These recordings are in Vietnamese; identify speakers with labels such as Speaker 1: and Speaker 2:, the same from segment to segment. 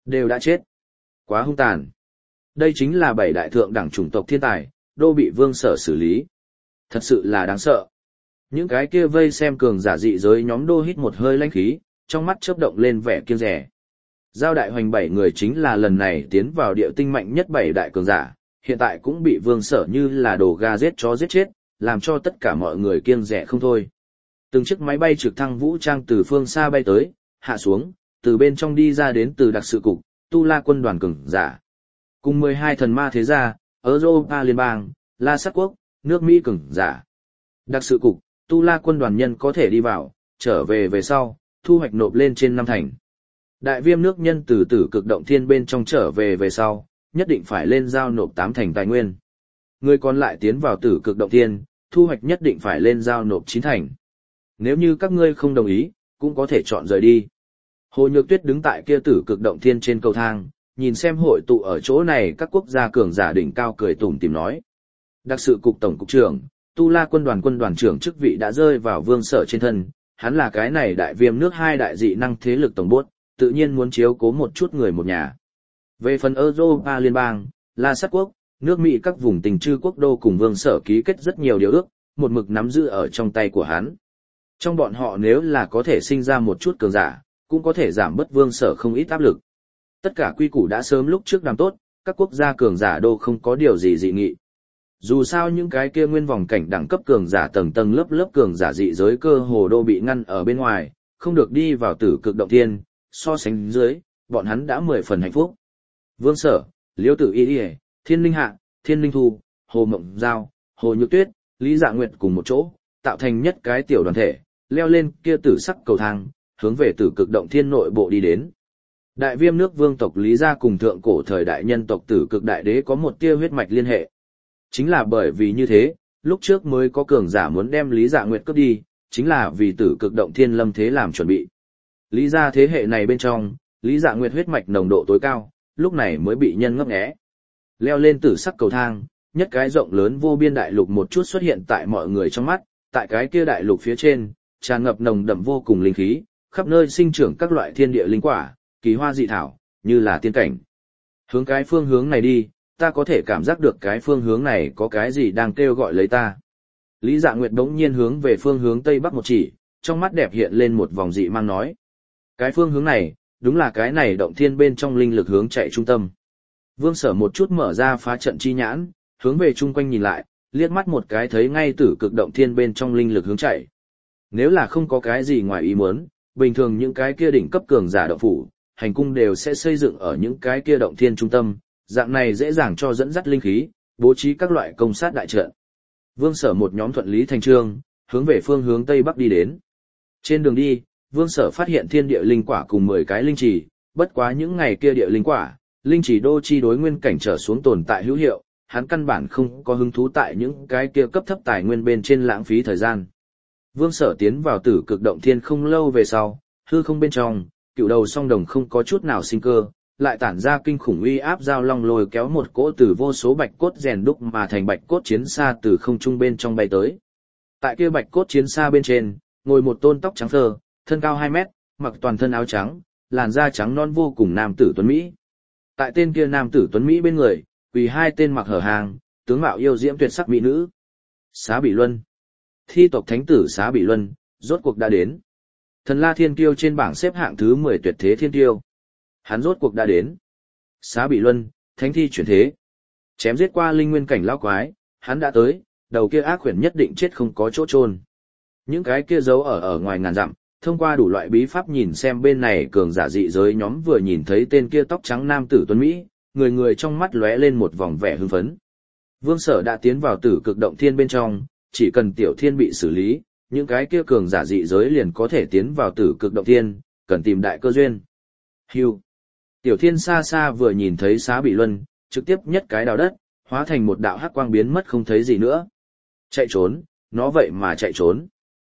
Speaker 1: Đều đã chết. Quá hung tàn. Đây chính là 7 đại thượng đẳng chủng tộc thiên tài, đô bị Vương Sở xử lý. Thật sự là đáng sợ. Những cái kia vây xem cường giả dị giới nhóm đô hít một hơi lãnh khí, trong mắt chớp động lên vẻ kiêng dè. Giao đại hoành 7 người chính là lần này tiến vào địa tinh mạnh nhất 7 đại cường giả, hiện tại cũng bị Vương Sở như là đồ gà giết chó giết chết, làm cho tất cả mọi người kiêng dè không thôi. Từng chiếc máy bay trực thăng vũ trang từ phương xa bay tới, hạ xuống, từ bên trong đi ra đến từ đặc sự cục, Tu La quân đoàn cường giả. Cùng 12 thần ma thế gia, Europa liên bang, La Sát quốc, nước Mỹ cường giả. Đặc sự cục, Tu La quân đoàn nhân có thể đi vào, trở về về sau, thu hoạch nộp lên trên 5 thành. Đại viêm nước nhân từ tử cực động thiên bên trong trở về về sau, nhất định phải lên giao nộp 8 thành tài nguyên. Người còn lại tiến vào tử cực động thiên, thu hoạch nhất định phải lên giao nộp 9 thành. Nếu như các ngươi không đồng ý, cũng có thể chọn rời đi. Hồ Nhược Tuyết đứng tại kia tử cực động thiên trên cầu thang, nhìn xem hội tụ ở chỗ này các quốc gia cường giả đỉnh cao cười tủm tỉm nói. Đặc sự cục tổng cục trưởng, Tu La quân đoàn trưởng chức vị đã rơi vào Vương Sở trên thân, hắn là cái này đại viêm nước 2 đại dị năng thế lực tổng bốt, tự nhiên muốn chiếu cố một chút người một nhà. Về phần Europa liên bang, La Sát quốc, nước Mỹ các vùng tình chư quốc đô cùng Vương Sở ký kết rất nhiều điều ước, một mực nắm giữ ở trong tay của hắn. Trong bọn họ nếu là có thể sinh ra một chút cường giả, cũng có thể giảm bớt Vương Sở không ít áp lực. Tất cả quy củ đã sớm lúc trước đàm tốt, các quốc gia cường giả đô không có điều gì dị nghị. Dù sao những cái kia nguyên vòng cảnh đẳng cấp cường giả tầng tầng lớp lớp cường giả dị giới cơ hồ đô bị ngăn ở bên ngoài, không được đi vào tử cực động thiên, so sánh dưới, bọn hắn đã 10 phần hạnh phúc. Vương Sở, Liễu Tử Y Y, Thiên Linh Hạ, Thiên Linh Thu, Hồ Mộng Giao, Hồ Nhược Tuyết, Lý Dạ Nguyệt cùng một chỗ, tạo thành nhất cái tiểu đoàn thể, leo lên kia tử sắc cầu thang, hướng về tử cực động thiên nội bộ đi đến. Đại viêm nước vương tộc Lý Gia cùng thượng cổ thời đại nhân tộc tử cực đại đế có một tia huyết mạch liên hệ. Chính là bởi vì như thế, lúc trước mới có cường giả muốn đem Lý Dạ Nguyệt cướp đi, chính là vì tử cực động thiên lâm thế làm chuẩn bị. Lý Gia thế hệ này bên trong, Lý Dạ Nguyệt huyết mạch nồng độ tối cao, lúc này mới bị nhân ngấp nghé. Leo lên tử sắc cầu thang, nhất cái rộng lớn vô biên đại lục một chút xuất hiện tại mọi người trong mắt, tại cái kia đại lục phía trên, tràn ngập nồng đậm vô cùng linh khí, khắp nơi sinh trưởng các loại thiên địa linh quả, kỳ hoa dị thảo, như là tiên cảnh. Hướng cái phương hướng này đi, ta có thể cảm giác được cái phương hướng này có cái gì đang kêu gọi lấy ta. Lý Dạ Nguyệt đống nhiên hướng về phương hướng tây bắc một chỉ, trong mắt đẹp hiện lên một vòng dị mang nói. Cái phương hướng này, đúng là cái này động thiên bên trong linh lực hướng chạy trung tâm. Vương Sở một chút mở ra phá trận chi nhãn, hướng về chung quanh nhìn lại, liếc mắt một cái thấy ngay tử cực động thiên bên trong linh lực hướng chạy. Nếu là không có cái gì ngoài ý muốn, bình thường những cái kia đỉnh cấp cường giả động phủ, hành cung đều sẽ xây dựng ở những cái kia động thiên trung tâm, dạng này dễ dàng cho dẫn dắt linh khí, bố trí các loại công sát đại trận. Vương Sở một nhóm thuận lý thành chương, hướng về phương hướng tây bắc đi đến. Trên đường đi, Vương Sở phát hiện thiên địa linh quả cùng 10 cái linh trì, bất quá những ngày kia địa linh quả, linh trì đô chi đối nguyên cảnh trở xuống tồn tại hữu hiệu, hắn căn bản không có hứng thú tại những cái kia cấp thấp tài nguyên bên trên lãng phí thời gian. Vương Sở tiến vào tử cực động thiên không lâu về sau, hư không bên trong, cựu đầu song đồng không có chút nào sinh cơ, lại tản ra kinh khủng uy áp giao long lôi kéo một cỗ từ vô số bạch cốt rèn đúc mà thành bạch cốt chiến xa từ không trung bên trong bay tới. Tại kia bạch cốt chiến xa bên trên, ngồi một tôn tóc trắng phơ, thân cao 2 mét, mặc toàn thân áo trắng, làn da trắng non vô cùng nam tử tuấn Mỹ. Tại tên kia nam tử tuấn Mỹ bên người, quỳ 2 tên mặc hở hàng, tướng mạo yêu diễm tuyệt sắc mỹ nữ. Xá Bị Luân. Thi tộc thánh tử Xá Bị Luân, rốt cuộc đã đến. Thần La Thiên Kiêu trên bảng xếp hạng thứ 10 tuyệt thế thiên kiêu. Hắn rốt cuộc đã đến. Xá Bị Luân, thánh thi chuyển thế. Chém giết qua linh nguyên cảnh lão quái, hắn đã tới, đầu kia ác quyển nhất định chết không có chỗ chôn. Những cái kia giấu ở ngoài ngàn dặm, thông qua đủ loại bí pháp nhìn xem bên này cường giả dị giới nhóm vừa nhìn thấy tên kia tóc trắng nam tử tuấn Mỹ, người người trong mắt lóe lên một vòng vẻ hưng phấn. Vương Sở đã tiến vào tử cực động thiên bên trong, chỉ cần tiểu thiên bị xử lý, những cái kia cường giả dị giới liền có thể tiến vào tử cực động thiên, cần tìm đại cơ duyên. Hưu. Tiểu thiên xa xa vừa nhìn thấy Xá Bị Luân, trực tiếp nhất cái đào đất, hóa thành một đạo hắc quang biến mất không thấy gì nữa. Chạy trốn, nó vậy mà chạy trốn.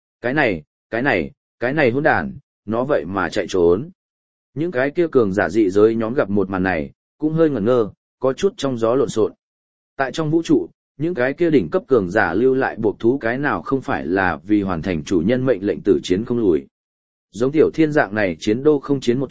Speaker 1: Cái này hỗn đản, nó vậy mà chạy trốn. Những cái kia cường giả dị giới nhóm gặp một màn này, cũng hơi ngẩn ngơ, có chút trong gió lộn xộn. Tại trong vũ trụ, những cái kia đỉnh cấp cường giả lưu lại buộc thú cái nào không phải là vì hoàn thành chủ nhân mệnh lệnh tử chiến không lùi. Giống tiểu thiên dạng này chiến đô không chiến một chút,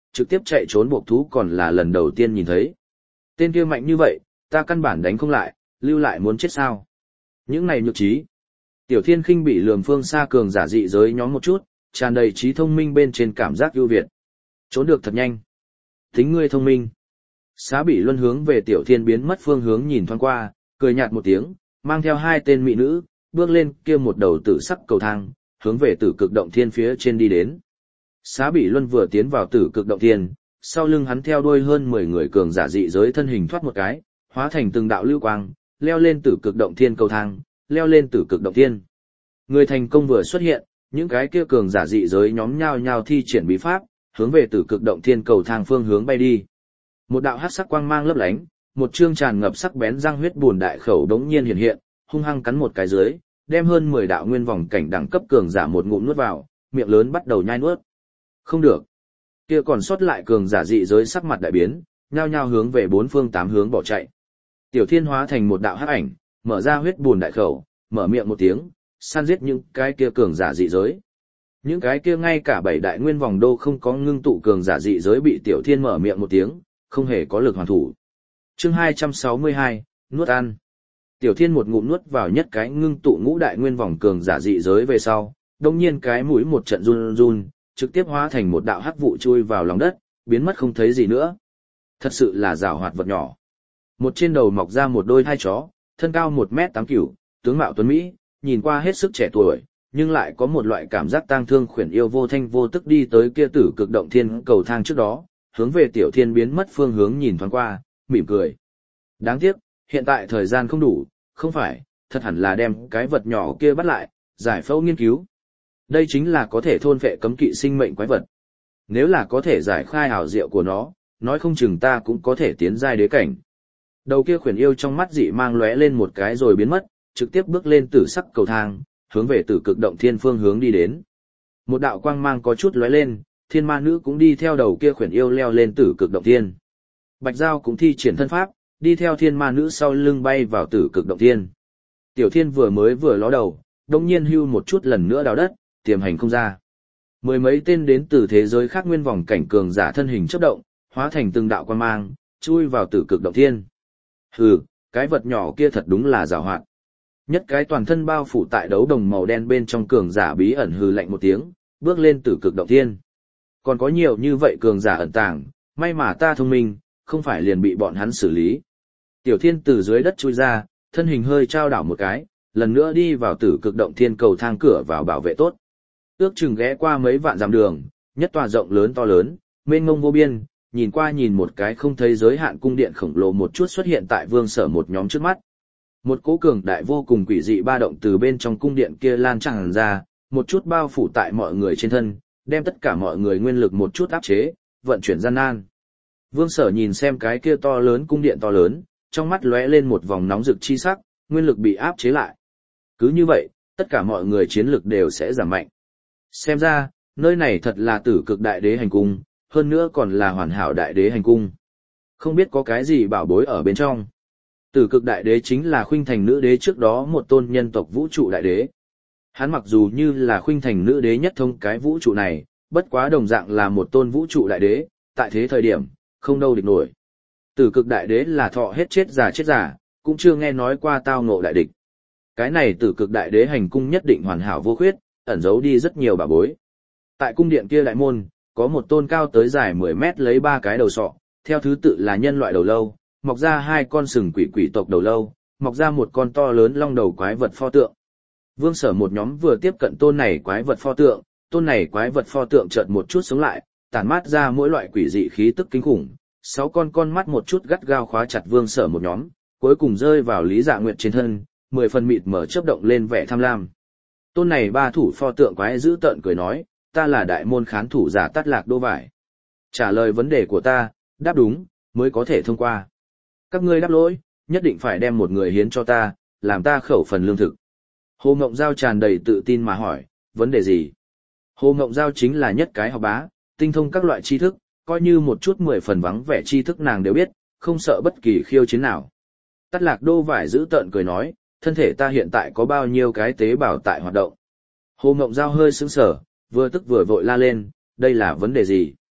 Speaker 1: trực tiếp chạy trốn buộc thú còn là lần đầu tiên nhìn thấy. Tên kia mạnh như vậy, ta căn bản đánh không lại, lưu lại muốn chết sao. Những này nhược trí. Tiểu Thiên khinh bị lườm phương xa cường giả dị giới nhóm một chút, tràn đầy trí thông minh bên trên cảm giác ưu việt. Trốn được thật nhanh. Tính ngươi thông minh. Xá Bỉ Luân hướng về Tiểu Thiên biến mất phương hướng nhìn thoáng qua, cười nhạt một tiếng, mang theo hai tên mỹ nữ, bước lên kia một đầu tử sắc cầu thang, hướng về tử cực động thiên phía trên đi đến. Xá Bỉ Luân vừa tiến vào tử cực động thiên, sau lưng hắn theo đuôi hơn 10 người cường giả dị giới thân hình thoát một cái, hóa thành từng đạo lưu quang, leo lên tử cực động thiên cầu thang, leo lên tử cực động thiên. Người thành công vừa xuất hiện, những cái kia cường giả dị giới nhóm nhao nhao thi triển bí pháp, hướng về tử cực động thiên cầu thang phương hướng bay đi. Một đạo hắc sắc quang mang lấp lánh, một chương tràn ngập sắc bén răng huyết buồn đại khẩu đống nhiên hiện hiện, hung hăng cắn một cái dưới, đem hơn 10 đạo nguyên vòng cảnh đẳng cấp cường giả một ngụm nuốt vào, miệng lớn bắt đầu nhai nuốt. Không được. Kia còn sót lại cường giả dị giới sắc mặt đại biến, nhao nhao hướng về bốn phương tám hướng bỏ chạy. Tiểu Thiên hóa thành một đạo hắc ảnh, mở ra huyết buồn đại khẩu, mở miệng một tiếng, săn giết những cái kia cường giả dị giới. Những cái kia ngay cả 7 đại nguyên vòng đô không có ngưng tụ cường giả dị giới bị Tiểu Thiên mở miệng một tiếng, không hề có lực hoàn thủ. Chương 262, nuốt ăn. Tiểu Thiên một ngụm nuốt vào nhất cái ngưng tụ ngũ đại nguyên vòng cường giả dị giới về sau, đồng nhiên cái mũi một trận run run, trực tiếp hóa thành một đạo hắc vụ chui vào lòng đất, biến mất không thấy gì nữa. Thật sự là giảo hoạt vật nhỏ. Một trên đầu mọc ra một đôi thai chó, thân cao 1m8, tướng mạo tuấn Mỹ, nhìn qua hết sức trẻ tuổi, nhưng lại có một loại cảm giác tang thương khuyển yêu vô thanh vô tức đi tới kia tử cực động thiên cầu thang trước đó, hướng về Tiểu Thiên biến mất phương hướng nhìn thoáng qua, mỉm cười. Đáng tiếc, hiện tại thời gian không đủ, không phải, thật hẳn là đem cái vật nhỏ kia bắt lại, giải phẫu nghiên cứu. Đây chính là có thể thôn phệ cấm kỵ sinh mệnh quái vật. Nếu là có thể giải khai ảo diệu của nó, nói không chừng ta cũng có thể tiến giai đế cảnh. Đầu kia khuyển yêu trong mắt dị mang lóe lên một cái rồi biến mất, trực tiếp bước lên tử sắc cầu thang, hướng về tử cực động thiên phương hướng đi đến. Một đạo quang mang có chút lóe lên, thiên ma nữ cũng đi theo đầu kia khuyển yêu leo lên tử cực động thiên. Bạch Giao cũng thi triển thân pháp, đi theo thiên ma nữ sau lưng bay vào tử cực động thiên. Tiểu Thiên vừa ló đầu, đồng nhiên hưu một chút lần nữa đào đất, tiềm hành không ra. Mười mấy tên đến từ thế giới khác nguyên vòng cảnh cường giả thân hình chớp động, hóa thành từng đạo quang mang, chui vào tử cực động thiên. Hừ, cái vật nhỏ kia thật đúng là giàu hoạt. Nhất cái toàn thân bao phủ tại đấu đồng màu đen bên trong cường giả bí ẩn hừ lạnh một tiếng, bước lên tử cực động thiên. Còn có nhiều như vậy cường giả ẩn tàng, may mà ta thông minh, không phải liền bị bọn hắn xử lý. Tiểu Thiên từ dưới đất chui ra, thân hình hơi trao đảo một cái, lần nữa đi vào tử cực động thiên cầu thang cửa vào bảo vệ tốt. Ước chừng ghé qua mấy vạn dặm đường, nhất tòa rộng lớn to lớn, mênh mông vô biên, nhìn qua nhìn một cái không thấy giới hạn cung điện khổng lồ một chút xuất hiện tại Vương Sở một nhóm trước mắt. Một cỗ cường đại vô cùng quỷ dị ba động từ bên trong cung điện kia lan tràn ra, một chút bao phủ tại mọi người trên thân, đem tất cả mọi người nguyên lực một chút áp chế, vận chuyển gian nan. Vương Sở nhìn xem cái kia to lớn cung điện to lớn, trong mắt lóe lên một vòng nóng rực chi sắc, nguyên lực bị áp chế lại. Cứ như vậy, tất cả mọi người chiến lực đều sẽ giảm mạnh. Xem ra, nơi này thật là tử cực đại đế hành cung, hơn nữa còn là hoàn hảo đại đế hành cung. Không biết có cái gì bảo bối ở bên trong. Tử cực đại đế chính là khuynh thành nữ đế trước đó một tôn nhân tộc vũ trụ đại đế. Hắn mặc dù như là khuynh thành nữ đế nhất thông cái vũ trụ này, bất quá đồng dạng là một tôn vũ trụ đại đế, tại thế thời điểm, không đâu địch nổi. Tử cực đại đế là thọ hết chết già, cũng chưa nghe nói qua tao ngộ đại địch. Cái này tử cực đại đế hành cung nhất định hoàn hảo vô khuyết, ẩn giấu đi rất nhiều bảo bối. Tại cung điện kia đại môn, có một tôn cao tới dài 10 mét lấy 3 cái đầu sọ, theo thứ tự là nhân loại đầu lâu, mọc ra 2 con sừng quỷ tộc đầu lâu, mọc ra một con to lớn long đầu quái vật pho tượng. Vương Sở một nhóm vừa tiếp cận tôn này quái vật pho tượng, tôn này quái vật pho tượng chợt một chút sống lại, tản mát ra mỗi loại quỷ dị khí tức kinh khủng, 6 con mắt một chút gắt gao khóa chặt Vương Sở một nhóm, cuối cùng rơi vào Lý Dạ Nguyệt trên thân, 10 phần mịt mở chớp động lên vẻ tham lam. Tôn này ba thủ pho tượng quái giữ tợn cười nói, ta là đại môn khán thủ giả Tát Lạc Đô Vải. Trả lời vấn đề của ta, đáp đúng, mới có thể thông qua. Các ngươi đáp lỗi, nhất định phải đem một người hiến cho ta, làm ta khẩu phần lương thực. Hồ Ngộng Giao tràn đầy tự tin mà hỏi, vấn đề gì? Hồ Ngộng Giao chính là nhất cái học bá, tinh thông các loại tri thức, coi như một chút 10 phần vắng vẻ tri thức nàng đều biết, không sợ bất kỳ khiêu chiến nào. Tát Lạc Đô Vải giữ tợn cười nói, thân thể ta hiện tại có bao nhiêu cái tế bào tại hoạt động. Hồ Ngộng Giao hơi sững sờ, vừa tức vừa vội la lên, đây là vấn đề gì?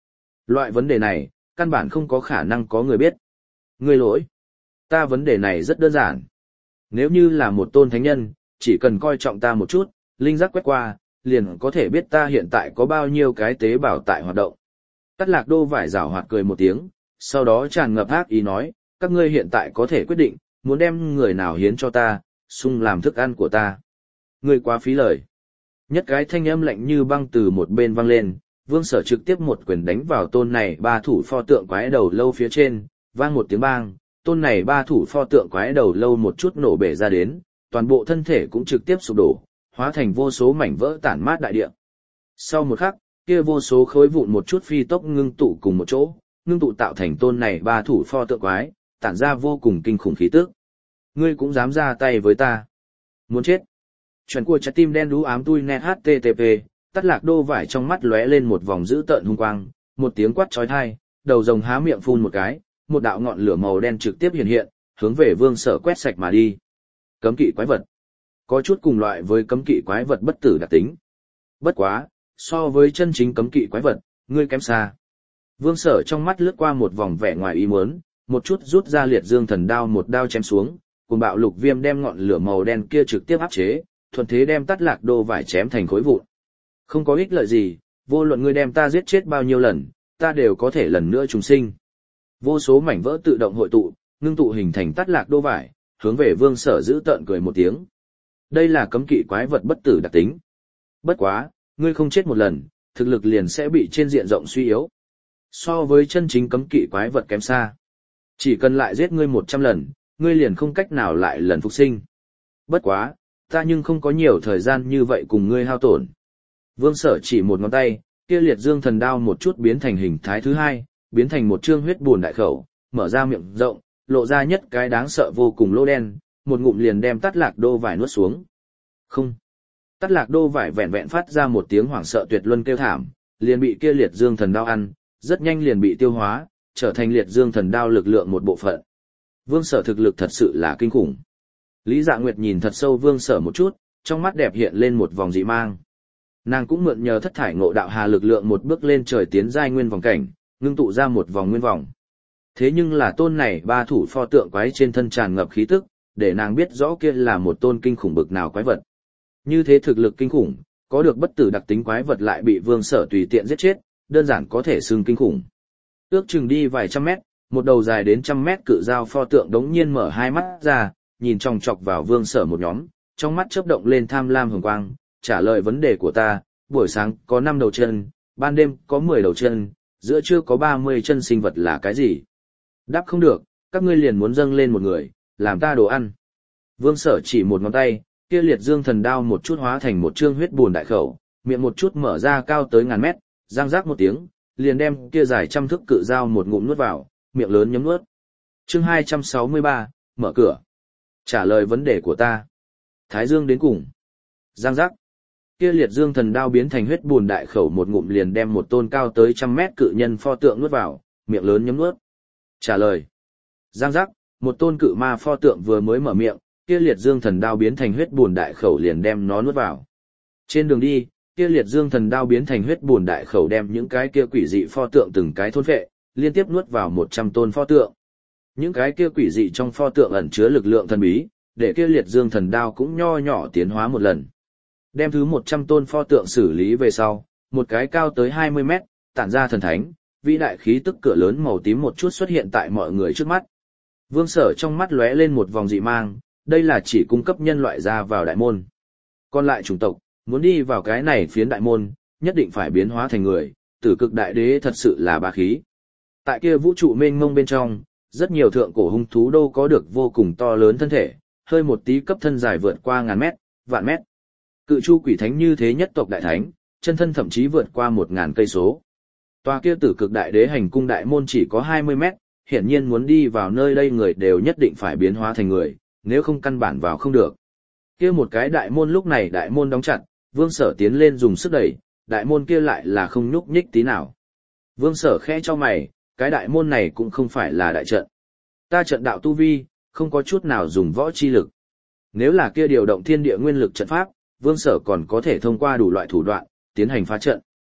Speaker 1: Loại vấn đề này, căn bản không có khả năng có người biết. Ngươi lỗi. Ta vấn đề này rất đơn giản. Nếu như là một tôn thánh nhân, chỉ cần coi trọng ta một chút, linh giác quét qua, liền có thể biết ta hiện tại có bao nhiêu cái tế bào tại hoạt động. Tát Lạc Đô vải rảo hoạt cười một tiếng, sau đó tràn ngập ác ý nói, các ngươi hiện tại có thể quyết định, muốn đem người nào hiến cho ta, xung làm thức ăn của ta. Ngươi quá phí lời. Nhất cái thanh âm lạnh như băng từ một bên vang lên, Vương Sở trực tiếp một quyền đánh vào tôn này ba thủ pho tượng quái đầu lâu phía trên, vang một tiếng bang, tôn này ba thủ pho tượng quái đầu lâu một chút nổ bể ra đến, toàn bộ thân thể cũng trực tiếp sụp đổ, hóa thành vô số mảnh vỡ tản mát đại địa. Sau một khắc, kia vô số khối vụn một chút phi tốc ngưng tụ cùng một chỗ, ngưng tụ tạo thành tôn này ba thủ pho tượng quái, tản ra vô cùng kinh khủng khí tức. Ngươi cũng dám ra tay với ta? Muốn chết? Chuẩn của trái tim đen đú ám tui net http, Tát Lạc Đô vải trong mắt lóe lên một vòng dữ tợn hung quang, một tiếng quát chói tai, đầu rồng há miệng phun một cái, một đạo ngọn lửa màu đen trực tiếp hiện hiện, hướng về Vương Sở quét sạch mà đi. Cấm kỵ quái vật. Có chút cùng loại với cấm kỵ quái vật bất tử đặc tính. Bất quá, so với chân chính cấm kỵ quái vật, ngươi kém xa. Vương Sở trong mắt lướt qua một vòng vẻ ngoài ý muốn, một chút rút ra liệt dương thần đao một đao chém xuống, cùng bạo lục viêm đem ngọn lửa màu đen kia trực tiếp áp chế, thuận thế đem Tát Lạc Đô vải chém thành khối vụn. Không có ích lợi gì, vô luận ngươi đem ta giết chết bao nhiêu lần, ta đều có thể lần nữa trùng sinh. Vô số mảnh vỡ tự động hội tụ, ngưng tụ hình thành Tát Lạc Đô vải, hướng về Vương Sở giữ tợn cười một tiếng. Đây là cấm kỵ quái vật bất tử đặc tính. Bất quá, ngươi không chết một lần, thực lực liền sẽ bị trên diện rộng suy yếu. So với chân chính cấm kỵ quái vật kém xa. Chỉ cần lại giết ngươi 100 lần, ngươi liền không cách nào lại lần phục sinh. Bất quá, ta nhưng không có nhiều thời gian như vậy cùng ngươi hao tổn. Vương Sở chỉ một ngón tay, kia liệt dương thần đao một chút biến thành hình thái thứ hai, biến thành một trương huyết buồn đại khẩu, mở ra miệng rộng, lộ ra nhất cái đáng sợ vô cùng lỗ đen, một ngụm liền đem Tát Lạc Đô vải nuốt xuống. Không. Tát Lạc Đô vải vẹn vẹn phát ra một tiếng hoảng sợ tuyệt luân kêu thảm, liền bị kia liệt dương thần đao ăn, rất nhanh liền bị tiêu hóa, trở thành liệt dương thần đao lực lượng một bộ phận. Vương Sở thực lực thật sự là kinh khủng. Lý Dạ Nguyệt nhìn thật sâu Vương Sở một chút, trong mắt đẹp hiện lên một vòng dị mang. Nàng cũng mượn nhờ thất thải ngộ đạo hà lực lượng một bước lên trời tiến giai nguyên vòng cảnh, ngưng tụ ra một vòng nguyên vòng. Thế nhưng là tôn này ba thủ pho tượng quái trên thân tràn ngập khí tức, để nàng biết rõ kia là một tôn kinh khủng bực nào quái vật. Như thế thực lực kinh khủng, có được bất tử đặc tính quái vật lại bị Vương Sở tùy tiện giết chết, đơn giản có thể xưng kinh khủng. Ước chừng đi vài trăm mét, một đầu dài đến 100 mét cự dao pho tượng đống nhiên mở hai mắt ra, nhìn chòng chọc vào Vương Sở một nhóm, trong mắt chớp động lên tham lam hồng quang, trả lời vấn đề của ta, buổi sáng có 5 đầu chân, ban đêm có 10 đầu chân, giữa trưa có 30 chân sinh vật là cái gì? Đáp không được, các ngươi liền muốn dâng lên một người, làm ta đồ ăn. Vương Sở chỉ một ngón tay, kia liệt dương thần đao một chút hóa thành một trương huyết buồn đại khẩu, miệng một chút mở ra cao tới ngàn mét, răng rác một tiếng, liền đem kia dài trăm thước cự dao một ngụm nuốt vào, miệng lớn nhấm nuốt. Chương 263, mở cửa. Trả lời vấn đề của ta. Thái Dương đến cùng. Răng rác. Kia liệt dương thần đao biến thành huyết buồn đại khẩu một ngụm liền đem một tôn cao tới 100 mét cự nhân pho tượng nuốt vào, miệng lớn nhấm nuốt. Trả lời. Giang giác, một tôn cự ma pho tượng vừa mới mở miệng, kia liệt dương thần đao biến thành huyết buồn đại khẩu liền đem nó nuốt vào. Trên đường đi, kia liệt dương thần đao biến thành huyết buồn đại khẩu đem những cái kia quỷ dị pho tượng từng cái thôn phệ, liên tiếp nuốt vào 100 tôn pho tượng. Những cái kia quỷ dị trong pho tượng ẩn chứa lực lượng thần bí, để kia liệt dương thần đao cũng nho nhỏ tiến hóa một lần. Đem thứ 100 tôn pho tượng xử lý về sau, một cái cao tới 20 mét, tản ra thần thánh, vĩ đại khí tức cửa lớn màu tím một chút xuất hiện tại mọi người trước mắt. Vương Sở trong mắt lóe lên một vòng dị mang, đây là chỉ cung cấp nhân loại ra vào đại môn. Còn lại chủng tộc, muốn đi vào cái này phiến đại môn, nhất định phải biến hóa thành người, tử cực đại đế thật sự là bá khí. Tại kia vũ trụ mênh mông bên trong, rất nhiều thượng cổ hung thú đô có được vô cùng to lớn thân thể, hơi một tí cấp thân dài vượt qua ngàn mét, vạn mét. Cự chu quỷ thánh như thế nhất tộc đại thánh, chân thân thậm chí vượt qua 1000 cây số. Tòa kia tử cực đại đế hành cung đại môn chỉ có 20 mét, hiển nhiên muốn đi vào nơi đây người đều nhất định phải biến hóa thành người, nếu không căn bản vào không được. Kia một cái đại môn lúc này đại môn đóng chặt, Vương Sở tiến lên dùng sức đẩy, đại môn kia lại là không nhúc nhích tí nào. Vương Sở khẽ cho mày, cái đại môn này cũng không phải là đại trận. Ta trận đạo tu vi, không có chút nào dùng võ chi lực. Nếu là kia điều động thiên địa nguyên lực trận pháp, Vương Sở còn có thể thông qua đủ loại thủ đoạn, tiến hành phá trận.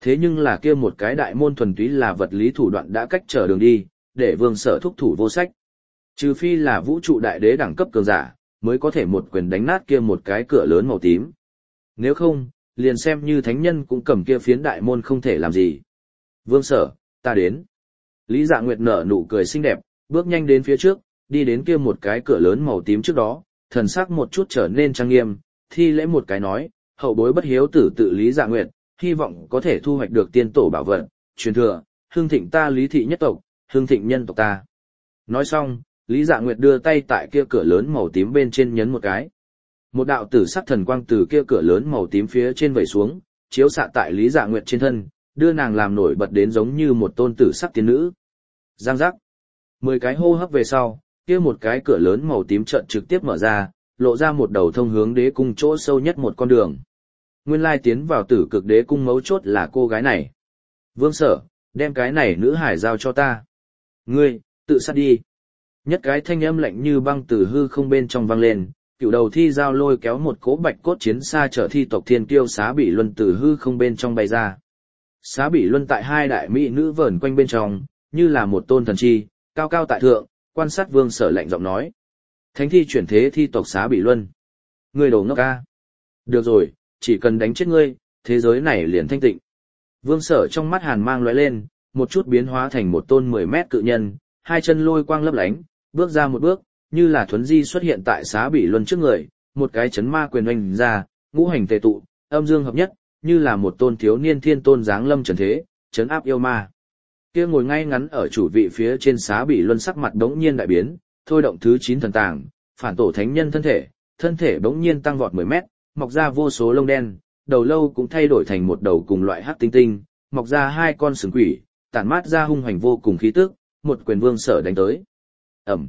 Speaker 1: Thế nhưng là kia một cái đại môn thuần túy là vật lý thủ đoạn đã cách trở đường đi, để Vương Sở thúc thủ vô sách. Trừ phi là vũ trụ đại đế đẳng cấp cường giả, mới có thể một quyền đánh nát kia một cái cửa lớn màu tím. Nếu không, liền xem như thánh nhân cũng cầm kia phiến đại môn không thể làm gì. Vương Sở, ta đến. Lý Dạ Nguyệt nở nụ cười xinh đẹp, bước nhanh đến phía trước, đi đến kia một cái cửa lớn màu tím trước đó, thần sắc một chút trở nên trang nghiêm, thi lễ một cái nói, hậu bối bất hiếu tử tự Lý Dạ Nguyệt, hy vọng có thể thu hoạch được tiên tổ bảo vật, truyền thừa, hương thịnh ta Lý thị nhất tộc, hương thịnh nhân tộc ta. Nói xong, Lý Dạ Nguyệt đưa tay tại kia cửa lớn màu tím bên trên nhấn một cái. Một đạo tử sắc thần quang từ kia cửa lớn màu tím phía trên vẩy xuống, chiếu xạ tại Lý Dạ Nguyệt trên thân, đưa nàng làm nổi bật đến giống như một tôn tử sắc tiên nữ. Giang giác. 10 cái hô hấp về sau, kia một cái cửa lớn màu tím chợt trực tiếp mở ra, lộ ra một đầu thông hướng đế cung chỗ sâu nhất một con đường. Nguyên lai tiến vào tử cực đế cung mấu chốt là cô gái này. Vương Sở, đem cái này nữ hải giao cho ta. Ngươi, tự sát đi. Nhất cái thanh âm lạnh như băng từ hư không bên trong vang lên, cựu đầu thi giao lôi kéo một cỗ bạch cốt chiến xa chở thi tộc thiên kiêu Xá Bỉ Luân từ hư không bên trong bay ra. Xá Bỉ Luân tại hai đại mỹ nữ vờn quanh bên trong, như là một tôn thần chi, cao cao tại thượng, quan sát Vương Sở lạnh giọng nói. Thánh thi chuyển thế thi tộc Xá Bỉ Luân. Ngươi đồ ngốc ca. Được rồi, chỉ cần đánh chết ngươi, thế giới này liền thanh tịnh. Vương Sở trong mắt hàn mang lóe lên, một chút biến hóa thành một tôn 10 mét cự nhân, hai chân lôi quang lấp lánh, bước ra một bước, như là thuấn di xuất hiện tại Xá Bỉ Luân trước người, một cái chấn ma quyền oanh ra, ngũ hành tề tụ, âm dương hợp nhất, như là một tôn thiếu niên thiên tôn giáng lâm trần thế, chấn áp yêu ma. Kia ngồi ngay ngắn ở chủ vị phía trên Xá Bỉ Luân sắc mặt đống nhiên đại biến, thôi động thứ 9 thần tàng, phản tổ thánh nhân thân thể bỗng nhiên tăng vọt 10 mét, mọc ra vô số lông đen, đầu lâu cũng thay đổi thành một đầu cùng loại hắc tinh tinh, mọc ra hai con sừng quỷ, tản mát ra hung hoành vô cùng khí tức, một quyền Vương Sở đánh tới. Ẩm.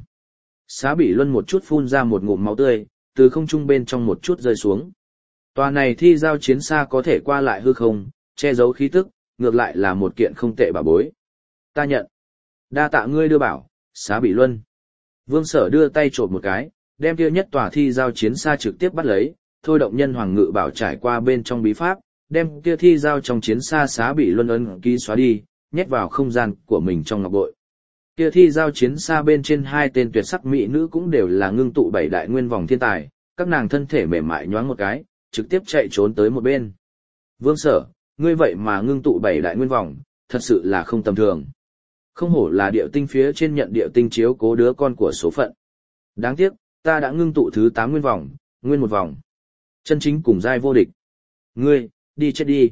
Speaker 1: Xá Bỉ Luân một chút phun ra một ngụm máu tươi, từ không trung bên trong một chút rơi xuống. Tòa này thi giao chiến xa có thể qua lại hư không, che giấu khí tức, ngược lại là một kiện không tệ bảo bối. Ta nhận. Đa tạ ngươi đưa bảo, Xá Bỉ Luân. Vương Sở đưa tay trộm một cái, đem kia nhất tòa thi giao chiến xa trực tiếp bắt lấy, thôi động nhân hoàng ngự bảo trải qua bên trong bí pháp, đem kia thi giao trong chiến xa Xá Bỉ Luân ấn ký xóa đi, nhét vào không gian của mình trong ngọc bội. Kia thi giao chiến xa bên trên hai tên tuyệt sắc mỹ nữ cũng đều là ngưng tụ 7 đại nguyên vòng thiên tài, các nàng thân thể mềm mại nhoáng một cái, trực tiếp chạy trốn tới một bên. Vương Sở, ngươi vậy mà ngưng tụ 7 đại nguyên vòng, thật sự là không tầm thường. Không hổ là điệu tinh phía trên nhận điệu tinh chiếu cố đứa con của số phận. Đáng tiếc, ta đã ngưng tụ thứ 8 nguyên vòng, nguyên một vòng. Chân chính cùng giai vô địch. Ngươi, đi chết đi.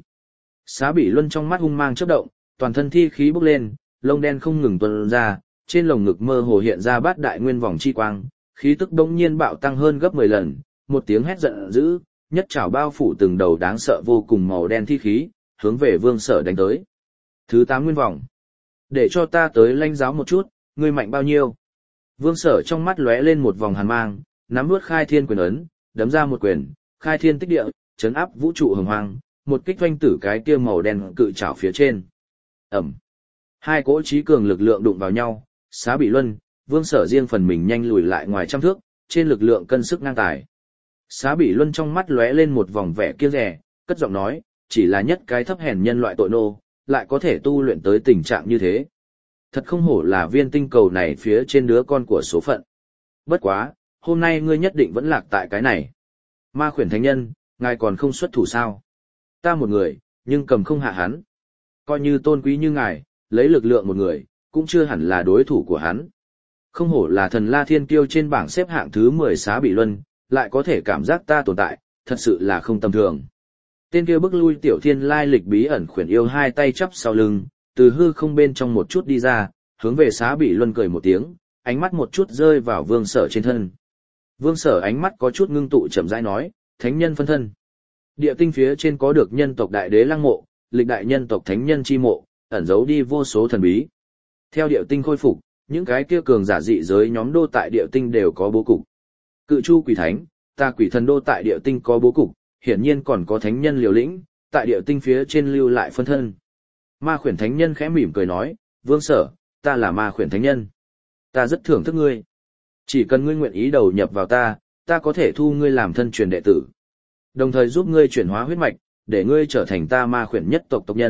Speaker 1: Xá Bỉ Luân trong mắt hung mang chớp động, toàn thân thi khí bốc lên, lông đen không ngừng tuôn ra, trên lồng ngực mơ hồ hiện ra bát đại nguyên vòng chi quang, khí tức bỗng nhiên bạo tăng hơn gấp 10 lần, một tiếng hét giận dữ, nhất trảo bao phủ từng đầu đáng sợ vô cùng màu đen thi khí, hướng về Vương Sở đánh tới. Thứ 8 nguyên vòng. Để cho ta tới lãnh giáo một chút, ngươi mạnh bao nhiêu? Vương Sở trong mắt lóe lên một vòng hàn mang, nắm nuốt khai thiên quyền ấn, đấm ra một quyền, khai thiên tích địa, chấn áp vũ trụ hồng hoang, một kích doanh tử cái kia màu đen cự trảo phía trên. Ẩm. Hai cỗ trí cường lực lượng đụng vào nhau, Xá Bỉ Luân, Vương Sở riêng phần mình nhanh lùi lại ngoài trăm thước, trên lực lượng cân sức ngang tài. Xá Bỉ Luân trong mắt lóe lên một vòng vẻ kiêng dè, cất giọng nói, chỉ là nhất cái thấp hèn nhân loại tội nô, lại có thể tu luyện tới tình trạng như thế. Thật không hổ là viên tinh cầu này phía trên đứa con của số phận. Bất quá, hôm nay ngươi nhất định vẫn lạc tại cái này. Ma khuyển thánh nhân, ngài còn không xuất thủ sao? Ta một người, nhưng cầm không hạ hắn. Coi như tôn quý như ngài, lấy lực lượng một người, cũng chưa hẳn là đối thủ của hắn. Không hổ là thần La Thiên Kiêu trên bảng xếp hạng thứ 10 Xá Bỉ Luân, lại có thể cảm giác ta tồn tại, thật sự là không tầm thường. Tên kia bức lui tiểu thiên lai lịch bí ẩn khuyển yêu hai tay chắp sau lưng, từ hư không bên trong một chút đi ra, hướng về Xá Bỉ Luân cười một tiếng, ánh mắt một chút rơi vào Vương Sở trên thân. Vương Sở ánh mắt có chút ngưng tụ chậm rãi nói, thánh nhân phân thân. Địa tinh phía trên có được nhân tộc đại đế lăng mộ, lịch đại nhân tộc thánh nhân chi mộ, ẩn giấu đi vô số thần bí. Theo địa tinh khôi phục, những cái kia cường giả dị giới nhóm đô tại địa tinh đều có bố cục. Cự Chu quỷ thánh, ta quỷ thần đô tại địa tinh có bố cục, hiển nhiên còn có thánh nhân liều lĩnh, tại địa tinh phía trên lưu lại phân thân. Ma khuyển thánh nhân khẽ mỉm cười nói, Vương Sở, ta là ma khuyển thánh nhân. Ta rất thưởng thức ngươi. Chỉ cần ngươi nguyện ý đầu nhập vào ta, ta có thể thu ngươi làm thân truyền đệ tử. Đồng thời giúp ngươi chuyển hóa huyết mạch, để ngươi trở thành ta ma khuyển nhất tộc tộc nhân,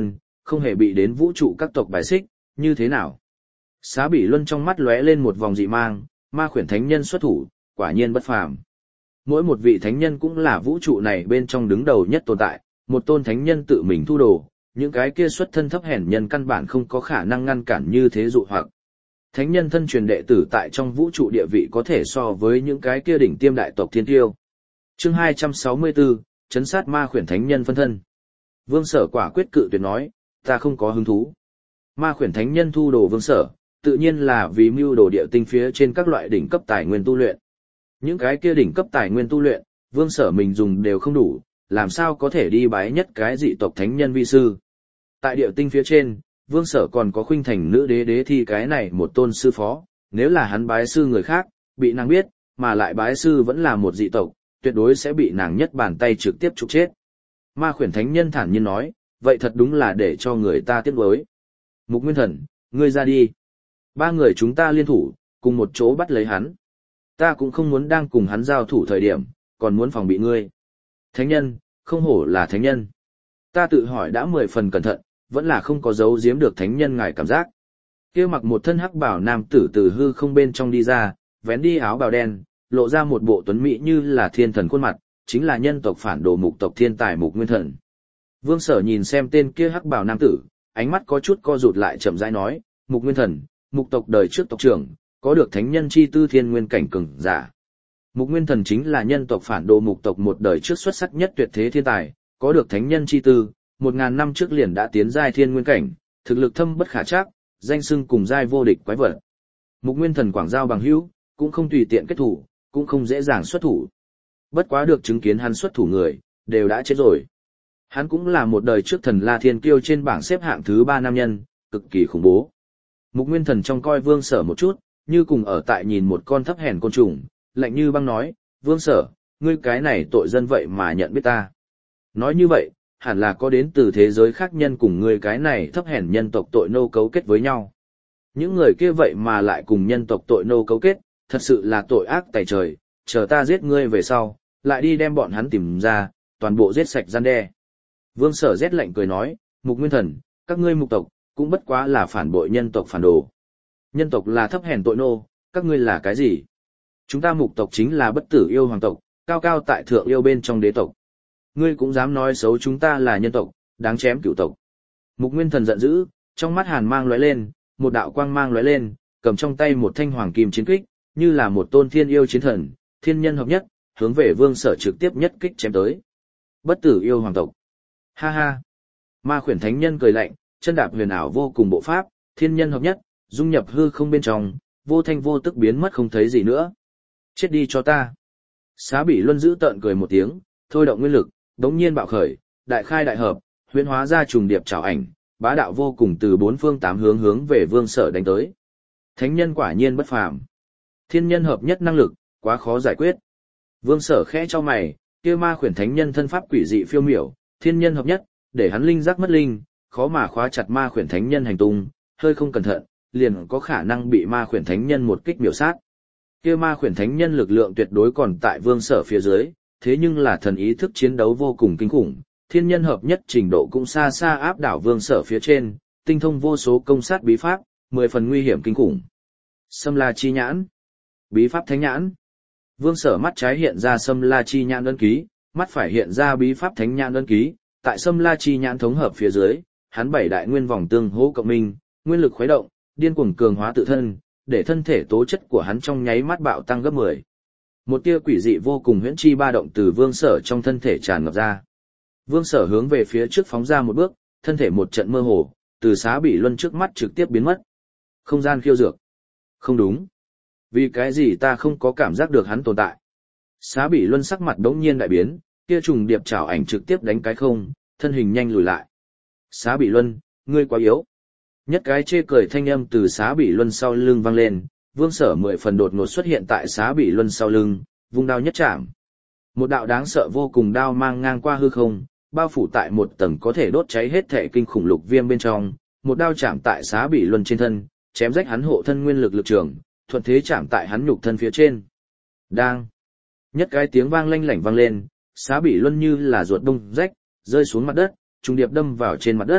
Speaker 1: không hề bị đến vũ trụ các tộc bài xích, như thế nào? Xá Bỉ Luân trong mắt lóe lên một vòng dị mang, ma khuyển thánh nhân xuất thủ, quả nhiên bất phàm. Mỗi một vị thánh nhân cũng là vũ trụ này bên trong đứng đầu nhất tồn tại, một tôn thánh nhân tự mình thu đồ, những cái kia xuất thân thấp hèn nhân căn bản không có khả năng ngăn cản như thế dụ hoặc. Thánh nhân thân truyền đệ tử tại trong vũ trụ địa vị có thể so với những cái kia đỉnh tiêm đại tộc thiên tiêu. Chương 264, chấn sát ma khuyển thánh nhân phân thân. Vương Sở quả quyết cự tuyệt nói, ta không có hứng thú. Ma khuyển thánh nhân thu đồ Vương Sở, tự nhiên là vì mưu đồ địa tinh phía trên các loại đỉnh cấp tài nguyên tu luyện. Những cái kia đỉnh cấp tài nguyên tu luyện, Vương Sở mình dùng đều không đủ, làm sao có thể đi bái nhất cái dị tộc thánh nhân vi sư. Tại địa tinh phía trên, Vương Sở còn có khuynh thành nữ đế đế thi cái này một tôn sư phó, nếu là hắn bái sư người khác, bị nàng biết, mà lại bái sư vẫn là một dị tộc, tuyệt đối sẽ bị nàng nhất bàn tay trực tiếp trục chết. Ma khuyển thánh nhân thản nhiên nói, vậy thật đúng là để cho người ta tiếc nuối. Mục Nguyên Thần, ngươi ra đi. Ba người chúng ta liên thủ, cùng một chỗ bắt lấy hắn. Ta cũng không muốn đang cùng hắn giao thủ thời điểm, còn muốn phòng bị ngươi. Thánh nhân, không hổ là thánh nhân. Ta tự hỏi đã 10 phần cẩn thận, vẫn là không có giấu giếm được thánh nhân ngài cảm giác. Kia mặc một thân hắc bảo nam tử từ hư không bên trong đi ra, vén đi áo bào đen, lộ ra một bộ tuấn mỹ như là thiên thần khuôn mặt, chính là nhân tộc phản đồ mục tộc thiên tài Mục Nguyên Thần. Vương Sở nhìn xem tên kia hắc bảo nam tử, ánh mắt có chút co rụt lại chậm rãi nói, Mục Nguyên Thần, mục tộc đời trước tộc trưởng, có được thánh nhân chi tư thiên nguyên cảnh cường giả. Mục Nguyên Thần chính là nhân tộc phản đồ mục tộc một đời trước xuất sắc nhất tuyệt thế thiên tài, có được thánh nhân chi tư, 1000 năm trước liền đã tiến giai thiên nguyên cảnh, thực lực thâm bất khả trắc, danh xưng cùng giai vô địch quái vật. Mục Nguyên Thần quảng giao bằng hữu, cũng không tùy tiện kết thủ, cũng không dễ dàng xuất thủ. Bất quá được chứng kiến hắn xuất thủ người, đều đã chết rồi. Hắn cũng là một đời trước thần La Thiên Kiêu trên bảng xếp hạng thứ 3 nam nhân, cực kỳ khủng bố. Mục Nguyên Thần trong coi Vương Sở một chút, như cùng ở tại nhìn một con thấp hèn côn trùng, lạnh như băng nói, Vương Sở, ngươi cái này tội dân vậy mà nhận biết ta. Nói như vậy, hẳn là có đến từ thế giới khác nhân cùng ngươi cái này thấp hèn nhân tộc tội nô cấu kết với nhau. Những người kia vậy mà lại cùng nhân tộc tội nô cấu kết, thật sự là tội ác tày trời, chờ ta giết ngươi về sau, lại đi đem bọn hắn tìm ra, toàn bộ giết sạch gian đe. Vương Sở rét lạnh cười nói, Mục Nguyên Thần, các ngươi mục tộc, cũng bất quá là phản bội nhân tộc phản đồ. Nhân tộc là thấp hèn tội nô, các ngươi là cái gì? Chúng ta mục tộc chính là bất tử yêu hoàng tộc, cao cao tại thượng yêu bên trong đế tộc. Ngươi cũng dám nói xấu chúng ta là nhân tộc, đáng chém cửu tộc. Mục Nguyên Thần giận dữ, trong mắt hàn mang lóe lên, một đạo quang mang lóe lên, cầm trong tay một thanh hoàng kim chiến kích, như là một tôn thiên yêu chiến thần, thiên nhân hợp nhất, hướng về Vương Sở trực tiếp nhất kích chém tới. Bất tử yêu hoàng tộc. Ha ha. Ma khuyển thánh nhân cười lạnh, chân đạp huyền ảo vô cùng bộ pháp, thiên nhân hợp nhất, dung nhập hư không bên trong, vô thanh vô tức biến mất không thấy gì nữa. Chết đi cho ta. Xá Bỉ Luân giữ tợn cười một tiếng, thôi động nguyên lực, đống nhiên bạo khởi, đại khai đại hợp, huyễn hóa ra trùng điệp trảo ảnh, bá đạo vô cùng từ bốn phương tám hướng hướng về Vương Sở đánh tới. Thánh nhân quả nhiên bất phàm. Thiên nhân hợp nhất năng lực, quá khó giải quyết. Vương Sở khẽ cho mày, kia ma khuyển thánh nhân thân pháp quỷ dị phiêu miểu, thiên nhân hợp nhất, để hắn linh giác mất linh, khó mà khóa chặt ma khuyển thánh nhân hành tung, hơi không cẩn thận, liền có khả năng bị ma khuyển thánh nhân một kích miểu sát. Kia ma khuyển thánh nhân lực lượng tuyệt đối còn tại Vương Sở phía dưới, thế nhưng là thần ý thức chiến đấu vô cùng kinh khủng, thiên nhân hợp nhất trình độ cũng xa xa áp đảo Vương Sở phía trên, tinh thông vô số công sát bí pháp, 10 phần nguy hiểm kinh khủng. Sâm La Chi Nhãn, bí pháp thánh nhãn. Vương Sở mắt trái hiện ra Sâm La Chi Nhãn ấn ký, mắt phải hiện ra bí pháp thánh nhãn ấn ký, tại Sâm La Chi Nhãn thống hợp phía dưới, hắn 7 đại nguyên vòng tương hỗ cộng minh, nguyên lực khuấy động, điên cuồng cường hóa tự thân, để thân thể tố chất của hắn trong nháy mắt bạo tăng gấp 10. Một tia quỷ dị vô cùng huyễn chi ba động từ Vương Sở trong thân thể tràn ngập ra. Vương Sở hướng về phía trước phóng ra một bước, thân thể một trận mơ hồ, từ Xá Bỉ Luân trước mắt trực tiếp biến mất. Không gian khiêu dược. Không đúng. Vì cái gì ta không có cảm giác được hắn tồn tại? Xá Bỉ Luân sắc mặt đống nhiên đại biến, kia trùng điệp chảo ảnh trực tiếp đánh cái không, thân hình nhanh lùi lại. Xá Bỉ Luân, ngươi quá yếu. Nhất cái chê cười thanh âm từ Xá Bỉ Luân sau lưng vang lên, Vương Sở 10 phần đột ngột xuất hiện tại Xá Bỉ Luân sau lưng, vung đao nhất chạm. Một đạo đáng sợ vô cùng đao mang ngang qua hư không, bao phủ tại một tầng có thể đốt cháy hết thể kinh khủng lục viêm bên trong, một đao chạm tại Xá Bỉ Luân trên thân, chém rách hắn hộ thân nguyên lực lực trường, thuận thế chạm tại hắn nhục thân phía trên. Đang. Nhất cái tiếng vang lanh lảnh vang lên, Xá Bỉ Luân như là ruột đông rách, rơi xuống mặt đất, trùng điệp đâm vào trên mặt đất,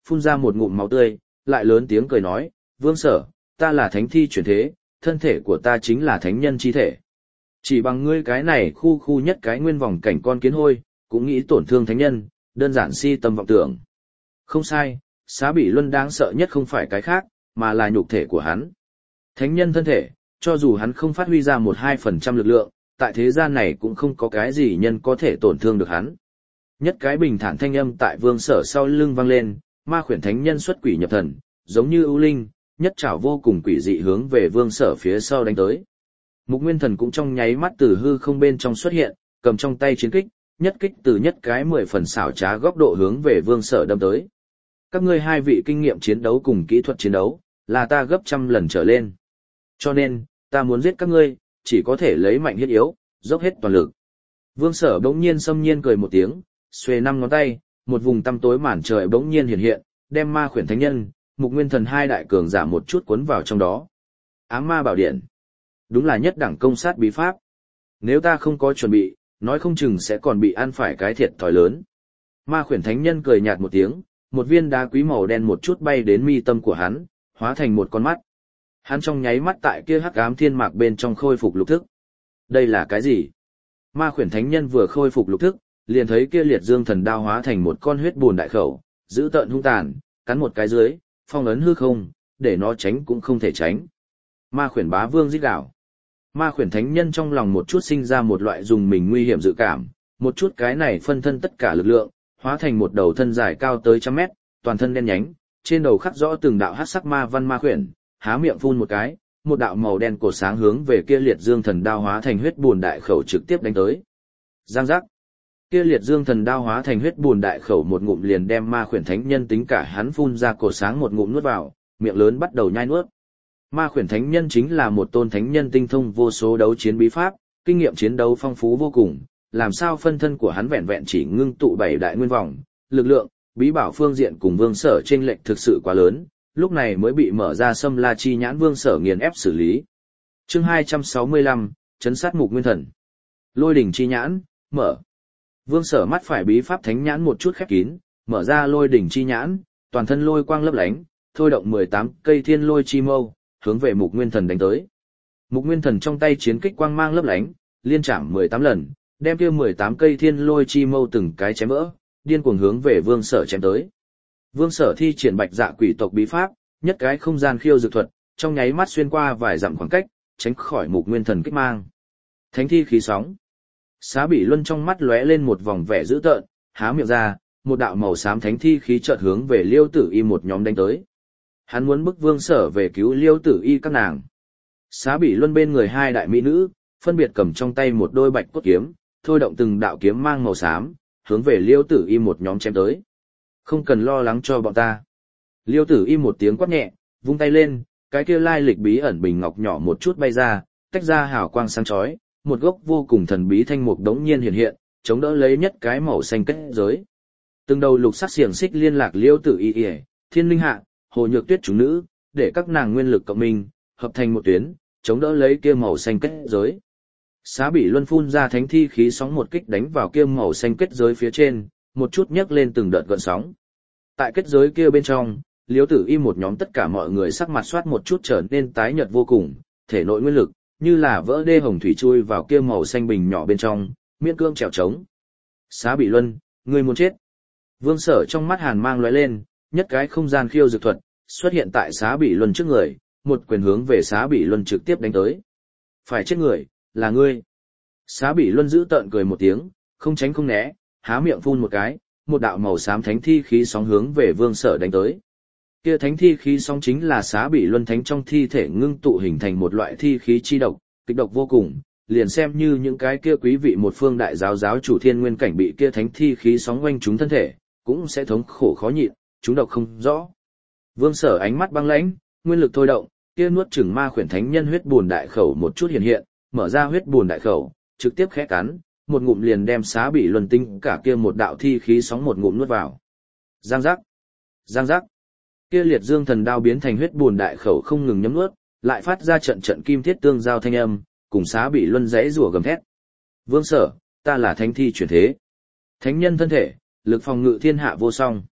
Speaker 1: phun ra một ngụm máu tươi, lại lớn tiếng cười nói, Vương Sở, ta là thánh thi chuyển thế, thân thể của ta chính là thánh nhân chi thể. Chỉ bằng ngươi cái này khu khu nhất cái nguyên vòng cảnh con kiến hôi, cũng nghĩ tổn thương thánh nhân, đơn giản si tâm vọng tưởng. Không sai, Xá Bỉ Luân đáng sợ nhất không phải cái khác, mà là nhục thể của hắn. Thánh nhân thân thể, cho dù hắn không phát huy ra 1-2% lực lượng, tại thế gian này cũng không có cái gì nhân có thể tổn thương được hắn. Nhất cái bình thản thanh âm tại Vương Sở sau lưng vang lên, ma khuyển thánh nhân xuất quỷ nhập thần, giống như ưu linh, nhất trảo vô cùng quỷ dị hướng về Vương Sở phía sau đánh tới. Mục Nguyên Thần cũng trong nháy mắt từ hư không bên trong xuất hiện, cầm trong tay chiến kích, nhất kích từ nhất cái 10 phần xảo trá góc độ hướng về Vương Sở đâm tới. Các ngươi hai vị kinh nghiệm chiến đấu cùng kỹ thuật chiến đấu, là ta gấp trăm lần trở lên. Cho nên, ta muốn giết các ngươi, chỉ có thể lấy mạnh hiết yếu, dốc hết toàn lực. Vương Sở bỗng nhiên xâm nhiên cười một tiếng, xuề 5 ngón tay, một vùng tăm tối màn trời bỗng nhiên hiện hiện, đem ma khuyển thánh nhân, Mục Nguyên Thần hai đại cường giả một chút cuốn vào trong đó. Ám ma bảo điện. Đúng là nhất đẳng công sát bí pháp. Nếu ta không có chuẩn bị, nói không chừng sẽ còn bị ăn phải cái thiệt thòi lớn. Ma khuyển thánh nhân cười nhạt một tiếng, một viên đá quý màu đen một chút bay đến mi tâm của hắn, hóa thành một con mắt. Hắn trong nháy mắt tại kia hắc ám thiên mạc bên trong khôi phục lục thức. Đây là cái gì? Ma khuyển thánh nhân vừa khôi phục lục thức, liền thấy kia liệt dương thần đao hóa thành một con huyết bùn đại khẩu, giữ tợn hung tàn, cắn một cái dưới, phong ấn hư không, để nó tránh cũng không thể tránh. Ma khuyển bá vương rít gào. Ma khuyển thánh nhân trong lòng một chút sinh ra một loại dùng mình nguy hiểm dự cảm, một chút cái này phân thân tất cả lực lượng, hóa thành một đầu thân dài cao tới 100 mét, toàn thân đen nhánh, trên đầu khắc rõ từng đạo hắc sắc ma văn ma khuyển, há miệng phun một cái, một đạo màu đen cổ sáng hướng về kia liệt dương thần đao hóa thành huyết bùn đại khẩu trực tiếp đánh tới. Giang giác. Kia liệt dương thần đao hóa thành huyết bùn đại khẩu một ngụm liền đem ma khuyển thánh nhân tính cả hắn phun ra cổ sáng một ngụm nuốt vào, miệng lớn bắt đầu nhai nuốt. Ma khuyển thánh nhân chính là một tôn thánh nhân tinh thông vô số đấu chiến bí pháp, kinh nghiệm chiến đấu phong phú vô cùng, làm sao phân thân của hắn vẹn vẹn chỉ ngưng tụ 7 đại nguyên vòng, lực lượng, bí bảo phương diện cùng Vương Sở chênh lệch thực sự quá lớn, lúc này mới bị mở ra Xâm La chi nhãn Vương Sở nghiền ép xử lý. Chương 265, chấn sát Mục Nguyên Thần. Lôi đỉnh chi nhãn, mở. Vương Sở mắt phải bí pháp thánh nhãn một chút khép kín, mở ra lôi đỉnh chi nhãn, toàn thân lôi quang lấp lánh, thôi động 18 cây thiên lôi chi mâu, hướng về Mục Nguyên Thần đánh tới. Mục Nguyên Thần trong tay chiến kích quang mang lấp lánh, liên chạm 18 lần, đem kia 18 cây thiên lôi chi mâu từng cái chém vỡ, điên cuồng hướng về Vương Sở chém tới. Vương Sở thi triển Bạch Dạ quỷ tộc bí pháp, nhất cái không gian khiêu dược thuật, trong nháy mắt xuyên qua vài dặm khoảng cách, tránh khỏi Mục Nguyên Thần kích mang. Thánh thi khí sóng. Xá Bỉ Luân trong mắt lóe lên một vòng vẻ dữ tợn, há miệng ra, một đạo màu xám thánh thi khí chợt hướng về Liêu Tử Y một nhóm đánh tới. Hắn muốn bức Vương Sở về cứu Liêu Tử Y các nàng. Xá Bỉ Luân bên người hai đại mỹ nữ, phân biệt cầm trong tay một đôi bạch cốt kiếm, thôi động từng đạo kiếm mang màu xám, hướng về Liêu Tử Y một nhóm chém tới. Không cần lo lắng cho bọn ta. Liêu Tử Y một tiếng quát nhẹ, vung tay lên, cái kia lai lịch bí ẩn bình ngọc nhỏ một chút bay ra, tách ra hào quang sáng chói, một gốc vô cùng thần bí thanh mục đống nhiên hiện hiện, chống đỡ lấy nhất cái màu xanh kết giới. Từng đầu lục sắc xiềng xích liên lạc Liêu Tử Y, Thiên Linh Hạ, Hồ Nhược Tuyết chúng nữ, để các nàng nguyên lực cộng minh, hợp thành một tuyến, chống đỡ lấy kia màu xanh kết giới. Xá Bỉ Luân phun ra thánh thi khí sóng một kích đánh vào kia màu xanh kết giới phía trên, một chút nhấc lên từng đợt gợn sóng. Tại kết giới kia bên trong, Liêu Tử Y một nhóm tất cả mọi người sắc mặt soát một chút trở nên tái nhợt vô cùng, thể nội nguyên lực như là vỡ đê hồng thủy chui vào kia màu xanh bình nhỏ bên trong, miễn cương trèo trống. Xá Bỉ Luân, ngươi muốn chết. Vương Sở trong mắt hàn mang lóe lên, nhất cái không gian khiêu dược thuật xuất hiện tại Xá Bỉ Luân trước người, một quyền hướng về Xá Bỉ Luân trực tiếp đánh tới. Phải chết người, là ngươi. Xá Bỉ Luân giữ tợn cười một tiếng, không tránh không né, há miệng phun một cái, một đạo màu xám thánh thi khí sóng hướng về Vương Sở đánh tới. Kia thánh thi khí sóng chính là Xá Bỉ Luân thánh trong thi thể ngưng tụ hình thành một loại thi khí chi độc, kịch độc vô cùng, liền xem như những cái kia quý vị một phương đại giáo giáo chủ thiên nguyên cảnh bị kia thánh thi khí sóng quanh chúng thân thể, cũng sẽ thống khổ khó nhịn, chúng độc không rõ. Vương Sở ánh mắt băng lãnh, nguyên lực thôi động, kia nuốt chửng ma khuyển thánh nhân huyết buồn đại khẩu một chút hiện hiện, mở ra huyết buồn đại khẩu, trực tiếp khẽ cắn, một ngụm liền đem Xá Bỉ Luân tinh cả kia một đạo thi khí sóng một ngụm nuốt vào. Giang giác, giang giác. Kia liệt dương thần đao biến thành huyết buồn đại khẩu không ngừng nhấm nuốt, lại phát ra trận trận kim thiết tương giao thanh âm, cùng Xá Bỉ Luân rẽ rủa gầm thét. Vương Sở, ta là thánh thi chuyển thế. Thánh nhân thân thể, lực phòng ngự thiên hạ vô song.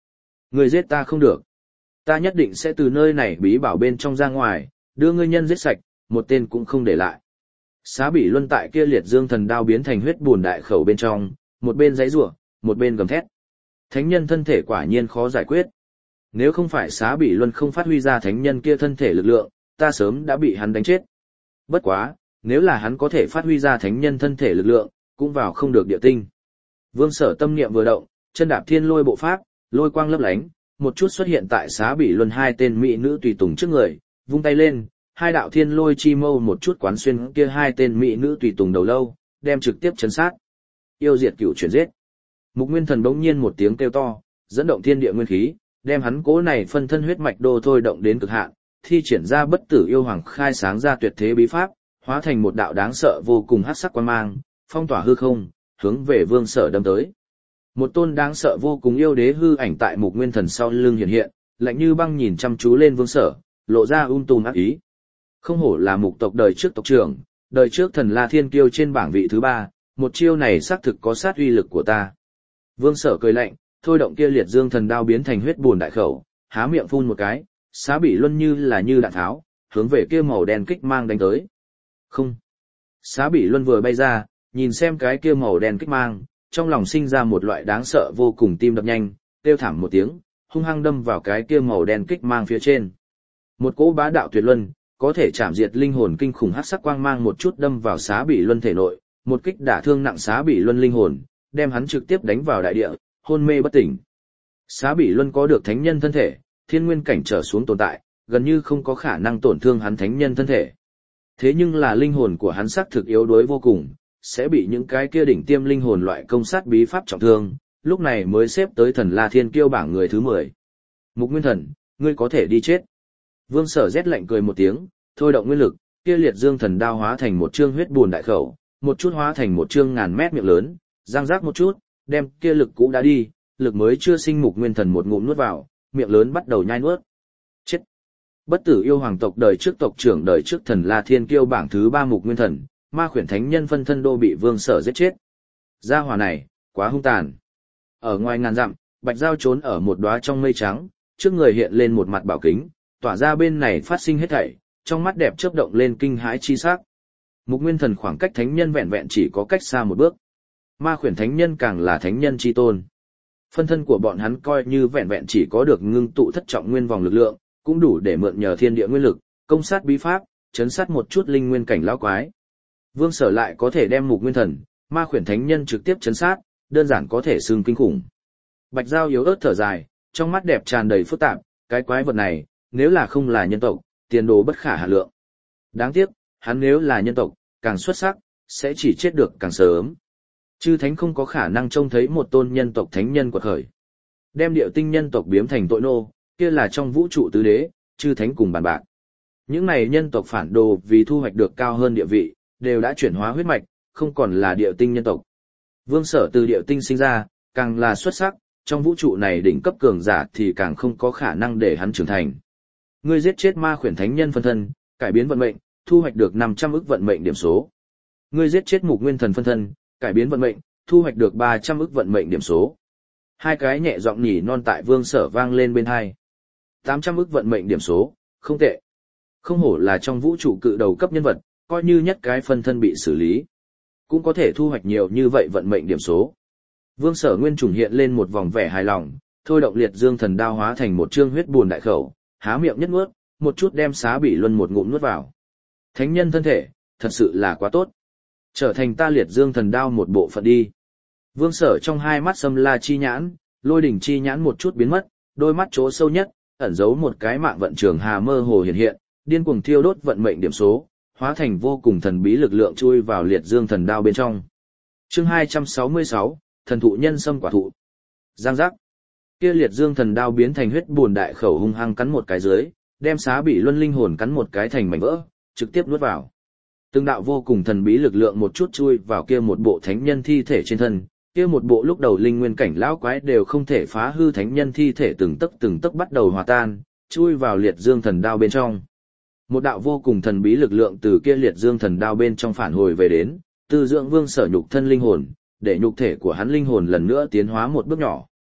Speaker 1: Ngươi giết ta không được. Ta nhất định sẽ từ nơi này bí bảo bên trong ra ngoài, đưa ngươi nhân giết sạch, một tên cũng không để lại. Xá Bỉ Luân tại kia liệt dương thần đao biến thành huyết bùn đại khẩu bên trong, một bên giãy giụa, một bên gầm thét. Thánh nhân thân thể quả nhiên khó giải quyết. Nếu không phải Xá Bỉ Luân không phát huy ra thánh nhân kia thân thể lực lượng, ta sớm đã bị hắn đánh chết. Bất quá, nếu là hắn có thể phát huy ra thánh nhân thân thể lực lượng, cũng vào không được địa tinh. Vương Sở tâm niệm vừa động, chân đạp thiên lôi bộ pháp, lôi quang lấp lánh, một chút xuất hiện tại Xá Bỉ Luân hai tên mỹ nữ tùy tùng trước người, vung tay lên, hai đạo thiên lôi chi mâu một chút quán xuyên kia hai tên mỹ nữ tùy tùng đầu lâu, đem trực tiếp chấn sát. Yêu diệt cửu chuyển giết. Mục Nguyên Thần bỗng nhiên một tiếng kêu to, dẫn động thiên địa nguyên khí, đem hắn cố này phân thân huyết mạch đô thôi động đến cực hạn, thi triển ra bất tử yêu hoàng khai sáng ra tuyệt thế bí pháp, hóa thành một đạo đáng sợ vô cùng hắc sắc quang mang, phong tỏa hư không, hướng về Vương Sở đâm tới. Một tôn đáng sợ vô cùng yêu đế hư ảnh tại Mục Nguyên Thần sau lưng hiện hiện, lạnh như băng nhìn chăm chú lên Vương Sở, lộ ra tùm ác ý. Không hổ là Mục tộc đời trước tộc trưởng, đời trước thần La Thiên Kiêu trên bảng vị thứ 3, một chiêu này xác thực có sát uy lực của ta. Vương Sở cười lạnh, thôi động kia liệt dương thần đao biến thành huyết bùn đại khẩu, há miệng phun một cái, Xá Bỉ Luân như là như đạn tháo, hướng về kia màu đen kích mang đánh tới. Không. Xá Bỉ Luân vừa bay ra, nhìn xem cái kia màu đen kích mang, trong lòng sinh ra một loại đáng sợ vô cùng tim đập nhanh, kêu thảm một tiếng, hung hăng đâm vào cái kia màu đen kích mang phía trên. Một cỗ bá đạo tuyệt luân, có thể chạm diệt linh hồn kinh khủng hắc sắc quang mang một chút đâm vào Xá Bỉ Luân thể nội, một kích đả thương nặng Xá Bỉ Luân linh hồn, đem hắn trực tiếp đánh vào đại địa, hôn mê bất tỉnh. Xá Bỉ Luân có được thánh nhân thân thể, thiên nguyên cảnh trở xuống tồn tại, gần như không có khả năng tổn thương hắn thánh nhân thân thể. Thế nhưng là linh hồn của hắn xác thực yếu đuối vô cùng, sẽ bị những cái kia đỉnh tiêm linh hồn loại công sát bí pháp trọng thương, lúc này mới xếp tới thần La Thiên Kiêu bảng người thứ 10. Mục Nguyên Thần, ngươi có thể đi chết. Vương Sở rét lạnh cười một tiếng, thôi động nguyên lực, kia liệt dương thần đao hóa thành một chương huyết bùn đại khẩu, một chút hóa thành một chương ngàn mét miệng lớn, răng rác một chút, đem kia lực cũ đã đi, lực mới chưa sinh Mục Nguyên Thần một ngụm nuốt vào, miệng lớn bắt đầu nhai nuốt. Chết. Bất tử yêu hoàng tộc đời trước tộc trưởng đời trước thần La Thiên Kiêu bảng thứ 3 Mục Nguyên Thần, ma khuyển thánh nhân phân thân đô bị Vương Sở giết chết. Gia hỏa này, quá hung tàn. Ở ngoài ngàn dặm, Bạch Giao trốn ở một đóa trong mây trắng, trước người hiện lên một mặt bảo kính, tỏa ra bên này phát sinh hết thảy, trong mắt đẹp chớp động lên kinh hãi chi sắc. Mục Nguyên Thần khoảng cách thánh nhân vẹn vẹn chỉ có cách xa một bước. Ma khuyển thánh nhân càng là thánh nhân chi tôn. Phân thân của bọn hắn coi như vẹn vẹn chỉ có được ngưng tụ thất trọng nguyên vòng lực lượng, cũng đủ để mượn nhờ thiên địa nguyên lực, công sát bí pháp, chấn sát một chút linh nguyên cảnh lão quái. Vương Sở lại có thể đem Mục Nguyên Thần, ma khuyển thánh nhân trực tiếp chấn sát, đơn giản có thể xưng kinh khủng. Bạch Giao yếu ớt thở dài, trong mắt đẹp tràn đầy phức tạp, cái quái vật này, nếu là không là nhân tộc, tiền đồ bất khả hạn lượng. Đáng tiếc, hắn nếu là nhân tộc, càng xuất sắc, sẽ chỉ chết được càng sớm. Chư thánh không có khả năng trông thấy một tôn nhân tộc thánh nhân quật khởi. Đem điệu tinh nhân tộc biếm thành tội nô, kia là trong vũ trụ tứ đế, chư thánh cùng bàn bạc. Những này nhân tộc phản đồ vì thu hoạch được cao hơn địa vị, đều đã chuyển hóa huyết mạch, không còn là điệu tinh nhân tộc. Vương Sở từ điệu tinh sinh ra, càng là xuất sắc, trong vũ trụ này đỉnh cấp cường giả thì càng không có khả năng để hắn trưởng thành. Ngươi giết chết ma khuyển thánh nhân phân thân, cải biến vận mệnh, thu hoạch được 500 ức vận mệnh điểm số. Ngươi giết chết Mục Nguyên Thần phân thân, cải biến vận mệnh, thu hoạch được 300 ức vận mệnh điểm số. Hai cái nhẹ giọng nhỉ non tại Vương Sở vang lên bên hai. 800 ức vận mệnh điểm số, không tệ. Không hổ là trong vũ trụ cự đầu cấp nhân vật, coi như nhất cái phân thân bị xử lý, cũng có thể thu hoạch nhiều như vậy vận mệnh điểm số. Vương Sở nguyên trùng hiện lên một vòng vẻ hài lòng, thôi động liệt dương thần đao hóa thành một chương huyết buồn đại khẩu, há miệng nhất nuốt, một chút đem Xá Bỉ Luân một ngụm nuốt vào. Thánh nhân thân thể, thật sự là quá tốt. Trở thành ta liệt dương thần đao một bộ phận đi. Vương Sở trong hai mắt xâm la chi nhãn, lôi đỉnh chi nhãn một chút biến mất, đôi mắt chỗ sâu nhất, ẩn giấu một cái mạng vận trường hà mơ hồ hiện hiện, điên cuồng thiêu đốt vận mệnh điểm số, hóa thành vô cùng thần bí lực lượng chui vào liệt dương thần đao bên trong. Chương 266, thần thụ nhân sâm quả thụ. Giang giác. Kia liệt dương thần đao biến thành huyết buồn đại khẩu hung hăng cắn một cái dưới, đem Xá Bỉ Luân linh hồn cắn một cái thành mảnh vỡ, trực tiếp nuốt vào. Từng đạo vô cùng thần bí lực lượng một chút chui vào kia một bộ thánh nhân thi thể trên thân, kia một bộ lúc đầu linh nguyên cảnh lão quái đều không thể phá hư thánh nhân thi thể từng tấc bắt đầu hòa tan, chui vào liệt dương thần đao bên trong. Một đạo vô cùng thần bí lực lượng từ kia liệt dương thần đao bên trong phản hồi về đến, từ dưỡng Vương Sở nhục thân linh hồn, để nhục thể của hắn linh hồn lần nữa tiến hóa một bước nhỏ.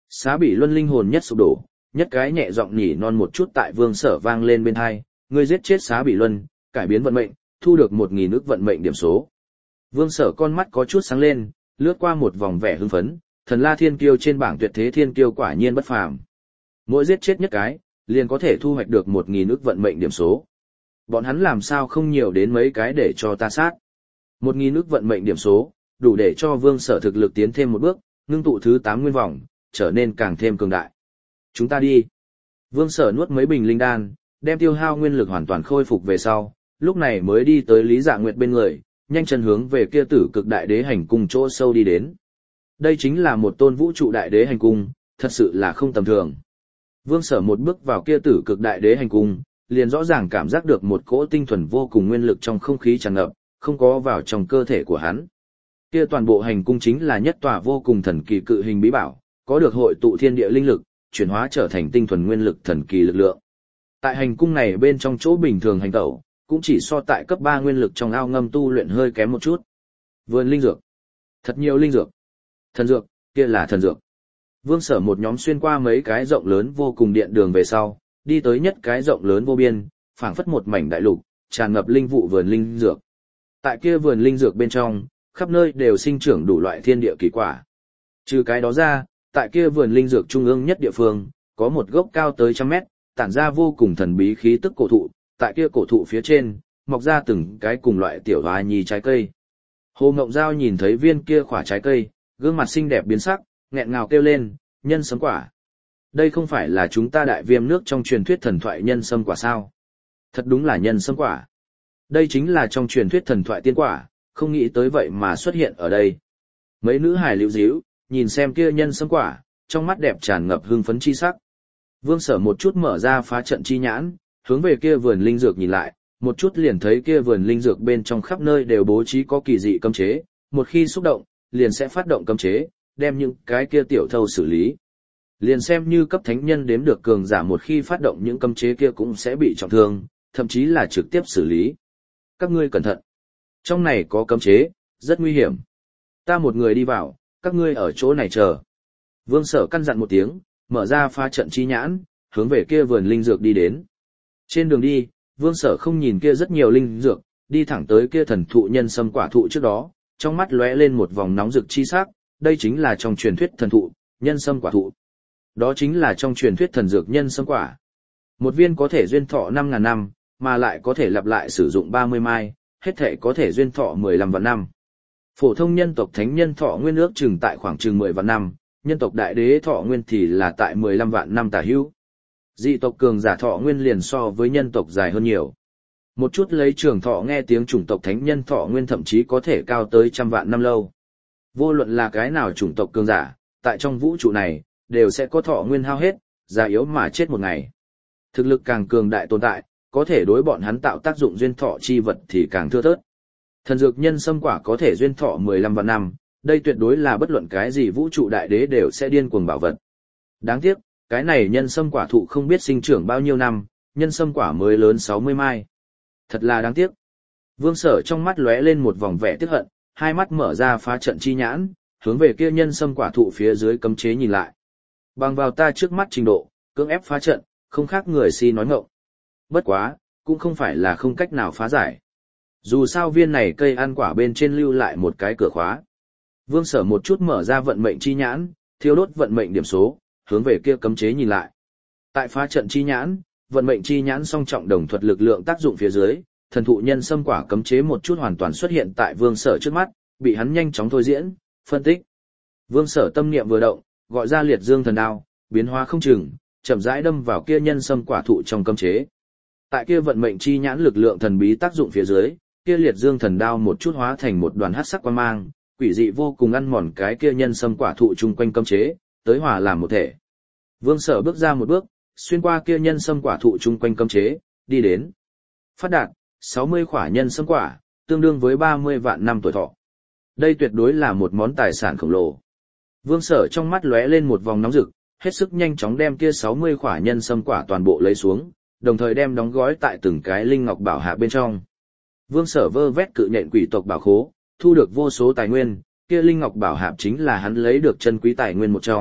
Speaker 1: Xá Bỉ Luân linh hồn nhất sụp đổ, nhất cái nhẹ giọng nhỉ non một chút tại Vương Sở vang lên bên tai, ngươi giết chết Xá Bỉ Luân, cải biến vận mệnh, thu được 1000 ức vận mệnh điểm số. Vương Sở con mắt có chút sáng lên, lướt qua một vòng vẻ hưng phấn, thần La Thiên Kiêu trên bảng tuyệt thế thiên kiêu quả nhiên bất phàm. Mỗi giết chết nhất cái, liền có thể thu hoạch được 1000 ức vận mệnh điểm số. Bọn hắn làm sao không nhiều đến mấy cái để cho ta sát. 1000 ức vận mệnh điểm số, đủ để cho Vương Sở thực lực tiến thêm một bước, ngưng tụ thứ 8 nguyên vòng, trở nên càng thêm cường đại. Chúng ta đi. Vương Sở nuốt mấy bình linh đan, đem tiêu hao nguyên lực hoàn toàn khôi phục về sau, lúc này mới đi tới Lý Dạ Nguyệt bên người, nhanh chân hướng về kia Tử Cực Đại Đế hành cung chỗ sâu đi đến. Đây chính là một tôn vũ trụ đại đế hành cung, thật sự là không tầm thường. Vương Sở một bước vào kia Tử Cực Đại Đế hành cung, liền rõ ràng cảm giác được một cỗ tinh thuần vô cùng nguyên lực trong không khí tràn ngập, không có vào trong cơ thể của hắn. Kia toàn bộ hành cung chính là nhất tòa vô cùng thần kỳ cự hình bí bảo, có được hội tụ thiên địa linh lực, chuyển hóa trở thành tinh thuần nguyên lực thần kỳ lực lượng. Tại hành cung này bên trong chỗ bình thường hành tẩu, cũng chỉ so tại cấp 3 nguyên lực trong ao ngâm tu luyện hơi kém một chút. Vườn linh dược, thật nhiều linh dược. Thần dược, kia là thần dược. Vương Sở một nhóm xuyên qua mấy cái rộng lớn vô cùng điện đường về sau, đi tới nhất cái rộng lớn vô biên, phảng phất một mảnh đại lục, tràn ngập linh vụ vườn linh dược. Tại kia vườn linh dược bên trong, khắp nơi đều sinh trưởng đủ loại thiên địa kỳ quả. Trừ cái đó ra, tại kia vườn linh dược trung ương nhất địa phương, có một gốc cao tới 100 mét, tản ra vô cùng thần bí khí tức cổ thụ, tại kia cổ thụ phía trên, mọc ra từng cái cùng loại tiểu hoa nhi trái cây. Hồ Ngộng Giao nhìn thấy viên kia quả trái cây, gương mặt xinh đẹp biến sắc, nghẹn ngào kêu lên, nhân sâm quả. Đây không phải là chúng ta đại viêm nước trong truyền thuyết thần thoại nhân sâm quả sao? Thật đúng là nhân sâm quả. Đây chính là trong truyền thuyết thần thoại tiên quả, không nghĩ tới vậy mà xuất hiện ở đây. Mấy nữ hài liễu díu, nhìn xem kia nhân sâm quả, trong mắt đẹp tràn ngập hưng phấn chi sắc. Vương Sở một chút mở ra phá trận chi nhãn, hướng về kia vườn linh dược nhìn lại, một chút liền thấy kia vườn linh dược bên trong khắp nơi đều bố trí có kỳ dị cấm chế, một khi xúc động, liền sẽ phát động cấm chế, đem những cái kia tiểu thâu xử lý. Liền xem như cấp thánh nhân đếm được cường giả một khi phát động những cấm chế kia cũng sẽ bị trọng thương, thậm chí là trực tiếp xử lý. Các ngươi cẩn thận. Trong này có cấm chế, rất nguy hiểm. Ta một người đi vào, các ngươi ở chỗ này chờ. Vương Sở căn dặn một tiếng, mở ra phá trận chi nhãn, hướng về kia vườn linh dược đi đến. Trên đường đi, Vương Sở không nhìn kia rất nhiều linh dược, đi thẳng tới kia thần thụ nhân sâm quả thụ trước đó, trong mắt lóe lên một vòng nóng rực chi sắc, đây chính là trong truyền thuyết thần thụ, nhân sâm quả thụ. Đó chính là trong truyền thuyết thần dược nhân sâm quả. Một viên có thể duyên thọ 5.000 năm, mà lại có thể lặp lại sử dụng 30 mai, hết thể có thể duyên thọ 15 vạn năm. Phổ thông nhân tộc thánh nhân thọ nguyên ước chừng tại khoảng chừng 10 vạn năm, nhân tộc đại đế thọ nguyên thì là tại 15 vạn năm tả hữu. Dị tộc cường giả thọ nguyên liền so với nhân tộc dài hơn nhiều. Một chút lấy trường thọ nghe tiếng chủng tộc thánh nhân thọ nguyên thậm chí có thể cao tới 100 vạn năm lâu. Vô luận là cái nào chủng tộc cường giả, tại trong vũ trụ này, đều sẽ có thọ nguyên hao hết, già yếu mà chết một ngày. Thực lực càng cường đại tồn tại, có thể đối bọn hắn tạo tác dụng duyên thọ chi vật thì càng thưa thớt. Thần dược nhân sâm quả có thể duyên thọ 15 vạn năm, đây tuyệt đối là bất luận cái gì vũ trụ đại đế đều sẽ điên cuồng bảo vật. Đáng tiếc, cái này nhân sâm quả thụ không biết sinh trưởng bao nhiêu năm, nhân sâm quả mới lớn 60 mai. Thật là đáng tiếc. Vương Sở trong mắt lóe lên một vòng vẻ tiếc hận, hai mắt mở ra phá trận chi nhãn, hướng về kia nhân sâm quả thụ phía dưới cấm chế nhìn lại. Bằng vào ta trước mắt trình độ, cưỡng ép phá trận, không khác người si nói ngọng. Bất quá, cũng không phải là không cách nào phá giải. Dù sao viên này cây ăn quả bên trên lưu lại một cái cửa khóa. Vương Sở một chút mở ra vận mệnh chi nhãn, thiêu đốt vận mệnh điểm số, hướng về kia cấm chế nhìn lại. Tại phá trận chi nhãn, vận mệnh chi nhãn song trọng đồng thuật lực lượng tác dụng phía dưới, thần thụ nhân sâm quả cấm chế một chút hoàn toàn xuất hiện tại Vương Sở trước mắt, bị hắn nhanh chóng thôi diễn, phân tích. Vương Sở tâm niệm vừa động, gọi ra liệt dương thần đao, biến hóa không chừng, chậm rãi đâm vào kia nhân sâm quả thụ trong cấm chế. Tại kia vận mệnh chi nhãn lực lượng thần bí tác dụng phía dưới, kia liệt dương thần đao một chút hóa thành một đoàn hắc sắc quang mang, quỷ dị vô cùng ăn mòn cái kia nhân sâm quả thụ chung quanh cấm chế, tới hòa làm một thể. Vương Sở bước ra một bước, xuyên qua kia nhân sâm quả thụ chung quanh cấm chế, đi đến. Phát đạt, 60 khỏa nhân sâm quả, tương đương với 30 vạn năm tuổi thọ. Đây tuyệt đối là một món tài sản khổng lồ. Vương Sở trong mắt lóe lên một vòng nóng rực, hết sức nhanh chóng đem kia 60 khỏa nhân sâm quả toàn bộ lấy xuống, đồng thời đem đóng gói tại từng cái linh ngọc bảo hạ bên trong. Vương Sở vơ vét cự nhện quỷ tộc bảo khố, thu được vô số tài nguyên, kia linh ngọc bảo hạp chính là hắn lấy được chân quý tài nguyên một trong,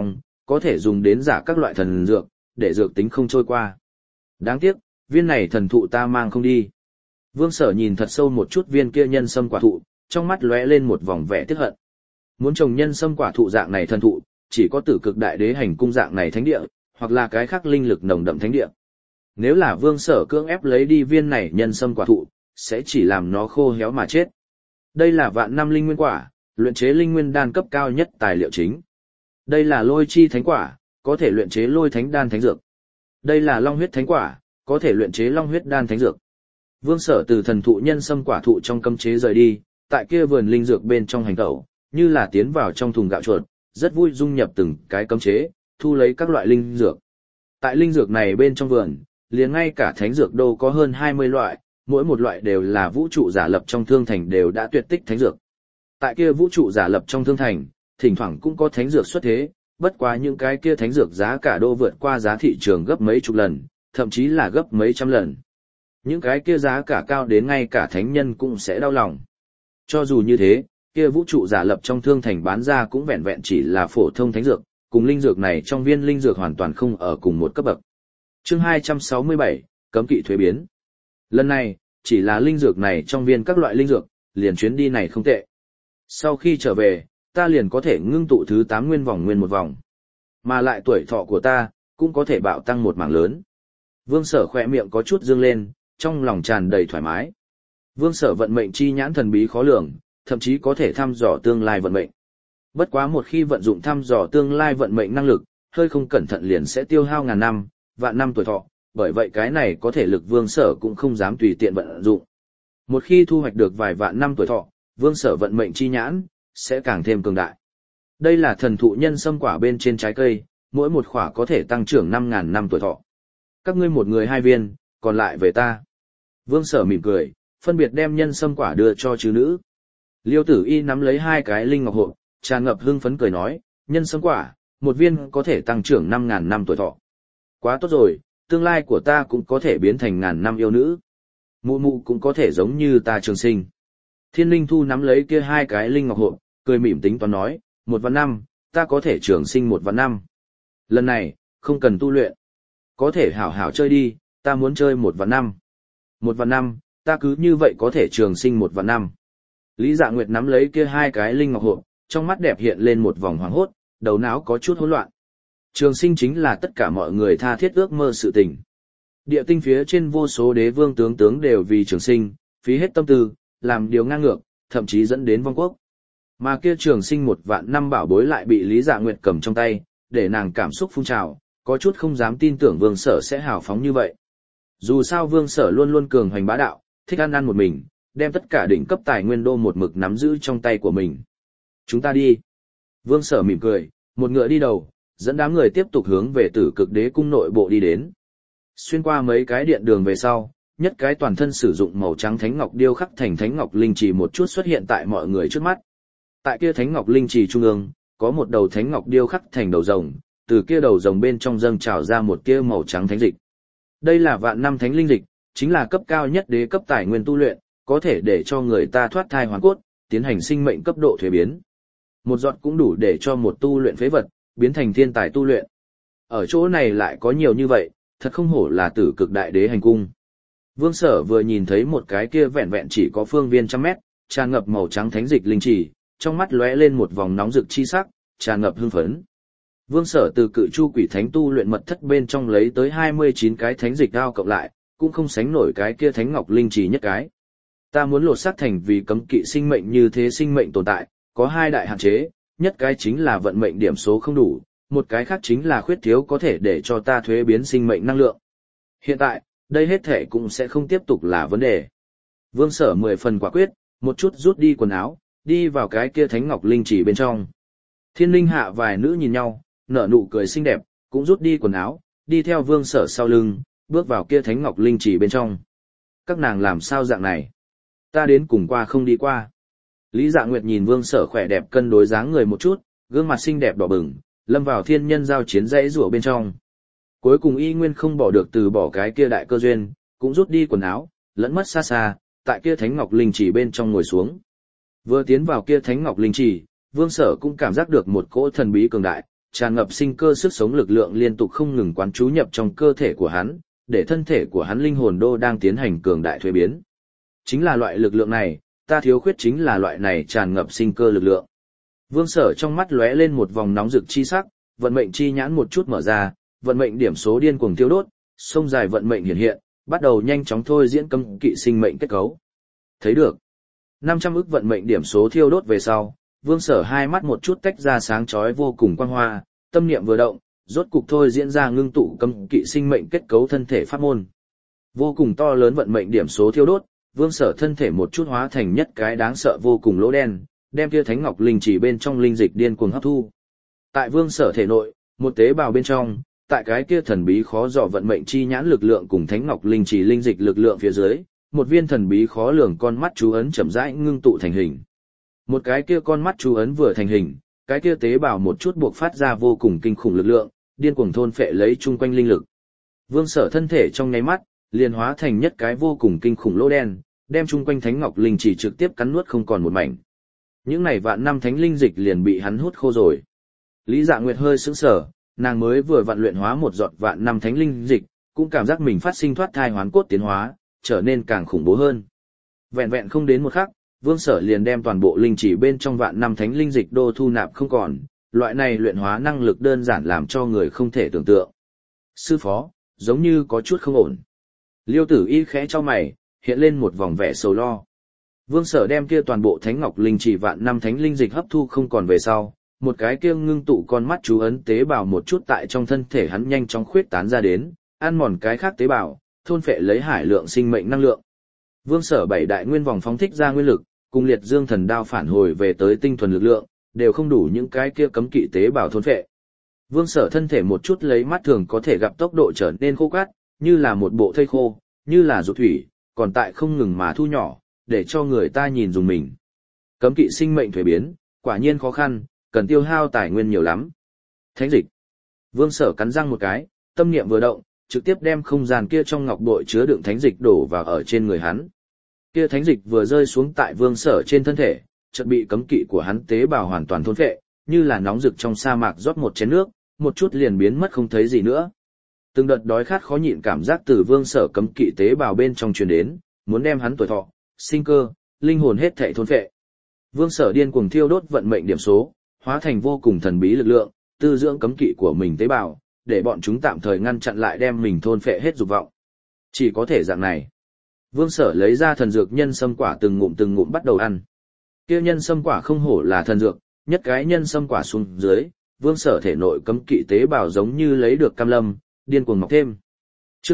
Speaker 1: có thể dùng đến giả các loại thần dược, để dược tính không trôi qua. Đáng tiếc, viên này thần thụ ta mang không đi. Vương Sở nhìn thật sâu một chút viên kia nhân sâm quả thụ, trong mắt lóe lên một vòng vẻ tiếc hận. Muốn trồng nhân sâm quả thụ dạng này thần thụ, chỉ có Tử Cực Đại Đế hành cung dạng này thánh địa, hoặc là cái khác linh lực nồng đậm thánh địa. Nếu là Vương Sở cưỡng ép lấy đi viên này nhân sâm quả thụ, sẽ chỉ làm nó khô héo mà chết. Đây là vạn năm linh nguyên quả, luyện chế linh nguyên đan cấp cao nhất tài liệu chính. Đây là lôi chi thánh quả, có thể luyện chế lôi thánh đan thánh dược. Đây là long huyết thánh quả, có thể luyện chế long huyết đan thánh dược. Vương Sở từ thần thụ nhân sâm quả thụ trong cấm chế rời đi, tại kia vườn linh dược bên trong hành tẩu, như là tiến vào trong thùng gạo chuột, rất vui dung nhập từng cái cấm chế, thu lấy các loại linh dược. Tại linh dược này bên trong vườn, liền ngay cả thánh dược đô có hơn 20 loại, mỗi một loại đều là vũ trụ giả lập trong thương thành đều đã tuyệt tích thánh dược. Tại kia vũ trụ giả lập trong thương thành, thỉnh thoảng cũng có thánh dược xuất thế, bất quá những cái kia thánh dược giá cả đô vượt qua giá thị trường gấp mấy chục lần, thậm chí là gấp mấy trăm lần. Những cái kia giá cả cao đến ngay cả thánh nhân cũng sẽ đau lòng. Cho dù như thế, kia vũ trụ giả lập trong thương thành bán ra cũng vẹn vẹn chỉ là phổ thông thánh dược, cùng linh dược này trong viên linh dược hoàn toàn không ở cùng một cấp bậc. Chương 267, cấm kỵ thuế biến. Lần này, chỉ là linh dược này trong viên các loại linh dược, liền chuyến đi này không tệ. Sau khi trở về, ta liền có thể ngưng tụ thứ 8 nguyên vòng nguyên một vòng. Mà lại tuổi thọ của ta, cũng có thể bạo tăng một mảng lớn. Vương Sở khỏe miệng có chút dương lên, trong lòng tràn đầy thoải mái. Vương Sở vận mệnh chi nhãn thần bí khó lường, thậm chí có thể thăm dò tương lai vận mệnh. Bất quá một khi vận dụng thăm dò tương lai vận mệnh năng lực, hơi không cẩn thận liền sẽ tiêu hao ngàn năm, vạn năm tuổi thọ, bởi vậy cái này có thể lực Vương Sở cũng không dám tùy tiện vận dụng. Một khi thu hoạch được vài vạn năm tuổi thọ, Vương Sở vận mệnh chi nhãn sẽ càng thêm cường đại. Đây là thần thụ nhân sâm quả bên trên trái cây, mỗi một quả có thể tăng trưởng 5.000 năm tuổi thọ. Các ngươi một người 2 viên, còn lại về ta. Vương Sở mỉm cười, phân biệt đem nhân sâm quả đưa cho chư nữ. Liêu Tử Y nắm lấy 2 cái linh ngọc hộp, tràn ngập hưng phấn cười nói, nhân sâm quả, một viên có thể tăng trưởng 5.000 năm tuổi thọ. Quá tốt rồi, tương lai của ta cũng có thể biến thành ngàn năm yêu nữ. Mụ mụ cũng có thể giống như ta trường sinh. Thiên Linh Thu nắm lấy kia 2 cái linh ngọc hộp, cười mỉm tính toán nói, 1 vạn năm, ta có thể trường sinh 1 vạn năm. Lần này, không cần tu luyện. Có thể hảo hảo chơi đi, ta muốn chơi 1 vạn năm. 1 vạn năm, ta cứ như vậy có thể trường sinh 1 vạn năm. Lý Dạ Nguyệt nắm lấy kia 2 cái linh ngọc hộp, trong mắt đẹp hiện lên một vòng hoảng hốt, đầu não có chút hỗn loạn. Trường sinh chính là tất cả mọi người tha thiết ước mơ sự tình. Địa tinh phía trên vô số đế vương tướng đều vì trường sinh, phí hết tâm tư, làm điều ngang ngược, thậm chí dẫn đến vong quốc. Mà kia trường sinh 1 vạn năm bảo bối lại bị Lý Dạ Nguyệt cầm trong tay, để nàng cảm xúc phun trào, có chút không dám tin tưởng Vương Sở sẽ hào phóng như vậy. Dù sao Vương Sở luôn luôn cường hoành bá đạo, thích ăn một mình, đem tất cả đỉnh cấp tài nguyên đô một mực nắm giữ trong tay của mình. Chúng ta đi. Vương Sở mỉm cười, một ngựa đi đầu, dẫn đám người tiếp tục hướng về Tử Cực Đế cung nội bộ đi đến. Xuyên qua mấy cái điện đường về sau, nhất cái toàn thân sử dụng màu trắng thánh ngọc điêu khắc thành thánh ngọc linh trì một chút xuất hiện tại mọi người trước mắt. Tại kia thánh ngọc linh trì trung ương, có một đầu thánh ngọc điêu khắc thành đầu rồng, từ kia đầu rồng bên trong dâng trào ra một tia màu trắng thánh dịch. Đây là vạn năm thánh linh dịch, chính là cấp cao nhất đế cấp tài nguyên tu luyện, có thể để cho người ta thoát thai hoàn cốt, tiến hành sinh mệnh cấp độ thuế biến. Một giọt cũng đủ để cho một tu luyện phế vật biến thành thiên tài tu luyện. Ở chỗ này lại có nhiều như vậy, thật không hổ là Tử Cực Đại Đế hành cung. Vương Sở vừa nhìn thấy một cái kia vẹn vẹn chỉ có phương viên 100 mét, tràn ngập màu trắng thánh dịch linh trì, trong mắt lóe lên một vòng nóng rực chi sắc, tràn ngập hưng phấn. Vương Sở từ Cự Chu Quỷ Thánh tu luyện mật thất bên trong lấy tới 29 cái thánh dịch đao cộng lại, cũng không sánh nổi cái kia thánh ngọc linh trì nhất cái. Ta muốn lột xác thành vì cấm kỵ sinh mệnh như thế sinh mệnh tồn tại, có 2 đại hạn chế, nhất cái chính là vận mệnh điểm số không đủ, một cái khác chính là khuyết thiếu có thể để cho ta thuế biến sinh mệnh năng lượng. Hiện tại, đây hết thể cũng sẽ không tiếp tục là vấn đề. Vương Sở 10 phần quả quyết, một chút rút đi quần áo, đi vào cái kia thánh ngọc linh trì bên trong. Thiên Linh Hạ vài nữ nhìn nhau, nở nụ cười xinh đẹp, cũng rút đi quần áo, đi theo Vương Sở sau lưng, bước vào kia thánh ngọc linh trì bên trong. Các nàng làm sao dạng này? Ta đến cùng qua không đi qua. Lý Dạ Nguyệt nhìn Vương Sở khỏe đẹp cân đối dáng người một chút, gương mặt xinh đẹp đỏ bừng, lâm vào thiên nhân giao chiến dãy rủa bên trong. Cuối cùng y nguyên không bỏ được từ bỏ cái kia đại cơ duyên, cũng rút đi quần áo, lẫn mất xa xa, tại kia thánh ngọc linh trì bên trong ngồi xuống. Vừa tiến vào kia thánh ngọc linh trì, Vương Sở cũng cảm giác được một cỗ thần bí cường đại, tràn ngập sinh cơ sức sống lực lượng liên tục không ngừng quán trú nhập trong cơ thể của hắn, để thân thể của hắn linh hồn đô đang tiến hành cường đại thuế biến. Chính là loại lực lượng này, ta thiếu khuyết chính là loại này tràn ngập sinh cơ lực lượng. Vương Sở trong mắt lóe lên một vòng nóng rực chi sắc, vận mệnh chi nhãn một chút mở ra, vận mệnh điểm số điên cuồng tiêu đốt, sông dài vận mệnh hiện hiện, bắt đầu nhanh chóng thôi diễn cấm kỵ sinh mệnh kết cấu. Thấy được. 500 ức vận mệnh điểm số thiêu đốt về sau, Vương Sở hai mắt một chút tách ra sáng chói vô cùng quang hoa, tâm niệm vừa động, rốt cục thôi diễn ra ngưng tụ cấm kỵ sinh mệnh kết cấu thân thể pháp môn. Vô cùng to lớn vận mệnh điểm số thiêu đốt, Vương Sở thân thể một chút hóa thành nhất cái đáng sợ vô cùng lỗ đen, đem kia thánh ngọc linh chỉ bên trong linh dịch điên cuồng hấp thu. Tại Vương Sở thể nội, một tế bào bên trong, tại cái kia thần bí khó dò vận mệnh chi nhãn lực lượng cùng thánh ngọc linh chỉ linh dịch lực lượng phía dưới, một viên thần bí khó lường con mắt chú ấn chậm rãi ngưng tụ thành hình. Một cái kia con mắt chú ấn vừa thành hình, cái kia tế bào một chút buộc phát ra vô cùng kinh khủng lực lượng, điên cuồng thôn phệ lấy chung quanh linh lực. Vương Sở thân thể trong nháy mắt, liền hóa thành nhất cái vô cùng kinh khủng lỗ đen, đem chung quanh thánh ngọc linh chỉ trực tiếp cắn nuốt không còn một mảnh. Những này vạn năm thánh linh dịch liền bị hắn hút khô rồi. Lý Dạ Nguyệt hơi sững sờ, nàng mới vừa vặn luyện hóa một giọt vạn năm thánh linh dịch, cũng cảm giác mình phát sinh thoát thai hoán cốt tiến hóa, trở nên càng khủng bố hơn. Vẹn vẹn không đến một khắc, Vương Sở liền đem toàn bộ linh chỉ bên trong vạn năm thánh linh dịch đô thu nạp không còn, loại này luyện hóa năng lực đơn giản làm cho người không thể tưởng tượng. Sư phó, giống như có chút không ổn. Liêu Tử Y khẽ chau mày, hiện lên một vòng vẻ sầu lo. Vương Sở đem kia toàn bộ thánh ngọc linh chỉ vạn năm thánh linh dịch hấp thu không còn về sau, một cái kia ngưng tụ con mắt chú ấn tế bào một chút tại trong thân thể hắn nhanh chóng khuyết tán ra đến, ăn mòn cái khác tế bào, thôn phệ lấy hải lượng sinh mệnh năng lượng. Vương Sở bảy đại nguyên vòng phóng thích ra nguyên lực, cùng liệt dương thần đao phản hồi về tới tinh thuần lực lượng, đều không đủ những cái kia cấm kỵ tế bào thôn phệ. Vương Sở thân thể một chút lấy mắt thường có thể gặp tốc độ trở nên khô cát, như là một bộ thây khô, như là rụt thủy, còn tại không ngừng mà thu nhỏ, để cho người ta nhìn dùng mình. Cấm kỵ sinh mệnh thuế biến, quả nhiên khó khăn, cần tiêu hao tài nguyên nhiều lắm. Thánh dịch. Vương Sở cắn răng một cái, tâm niệm vừa động, trực tiếp đem không gian kia trong ngọc bội chứa đựng thánh dịch đổ vào ở trên người hắn. Kia thánh dịch vừa rơi xuống tại Vương Sở trên thân thể, chợt bị cấm kỵ của hắn tế bào hoàn toàn thôn phệ, như là nóng rực trong sa mạc rót một chén nước, một chút liền biến mất không thấy gì nữa. Từng đợt đói khát khó nhịn cảm giác từ Vương Sở cấm kỵ tế bào bên trong truyền đến, muốn đem hắn tuổi thọ, sinh cơ, linh hồn hết thảy thôn phệ. Vương Sở điên cuồng thiêu đốt vận mệnh điểm số, hóa thành vô cùng thần bí lực lượng, tư dưỡng cấm kỵ của mình tế bào, để bọn chúng tạm thời ngăn chặn lại đem mình thôn phệ hết dục vọng. Chỉ có thể dạng này. Vương Sở lấy ra thần dược nhân sâm quả từng ngụm bắt đầu ăn. Kia nhân sâm quả không hổ là thần dược, nhất cái nhân sâm quả xuống dưới, Vương Sở thể nội cấm kỵ tế bào giống như lấy được cam lâm, điên cuồng mọc thêm. Chương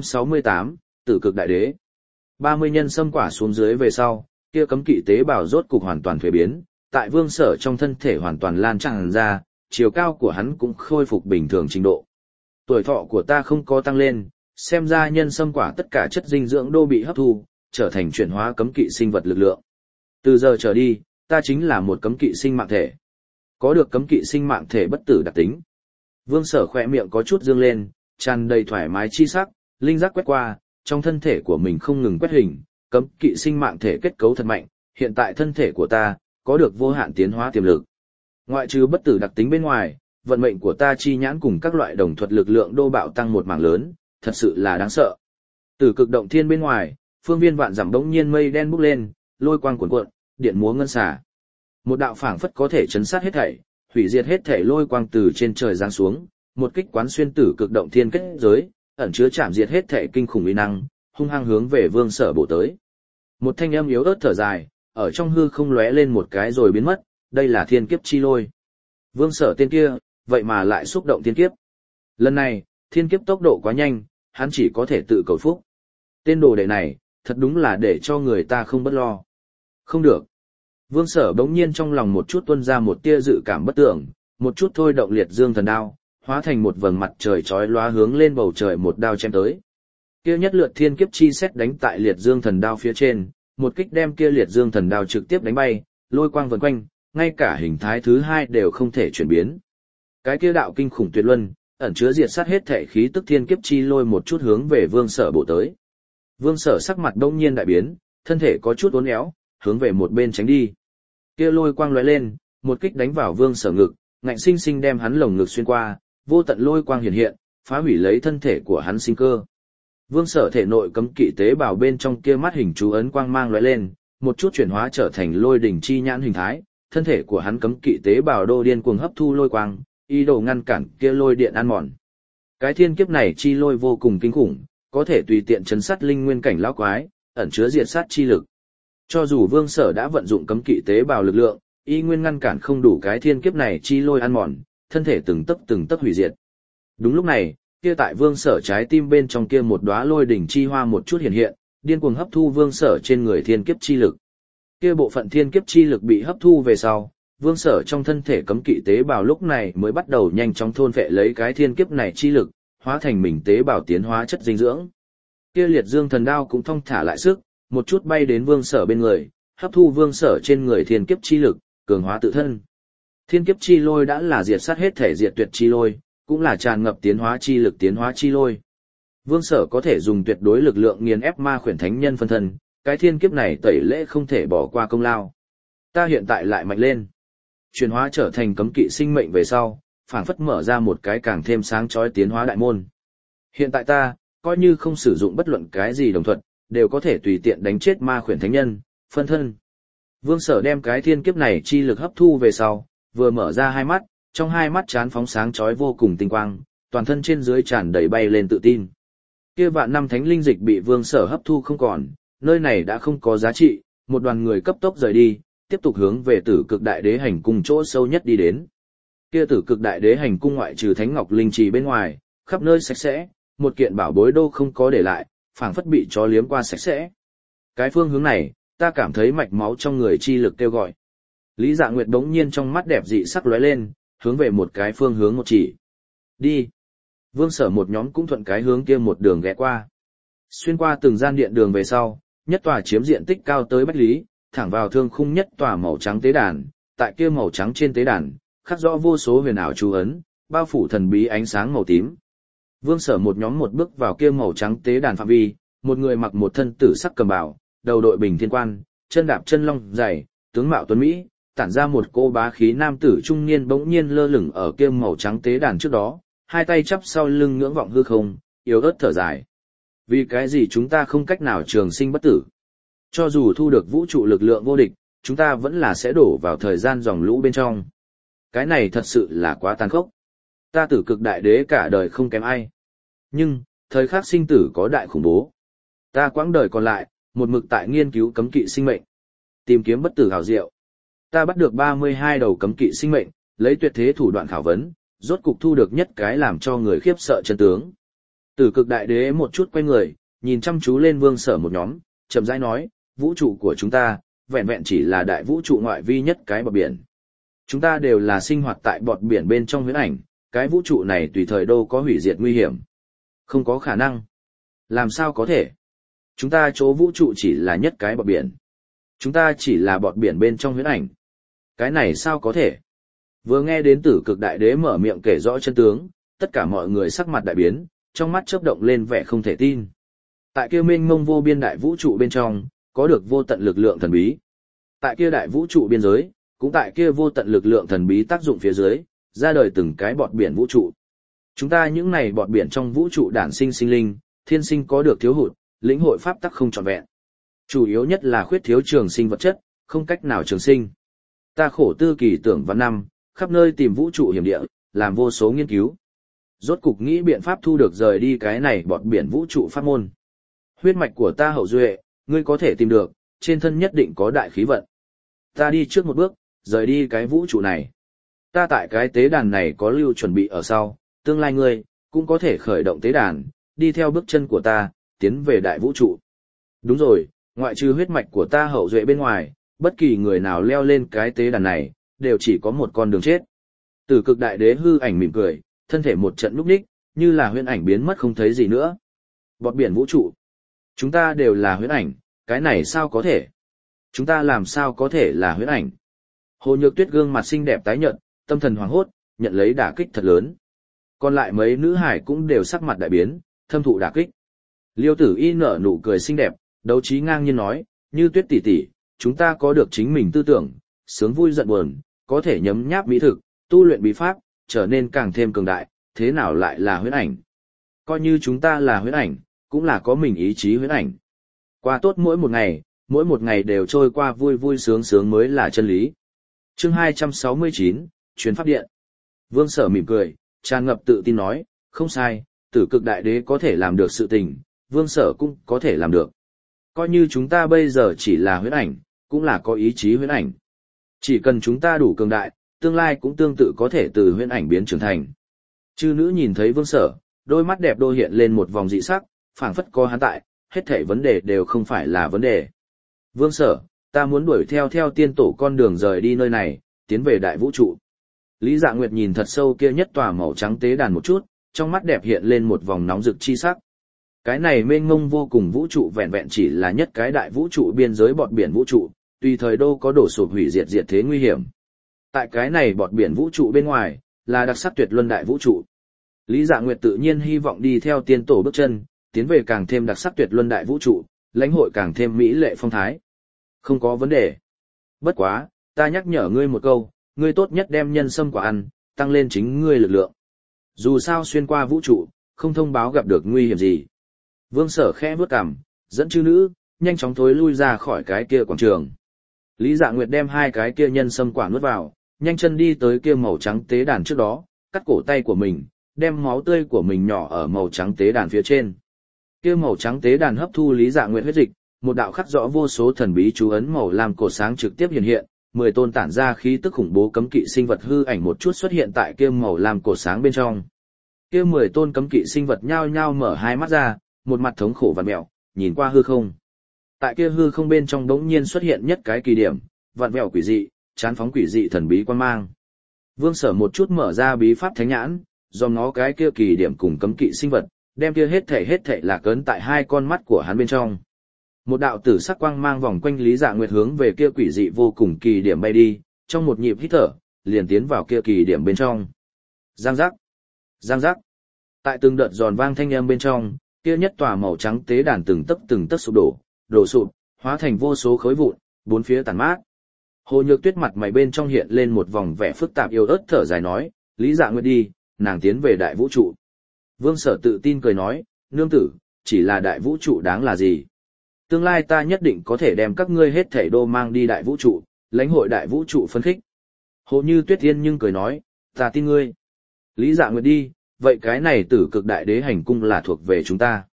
Speaker 1: 268, Tử Cực Đại Đế. 30 nhân sâm quả xuống dưới về sau, kia cấm kỵ tế bào rốt cục hoàn toàn thuế biến, tại Vương Sở trong thân thể hoàn toàn lan tràn ra, chiều cao của hắn cũng khôi phục bình thường trình độ. Tuổi thọ của ta không có tăng lên, xem ra nhân sâm quả tất cả chất dinh dưỡng đô bị hấp thu, trở thành chuyển hóa cấm kỵ sinh vật lực lượng. Từ giờ trở đi, ta chính là một cấm kỵ sinh mạng thể. Có được cấm kỵ sinh mạng thể bất tử đặc tính. Vương Sở khỏe miệng có chút dương lên, tràn đầy thoải mái chi sắc, linh giác quét qua, trong thân thể của mình không ngừng quét hình, cấm kỵ sinh mạng thể kết cấu thật mạnh, hiện tại thân thể của ta có được vô hạn tiến hóa tiềm lực. Ngoại trừ bất tử đặc tính bên ngoài, vận mệnh của ta chi nhãn cùng các loại đồng thuật lực lượng đô bạo tăng một mảng lớn, thật sự là đáng sợ. Từ cực động thiên bên ngoài, phương viên vạn dặm bỗng nhiên mây đen bốc lên, lôi quang cuồn cuộn, điện múa ngân xả. Một đạo phảng phất có thể chấn sát hết thảy, hủy diệt hết thảy lôi quang từ trên trời giáng xuống, một kích quán xuyên tử cực động thiên kết giới, ẩn chứa chạm diệt hết thảy kinh khủng uy năng, hung hăng hướng về Vương Sở bổ tới. Một thanh âm yếu ớt thở dài, ở trong hư không lóe lên một cái rồi biến mất, đây là thiên kiếp chi lôi. Vương Sở tên kia, vậy mà lại xúc động thiên kiếp. Lần này, thiên kiếp tốc độ quá nhanh, hắn chỉ có thể tự cầu phúc. Tên đồ đệ này, thật đúng là để cho người ta không bất lo. Không được. Vương Sở bỗng nhiên trong lòng một chút tuôn ra một tia dự cảm bất tưởng, một chút thôi động liệt dương thần đao, hóa thành một vầng mặt trời chói lóa hướng lên bầu trời một đao chém tới. Kia nhất lượt thiên kiếp chi xét đánh tại liệt dương thần đao phía trên, một kích đem kia liệt dương thần đao trực tiếp đánh bay, lôi quang vần quanh, ngay cả hình thái thứ hai đều không thể chuyển biến. Cái kia đạo kinh khủng tuyệt luân, ẩn chứa diệt sát hết thể khí tức thiên kiếp chi lôi một chút hướng về Vương Sở bổ tới. Vương Sở sắc mặt đông nhiên đại biến, thân thể có chút uốn éo, hướng về một bên tránh đi. Kia lôi quang lóe lên, một kích đánh vào Vương Sở ngực, ngạnh sinh sinh đem hắn lồng ngực xuyên qua, vô tận lôi quang hiện hiện, phá hủy lấy thân thể của hắn sinh cơ. Vương Sở thể nội cấm kỵ tế bào bên trong kia mắt hình chú ấn quang mang lóe lên, một chút chuyển hóa trở thành lôi đỉnh chi nhãn hình thái, thân thể của hắn cấm kỵ tế bào đô điên cuồng hấp thu lôi quang, ý đồ ngăn cản kia lôi điện ăn mòn. Cái thiên kiếp này chi lôi vô cùng kinh khủng, có thể tùy tiện chấn sát linh nguyên cảnh lão quái, ẩn chứa diệt sát chi lực. Cho dù Vương Sở đã vận dụng cấm kỵ tế bào lực lượng, y nguyên ngăn cản không đủ cái thiên kiếp này chi lôi ăn mòn, thân thể từng tấc hủy diệt. Đúng lúc này, kia tại Vương Sở trái tim bên trong kia một đóa lôi đỉnh chi hoa một chút hiện hiện, điên cuồng hấp thu Vương Sở trên người thiên kiếp chi lực. Kia bộ phận thiên kiếp chi lực bị hấp thu về sau, Vương Sở trong thân thể cấm kỵ tế bào lúc này mới bắt đầu nhanh chóng thôn phệ lấy cái thiên kiếp này chi lực, hóa thành mình tế bào tiến hóa chất dinh dưỡng. Kia liệt dương thần đao cũng thong thả lại sức, một chút bay đến Vương Sở bên người, hấp thu Vương Sở trên người thiên kiếp chi lực, cường hóa tự thân. Thiên kiếp chi lôi đã là diệt sát hết thể diệt tuyệt chi lôi, cũng là tràn ngập tiến hóa chi lực tiến hóa chi lôi. Vương Sở có thể dùng tuyệt đối lực lượng nghiền ép ma khuyển thánh nhân phân thân, cái thiên kiếp này tẩy lễ không thể bỏ qua công lao. Ta hiện tại lại mạnh lên. Chuyển hóa trở thành cấm kỵ sinh mệnh về sau, phảng phất mở ra một cái càng thêm sáng chói tiến hóa đại môn. Hiện tại ta, coi như không sử dụng bất luận cái gì đồng thuận, đều có thể tùy tiện đánh chết ma khuyển thánh nhân, phân thân. Vương Sở đem cái thiên kiếp này chi lực hấp thu về sau, vừa mở ra hai mắt, trong hai mắt chán phóng sáng chói vô cùng tinh quang, toàn thân trên dưới tràn đầy bay lên tự tin. Kia vạn năm thánh linh dịch bị Vương Sở hấp thu không còn, nơi này đã không có giá trị, một đoàn người cấp tốc rời đi, tiếp tục hướng về Tử Cực Đại Đế hành cung chỗ sâu nhất đi đến. Kia Tử Cực Đại Đế hành cung ngoại trừ Thánh Ngọc Linh trì bên ngoài, khắp nơi sạch sẽ, một kiện bảo bối đô không có để lại, phảng phất bị chó liếm qua sạch sẽ. Cái phương hướng này, ta cảm thấy mạch máu trong người chi lực kêu gọi. Lý Dạ Nguyệt đống nhiên trong mắt đẹp dị sắc lóe lên, hướng về một cái phương hướng một chỉ. Đi. Vương Sở một nhóm cũng thuận cái hướng kia một đường ghé qua. Xuyên qua từng gian điện đường về sau, nhất tòa chiếm diện tích cao tới bách lý, thẳng vào thương khung nhất tòa màu trắng tế đàn, tại kia màu trắng trên tế đàn, khắc rõ vô số huyền ảo chú ấn, bao phủ thần bí ánh sáng màu tím. Vương Sở một nhóm một bước vào kia màu trắng tế đàn phạm vi, một người mặc một thân tử sắc cầm bào, đầu đội bình thiên quan, chân đạp chân long dày, tướng mạo tuấn mỹ, tản ra một cô bá khí nam tử trung niên bỗng nhiên lơ lửng ở kia màu trắng tế đàn trước đó, hai tay chắp sau lưng ngưỡng vọng hư không, yếu ớt thở dài. Vì cái gì chúng ta không cách nào trường sinh bất tử? Cho dù thu được vũ trụ lực lượng vô địch, chúng ta vẫn là sẽ đổ vào thời gian dòng lũ bên trong. Cái này thật sự là quá tàn khốc. Ta Tử Cực Đại Đế cả đời không kém ai. Nhưng, thời khắc sinh tử có đại khủng bố. Ta quãng đời còn lại, một mực tại nghiên cứu cấm kỵ sinh mệnh. Tìm kiếm bất tử hào diệu. Ta bắt được 32 đầu cấm kỵ sinh mệnh, lấy tuyệt thế thủ đoạn khảo vấn, rốt cục thu được nhất cái làm cho người khiếp sợ chân tướng. Tử Cực Đại Đế một chút quay người, nhìn chăm chú lên Vương Sở một nhóm, chậm rãi nói, vũ trụ của chúng ta, vẹn vẹn chỉ là đại vũ trụ ngoại vi nhất cái bọt biển. Chúng ta đều là sinh hoạt tại bọt biển bên trong huyễn ảnh, cái vũ trụ này tùy thời đâu có hủy diệt nguy hiểm. Không có khả năng. Làm sao có thể? Chúng ta chỗ vũ trụ chỉ là nhất cái bọt biển. Chúng ta chỉ là bọt biển bên trong huyễn ảnh. Cái này sao có thể? Vừa nghe đến Tử Cực Đại Đế mở miệng kể rõ chân tướng, tất cả mọi người sắc mặt đại biến, trong mắt chớp động lên vẻ không thể tin. Tại kia mênh mông vô biên đại vũ trụ bên trong, có được vô tận lực lượng thần bí. Tại kia đại vũ trụ biên giới, cũng tại kia vô tận lực lượng thần bí tác dụng phía dưới, ra đời từng cái bọt biển vũ trụ. Chúng ta những này bọt biển trong vũ trụ đản sinh sinh linh, thiên sinh có được thiếu hụt, lĩnh hội pháp tắc không trọn vẹn. Chủ yếu nhất là khuyết thiếu trường sinh vật chất, không cách nào trường sinh. Ta khổ tư kỳ tưởng vạn năm, khắp nơi tìm vũ trụ hiểm địa, làm vô số nghiên cứu. Rốt cục nghĩ biện pháp thu được rời đi cái này bọt biển vũ trụ pháp môn. Huyết mạch của ta hậu duệ, ngươi có thể tìm được, trên thân nhất định có đại khí vận. Ta đi trước một bước, rời đi cái vũ trụ này. Ta tại cái tế đàn này có lưu chuẩn bị ở sau, tương lai ngươi, cũng có thể khởi động tế đàn, đi theo bước chân của ta, tiến về đại vũ trụ. Đúng rồi, ngoại trừ huyết mạch của ta hậu duệ bên ngoài, bất kỳ người nào leo lên cái tế đàn này, đều chỉ có một con đường chết. Tử Cực Đại Đế hư ảnh mỉm cười, thân thể một trận lúc đích, như là huyễn ảnh biến mất không thấy gì nữa. Bọt biển vũ trụ. Chúng ta đều là huyễn ảnh, cái này sao có thể? Chúng ta làm sao có thể là huyễn ảnh? Hồ Nhược Tuyết gương mặt xinh đẹp tái nhợt, tâm thần hoảng hốt, nhận lấy đả kích thật lớn. Còn lại mấy nữ hải cũng đều sắc mặt đại biến, thâm thụ đả kích. Liêu Tử Y nở nụ cười xinh đẹp, đấu trí ngang nhiên nói, Như Tuyết tỷ tỷ, chúng ta có được chính mình tư tưởng, sướng vui giận buồn, có thể nhấm nháp mỹ thực, tu luyện bí pháp, trở nên càng thêm cường đại, thế nào lại là huyễn ảnh? Coi như chúng ta là huyễn ảnh, cũng là có mình ý chí huyễn ảnh. Qua tốt mỗi một ngày đều trôi qua vui vui sướng sướng mới là chân lý. Chương 269, Truyền Pháp Điện. Vương Sở mỉm cười, tràn ngập tự tin nói, không sai, Tử Cực Đại Đế có thể làm được sự tình, Vương Sở cũng có thể làm được. Coi như chúng ta bây giờ chỉ là huyễn ảnh, cũng là có ý chí huyễn ảnh. Chỉ cần chúng ta đủ cường đại, tương lai cũng tương tự có thể từ huyễn ảnh biến trưởng thành. Chư nữ nhìn thấy Vương Sở, đôi mắt đẹp đô hiện lên một vòng dị sắc, phảng phất có hắn tại, hết thảy vấn đề đều không phải là vấn đề. Vương Sở, ta muốn đuổi theo tiên tổ con đường rời đi nơi này, tiến về đại vũ trụ. Lý Dạ Nguyệt nhìn thật sâu kia nhất tòa màu trắng tế đàn một chút, trong mắt đẹp hiện lên một vòng nóng rực chi sắc. Cái này mênh mông vô cùng vũ trụ vẹn vẹn chỉ là nhất cái đại vũ trụ biên giới bọt biển vũ trụ, tùy thời đô có đổ sụp hủy diệt diệt thế nguy hiểm. Tại cái này bọt biển vũ trụ bên ngoài, là đặc sắc tuyệt luân đại vũ trụ. Lý Dạ Nguyệt tự nhiên hy vọng đi theo tiên tổ bước chân, tiến về càng thêm đặc sắc tuyệt luân đại vũ trụ, lãnh hội càng thêm mỹ lệ phong thái. Không có vấn đề. Bất quá, ta nhắc nhở ngươi một câu, ngươi tốt nhất đem nhân sâm quả ăn, tăng lên chính ngươi lực lượng. Dù sao xuyên qua vũ trụ, không thông báo gặp được nguy hiểm gì. Vương Sở khẽ vuốt cằm, dẫn chư nữ, nhanh chóng thối lui ra khỏi cái kia quảng trường. Lý Dạ Nguyệt đem hai cái kia nhân sâm quả nuốt vào, nhanh chân đi tới kia màu trắng tế đàn trước đó, cắt cổ tay của mình, đem máu tươi của mình nhỏ ở màu trắng tế đàn phía trên. Kia màu trắng tế đàn hấp thu Lý Dạ Nguyệt huyết dịch, một đạo khắc rõ vô số thần bí chú ấn màu lam cổ sáng trực tiếp hiện hiện, 10 tôn tản ra khí tức khủng bố cấm kỵ sinh vật hư ảnh một chút xuất hiện tại kia màu lam cổ sáng bên trong. Kia 10 tôn cấm kỵ sinh vật nhao nhao mở hai mắt ra, một mặt thống khổ vặn mèo, nhìn qua hư không. Tại kia hư không bên trong đống nhiên xuất hiện nhất cái kỳ điểm, vặn vẹo quỷ dị, chán phóng quỷ dị thần bí quan mang. Vương Sở một chút mở ra bí pháp thánh nhãn, dòm ngó cái kia kỳ điểm cùng cấm kỵ sinh vật, đem kia hết thảy là cấn tại hai con mắt của hắn bên trong. Một đạo tử sắc quang mang vòng quanh Lý Dạ Nguyệt hướng về kia quỷ dị vô cùng kỳ điểm bay đi, trong một nhịp hít thở, liền tiến vào kia kỳ điểm bên trong. Giang giác, giang giác. Tại từng đợt giòn vang thanh âm bên trong, kia nhất tòa màu trắng tế đàn từng tấc sụp đổ sụp, hóa thành vô số khối vụn, bốn phía tàn mát. Hồ Nhược Tuyết mặt mày bên trong hiện lên một vòng vẻ phức tạp yêu ớt thở dài nói, Lý Dạ Nguyệt đi, nàng tiến về đại vũ trụ. Vương Sở tự tin cười nói, nương tử, chỉ là đại vũ trụ đáng là gì? Tương lai ta nhất định có thể đem các ngươi hết thảy đô mang đi đại vũ trụ, lãnh hội đại vũ trụ phấn khích. Hồ Như Tuyết Thiên nhưng cười nói, ta tin ngươi. Lý Dạ Nguyệt đi, vậy cái này Tử Cực Đại Đế hành cung là thuộc về chúng ta.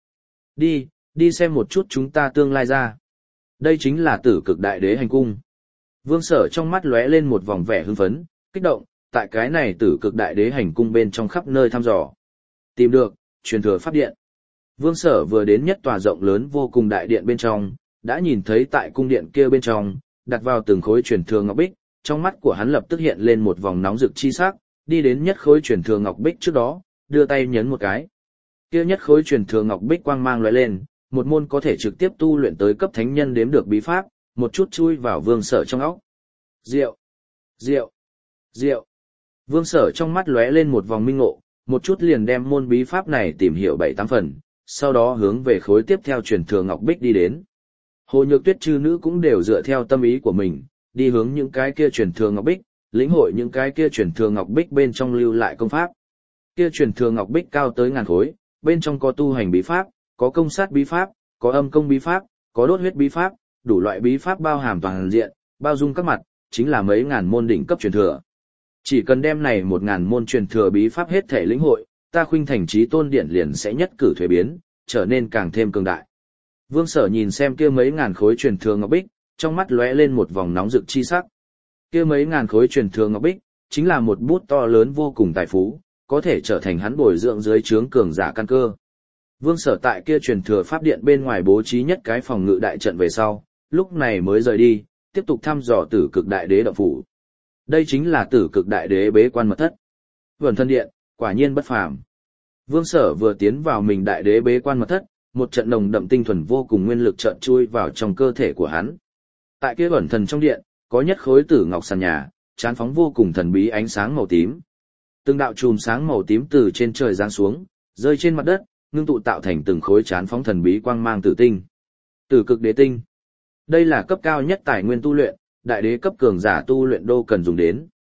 Speaker 1: Đi xem một chút chúng ta tương lai ra. Đây chính là Tử Cực Đại Đế hành cung. Vương Sở trong mắt lóe lên một vòng vẻ hưng phấn, kích động, tại cái này Tử Cực Đại Đế hành cung bên trong khắp nơi thăm dò. Tìm được, truyền thừa pháp điện. Vương Sở vừa đến nhất tòa rộng lớn vô cùng đại điện bên trong, đã nhìn thấy tại cung điện kia bên trong, đặt vào từng khối truyền thừa ngọc bích, trong mắt của hắn lập tức hiện lên một vòng nóng rực chi sắc, đi đến nhất khối truyền thừa ngọc bích trước đó, đưa tay nhấn một cái. Kia nhất khối truyền thừa ngọc bích quang mang lóe lên, một môn có thể trực tiếp tu luyện tới cấp thánh nhân đếm được bí pháp, một chút chui vào Vương Sở trong óc. Diệu, diệu, diệu. Vương Sở trong mắt lóe lên một vòng minh ngộ, một chút liền đem môn bí pháp này tìm hiểu 7-8 phần, sau đó hướng về khối tiếp theo truyền thừa ngọc bích đi đến. Hồ Nhược Tuyết chư nữ cũng đều dựa theo tâm ý của mình, đi hướng những cái kia truyền thừa ngọc bích, lĩnh hội những cái kia truyền thừa ngọc bích bên trong lưu lại công pháp. Kia truyền thừa ngọc bích cao tới ngàn khối, bên trong có tu hành bí pháp, có công sát bí pháp, có âm công bí pháp, có đốt huyết bí pháp, đủ loại bí pháp bao hàm toàn diện, bao dung các mặt, chính là mấy ngàn môn đỉnh cấp truyền thừa. Chỉ cần đem này 1000 môn truyền thừa bí pháp hết thể lĩnh hội, ta khuynh thành chí tôn điện liền sẽ nhất cử thuế biến, trở nên càng thêm cường đại. Vương Sở nhìn xem kia mấy ngàn khối truyền thừa ngọc bích, trong mắt lóe lên một vòng nóng rực chi sắc. Kia mấy ngàn khối truyền thừa ngọc bích, chính là một bút to lớn vô cùng tài phú, có thể trở thành hắn bồi dưỡng dưới trướng cường giả căn cơ. Vương Sở tại kia truyền thừa pháp điện bên ngoài bố trí nhất cái phòng ngự đại trận về sau, lúc này mới rời đi, tiếp tục thăm dò Tử Cực Đại Đế động phủ. Đây chính là Tử Cực Đại Đế bế quan mật thất. Vườn thân điện, quả nhiên bất phàm. Vương Sở vừa tiến vào mình đại đế bế quan mật thất, một trận nồng đậm tinh thuần vô cùng nguyên lực chợt chui vào trong cơ thể của hắn. Tại kia ẩn thần trong điện, có nhất khối tử ngọc sàn nhà, chán phóng vô cùng thần bí ánh sáng màu tím. Từng đạo chùm sáng màu tím từ trên trời giáng xuống, rơi trên mặt đất, ngưng tụ tạo thành từng khối chán phóng thần bí quang mang tử tinh. Tử Cực Đế tinh. Đây là cấp cao nhất tài nguyên tu luyện, đại đế cấp cường giả tu luyện đô cần dùng đến.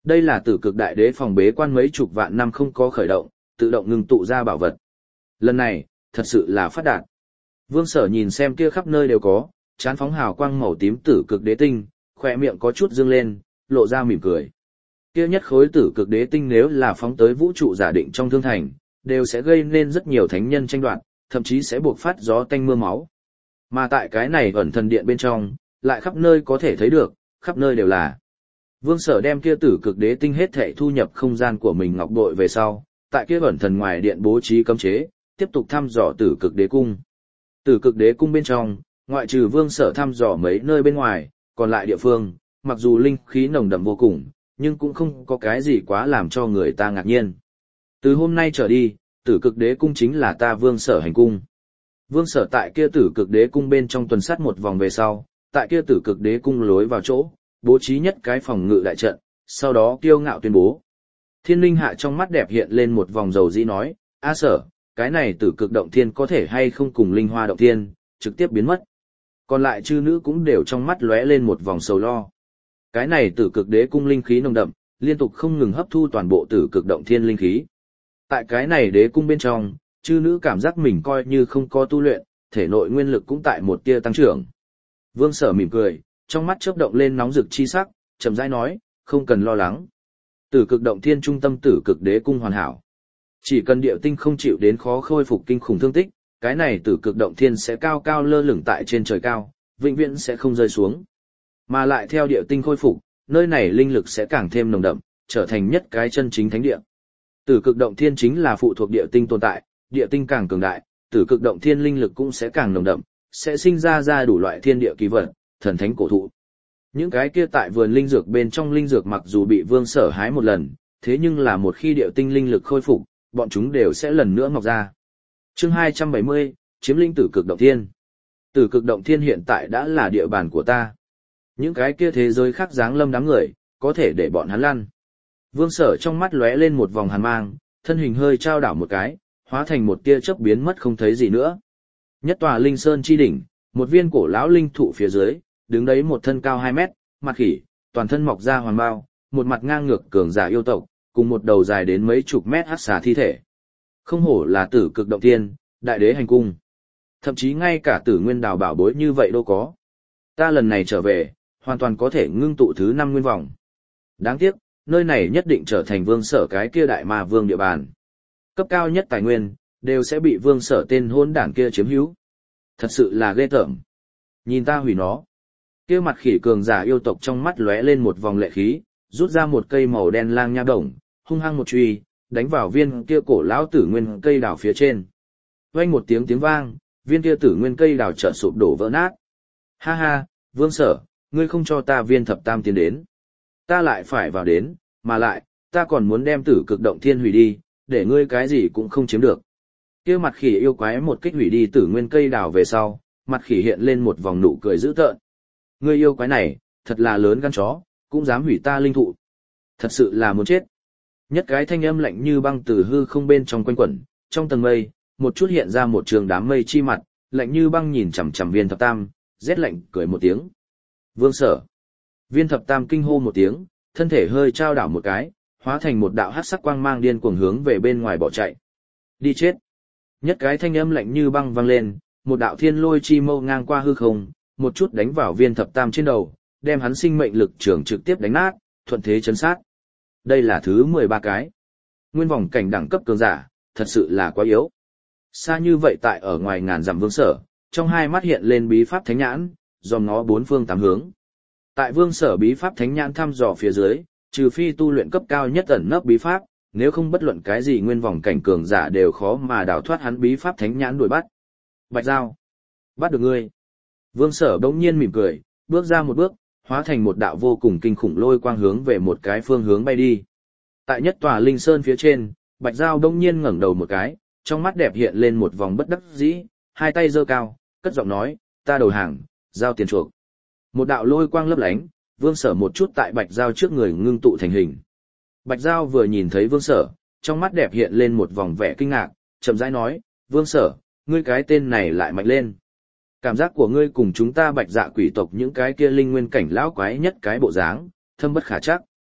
Speaker 1: Đây là tử cực đại đế phòng bế quan mấy chục vạn năm không có khởi động, tự động ngừng tụ ra bảo vật. Lần này, thật sự là phát đạt. Vương Sở nhìn xem kia khắp nơi đều có, chán phóng hào quang màu tím tử cực đế tinh, khỏe miệng có chút dương lên, lộ ra mỉm cười. Kia nhất khối tử cực đế tinh nếu là phóng tới vũ trụ giả định trong thương thành, đều sẽ gây nên rất nhiều thánh nhân tranh đoạt, thậm chí sẽ buộc phát gió tanh mưa máu. Mà tại cái này ẩn thần điện bên trong, lại khắp nơi có thể thấy được, khắp nơi đều là. Vương Sở đem kia tử cực đế tinh hết thảy thu nhập không gian của mình ngọc bội về sau, tại kia ẩn thần ngoài điện bố trí cấm chế, tiếp tục thăm dò tử cực đế cung. Tử cực đế cung bên trong, ngoại trừ Vương Sở thăm dò mấy nơi bên ngoài, còn lại địa phương, mặc dù linh khí nồng đậm vô cùng, nhưng cũng không có cái gì quá làm cho người ta ngạc nhiên. Từ hôm nay trở đi, tử cực đế cung chính là ta Vương Sở hành cung. Vương Sở tại kia tử cực đế cung bên trong tuần sát một vòng về sau, tại kia tử cực đế cung lối vào chỗ, bố trí nhất cái phòng ngự đại trận, sau đó kiêu ngạo tuyên bố. Thiên Linh Hạ trong mắt đẹp hiện lên một vòng dầu dĩ nói, A Sở, cái này tử cực động thiên có thể hay không cùng linh hoa động thiên, trực tiếp biến mất. Còn lại chư nữ cũng đều trong mắt lóe lên một vòng sầu lo. Cái này tử cực đế cung linh khí nồng đậm, liên tục không ngừng hấp thu toàn bộ tử cực động thiên linh khí. Tại cái này đế cung bên trong, chư nữ cảm giác mình coi như không có tu luyện, thể nội nguyên lực cũng tại một tia tăng trưởng. Vương Sở mỉm cười, trong mắt chớp động lên nóng rực chi sắc, chậm rãi nói, không cần lo lắng. Tử cực động thiên trung tâm tử cực đế cung hoàn hảo. Chỉ cần điệu tinh không chịu đến khó khôi phục kinh khủng thương tích, cái này tử cực động thiên sẽ cao cao lơ lửng tại trên trời cao, vĩnh viễn sẽ không rơi xuống. Mà lại theo điệu tinh khôi phục, nơi này linh lực sẽ càng thêm nồng đậm, trở thành nhất cái chân chính thánh địa. Tử cực động thiên chính là phụ thuộc điệu tinh tồn tại, điệu tinh càng cường đại, tử cực động thiên linh lực cũng sẽ càng nồng đậm, sẽ sinh ra đủ loại thiên địa kỳ vật, thần thánh cổ thụ. Những cái kia tại vườn linh dược bên trong linh dược mặc dù bị Vương Sở hái một lần, thế nhưng là một khi điệu tinh linh lực khôi phục, bọn chúng đều sẽ lần nữa mọc ra. Chương 270, chiếm lĩnh tử cực động thiên. Tử cực động thiên hiện tại đã là địa bàn của ta. Những cái kia thế giới khác giáng lâm đám người, có thể để bọn hắn lăn. Vương Sở trong mắt lóe lên một vòng hàn mang, thân hình hơi trao đảo một cái, hóa thành một tia chớp biến mất không thấy gì nữa. Nhất tòa linh sơn chi đỉnh, một viên cổ lão linh thụ phía dưới, đứng đấy một thân cao 2 mét, mặt khỉ, toàn thân mọc ra hoàn bao, một mặt ngang ngược cường giả yêu tộc, cùng một đầu dài đến mấy chục mét hắc xà thi thể. Không hổ là tử cực động thiên, đại đế hành cung. Thậm chí ngay cả tử nguyên đào bảo bối như vậy đâu có. Ta lần này trở về, hoàn toàn có thể ngưng tụ thứ 5 nguyên vòng. Đáng tiếc, nơi này nhất định trở thành Vương Sở cái kia đại ma vương địa bàn. Cấp cao nhất tài nguyên, đều sẽ bị Vương Sở tên hôn đảng kia chiếm hữu. Thật sự là ghê tởm. Nhìn ta hủy nó. Kia mặt khỉ cường giả yêu tộc trong mắt lóe lên một vòng lệ khí, rút ra một cây màu đen lang nha đồng, hung hăng một chùy, đánh vào viên kia cổ lão tử nguyên cây đào phía trên. Vang một tiếng tiếng vang, viên kia tử nguyên cây đào chợt sụp đổ vỡ nát. Ha ha, Vương Sở, ngươi không cho ta viên thập tam tiến đến. Ta lại phải vào đến, mà lại, ta còn muốn đem tử cực động thiên hủy đi, để ngươi cái gì cũng không chiếm được. Kia mặt khỉ yêu quái một kích hủy đi tử nguyên cây đào về sau, mặt khỉ hiện lên một vòng nụ cười dữ tợn. Ngươi yêu quái này, thật là lớn gan chó, cũng dám hủy ta linh thụ. Thật sự là muốn chết. Nhất cái thanh âm lạnh như băng từ hư không bên trong quanh quẩn, trong tầng mây, một chút hiện ra một trường đám mây chi mặt, lạnh như băng nhìn chằm chằm viên thập tam, rét lạnh cười một tiếng. Vương Sở. Viên thập tam kinh hô một tiếng, thân thể hơi trao đảo một cái, hóa thành một đạo hắc sắc quang mang điên cuồng hướng về bên ngoài bỏ chạy. Đi chết. Nhất cái thanh âm lạnh như băng vang lên, một đạo thiên lôi chi mâu ngang qua hư không, một chút đánh vào viên thập tam trên đầu, đem hắn sinh mệnh lực trường trực tiếp đánh nát, thuận thế chấn sát. Đây là thứ 13 cái. Nguyên vòng cảnh đẳng cấp cường giả, thật sự là quá yếu. Xa như vậy tại ở ngoài ngàn dặm Vương Sở, trong hai mắt hiện lên bí pháp thánh nhãn, dòm ngó bốn phương tám hướng. Tại Vương Sở bí pháp thánh nhãn thăm dò phía dưới, trừ phi tu luyện cấp cao nhất ẩn nấp bí pháp, nếu không bất luận cái gì nguyên vòng cảnh cường giả đều khó mà đào thoát hắn bí pháp thánh nhãn đuổi bắt. Bạch Giao, bắt được ngươi. Vương Sở bỗng nhiên mỉm cười, bước ra một bước, hóa thành một đạo vô cùng kinh khủng lôi quang hướng về một cái phương hướng bay đi. Tại nhất tòa linh sơn phía trên, Bạch Giao bỗng nhiên ngẩng đầu một cái, trong mắt đẹp hiện lên một vòng bất đắc dĩ, hai tay giơ cao, cất giọng nói, ta đầu hàng, giao tiền chuộc. Một đạo lôi quang lấp lánh, Vương Sở một chút tại Bạch Giao trước người ngưng tụ thành hình. Bạch Giao vừa nhìn thấy Vương Sở, trong mắt đẹp hiện lên một vòng vẻ kinh ngạc, chậm rãi nói, Vương Sở, ngươi cái tên này lại mạnh lên. Cảm giác của ngươi cùng chúng ta Bạch Dạ quỷ tộc những cái kia linh nguyên cảnh lão quái nhất cái bộ dáng, thâm bất khả chắc.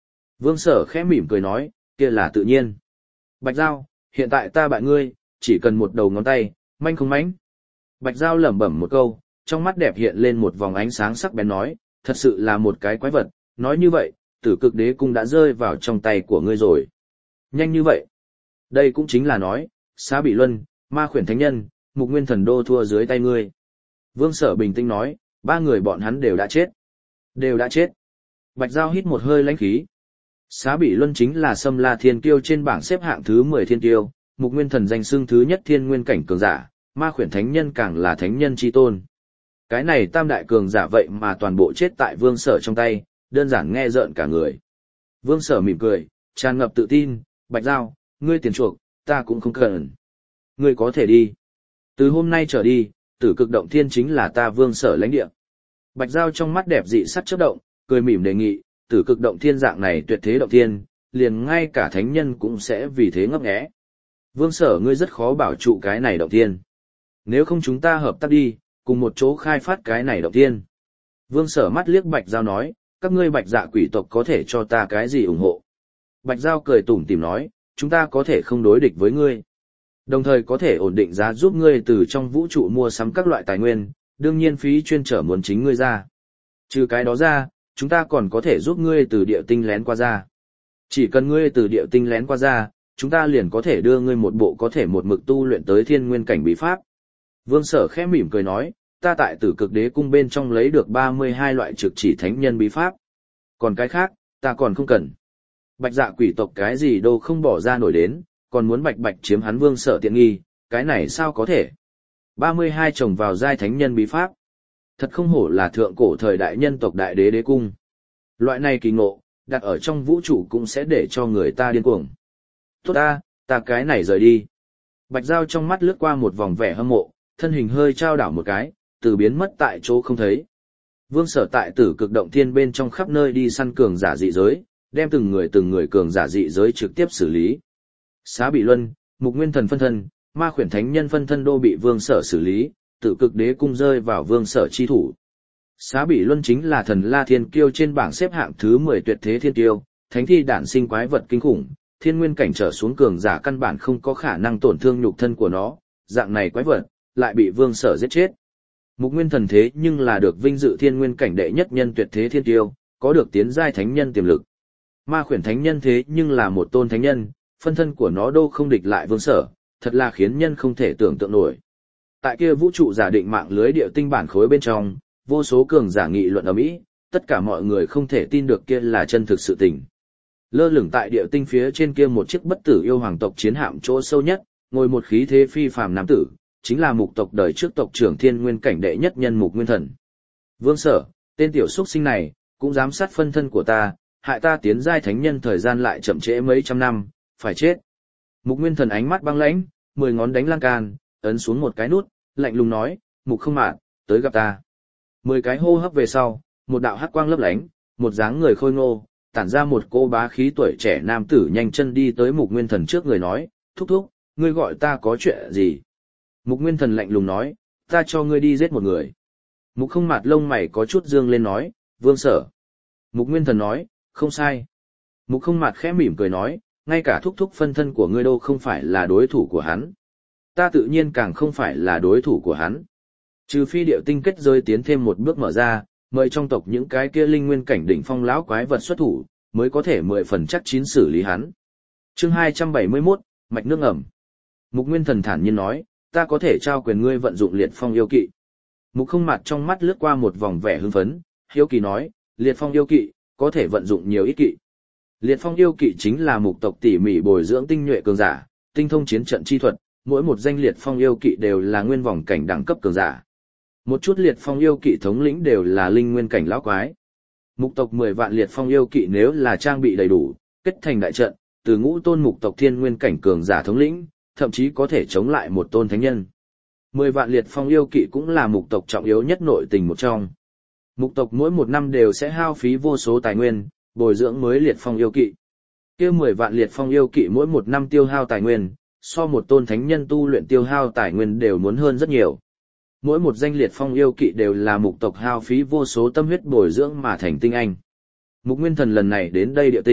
Speaker 1: Vương Sở khẽ mỉm cười nói, kia là tự nhiên. Bạch Giao, hiện tại ta bại ngươi, chỉ cần một đầu ngón tay, manh không mánh. Bạch Giao lẩm bẩm một câu, trong mắt đẹp hiện lên một vòng ánh sáng sắc bén nói, thật sự là một cái quái vật, nói như vậy, Tử Cực Đế Cung đã rơi vào trong tay của ngươi rồi. Nhanh như vậy. Đây cũng chính là nói, Xá Bị Luân, Ma Khuyển Thánh Nhân, Mục Nguyên Thần Đô thua dưới tay ngươi. Vương Sở bình tĩnh nói, ba người bọn hắn đều đã chết. Đều đã chết. Bạch Giao hít một hơi lãnh khí. Xá Bị Luân chính là Sâm La Thiên Kiêu trên bảng xếp hạng thứ 10 thiên kiêu, Mục Nguyên Thần danh xưng thứ nhất thiên nguyên cảnh cường giả, Ma Khuyển Thánh Nhân càng là thánh nhân chi tôn. Cái này tam đại cường giả vậy mà toàn bộ chết tại Vương Sở trong tay, đơn giản nghe rợn cả người. Vương Sở mỉm cười, tràn ngập tự tin, Bạch Giao, ngươi tiền chuộc, ta cũng không cần. Ngươi có thể đi. Từ hôm nay trở đi, Tử Cực Động Thiên chính là ta Vương Sở lãnh địa. Bạch Giao trong mắt đẹp dị sắc chớp động, cười mỉm đề nghị, Tử Cực Động Thiên dạng này tuyệt thế động thiên, liền ngay cả thánh nhân cũng sẽ vì thế ngấp nghé. Vương Sở ngươi rất khó bảo trụ cái này động thiên. Nếu không chúng ta hợp tác đi, cùng một chỗ khai phát cái này động thiên. Vương Sở mắt liếc Bạch Giao nói, các ngươi Bạch Dạ quỷ tộc có thể cho ta cái gì ủng hộ. Bạch Giao cười tủm tỉm nói, chúng ta có thể không đối địch với ngươi. Đồng thời có thể ổn định giá giúp ngươi từ trong vũ trụ mua sắm các loại tài nguyên, đương nhiên phí chuyên trở muốn chính ngươi ra. Trừ cái đó ra, chúng ta còn có thể giúp ngươi từ địa tinh lén qua ra. Chỉ cần ngươi từ địa tinh lén qua ra, chúng ta liền có thể đưa ngươi một bộ có thể một mực tu luyện tới thiên nguyên cảnh bí pháp. Vương Sở khẽ mỉm cười nói, ta tại Tử Cực Đế Cung bên trong lấy được 32 loại trực chỉ thánh nhân bí pháp. Còn cái khác, ta còn không cần. Bạch Dạ quỷ tộc cái gì đâu không bỏ ra nổi đến, còn muốn bạch bạch chiếm hắn Vương Sở tiện nghi, cái này sao có thể. 32 chồng vào giai thánh nhân bí pháp. Thật không hổ là thượng cổ thời đại nhân tộc đại đế đế cung. Loại này kỳ ngộ, đặt ở trong vũ trụ cũng sẽ để cho người ta điên cuồng. Tốt ta cái này rời đi. Bạch Giao trong mắt lướt qua một vòng vẻ hâm mộ, thân hình hơi trao đảo một cái, từ biến mất tại chỗ không thấy. Vương Sở tại Tử Cực Động Thiên bên trong khắp nơi đi săn cường giả dị giới, đem từng người cường giả dị giới trực tiếp xử lý. Xá Bị Luân, Mục Nguyên Thần phân thân, Ma Khuyển Thánh Nhân phân thân đô bị Vương Sở xử lý, Tử Cực Đế Cung rơi vào Vương Sở chi thủ. Xá Bị Luân chính là thần La Thiên Kiêu trên bảng xếp hạng thứ 10 tuyệt thế thiên kiêu, thánh thi đản sinh quái vật kinh khủng, thiên nguyên cảnh trở xuống cường giả căn bản không có khả năng tổn thương nhục thân của nó, dạng này quái vật lại bị Vương Sở giết chết. Mục Nguyên Thần thế nhưng là được vinh dự thiên nguyên cảnh đệ nhất nhân tuyệt thế thiên kiêu, có được tiến giai thánh nhân tiềm lực. Ma Khuyển Thánh Nhân thế nhưng là một tôn thánh nhân, phân thân của nó đô không địch lại Vương Sở, thật là khiến nhân không thể tưởng tượng nổi. Tại kia vũ trụ giả định mạng lưới địa tinh bản khối bên trong, vô số cường giả nghị luận ầm ĩ, tất cả mọi người không thể tin được kia là chân thực sự tình. Lơ lửng tại địa tinh phía trên kia một chiếc bất tử yêu hoàng tộc chiến hạm chỗ sâu nhất, ngồi một khí thế phi phàm nam tử, chính là Mục tộc đời trước tộc trưởng thiên nguyên cảnh đệ nhất nhân Mục Nguyên Thần. Vương Sở, tên tiểu xuất sinh này, cũng dám sát phân thân của ta, hại ta tiến giai thánh nhân thời gian lại chậm trễ mấy trăm năm, phải chết. Mục Nguyên Thần ánh mắt băng lãnh, 10 ngón đánh lan can, ấn xuống một cái nút, lạnh lùng nói, Mục Không Mạn, tới gặp ta. 10 cái hô hấp về sau, một đạo hắc quang lấp lánh, một dáng người khôi ngô, tản ra một cô bá khí tuổi trẻ nam tử nhanh chân đi tới Mục Nguyên Thần trước người nói, thúc thúc, ngươi gọi ta có chuyện gì? Mục Nguyên Thần lạnh lùng nói, ta cho ngươi đi giết một người. Mục Không Mạt lông mày có chút dương lên nói, Vương Sở. Mục Nguyên Thần nói, không sai. Mục Không Mạt khẽ mỉm cười nói, ngay cả thúc thúc phân thân của ngươi đâu không phải là đối thủ của hắn. Ta tự nhiên càng không phải là đối thủ của hắn. Trừ phi điệu tinh kết rơi tiến thêm một bước mở ra, mời trong tộc những cái kia linh nguyên cảnh đỉnh phong lão quái vật xuất thủ, mới có thể 10 phần chắc chín xử lý hắn. Chương 271, mạch nước ẩm. Mục Nguyên Thần thản nhiên nói, ta có thể trao quyền ngươi vận dụng liệt phong yêu kỵ. Mục Không Mạt trong mắt lướt qua một vòng vẻ hưng phấn, hiếu kỳ nói, liệt phong yêu kỵ, có thể vận dụng nhiều ít kỵ. Liệt phong yêu kỵ chính là Mục tộc tỉ mỉ bồi dưỡng tinh nhuệ cường giả, tinh thông chiến trận chi thuật, mỗi một danh liệt phong yêu kỵ đều là nguyên vòng cảnh đẳng cấp cường giả. Một chút liệt phong yêu kỵ thống lĩnh đều là linh nguyên cảnh lão quái. Mục tộc 10 vạn liệt phong yêu kỵ nếu là trang bị đầy đủ, kết thành đại trận, từ ngũ tôn mục tộc thiên nguyên cảnh cường giả thống lĩnh, thậm chí có thể chống lại một tôn thánh nhân. 10 vạn liệt phong yêu kỵ cũng là mục tộc trọng yếu nhất nội tình một trong. Mục tộc mỗi một năm đều sẽ hao phí vô số tài nguyên, bồi dưỡng mới liệt phong yêu kỵ. Kia 10 vạn liệt phong yêu kỵ mỗi một năm tiêu hao tài nguyên, so một tôn thánh nhân tu luyện tiêu hao tài nguyên đều muốn hơn rất nhiều. Mỗi một danh liệt phong yêu kỵ đều là mục tộc hao phí vô số tâm huyết bồi dưỡng mà thành tinh anh. Mục Nguyên Thần lần này đến đây địa tinh,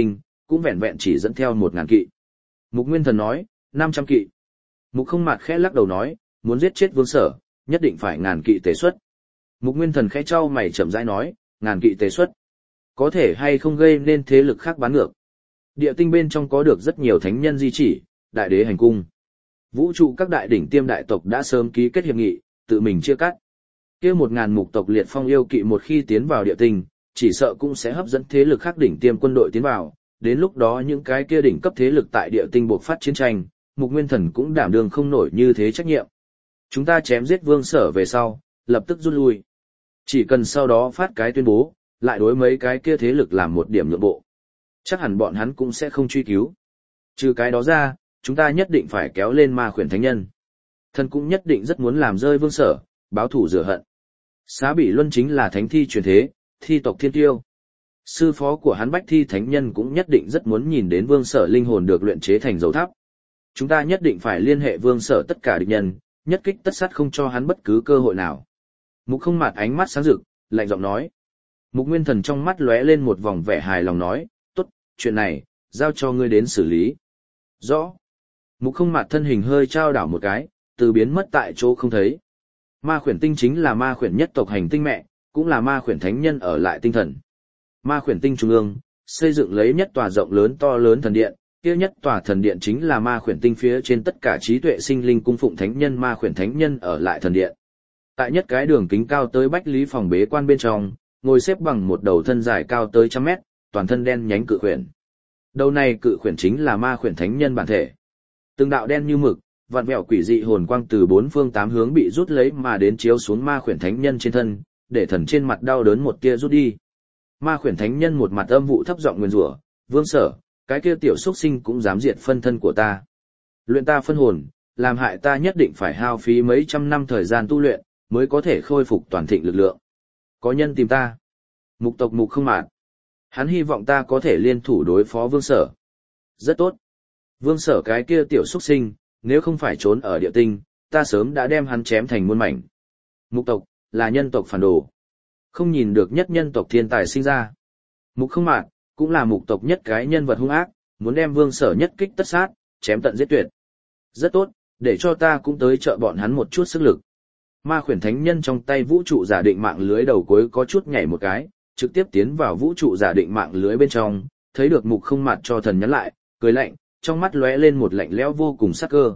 Speaker 1: cũng vẹn vẹn chỉ dẫn theo 1.000 kỵ. Mục Nguyên Thần nói, 500 kỵ. Mục Không Mạt khẽ lắc đầu nói, muốn giết chết Vương Sở, nhất định phải 1.000 kỵ tế xuất. Mục Nguyên Thần khẽ trao mày chậm rãi nói, 1.000 kỵ tế xuất. Có thể hay không gây nên thế lực khác bán ngược. Địa tinh bên trong có được rất nhiều thánh nhân di chỉ, đại đế hành cung. Vũ trụ các đại đỉnh tiêm đại tộc đã sớm ký kết hiệp nghị, tự mình chia cắt. Kia 1.000 mục tộc liệt phong yêu kỵ một khi tiến vào địa tinh, chỉ sợ cũng sẽ hấp dẫn thế lực khác đỉnh tiêm quân đội tiến vào, đến lúc đó những cái kia đỉnh cấp thế lực tại địa tinh buộc phát chiến tranh, Mục Nguyên Thần cũng đảm đương không nổi như thế trách nhiệm. Chúng ta chém giết Vương Sở về sau, lập tức rút lui. Chỉ cần sau đó phát cái tuyên bố, lại đối mấy cái kia thế lực làm một điểm nhượng bộ. Chắc hẳn bọn hắn cũng sẽ không truy cứu. Trừ cái đó ra, chúng ta nhất định phải kéo lên Ma Khuyển Thánh Nhân. Thần cũng nhất định rất muốn làm rơi Vương Sở, báo thù rửa hận. Xá Bỉ Luân chính là thánh thi truyền thế, thi tộc thiên tiêu. Sư phó của hắn Bách Thi Thánh Nhân cũng nhất định rất muốn nhìn đến Vương Sở linh hồn được luyện chế thành dấu tháp. Chúng ta nhất định phải liên hệ Vương Sở tất cả địch nhân, nhất kích tất sát không cho hắn bất cứ cơ hội nào. Mục Không Mạt ánh mắt sáng rực, lạnh giọng nói. Mục Nguyên Thần trong mắt lóe lên một vòng vẻ hài lòng nói, tốt, chuyện này, giao cho ngươi đến xử lý. Rõ. Mục Không Mạt thân hình hơi trao đảo một cái, từ biến mất tại chỗ không thấy. Ma Khuyển Tinh chính là Ma Khuyển nhất tộc hành tinh mẹ, cũng là Ma Khuyển Thánh Nhân ở lại tinh thần. Ma Khuyển Tinh trung ương, xây dựng lấy nhất tòa rộng lớn to lớn thần điện, kia nhất tòa thần điện chính là Ma Khuyển Tinh phía trên tất cả trí tuệ sinh linh cung phụng thánh nhân Ma Khuyển Thánh Nhân ở lại thần điện. Tại nhất cái đường kính cao tới bách lý phòng bế quan bên trong, ngồi xếp bằng một đầu thân dài cao tới 100 mét, toàn thân đen nhánh cự khuyển. Đầu này cự khuyển chính là Ma Khuyển Thánh Nhân bản thể. Từng đạo đen như mực, vặn vẹo quỷ dị hồn quang từ 4 phương 8 hướng bị rút lấy mà đến chiếu xuống Ma Khuyển Thánh Nhân trên thân, để thần trên mặt đau đớn một tia rút đi. Ma Khuyển Thánh Nhân một mặt âm vụ thấp giọng nguyền rủa, Vương Sở, cái kia tiểu xuất sinh cũng dám diệt phân thân của ta. Luyện ta phân hồn, làm hại ta nhất định phải hao phí mấy trăm năm thời gian tu luyện, mới có thể khôi phục toàn thịnh lực lượng. Có nhân tìm ta. Mục tộc Mục Không Mạt. Hắn hy vọng ta có thể liên thủ đối phó Vương Sở. Rất tốt. Vương Sở cái kia tiểu xuất sinh, nếu không phải trốn ở địa tinh, ta sớm đã đem hắn chém thành muôn mảnh. Mục tộc, là nhân tộc phản đồ. Không nhìn được nhất nhân tộc thiên tài sinh ra. Mục Không Mạt, cũng là mục tộc nhất cái nhân vật hung ác, muốn đem Vương Sở nhất kích tất sát, chém tận giết tuyệt. Rất tốt, để cho ta cũng tới trợ bọn hắn một chút sức lực. Ma Khuyển Thánh Nhân trong tay vũ trụ giả định mạng lưới đầu cuối có chút nhảy một cái, trực tiếp tiến vào vũ trụ giả định mạng lưới bên trong, thấy được Mục Không Mạt cho thần nhắn lại, cười lạnh, trong mắt lóe lên một lạnh lẽo vô cùng sắc cơ.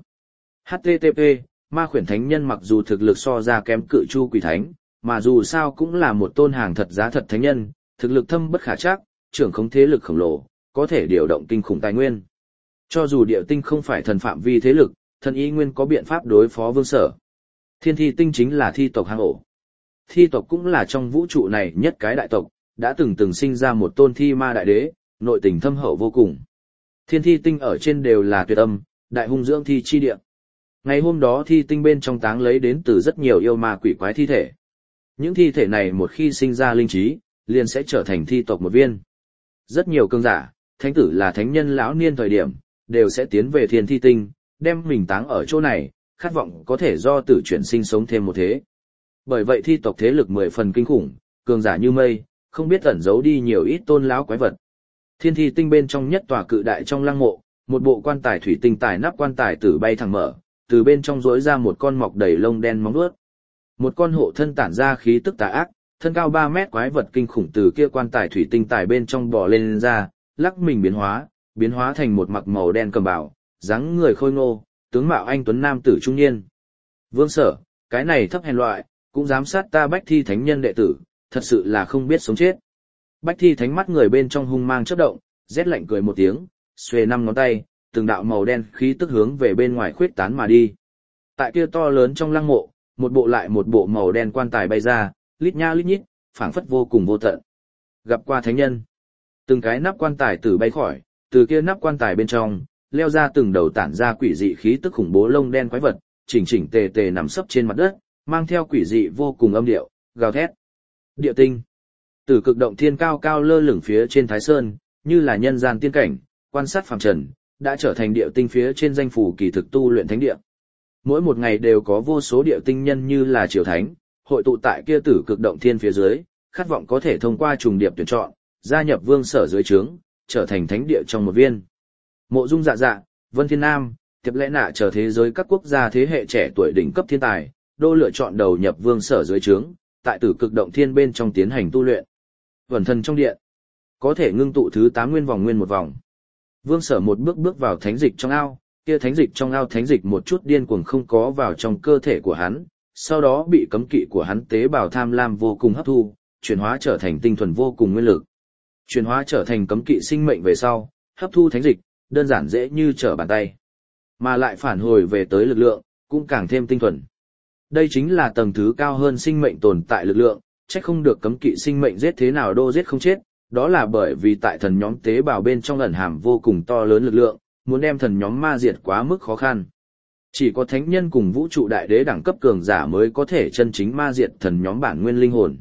Speaker 1: HTTP, Ma Khuyển Thánh Nhân mặc dù thực lực so ra kém Cự Chu Quỷ Thánh, mà dù sao cũng là một tôn hàng thật giá thật thánh nhân, thực lực thâm bất khả trắc, trưởng khống thế lực khổng lồ, có thể điều động kinh khủng tài nguyên. Cho dù địa tinh không phải thần phạm vi thế lực, thần ý nguyên có biện pháp đối phó Vương Sở. Thiên Thi Tinh chính là thi tộc hang ổ. Thi tộc cũng là trong vũ trụ này nhất cái đại tộc, đã từng sinh ra một tôn thi ma đại đế, nội tình thâm hậu vô cùng. Thiên Thi Tinh ở trên đều là tuyệt âm, đại hung dưỡng thi chi địa. Ngày hôm đó Thi Tinh bên trong táng lấy đến từ rất nhiều yêu ma quỷ quái thi thể. Những thi thể này một khi sinh ra linh trí, liền sẽ trở thành thi tộc một viên. Rất nhiều cường giả, thánh tử là thánh nhân lão niên thời điểm, đều sẽ tiến về Thiên Thi Tinh, đem mình táng ở chỗ này, khát vọng có thể do tử chuyển sinh sống thêm một thế. Bởi vậy thi tộc thế lực 10 phần kinh khủng, cường giả như mây, không biết ẩn giấu đi nhiều ít tôn lão quái vật. Thiên Thi Tinh bên trong nhất tòa cự đại trong lăng mộ, một bộ quan tài thủy tinh tài nắp quan tài tử bay thẳng mở, từ bên trong rỗi ra một con mọc đầy lông đen móng vuốt. Một con hộ thân tản ra khí tức tà ác, thân cao 3 mét quái vật kinh khủng từ kia quan tài thủy tinh tài bên trong bò lên ra, lắc mình biến hóa thành một mặc màu đen cầm bào, dáng người khôi ngô, tướng mạo anh tuấn nam tử trung niên. Vương Sở, cái này thấp hèn loại, cũng dám sát ta Bách Thi Thánh Nhân đệ tử, thật sự là không biết sống chết. Bách Thi Thánh mắt người bên trong hung mang chớp động, rét lạnh cười một tiếng, xuề 5 ngón tay, từng đạo màu đen khí tức hướng về bên ngoài khuyết tán mà đi. Tại kia to lớn trong lăng mộ, một bộ lại một bộ màu đen quan tài bay ra, lít nha lít nhít, phảng phất vô cùng vô tận. Gặp qua thánh nhân, từng cái nắp quan tài tử bay khỏi, từ kia nắp quan tài bên trong, leo ra từng đầu tản ra quỷ dị khí tức khủng bố lông đen quái vật, chỉnh chỉnh tề tề nằm sấp trên mặt đất, mang theo quỷ dị vô cùng âm điệu, gào thét. Địa tinh, từ cực động thiên cao cao lơ lửng phía trên Thái Sơn, như là nhân gian tiên cảnh, quan sát phàm trần, đã trở thành địa tinh phía trên danh phủ kỳ thực tu luyện thánh địa. Mỗi một ngày đều có vô số địa tinh nhân như là triều thánh, hội tụ tại kia tử cực động thiên phía dưới, khát vọng có thể thông qua trùng điệp tuyển chọn, gia nhập Vương Sở dưới trướng, trở thành thánh địa trong một viên. Mộ Dung Dạ Dạ, Vân Thiên Nam, Tiệp Lẽ Nạ chờ thế giới các quốc gia thế hệ trẻ tuổi đỉnh cấp thiên tài, đô lựa chọn đầu nhập Vương Sở dưới trướng, tại Tử Cực Động Thiên bên trong tiến hành tu luyện. Vẩn Thần trong điện, có thể ngưng tụ thứ 8 nguyên vòng nguyên một vòng. Vương Sở một bước bước vào thánh dịch trong ao, kia thánh dịch trong ao thánh dịch một chút điên cuồng không có vào trong cơ thể của hắn, sau đó bị cấm kỵ của hắn tế bào tham lam vô cùng hấp thu, chuyển hóa trở thành tinh thuần vô cùng nguyên lực. Chuyển hóa trở thành cấm kỵ sinh mệnh về sau, hấp thu thánh dịch, đơn giản dễ như trở bàn tay. Mà lại phản hồi về tới lực lượng, cũng càng thêm tinh thuần. Đây chính là tầng thứ cao hơn sinh mệnh tồn tại lực lượng, chắc không được cấm kỵ sinh mệnh giết thế nào đô giết không chết, đó là bởi vì tại thần nhóm tế bào bên trong ẩn hàm vô cùng to lớn lực lượng, muốn đem thần nhóm ma diệt quá mức khó khăn. Chỉ có thánh nhân cùng vũ trụ đại đế đẳng cấp cường giả mới có thể chân chính ma diệt thần nhóm bản nguyên linh hồn.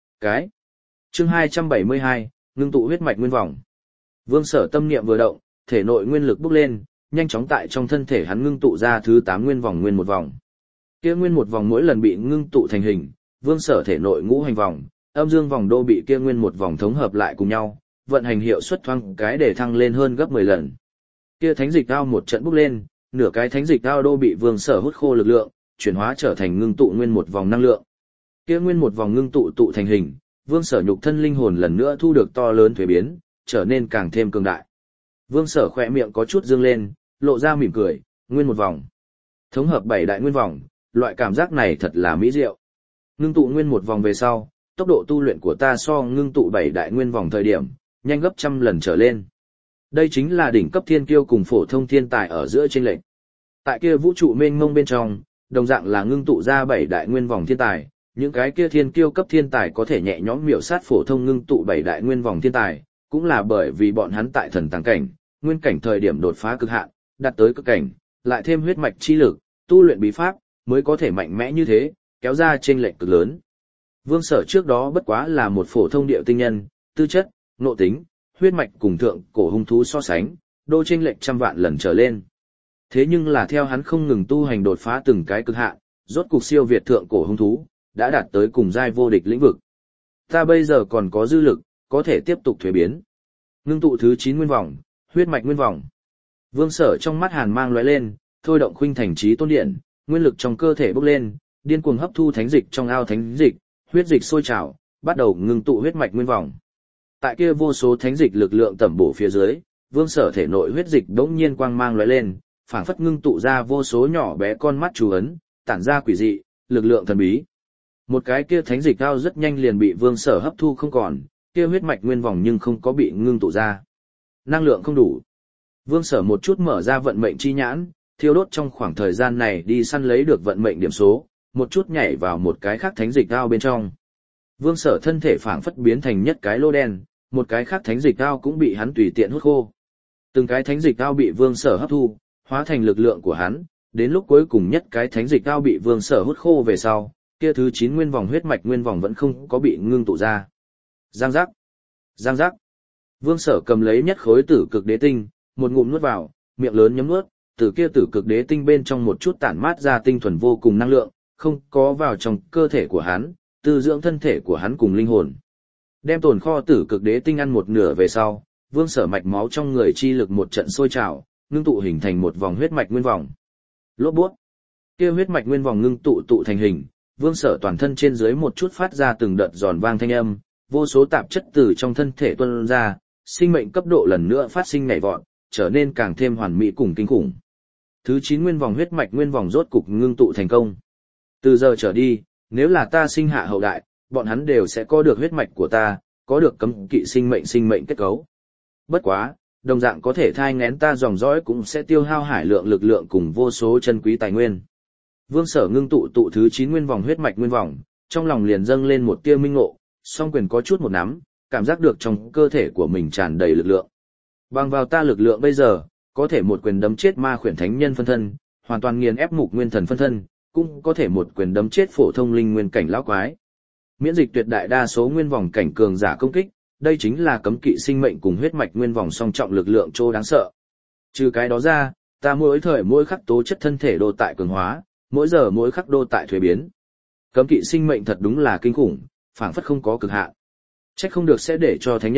Speaker 1: Chương 272, ngưng tụ huyết mạch nguyên vòng. Vương Sở tâm niệm vừa động, thể nội nguyên lực bốc lên, nhanh chóng tại trong thân thể hắn ngưng tụ ra thứ 8 nguyên vòng nguyên một vòng. Kia nguyên một vòng mỗi lần bị ngưng tụ thành hình, Vương Sở thể nội ngũ hành vòng, âm dương vòng đô bị kia nguyên một vòng thống hợp lại cùng nhau, vận hành hiệu suất thoáng cái để thăng lên hơn gấp 10 lần. Kia thánh dịch ao một trận bốc lên, nửa cái thánh dịch ao đô bị Vương Sở hút khô lực lượng, chuyển hóa trở thành ngưng tụ nguyên một vòng năng lượng. Kia nguyên một vòng ngưng tụ thành hình, Vương Sở nhục thân linh hồn lần nữa thu được to lớn thuế biến, trở nên càng thêm cường đại. Vương Sở khỏe miệng có chút dương lên, lộ ra mỉm cười, nguyên một vòng. Thống hợp 7 đại nguyên vòng, loại cảm giác này thật là mỹ diệu. Ngưng tụ nguyên một vòng về sau, tốc độ tu luyện của ta so ngưng tụ 7 đại nguyên vòng thời điểm, nhanh gấp trăm lần trở lên. Đây chính là đỉnh cấp thiên kiêu cùng phổ thông thiên tài ở giữa chênh lệch. Tại kia vũ trụ mênh mông bên trong, đồng dạng là ngưng tụ ra 7 đại nguyên vòng thiên tài, những cái kia thiên kiêu cấp thiên tài có thể nhẹ nhõm miểu sát phổ thông ngưng tụ 7 đại nguyên vòng thiên tài, cũng là bởi vì bọn hắn tại thần tàng cảnh, nguyên cảnh thời điểm đột phá cực hạn, đạt tới cực cảnh, lại thêm huyết mạch chi lực, tu luyện bí pháp, mới có thể mạnh mẽ như thế, kéo ra chênh lệch cực lớn. Vương Sở trước đó bất quá là một phổ thông điệu tinh nhân, tư chất, nội tính, huyết mạch cùng thượng cổ hung thú so sánh, đô chênh lệch trăm vạn lần trở lên. Thế nhưng là theo hắn không ngừng tu hành đột phá từng cái cực hạn, rốt cục siêu việt thượng cổ hung thú, đã đạt tới cùng giai vô địch lĩnh vực. Ta bây giờ còn có dư lực, có thể tiếp tục thuế biến. Ngưng tụ thứ 9 nguyên vòng, huyết mạch nguyên vòng. Vương Sở trong mắt hàn mang lóe lên, thôi động khuynh thành trí tôn điện, nguyên lực trong cơ thể bốc lên, điên cuồng hấp thu thánh dịch trong ao thánh dịch, huyết dịch sôi trào, bắt đầu ngưng tụ huyết mạch nguyên vòng. Tại kia vô số thánh dịch lực lượng tẩm bổ phía dưới, Vương Sở thể nội huyết dịch đống nhiên quang mang lóe lên, phảng phất ngưng tụ ra vô số nhỏ bé con mắt chú ấn, tản ra quỷ dị, lực lượng thần bí. Một cái kia thánh dịch ao rất nhanh liền bị Vương Sở hấp thu không còn, kia huyết mạch nguyên vòng nhưng không có bị ngưng tụ ra. Năng lượng không đủ. Vương Sở một chút mở ra vận mệnh chi nhãn, thiêu đốt trong khoảng thời gian này đi săn lấy được vận mệnh điểm số, một chút nhảy vào một cái khác thánh dịch ao bên trong. Vương Sở thân thể phảng phất biến thành nhất cái lô đen, một cái khác thánh dịch ao cũng bị hắn tùy tiện hút khô. Từng cái thánh dịch ao bị Vương Sở hấp thu, hóa thành lực lượng của hắn, đến lúc cuối cùng nhất cái thánh dịch ao bị Vương Sở hút khô về sau, kia thứ 9 nguyên vòng huyết mạch nguyên vòng vẫn không có bị ngưng tụ ra. Giang giác, giang giác. Vương Sở cầm lấy nhất khối tử cực đế tinh, một ngụm nuốt vào, miệng lớn nhấm nuốt, từ kia tử cực đế tinh bên trong một chút tản mát ra tinh thuần vô cùng năng lượng, không có vào trong cơ thể của hắn, tư dưỡng thân thể của hắn cùng linh hồn. Đem tồn kho tử cực đế tinh ăn một nửa về sau, Vương Sở mạch máu trong người chi lực một trận sôi trào, ngưng tụ hình thành một vòng huyết mạch nguyên vòng. Lốp bút. Kia huyết mạch nguyên vòng ngưng tụ thành hình, Vương Sở toàn thân trên dưới một chút phát ra từng đợt giòn vang thanh âm, vô số tạp chất từ trong thân thể tuôn ra, sinh mệnh cấp độ lần nữa phát sinh nhảy vọt, trở nên càng thêm hoàn mỹ cùng kinh khủng. Thứ 9 nguyên vòng huyết mạch nguyên vòng rốt cục ngưng tụ thành công. Từ giờ trở đi, nếu là ta sinh hạ hậu đại, bọn hắn đều sẽ có được huyết mạch của ta, có được cấm kỵ sinh mệnh kết cấu. Bất quá, đồng dạng có thể thai nghén ta dòng dõi cũng sẽ tiêu hao hải lượng lực lượng cùng vô số chân quý tài nguyên. Vương Sở ngưng tụ thứ 9 nguyên vòng huyết mạch nguyên vòng, trong lòng liền dâng lên một tia minh ngộ, song quyền có chút một nắm, cảm giác được trong cơ thể của mình tràn đầy lực lượng. Bằng vào ta lực lượng bây giờ, có thể một quyền đấm chết ma khuyển thánh nhân phân thân, hoàn toàn nghiền ép mục nguyên thần phân thân, cũng có thể một quyền đấm chết phổ thông linh nguyên cảnh lão quái. Miễn dịch tuyệt đại đa số nguyên vòng cảnh cường giả công kích, đây chính là cấm kỵ sinh mệnh cùng huyết mạch nguyên vòng song trọng lực lượng trô đáng sợ. Trừ cái đó ra, ta mỗi thời mỗi khắc tố chất thân thể đô tại cường hóa, mỗi giờ mỗi khắc đô tại thuế biến. Cấm kỵ sinh mệnh thật đúng là kinh khủng, phảng phất không có cực hạn. Trách không được sẽ để cho thánh nhân,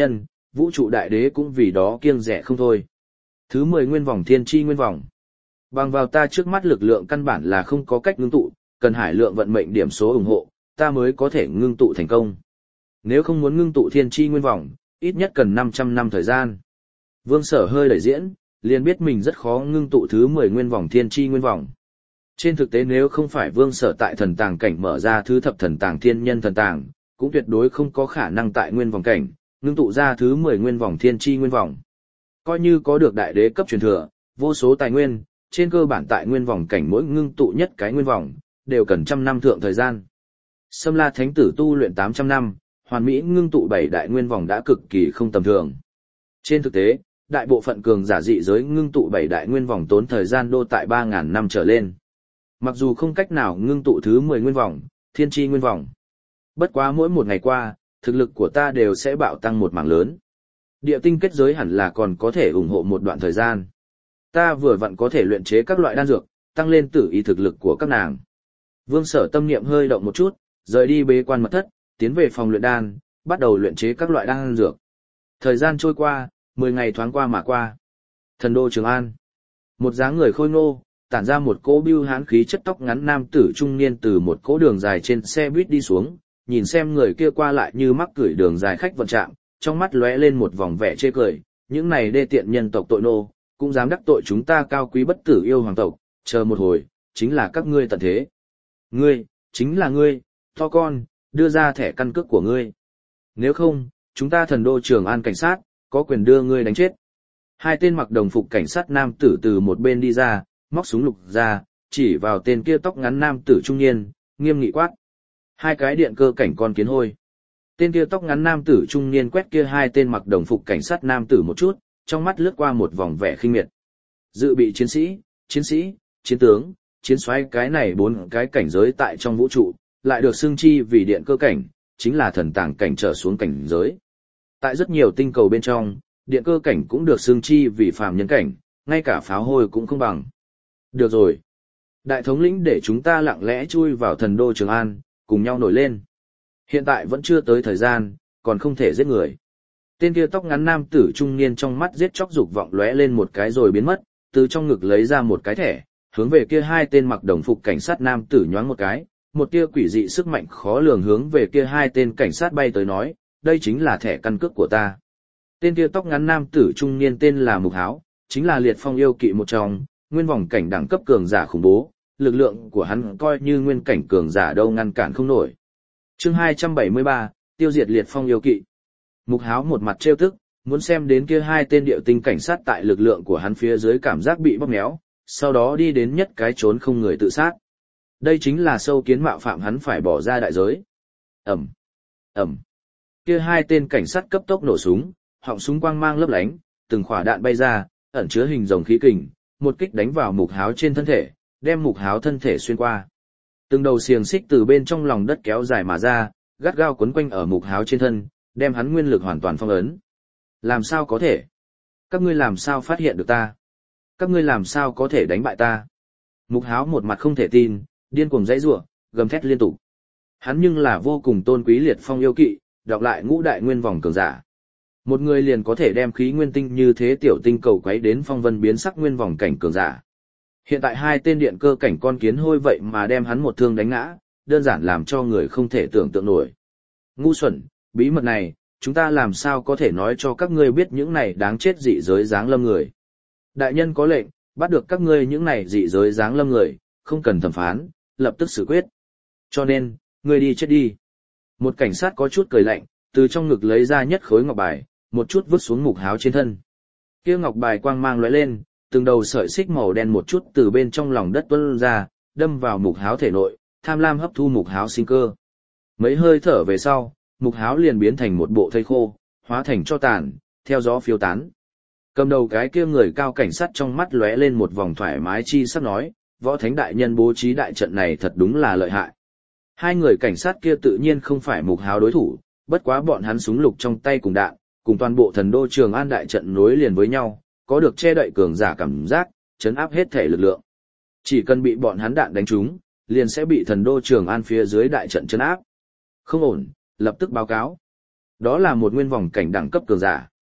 Speaker 1: vũ trụ đại đế cũng vì đó kiêng dè không thôi. Thứ 10 nguyên vòng thiên chi nguyên vòng. Bằng vào ta trước mắt lực lượng căn bản là không có cách ngưng tụ, cần hải lượng vận mệnh điểm số ủng hộ, ta mới có thể ngưng tụ thành công. Nếu không muốn ngưng tụ thiên chi nguyên vòng, ít nhất cần 500 năm thời gian. Vương Sở hơi đẩy diễn, liền biết mình rất khó ngưng tụ thứ 10 nguyên vòng thiên chi nguyên vòng. Trên thực tế nếu không phải Vương Sở tại thần tàng cảnh mở ra thứ thập thần tàng thiên nhân thần tàng, cũng tuyệt đối không có khả năng tại nguyên vòng cảnh, ngưng tụ ra thứ 10 nguyên vòng thiên chi nguyên vòng. Coi như có được đại đế cấp truyền thừa, vô số tài nguyên, trên cơ bản tại nguyên vòng cảnh mỗi ngưng tụ nhất cái nguyên vòng, đều cần trăm năm thượng thời gian. Sâm La Thánh Tử tu luyện 800 năm, hoàn mỹ ngưng tụ 7 đại nguyên vòng đã cực kỳ không tầm thường. Trên thực tế, đại bộ phận cường giả dị giới ngưng tụ 7 đại nguyên vòng tốn thời gian đô tại 3.000 năm trở lên. Mặc dù không cách nào ngưng tụ thứ 10 nguyên vòng, thiên chi nguyên vòng. Bất quá mỗi một ngày qua, thực lực của ta đều sẽ bạo tăng một mảng lớn. Địa tinh kết giới hẳn là còn có thể ủng hộ một đoạn thời gian. Ta vừa vặn có thể luyện chế các loại đan dược, tăng lên tử ý thực lực của các nàng. Vương Sở tâm niệm hơi động một chút, rời đi bế quan mật thất, tiến về phòng luyện đan, bắt đầu luyện chế các loại đan dược. Thời gian trôi qua, 10 ngày thoáng qua mà qua. Thần đô Trường An. Một dáng người khôi ngô, tản ra một cỗ bưu hán khí chất tóc ngắn nam tử trung niên từ một cỗ đường dài trên xe buýt đi xuống, nhìn xem người kia qua lại như mắc cửi đường dài khách vận trạm, trong mắt lóe lên một vòng vẻ chê cười, những này đê tiện nhân tộc tội nô, cũng dám đắc tội chúng ta cao quý bất tử yêu hoàng tộc, chờ một hồi, chính là các ngươi tận thế. Ngươi, chính là ngươi, to con, đưa ra thẻ căn cước của ngươi. Nếu không, chúng ta thần đô Trường An cảnh sát, có quyền đưa ngươi đánh chết. Hai tên mặc đồng phục cảnh sát nam tử từ một bên đi ra, móc súng lục ra, chỉ vào tên kia tóc ngắn nam tử trung niên, nghiêm nghị quát. Hai cái điện cơ cảnh con kiến hôi. Tên kia tóc ngắn nam tử trung niên quét kia hai tên mặc đồng phục cảnh sát nam tử một chút, trong mắt lướt qua một vòng vẻ khinh miệt. Dự bị chiến sĩ, chiến tướng, chiến soái cái này 4 cái cảnh giới tại trong vũ trụ, lại được xưng chi vì điện cơ cảnh, chính là thần tàng cảnh trở xuống cảnh giới. Tại rất nhiều tinh cầu bên trong, điện cơ cảnh cũng được xưng chi vì phàm nhân cảnh, ngay cả pháo hôi cũng không bằng. Được rồi. Đại thống lĩnh để chúng ta lặng lẽ chui vào thần đô Trường An, cùng nhau nổi lên. Hiện tại vẫn chưa tới thời gian, còn không thể giết người. Tên kia tóc ngắn nam tử trung niên trong mắt giết chóc dục vọng lóe lên một cái rồi biến mất, từ trong ngực lấy ra một cái thẻ, hướng về kia hai tên mặc đồng phục cảnh sát nam tử nhoáng một cái, một tia quỷ dị sức mạnh khó lường hướng về kia hai tên cảnh sát bay tới nói, đây chính là thẻ căn cước của ta. Tên kia tóc ngắn nam tử trung niên tên là Mục Háo, chính là liệt phong yêu kỵ một trong, nguyên vòng cảnh đẳng cấp cường giả khủng bố, lực lượng của hắn coi như nguyên cảnh cường giả đâu ngăn cản không nổi. Chương 273, tiêu diệt liệt phong yêu kỵ. Mục Háo một mặt trêu tức, muốn xem đến kia hai tên điệu tinh cảnh sát tại lực lượng của hắn phía dưới cảm giác bị bóp méo, sau đó đi đến nhất cái trốn không người tự sát. Đây chính là sâu kiến mạo phạm hắn phải bỏ ra đại giới. Ầm, ầm. Kia hai tên cảnh sát cấp tốc nổ súng, họng súng quang mang lấp lánh, từng quả đạn bay ra, ẩn chứa hình rồng khí kình, một kích đánh vào Mục Háo trên thân thể, đem Mục Háo thân thể xuyên qua. Từng đầu xiềng xích từ bên trong lòng đất kéo dài mà ra, gắt gao quấn quanh ở Mục Háo trên thân, đem hắn nguyên lực hoàn toàn phong ấn. Làm sao có thể? Các ngươi làm sao phát hiện được ta? Các ngươi làm sao có thể đánh bại ta? Mục Háo một mặt không thể tin, điên cuồng giãy giụa, gầm thét liên tục. Hắn nhưng là vô cùng tôn quý liệt phong yêu kỵ, đọc lại ngũ đại nguyên vòng cường giả. Một người liền có thể đem khí nguyên tinh như thế tiểu tinh cầu quấy đến phong vân biến sắc nguyên vòng cảnh cường giả. Hiện tại hai tên điện cơ cảnh con kiến hôi vậy mà đem hắn một thương đánh ngã, đơn giản làm cho người không thể tưởng tượng nổi. Ngu xuẩn, bí mật này, chúng ta làm sao có thể nói cho các ngươi biết những này đáng chết dị giới giáng lâm người. Đại nhân có lệnh, bắt được các ngươi những này dị giới giáng lâm người, không cần thẩm phán, lập tức xử quyết. Cho nên, ngươi đi chết đi. Một cảnh sát có chút cười lạnh, từ trong ngực lấy ra nhất khối ngọc bài, một chút vứt xuống Mục Háo trên thân. Kia ngọc bài quang mang lóe lên, từng đầu sợi xích màu đen một chút từ bên trong lòng đất tuôn ra, đâm vào Mục Háo thể nội, tham lam hấp thu Mục Háo sinh cơ. Mấy hơi thở về sau, Mục Háo liền biến thành một bộ thây khô, hóa thành tro tàn, theo gió phiêu tán. Cầm đầu cái kia người cao cảnh sát trong mắt lóe lên một vòng thoải mái chi sắc nói, Võ Thánh đại nhân bố trí đại trận này thật đúng là lợi hại. Hai người cảnh sát kia tự nhiên không phải Mục Háo đối thủ, bất quá bọn hắn súng lục trong tay cùng đạn, cùng toàn bộ thần đô Trường An đại trận nối liền với nhau, có được che đậy cường giả cảm giác, chấn áp hết thể lực lượng. Chỉ cần bị bọn hắn đạn đánh trúng, liền sẽ bị thần đô Trường An phía dưới đại trận chấn áp. Không ổn, lập tức báo cáo. Đó là một nguyên vòng cảnh đẳng cấp cường giả,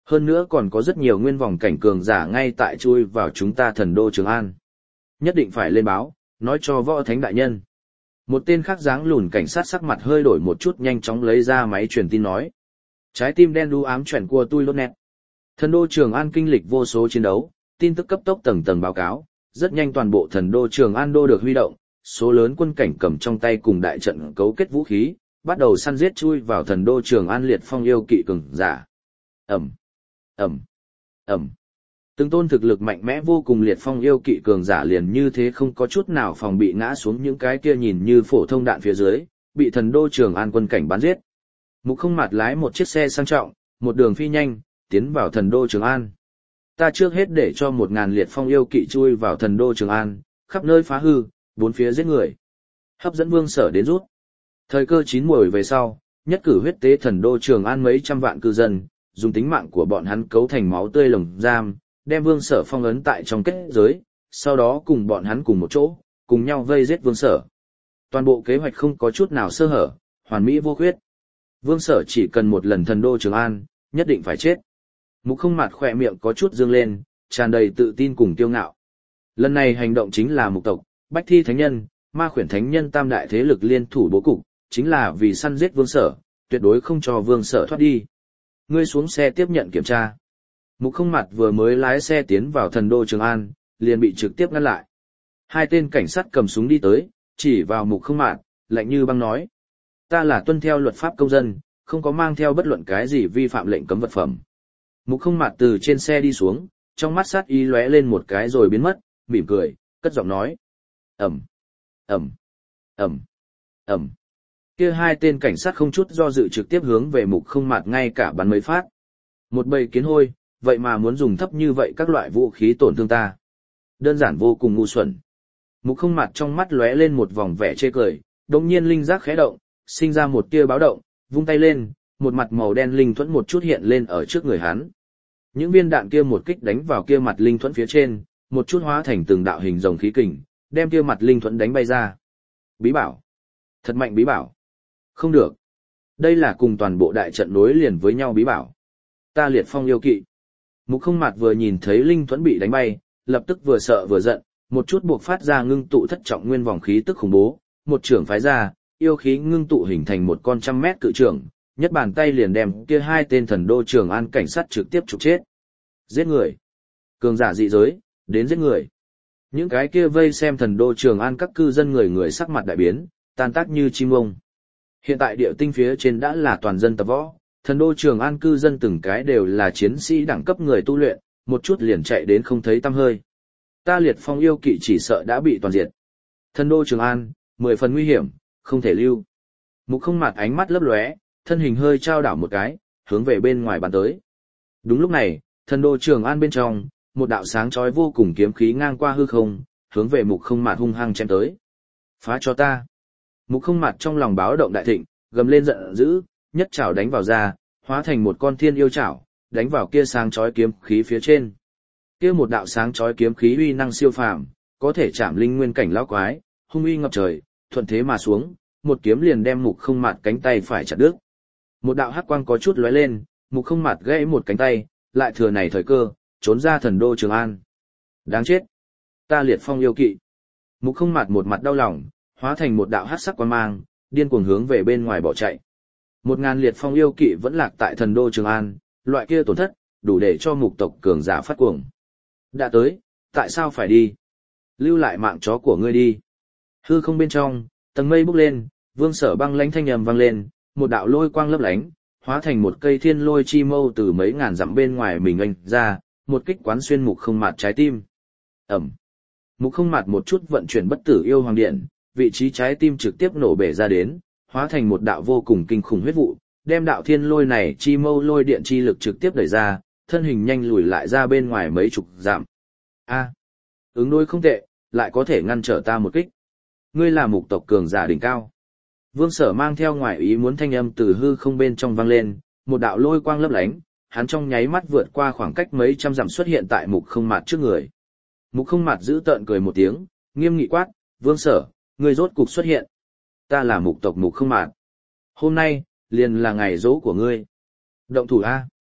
Speaker 1: Hơn nữa còn có rất nhiều nguyên vòng cảnh cường giả ngay tại chui vào chúng ta thần đô Trường An. Nhất định phải lên báo, nói cho võ thánh đại nhân. Một tên khác dáng lùn cảnh sát sắc mặt hơi đổi một chút nhanh chóng lấy ra máy truyền tin nói. Trái tim đen đu ám chuyển của tôi lốt nét. Thần đô Trường An kinh lịch vô số chiến đấu, tin tức cấp tốc tầng tầng báo cáo, rất nhanh toàn bộ thần đô Trường An đô được huy động, số lớn quân cảnh cầm trong tay cùng đại trận cấu kết vũ khí, bắt đầu săn giết chui vào thần đô Trường An liệt phong yêu kỵ cường giả. Ầm, ầm, ầm. Từng tôn thực lực mạnh mẽ vô cùng liệt phong yêu kỵ cường giả liền như thế không có chút nào phòng bị ngã xuống những cái kia nhìn như phổ thông đạn phía dưới, bị thần đô Trường An quân cảnh bắn giết. Mục Không Mạt lái một chiếc xe sang trọng, một đường phi nhanh, tiến vào thần đô Trường An. Ta trước hết để cho 1000 liệt phong yêu kỵ chui vào thần đô Trường An, khắp nơi phá hư, bốn phía giết người. Hấp dẫn Vương Sở đến rút. Thời cơ chín muồi về sau, nhất cử huyết tế thần đô Trường An mấy trăm vạn cư dân, dùng tính mạng của bọn hắn cấu thành máu tươi lồng giam, đem Vương Sở phong ấn tại trong kết giới, sau đó cùng bọn hắn cùng một chỗ, cùng nhau vây giết Vương Sở. Toàn bộ kế hoạch không có chút nào sơ hở, hoàn mỹ vô khuyết. Vương Sở chỉ cần một lần thần đô Trường An, nhất định phải chết. Mục Không Mạt khỏe miệng có chút dương lên, tràn đầy tự tin cùng kiêu ngạo. Lần này hành động chính là Mục tộc, Bách Thi Thánh Nhân, Ma Khuyển Thánh Nhân tam đại thế lực liên thủ bố cục, chính là vì săn giết Vương Sở, tuyệt đối không cho Vương Sở thoát đi. Ngươi xuống xe tiếp nhận kiểm tra. Mục Không Mạt vừa mới lái xe tiến vào thần đô Trường An, liền bị trực tiếp ngăn lại. Hai tên cảnh sát cầm súng đi tới, chỉ vào Mục Không Mạt, lạnh như băng nói: "Ta là tuân theo luật pháp công dân, không có mang theo bất luận cái gì vi phạm lệnh cấm vật phẩm." Mục Không Mạt từ trên xe đi xuống, trong mắt sát ý lóe lên một cái rồi biến mất, mỉm cười, cất giọng nói: "Ầm, ầm, ầm, ầm." Kia hai tên cảnh sát không chút do dự trực tiếp hướng về Mục Không Mạt ngay cả bắn mấy phát. Một bầy kiến hôi, vậy mà muốn dùng thấp như vậy các loại vũ khí tổn thương ta. Đơn giản vô cùng ngu xuẩn. Mục Không Mạt trong mắt lóe lên một vòng vẻ chê cười, đột nhiên linh giác khẽ động, sinh ra một tia báo động, vung tay lên, một mặt màu đen linh thuẫn một chút hiện lên ở trước người hắn. Những viên đạn kia một kích đánh vào kia mặt linh thuẫn phía trên, một chút hóa thành từng đạo hình rồng khí kình, đem kia mặt linh thuẫn đánh bay ra. Bí bảo. Thật mạnh bí bảo. Không được. Đây là cùng toàn bộ đại trận nối liền với nhau bí bảo. Ta liệt phong yêu kỵ. Mục Không Mạt vừa nhìn thấy linh thuẫn bị đánh bay, lập tức vừa sợ vừa giận, một chút buộc phát ra ngưng tụ thất trọng nguyên vòng khí tức khủng bố, một trưởng phái ra, yêu khí ngưng tụ hình thành một con 100 mét cự trưởng, nhất bàn tay liền đem kia hai tên thần đô Trường An cảnh sát trực tiếp trục chết. Giết người. Cường giả dị giới, đến giết người. Những cái kia vây xem thần đô Trường An các cư dân người người sắc mặt đại biến, tan tác như chim ông. Hiện tại địa tinh phía trên đã là toàn dân tập võ, thần đô Trường An cư dân từng cái đều là chiến sĩ đẳng cấp người tu luyện, một chút liền chạy đến không thấy tăm hơi. Ta liệt phong yêu kỵ chỉ sợ đã bị toàn diệt. Thần đô Trường An, 10 phần nguy hiểm, không thể lưu. Mục Không Mạt ánh mắt lấp lóe, thân hình hơi trao đảo một cái, hướng về bên ngoài bắn tới. Đúng lúc này, thần đô Trường An bên trong, một đạo sáng chói vô cùng kiếm khí ngang qua hư không, hướng về Mục Không Mạt hung hăng chém tới. Phá cho ta. Mục Không Mạt trong lòng báo động đại thịnh, gầm lên giận dữ, nhất chảo đánh vào ra, hóa thành một con thiên yêu chảo, đánh vào kia sáng chói kiếm khí phía trên. Kia một đạo sáng chói kiếm khí uy năng siêu phàm, có thể chạm linh nguyên cảnh lão quái, hung uy ngập trời, thuận thế mà xuống, một kiếm liền đem Mục Không Mạt cánh tay phải chặt đứt. Một đạo hắc quang có chút lóe lên, Mục Không Mạt gãy một cánh tay, lại thừa này thời cơ, trốn ra thần đô Trường An. Đáng chết! Ta liệt phong yêu kỵ! Mục Không Mạt một mặt đau lòng, hóa thành một đạo hắc sắc quang mang, điên cuồng hướng về bên ngoài bỏ chạy. 1000 liệt phong yêu kỵ vẫn lạc tại thần đô Trường An, loại kia tổn thất, đủ để cho Mục tộc cường giả phát cuồng. Đã tới, tại sao phải đi? Lưu lại mạng chó của ngươi đi. Hư không bên trong, tầng mây bốc lên, Vương Sở băng lãnh thanh âm vang lên, một đạo lôi quang lấp lánh, hóa thành một cây thiên lôi chi mâu từ mấy ngàn dặm bên ngoài mình anh ra, một kích quán xuyên Mục Không Mạt trái tim. Ẩm. Mục Không Mạt một chút vận chuyển bất tử yêu hoàng điện, vị trí trái tim trực tiếp nổ bể ra đến, hóa thành một đạo vô cùng kinh khủng huyết vụ, đem đạo thiên lôi này chi mâu lôi điện chi lực trực tiếp đẩy ra, thân hình nhanh lùi lại ra bên ngoài mấy chục dặm. A, ứng đối không tệ, lại có thể ngăn trở ta một kích. Ngươi là Mục tộc cường giả đỉnh cao. Vương Sở mang theo ngoại ý muốn thanh âm từ hư không bên trong vang lên, một đạo lôi quang lấp lánh, hắn trong nháy mắt vượt qua khoảng cách mấy trăm dặm xuất hiện tại Mục Không Mạt trước người. Mục Không Mạt giữ tợn cười một tiếng, nghiêm nghị quát, Vương Sở, ngươi rốt cục xuất hiện. Ta là Mục tộc Mục Không Mạt. Hôm nay, liền là ngày dỗ của ngươi. Động thủ A.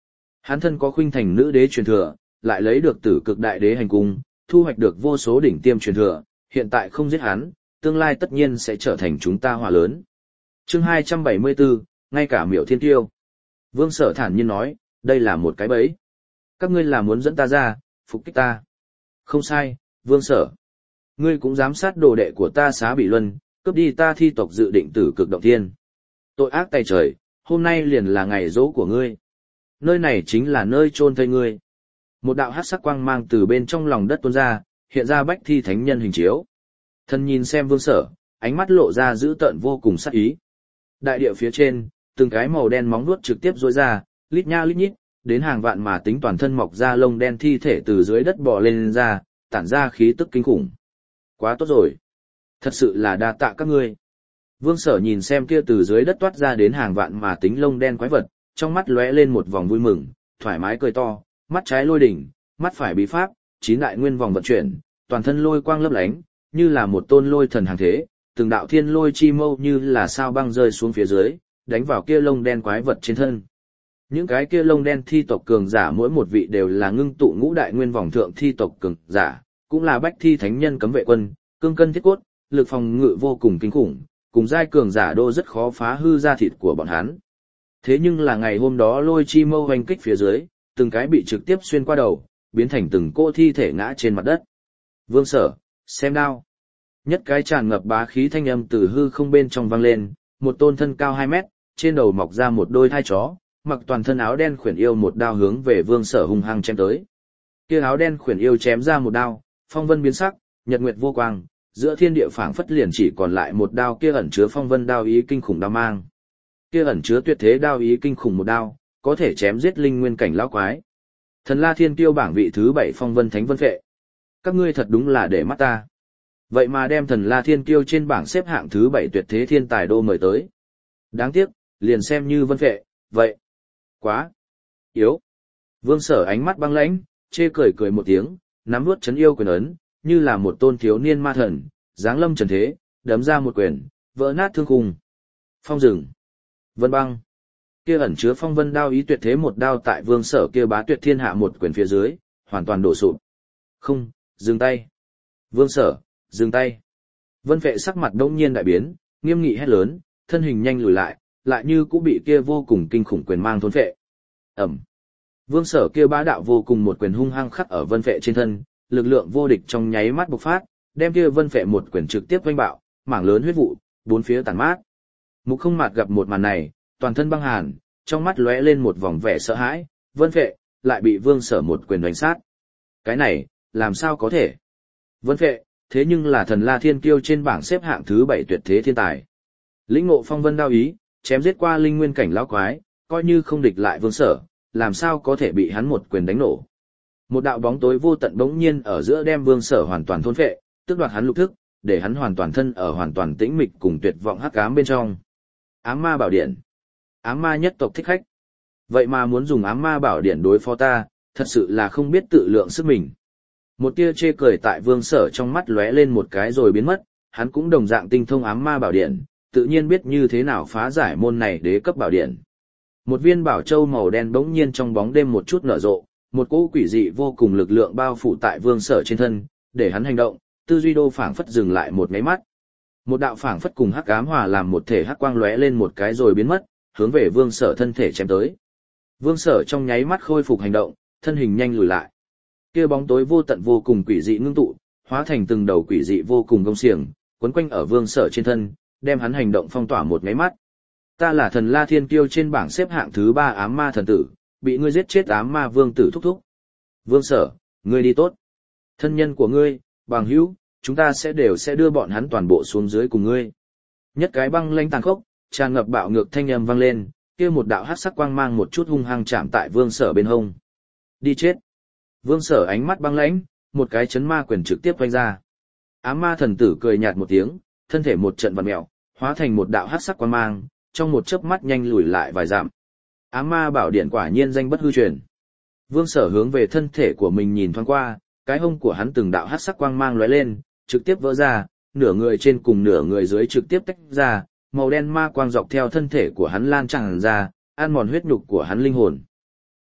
Speaker 1: Hắn thân có khuynh thành nữ đế truyền thừa, lại lấy được tử cực đại đế hành cung, thu hoạch được vô số đỉnh tiêm truyền thừa, hiện tại không giết hắn, tương lai tất nhiên sẽ trở thành chúng ta hòa lớn. Chương 274, ngay cả Miểu Thiên Tiêu. Vương Sở thản nhiên nói, đây là một cái bẫy. Các ngươi là muốn dẫn ta ra, phục kích ta. Không sai, Vương Sở. Ngươi cũng dám sát đồ đệ của ta Xá Bị Luân, cướp đi ta thi tộc dự định tử cực động thiên. Tội ác tày trời, hôm nay liền là ngày dỗ của ngươi. Nơi này chính là nơi chôn thây ngươi. Một đạo hắc sắc quang mang từ bên trong lòng đất tuôn ra, hiện ra bách thi thánh nhân hình chiếu. Thân nhìn xem Vương Sở, ánh mắt lộ ra dữ tợn vô cùng sát ý. Đại địa phía trên, từng cái màu đen móng vuốt trực tiếp rỗi ra, lít nha lít nhít, đến hàng vạn mà tính toàn thân mọc ra lông đen thi thể từ dưới đất bò lên ra, tản ra khí tức kinh khủng. Quá tốt rồi. Thật sự là đa tạ các ngươi. Vương Sở nhìn xem kia từ dưới đất toát ra đến hàng vạn mà tính lông đen quái vật, trong mắt lóe lên một vòng vui mừng, thoải mái cười to, mắt trái lôi đỉnh, mắt phải bí pháp, chín đại nguyên vòng vận chuyển, toàn thân lôi quang lấp lánh, như là một tôn lôi thần hàng thế, từng đạo thiên lôi chi mâu như là sao băng rơi xuống phía dưới, đánh vào kia lông đen quái vật trên thân. Những cái kia lông đen thi tộc cường giả mỗi một vị đều là ngưng tụ ngũ đại nguyên vòng thượng thi tộc cường giả, cũng là bách thi thánh nhân cấm vệ quân, cương cân thiết cốt, lực phòng ngự vô cùng kinh khủng, cùng giai cường giả đô rất khó phá hư da thịt của bọn hắn. Thế nhưng là ngày hôm đó lôi chi mâu hoành kích phía dưới, từng cái bị trực tiếp xuyên qua đầu, biến thành từng cỗ thi thể ngã trên mặt đất. Vương Sở, xem đao. Nhất cái tràn ngập bá khí thanh âm từ hư không bên trong vang lên, một tôn thân cao 2 mét, trên đầu mọc ra một đôi thai chó, mặc toàn thân áo đen khuyển yêu một đao hướng về Vương Sở hung hăng chém tới. Kia áo đen khuyển yêu chém ra một đao, phong vân biến sắc, nhật nguyệt vô quang, giữa thiên địa phảng phất liền chỉ còn lại một đao kia ẩn chứa phong vân đao ý kinh khủng đao mang. Kia ẩn chứa tuyệt thế đao ý kinh khủng một đao, có thể chém giết linh nguyên cảnh lão quái. Thần La Thiên Tiêu bảng vị thứ 7 phong vân thánh vân phệ. Các ngươi thật đúng là để mắt ta. Vậy mà đem Thần La Thiên Kiêu trên bảng xếp hạng thứ 7 tuyệt thế thiên tài đô mời tới. Đáng tiếc, liền xem như vân phệ, vậy. Quá. Yếu. Vương Sở ánh mắt băng lãnh, chê cười cười một tiếng, nắm nuốt chấn yêu quyền ấn, như là một tôn thiếu niên ma thần, giáng lâm trần thế, đấm ra một quyền, vỡ nát thương khung. Phong rừng. Vân băng. Kia ẩn chứa phong vân đao ý tuyệt thế một đao tại Vương Sở kia bá tuyệt thiên hạ một quyền phía dưới, hoàn toàn đổ sụp. Không, dừng tay. Vương Sở, dừng tay. Vân Phệ sắc mặt đông nhiên đại biến, nghiêm nghị hét lớn, thân hình nhanh lùi lại như cũng bị kia vô cùng kinh khủng quyền mang thôn phệ. Ẩm. Vương Sở kia bá đạo vô cùng một quyền hung hăng khắc ở Vân Phệ trên thân, lực lượng vô địch trong nháy mắt bộc phát, đem kia Vân Phệ một quyền trực tiếp vênh bạo, mảng lớn huyết vụ, bốn phía tàn mát. Mục Không Mạt gặp một màn này, toàn thân băng hàn, trong mắt lóe lên một vòng vẻ sợ hãi, Vân Phệ lại bị Vương Sở một quyền đánh sát. Cái này, làm sao có thể? Vân Phệ, thế nhưng là Thần La Thiên Kiêu trên bảng xếp hạng thứ 7 tuyệt thế thiên tài. Lĩnh ngộ phong vân đao ý, chém giết qua linh nguyên cảnh lão quái, coi như không địch lại Vương Sở, làm sao có thể bị hắn một quyền đánh nổ. Một đạo bóng tối vô tận bỗng nhiên ở giữa đem Vương Sở hoàn toàn thôn phệ, tước đoạt hắn lục thức, để hắn hoàn toàn thân ở hoàn toàn tĩnh mịch cùng tuyệt vọng hắc ám bên trong. Ám ma bảo điện. Ám ma nhất tộc thích khách. Vậy mà muốn dùng ám ma bảo điện đối phó ta, thật sự là không biết tự lượng sức mình. Một tia chê cười tại Vương Sở trong mắt lóe lên một cái rồi biến mất, hắn cũng đồng dạng tinh thông ám ma bảo điện, tự nhiên biết như thế nào phá giải môn này đế cấp bảo điện. Một viên bảo châu màu đen bỗng nhiên trong bóng đêm một chút nở rộ, một cỗ quỷ dị vô cùng lực lượng bao phủ tại Vương Sở trên thân, để hắn hành động, tư duy đô phảng phất dừng lại một cái mắt. Một đạo phảng phất cùng hắc ám hòa làm một thể hắc quang lóe lên một cái rồi biến mất, hướng về Vương Sở thân thể chém tới. Vương Sở trong nháy mắt khôi phục hành động, thân hình nhanh lùi lại. Kia bóng tối vô tận vô cùng quỷ dị ngưng tụ, hóa thành từng đầu quỷ dị vô cùng gông xiềng, quấn quanh ở Vương Sở trên thân, đem hắn hành động phong tỏa một cái mắt. Ta là Thần La Thiên Kiêu trên bảng xếp hạng thứ 3 ám ma thần tử, bị ngươi giết chết ám ma vương tử thúc thúc. Vương Sở, ngươi đi tốt. Thân nhân của ngươi, bằng hữu, chúng ta sẽ đưa bọn hắn toàn bộ xuống dưới cùng ngươi. Nhất cái băng lãnh tàn khốc, tràn ngập bạo ngược thanh âm vang lên, kia một đạo hắc sắc quang mang một chút hung hăng chạm tại Vương Sở bên hông. Đi chết. Vương Sở ánh mắt băng lãnh, một cái chấn ma quyền trực tiếp vung ra. Ám ma thần tử cười nhạt một tiếng, thân thể một trận vặn mèo, hóa thành một đạo hắc sắc quang mang, trong một chớp mắt nhanh lùi lại vài dặm. Ám ma bảo điện quả nhiên danh bất hư truyền. Vương Sở hướng về thân thể của mình nhìn thoáng qua, cái hông của hắn từng đạo hắc sắc quang mang lóe lên, trực tiếp vỡ ra, nửa người trên cùng nửa người dưới trực tiếp tách ra, màu đen ma quang dọc theo thân thể của hắn lan tràn ra, ăn mòn huyết nhục của hắn linh hồn.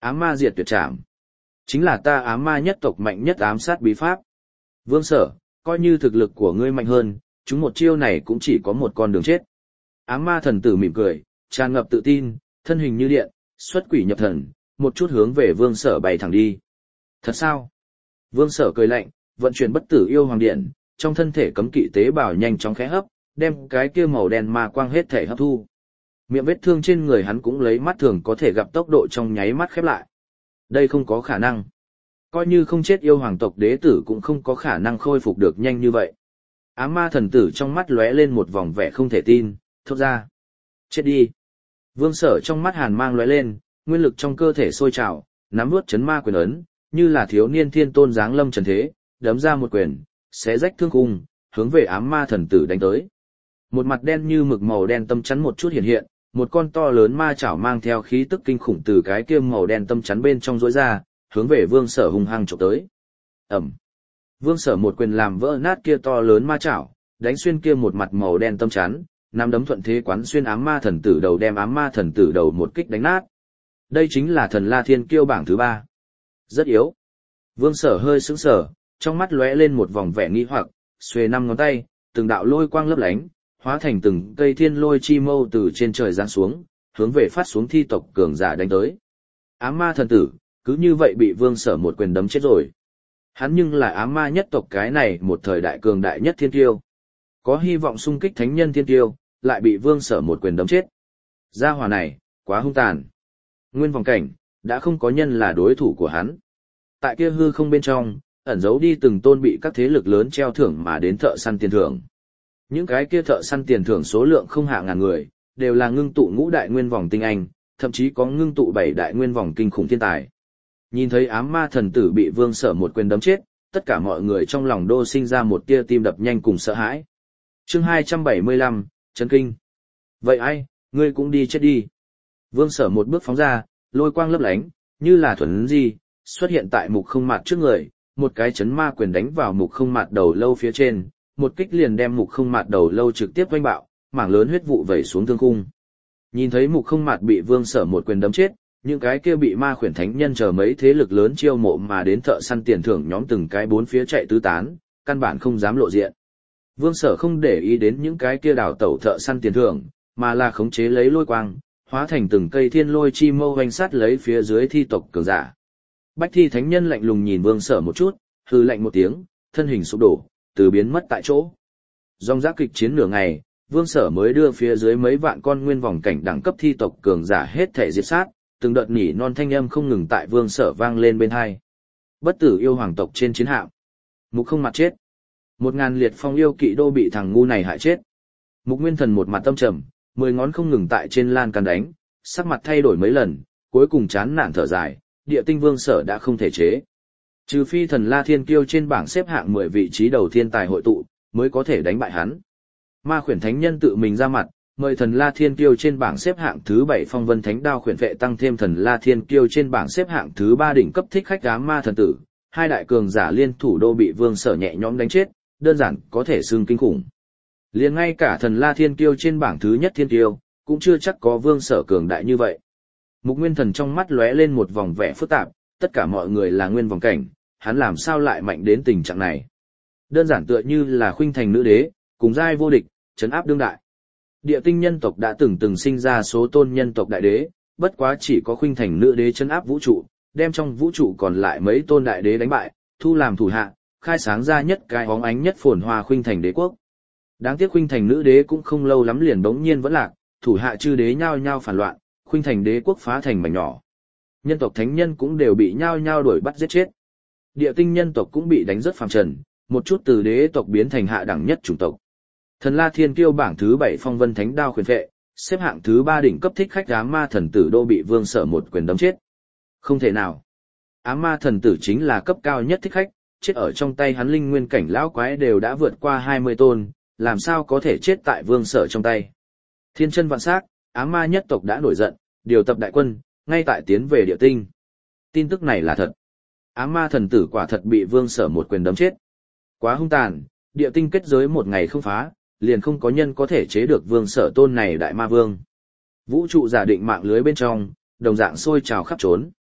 Speaker 1: Ám ma diệt tuyệt trảm. Chính là ta ám ma nhất tộc mạnh nhất ám sát bí pháp. Vương Sở, coi như thực lực của ngươi mạnh hơn, chúng một chiêu này cũng chỉ có một con đường chết. Ám ma thần tử mỉm cười, tràn ngập tự tin, thân hình như điện, xuất quỷ nhập thần, một chút hướng về Vương Sở bay thẳng đi. Thật sao? Vương Sở cười lạnh, vận chuyển bất tử yêu hoàng điện, trong thân thể cấm kỵ tế bào nhanh chóng khẽ hấp, đem cái kia màu đen ma quang hết thể hấp thu. Miệng vết thương trên người hắn cũng lấy mắt thường có thể gặp tốc độ trong nháy mắt khép lại. Đây không có khả năng. Coi như không chết yêu hoàng tộc đế tử cũng không có khả năng khôi phục được nhanh như vậy. Ám ma thần tử trong mắt lóe lên một vòng vẻ không thể tin, thốt ra. Chết đi. Vương Sở trong mắt hàn mang lóe lên, nguyên lực trong cơ thể sôi trào, nắm vuốt chấn ma quyền ấn, như là thiếu niên thiên tôn giáng lâm trần thế, đấm ra một quyền, xé rách thương khung, hướng về ám ma thần tử đánh tới. Một mặt đen như mực màu đen tâm chắn một chút hiện hiện, một con to lớn ma chảo mang theo khí tức kinh khủng từ cái kia màu đen tâm chắn bên trong rỗi ra, hướng về Vương Sở hung hăng chụp tới. Ẩm. Vương Sở một quyền làm vỡ nát kia to lớn ma chảo, đánh xuyên kia một mặt màu đen tâm chắn, nắm đấm thuận thế quán xuyên ám ma thần tử đầu, đem ám ma thần tử đầu một kích đánh nát. Đây chính là thần La Thiên Kiêu bảng thứ 3. Rất yếu. Vương Sở hơi sững sờ, trong mắt lóe lên một vòng vẻ nghi hoặc, xuề 5 ngón tay, từng đạo lôi quang lấp lánh, hóa thành từng cây thiên lôi chi mâu từ trên trời giáng xuống, hướng về phát xuống thi tộc cường giả đánh tới. Ám ma thần tử, cứ như vậy bị Vương Sở một quyền đấm chết rồi. Hắn nhưng là ám ma nhất tộc cái này một thời đại cường đại nhất thiên kiêu. Có hy vọng xung kích thánh nhân thiên kiêu, lại bị Vương Sở một quyền đấm chết. Gia hỏa này, quá hung tàn. Nguyên vòng cảnh, đã không có nhân là đối thủ của hắn. Tại kia hư không bên trong, ẩn giấu đi từng tôn bị các thế lực lớn treo thưởng mà đến thợ săn tiền thưởng. Những cái kia thợ săn tiền thưởng số lượng không hạ ngàn người, đều là ngưng tụ ngũ đại nguyên vòng tinh anh, thậm chí có ngưng tụ 7 đại nguyên vòng kinh khủng thiên tài. Nhìn thấy ám ma thần tử bị Vương Sở một quyền đấm chết, tất cả mọi người trong lòng đô sinh ra một tia tim đập nhanh cùng sợ hãi. Chương 275, chấn kinh. Vậy ai, ngươi cũng đi chết đi. Vương Sở một bước phóng ra, lôi quang lấp lánh, như là thuần di, xuất hiện tại mục không mạt trước người, một cái chấn ma quyền đánh vào mục không mạt đầu lâu phía trên, một kích liền đem mục không mạt đầu lâu trực tiếp vênh bạo, mảng lớn huyết vụ vẩy xuống thương khung. Nhìn thấy mục không mạt bị Vương Sở một quyền đấm chết, những cái kia bị ma khuyển thánh nhân chờ mấy thế lực lớn chiêu mộ mà đến thợ săn tiền thưởng nhóm từng cái bốn phía chạy tứ tán, căn bản không dám lộ diện. Vương Sở không để ý đến những cái kia đào tẩu thợ săn tiền thưởng, mà là khống chế lấy lôi quang, hóa thành từng cây thiên lôi chi mâu hoành sát lấy phía dưới thi tộc cường giả. Bách thi thánh nhân lạnh lùng nhìn Vương Sở một chút, hừ lạnh một tiếng, thân hình sụp đổ, từ biến mất tại chỗ. Dòng dã kịch chiến nửa ngày, Vương Sở mới đưa phía dưới mấy vạn con nguyên vòng cảnh đẳng cấp thi tộc cường giả hết thể diệt sát, từng đợt nỉ non thanh âm không ngừng tại Vương Sở vang lên bên hai. Bất tử yêu hoàng tộc trên chiến hạm. Mục không mặt chết. 1000 liệt phong yêu kỵ đô bị thằng ngu này hại chết. Mục Nguyên Thần một mặt tâm trầm, 10 ngón không ngừng tại trên lan can đánh, sắc mặt thay đổi mấy lần, cuối cùng chán nản thở dài, địa tinh Vương Sở đã không thể chế. Trừ phi thần La Thiên Kiêu trên bảng xếp hạng 10 vị trí đầu thiên tài hội tụ, mới có thể đánh bại hắn. Ma khuyển thánh nhân tự mình ra mặt, mời thần La Thiên Kiêu trên bảng xếp hạng thứ 7 phong vân thánh đao khuyển vệ tăng thêm thần La Thiên Kiêu trên bảng xếp hạng thứ 3 đỉnh cấp thích khách ám ma thần tử, hai đại cường giả liên thủ đô bị Vương Sở nhẹ nhõm đánh chết, đơn giản có thể xưng kinh khủng. Liền ngay cả thần La Thiên Kiêu trên bảng thứ nhất thiên kiêu, cũng chưa chắc có Vương Sở cường đại như vậy. Mục Nguyên Thần trong mắt lóe lên một vòng vẻ phức tạp, tất cả mọi người là nguyên vòng cảnh, hắn làm sao lại mạnh đến tình trạng này? Đơn giản tựa như là khuynh thành nữ đế, cùng giai vô địch, trấn áp đương đại. Địa tinh nhân tộc đã từng sinh ra số tôn nhân tộc đại đế, bất quá chỉ có khuynh thành nữ đế trấn áp vũ trụ, đem trong vũ trụ còn lại mấy tôn đại đế đánh bại, thu làm thủ hạ, khai sáng ra nhất cái hóng ánh nhất phồn hoa khuynh thành đế quốc. Đáng tiếc khuynh thành nữ đế cũng không lâu lắm liền bỗng nhiên vẫn lạc, thủ hạ chư đế nhao nhao phản loạn, khuynh thành đế quốc phá thành mảnh nhỏ. Nhân tộc thánh nhân cũng đều bị nhao nhao đuổi bắt giết chết. Địa tinh nhân tộc cũng bị đánh rất phàm trần, một chút từ đế tộc biến thành hạ đẳng nhất chủng tộc. Thần La Thiên Kiêu bảng thứ 7 phong vân thánh đao khuyển vệ, xếp hạng thứ 3 đỉnh cấp thích khách ám ma thần tử đô bị Vương Sở một quyền đấm chết. Không thể nào. Ám ma thần tử chính là cấp cao nhất thích khách, chết ở trong tay hắn linh nguyên cảnh lão quái đều đã vượt qua 20 tôn, làm sao có thể chết tại Vương Sở trong tay. Thiên chân vạn sắc, ám ma nhất tộc đã nổi giận, điều tập đại quân, ngay tại tiến về địa tinh. Tin tức này là thật. Ám ma thần tử quả thật bị Vương Sở một quyền đấm chết. Quá hung tàn, địa tinh kết giới một ngày không phá, liền không có nhân có thể chế được Vương Sở tôn này đại ma vương. Vũ trụ giả định mạng lưới bên trong, đồng dạng sôi trào khắp trốn.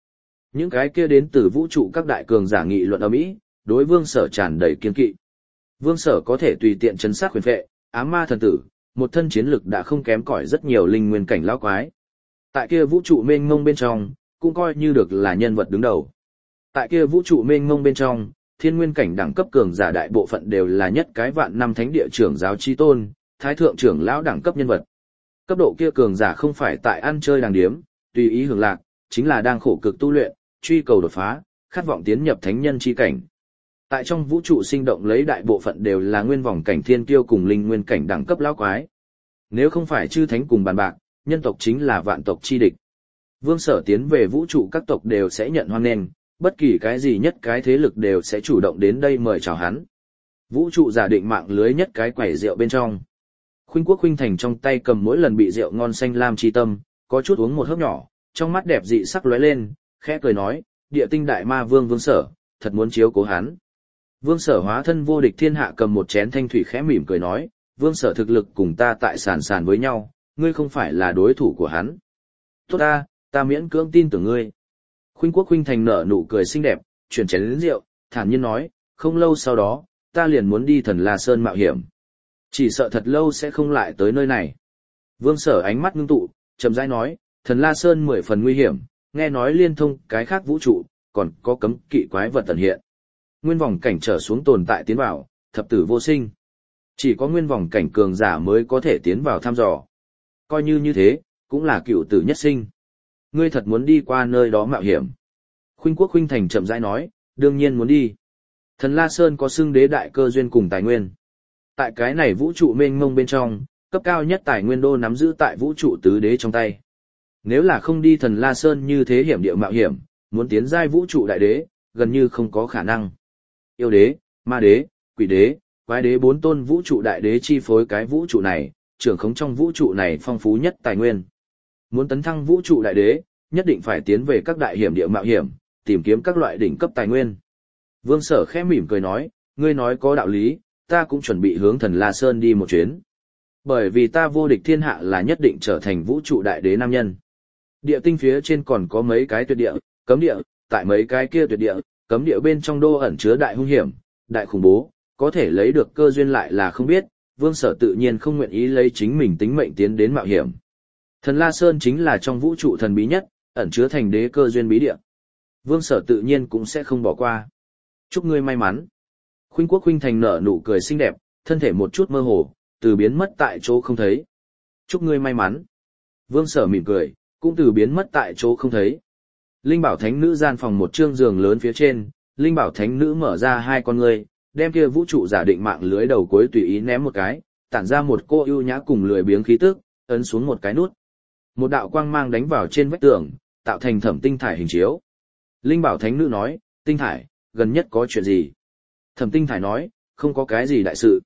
Speaker 1: Những cái kia đến từ vũ trụ các đại cường giả nghị luận ầm ĩ, đối Vương Sở tràn đầy kiên kỵ. Vương Sở có thể tùy tiện chấn sát huyền phệ, ám ma thần tử, một thân chiến lực đã không kém cỏi rất nhiều linh nguyên cảnh lão quái. Tại kia vũ trụ mênh mông bên trong, cũng coi như được là nhân vật đứng đầu. Tại kia vũ trụ mênh mông bên trong, thiên nguyên cảnh đẳng cấp cường giả đại bộ phận đều là nhất cái vạn năm thánh địa trưởng giáo chi tôn, thái thượng trưởng lão đẳng cấp nhân vật. Cấp độ kia cường giả không phải tại ăn chơi đàng điếm, tùy ý hưởng lạc, chính là đang khổ cực tu luyện, truy cầu đột phá, khát vọng tiến nhập thánh nhân chi cảnh. Tại trong vũ trụ sinh động lấy đại bộ phận đều là nguyên vòng cảnh thiên kiêu cùng linh nguyên cảnh đẳng cấp lão quái. Nếu không phải chư thánh cùng bàn bạc, nhân tộc chính là vạn tộc chi địch. Vương Sở tiến về vũ trụ các tộc đều sẽ nhận hoan nghênh, bất kỳ cái gì nhất cái thế lực đều sẽ chủ động đến đây mời chào hắn. Vũ trụ giả định mạng lưới nhất cái quẩy rượu bên trong. Khuynh Quốc Khuynh Thành trong tay cầm mỗi lần bị rượu ngon xanh lam chi tâm, có chút uống một hớp nhỏ, trong mắt đẹp dị sắc lóe lên, khẽ cười nói, địa tinh đại ma vương Vương Sở, thật muốn chiếu cố hắn. Vương Sở hóa thân vô địch thiên hạ cầm một chén thanh thủy khẽ mỉm cười nói, Vương Sở thực lực cùng ta tại sàn sàn với nhau, ngươi không phải là đối thủ của hắn. Tốt ta miễn cưỡng tin tưởng ngươi. Khuynh Quốc Khuynh Thành nở nụ cười xinh đẹp, chuyển chén đến rượu, thản nhiên nói, không lâu sau đó, ta liền muốn đi Thần La Sơn mạo hiểm. Chỉ sợ thật lâu sẽ không lại tới nơi này. Vương Sở ánh mắt ngưng tụ, chậm rãi nói, Thần La Sơn 10 phần nguy hiểm, nghe nói liên thông cái khác vũ trụ, còn có cấm kỵ quái vật tận hiện. Nguyên vòng cảnh trở xuống tồn tại tiến vào, thập tử vô sinh. Chỉ có nguyên vòng cảnh cường giả mới có thể tiến vào thăm dò. Coi như thế, cũng là cựu tử nhất sinh. Ngươi thật muốn đi qua nơi đó mạo hiểm. Khuynh Quốc Khuynh Thành chậm rãi nói, đương nhiên muốn đi. Thần La Sơn có xưng đế đại cơ duyên cùng tài nguyên. Tại cái này vũ trụ mênh mông bên trong, cấp cao nhất tài nguyên đô nắm giữ tại vũ trụ tứ đế trong tay. Nếu là không đi Thần La Sơn như thế hiểm địa mạo hiểm, muốn tiến giai vũ trụ đại đế, gần như không có khả năng. Yêu đế, ma đế, quỷ đế, quái đế 4 tôn vũ trụ đại đế chi phối cái vũ trụ này, trưởng khống trong vũ trụ này phong phú nhất tài nguyên. Muốn tấn thăng vũ trụ đại đế, nhất định phải tiến về các đại hiểm địa mạo hiểm, tìm kiếm các loại đỉnh cấp tài nguyên. Vương Sở khẽ mỉm cười nói, ngươi nói có đạo lý, ta cũng chuẩn bị hướng Thần La Sơn đi một chuyến. Bởi vì ta vô địch thiên hạ là nhất định trở thành vũ trụ đại đế nam nhân. Địa tinh phía trên còn có mấy cái tuyệt địa, cấm địa, tại mấy cái kia tuyệt địa, cấm địa bên trong đô ẩn chứa đại hung hiểm, đại khủng bố, có thể lấy được cơ duyên lại là không biết, Vương Sở tự nhiên không nguyện ý lấy chính mình tính mệnh tiến đến mạo hiểm. Thần La Sơn chính là trong vũ trụ thần bí nhất, ẩn chứa thành đế cơ duyên bí địa. Vương Sở tự nhiên cũng sẽ không bỏ qua. Chúc ngươi may mắn. Khuynh Quốc Khuynh Thành nở nụ cười xinh đẹp, thân thể một chút mơ hồ, từ biến mất tại chỗ không thấy. Chúc ngươi may mắn. Vương Sở mỉm cười, cũng từ biến mất tại chỗ không thấy. Linh Bảo Thánh Nữ gian phòng một trương giường lớn phía trên, Linh Bảo Thánh Nữ mở ra hai con ngươi, đem kia vũ trụ giả định mạng lưới đầu cuối tùy ý ném một cái, tản ra một cô ưu nhã cùng lười biếng khí tức, ấn xuống một cái nút. Một đạo quang mang đánh vào trên vách tường, tạo thành Thẩm Tinh Thải hình chiếu. Linh Bảo Thánh Nữ nói, Tinh Thải, gần nhất có chuyện gì? Thẩm Tinh Thải nói, không có cái gì đại sự.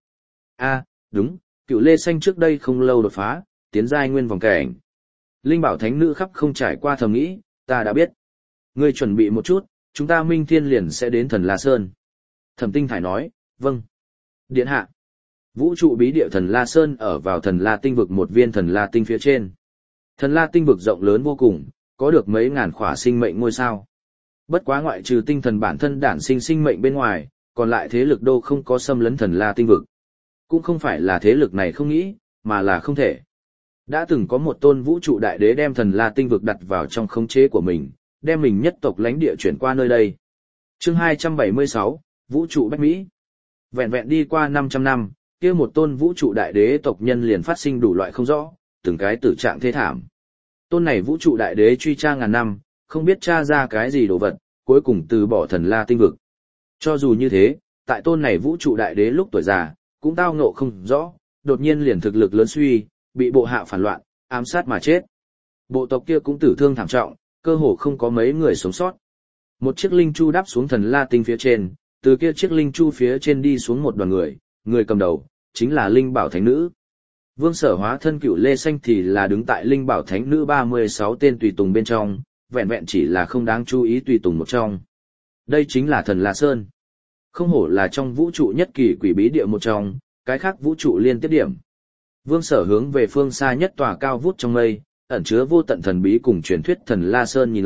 Speaker 1: Đúng, Cựu Lê Xanh trước đây không lâu đột phá, tiến giai nguyên vòng cảnh. Linh Bảo Thánh Nữ khắp không trải qua thầm nghĩ, ta đã biết. Ngươi chuẩn bị một chút, chúng ta minh thiên liền sẽ đến Thần La Sơn. Thẩm Tinh Thải nói, vâng. Điện hạ. Vũ trụ bí địa Thần La Sơn ở vào Thần La Tinh vực một viên Thần La Tinh phía trên. Thần La Tinh vực rộng lớn vô cùng, có được mấy ngàn khỏa sinh mệnh ngôi sao. Bất quá ngoại trừ tinh thần bản thân đản sinh sinh mệnh bên ngoài, còn lại thế lực đô không có xâm lấn Thần La Tinh vực. Cũng không phải là thế lực này không nghĩ, mà là không thể. Đã từng có một tôn vũ trụ đại đế đem Thần La Tinh vực đặt vào trong khống chế của mình, đem mình nhất tộc lãnh địa chuyển qua nơi đây. Chương 276, Vũ trụ Bách Mỹ. Vẹn vẹn đi qua 500 năm, kia một tôn vũ trụ đại đế tộc nhân liền phát sinh đủ loại không rõ, từng cái tử trạng thê thảm. Tôn này vũ trụ đại đế truy tra ngàn năm, không biết tra ra cái gì đồ vật, cuối cùng từ bỏ Thần La Tinh vực. Cho dù như thế, tại tôn này vũ trụ đại đế lúc tuổi già, cũng tao ngộ không rõ, đột nhiên liền thực lực lớn suy, bị bộ hạ phản loạn, ám sát mà chết. Bộ tộc kia cũng tử thương thảm trọng, cơ hồ không có mấy người sống sót. Một chiếc linh chu đáp xuống Thần La Tinh phía trên, từ kia chiếc linh chu phía trên đi xuống một đoàn người, người cầm đầu chính là Linh Bảo Thánh Nữ. Vương Sở hóa thân Cựu Lê Xanh thì là đứng tại Linh Bảo Thánh Nữ 36 tên tùy tùng bên trong, vẹn vẹn chỉ là không đáng chú ý tùy tùng một trong. Đây chính là Thần La Sơn. Không hổ là trong vũ trụ nhất kỳ quỷ bí địa một trong, cái khác vũ trụ liên tiếp điểm. Vương Sở hướng về phương xa nhất tòa cao vút trong mây, ẩn chứa vô tận thần bí cùng truyền thuyết Thần La Sơn nhìn lại,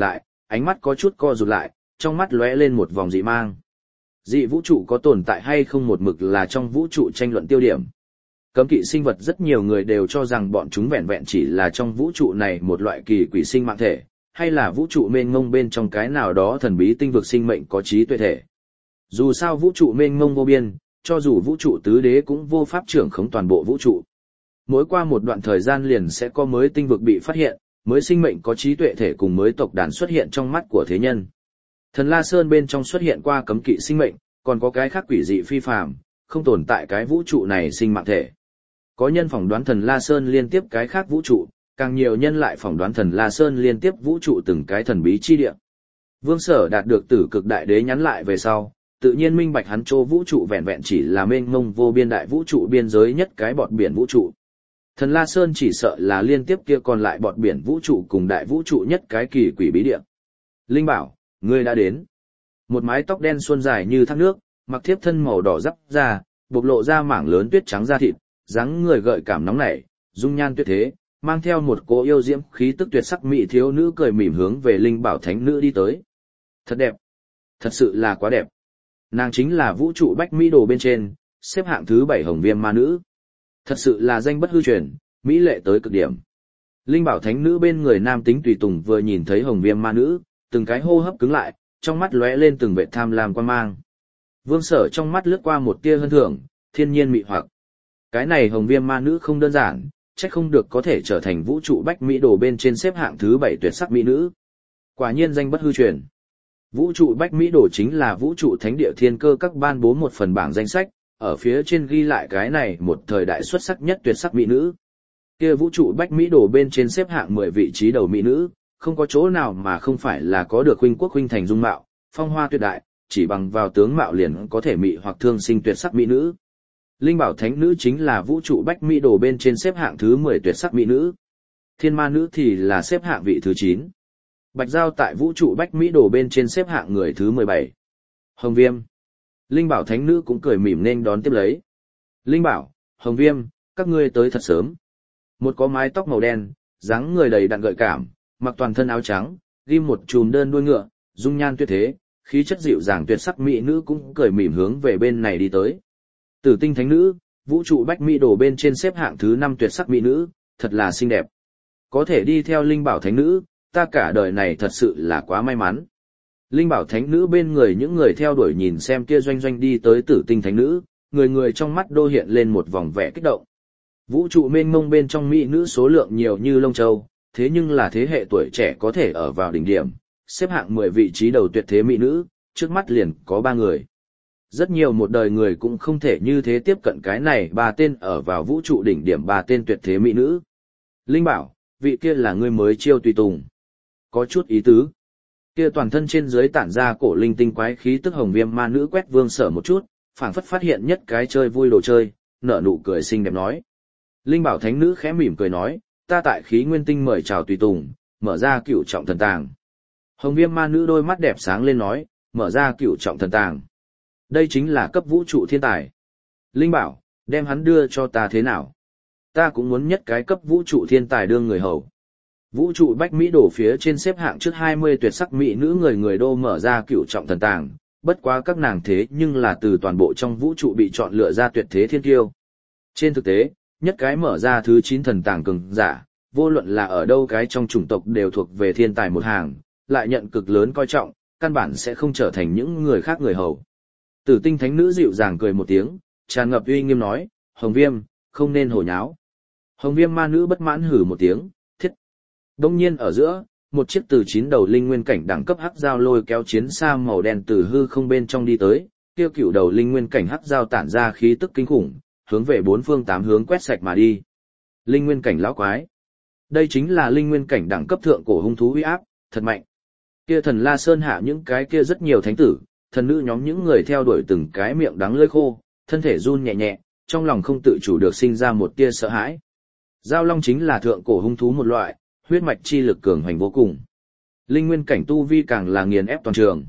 Speaker 1: ánh mắt có chút co rụt lại, trong mắt lóe lên một vòng dị mang. Dị vũ trụ có tồn tại hay không một mực là trong vũ trụ tranh luận tiêu điểm. Cấm kỵ sinh vật rất nhiều người đều cho rằng bọn chúng vẹn vẹn chỉ là trong vũ trụ này một loại kỳ quỷ sinh mạng thể, hay là vũ trụ mênh mông bên trong cái nào đó thần bí tinh vực sinh mệnh có trí tuệ thể. Dù sao vũ trụ mênh mông vô biên, cho dù vũ trụ tứ đế cũng vô pháp trưởng khống toàn bộ vũ trụ. Mỗi qua một đoạn thời gian liền sẽ có mới tinh vực bị phát hiện, mới sinh mệnh có trí tuệ thể cùng mới tộc đàn xuất hiện trong mắt của thế nhân. Thần La Sơn bên trong xuất hiện qua cấm kỵ sinh mệnh, còn có cái khác quỷ dị phi phàm, không tồn tại cái vũ trụ này sinh mạng thể. Có nhân phỏng đoán thần La Sơn liên tiếp cái khác vũ trụ, càng nhiều nhân lại phỏng đoán thần La Sơn liên tiếp vũ trụ từng cái thần bí chi địa. Vương Sở đạt được Tử Cực Đại Đế nhắn lại về sau, tự nhiên minh bạch hắn chỗ vũ trụ vẹn vẹn chỉ là mênh mông vô biên đại vũ trụ biên giới nhất cái bọt biển vũ trụ. Thần La Sơn chỉ sợ là liên tiếp kia còn lại bọt biển vũ trụ cùng đại vũ trụ nhất cái kỳ quỷ bí địa. Linh bảo, ngươi đã đến. Một mái tóc đen suôn dài như thác nước, mặc thiếp thân màu đỏ rắp ra, bộc lộ ra mảng lớn tuyết trắng da thịt, dáng người gợi cảm nóng nảy, dung nhan tuyệt thế, mang theo một cỗ yêu diễm khí tức tuyệt sắc mỹ thiếu nữ cười mỉm hướng về Linh bảo thánh nữ đi tới. Thật đẹp, thật sự là quá đẹp. Nàng chính là vũ trụ bách mỹ đồ bên trên, xếp hạng thứ 7 hồng viêm ma nữ. Thật sự là danh bất hư truyền, mỹ lệ tới cực điểm. Linh bảo thánh nữ bên người nam tính tùy tùng vừa nhìn thấy hồng viêm ma nữ, từng cái hô hấp cứng lại, trong mắt lóe lên từng vệt tham lam quan mang. Vương Sở trong mắt lướt qua một tia hân thưởng, thiên nhiên mị hoặc. Cái này hồng viêm ma nữ không đơn giản, chắc không được có thể trở thành vũ trụ bách mỹ đồ bên trên xếp hạng thứ 7 tuyệt sắc mỹ nữ. Quả nhiên danh bất hư truyền. Vũ trụ bách mỹ đồ chính là vũ trụ thánh địa thiên cơ các ban bố một phần bảng danh sách, ở phía trên ghi lại cái này một thời đại xuất sắc nhất tuyệt sắc mỹ nữ. Kia vũ trụ bách mỹ đồ bên trên xếp hạng 10 vị trí đầu mỹ nữ, không có chỗ nào mà không phải là có được huynh quốc huynh thành dung mạo, phong hoa tuyệt đại, chỉ bằng vào tướng mạo liền có thể mị hoặc thương sinh tuyệt sắc mỹ nữ. Linh bảo thánh nữ chính là vũ trụ bách mỹ đồ bên trên xếp hạng thứ 10 tuyệt sắc mỹ nữ. Thiên ma nữ thì là xếp hạng vị thứ 9. Bạch Giao tại vũ trụ bách mỹ đồ bên trên xếp hạng người thứ 17. Hồng Viêm. Linh bảo thánh nữ cũng cười mỉm nên đón tiếp lấy. Linh bảo, Hồng Viêm, các ngươi tới thật sớm. Một có mái tóc màu đen, dáng người đầy đặn gợi cảm, mặc toàn thân áo trắng, ghim một chùm đơn đuôi ngựa, dung nhan tuyệt thế, khí chất dịu dàng tuyệt sắc mỹ nữ cũng cười mỉm hướng về bên này đi tới. Tử tinh thánh nữ, vũ trụ bách mỹ đồ bên trên xếp hạng thứ 5 tuyệt sắc mỹ nữ, thật là xinh đẹp. Có thể đi theo linh bảo thánh nữ, ta cả đời này thật sự là quá may mắn. Linh bảo thánh nữ bên người những người theo đuổi nhìn xem kia doanh doanh đi tới tử tinh thánh nữ, người người trong mắt đô hiện lên một vòng vẻ kích động. Vũ trụ mênh mông bên trong mỹ nữ số lượng nhiều như lông châu, thế nhưng là thế hệ tuổi trẻ có thể ở vào đỉnh điểm, xếp hạng 10 vị trí đầu tuyệt thế mỹ nữ, trước mắt liền có 3 người. Rất nhiều một đời người cũng không thể như thế tiếp cận cái này 3 tên ở vào vũ trụ đỉnh điểm 3 tên tuyệt thế mỹ nữ. Linh bảo, vị kia là người mới chiêu tùy tùng. Có chút ý tứ. Kia toàn thân trên dưới tản ra cổ linh tinh quái khí tức hồng viêm ma nữ quét Vương Sở một chút, phảng phất phát hiện nhất cái chơi vui đồ chơi, nở nụ cười xinh đẹp nói. Linh bảo thánh nữ khẽ mỉm cười nói, ta tại khí nguyên tinh mời chào tùy tùng, mở ra cửu trọng thần tàng. Hồng viêm ma nữ đôi mắt đẹp sáng lên nói, mở ra cửu trọng thần tàng. Đây chính là cấp vũ trụ thiên tài. Linh bảo, đem hắn đưa cho ta thế nào? Ta cũng muốn nhất cái cấp vũ trụ thiên tài đương người hầu. Vũ trụ bách mỹ đổ phía trên xếp hạng trước 20 tuyệt sắc mỹ nữ người đô mở ra cửu trọng thần tàng, bất quá các nàng thế nhưng là từ toàn bộ trong vũ trụ bị chọn lựa ra tuyệt thế thiên kiêu. Trên thực tế, nhất cái mở ra thứ 9 thần tàng cường giả, vô luận là ở đâu cái trong chủng tộc đều thuộc về thiên tài một hàng, lại nhận cực lớn coi trọng, căn bản sẽ không trở thành những người khác người hầu. Tử tinh thánh nữ dịu dàng cười một tiếng, tràn ngập uy nghiêm nói, Hồng Viêm, không nên hồ nháo. Hồng Viêm ma nữ bất mãn hử một tiếng, thiết. Đông nhiên ở giữa, một chiếc từ 9 đầu linh nguyên cảnh đẳng cấp hắc giao lôi kéo chiến xa màu đen từ hư không bên trong đi tới, kia cửu đầu linh nguyên cảnh hắc giao tản ra khí tức kinh khủng, hướng về 4 phương 8 hướng quét sạch mà đi. Linh nguyên cảnh lão quái. Đây chính là linh nguyên cảnh đẳng cấp thượng cổ hung thú uy áp, thật mạnh. Kia thần La Sơn hạ những cái kia rất nhiều thánh tử, thần nữ nhóm những người theo đuổi từng cái miệng đắng lưỡi khô, thân thể run nhẹ nhẹ, trong lòng không tự chủ được sinh ra một tia sợ hãi. Giao long chính là thượng cổ hung thú một loại, huyết mạch chi lực cường hoành vô cùng. Linh nguyên cảnh tu vi càng là nghiền ép toàn trường.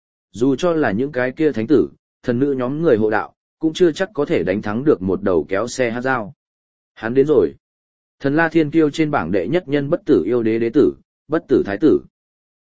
Speaker 1: Dù cho là những cái kia thánh tử, thần nữ nhóm người hộ đạo, cũng chưa chắc có thể đánh thắng được một đầu kéo xe hát dao. Hắn đến rồi. Thần La Thiên Kiêu trên bảng đệ nhất nhân bất tử yêu đế đế tử, bất tử thái tử.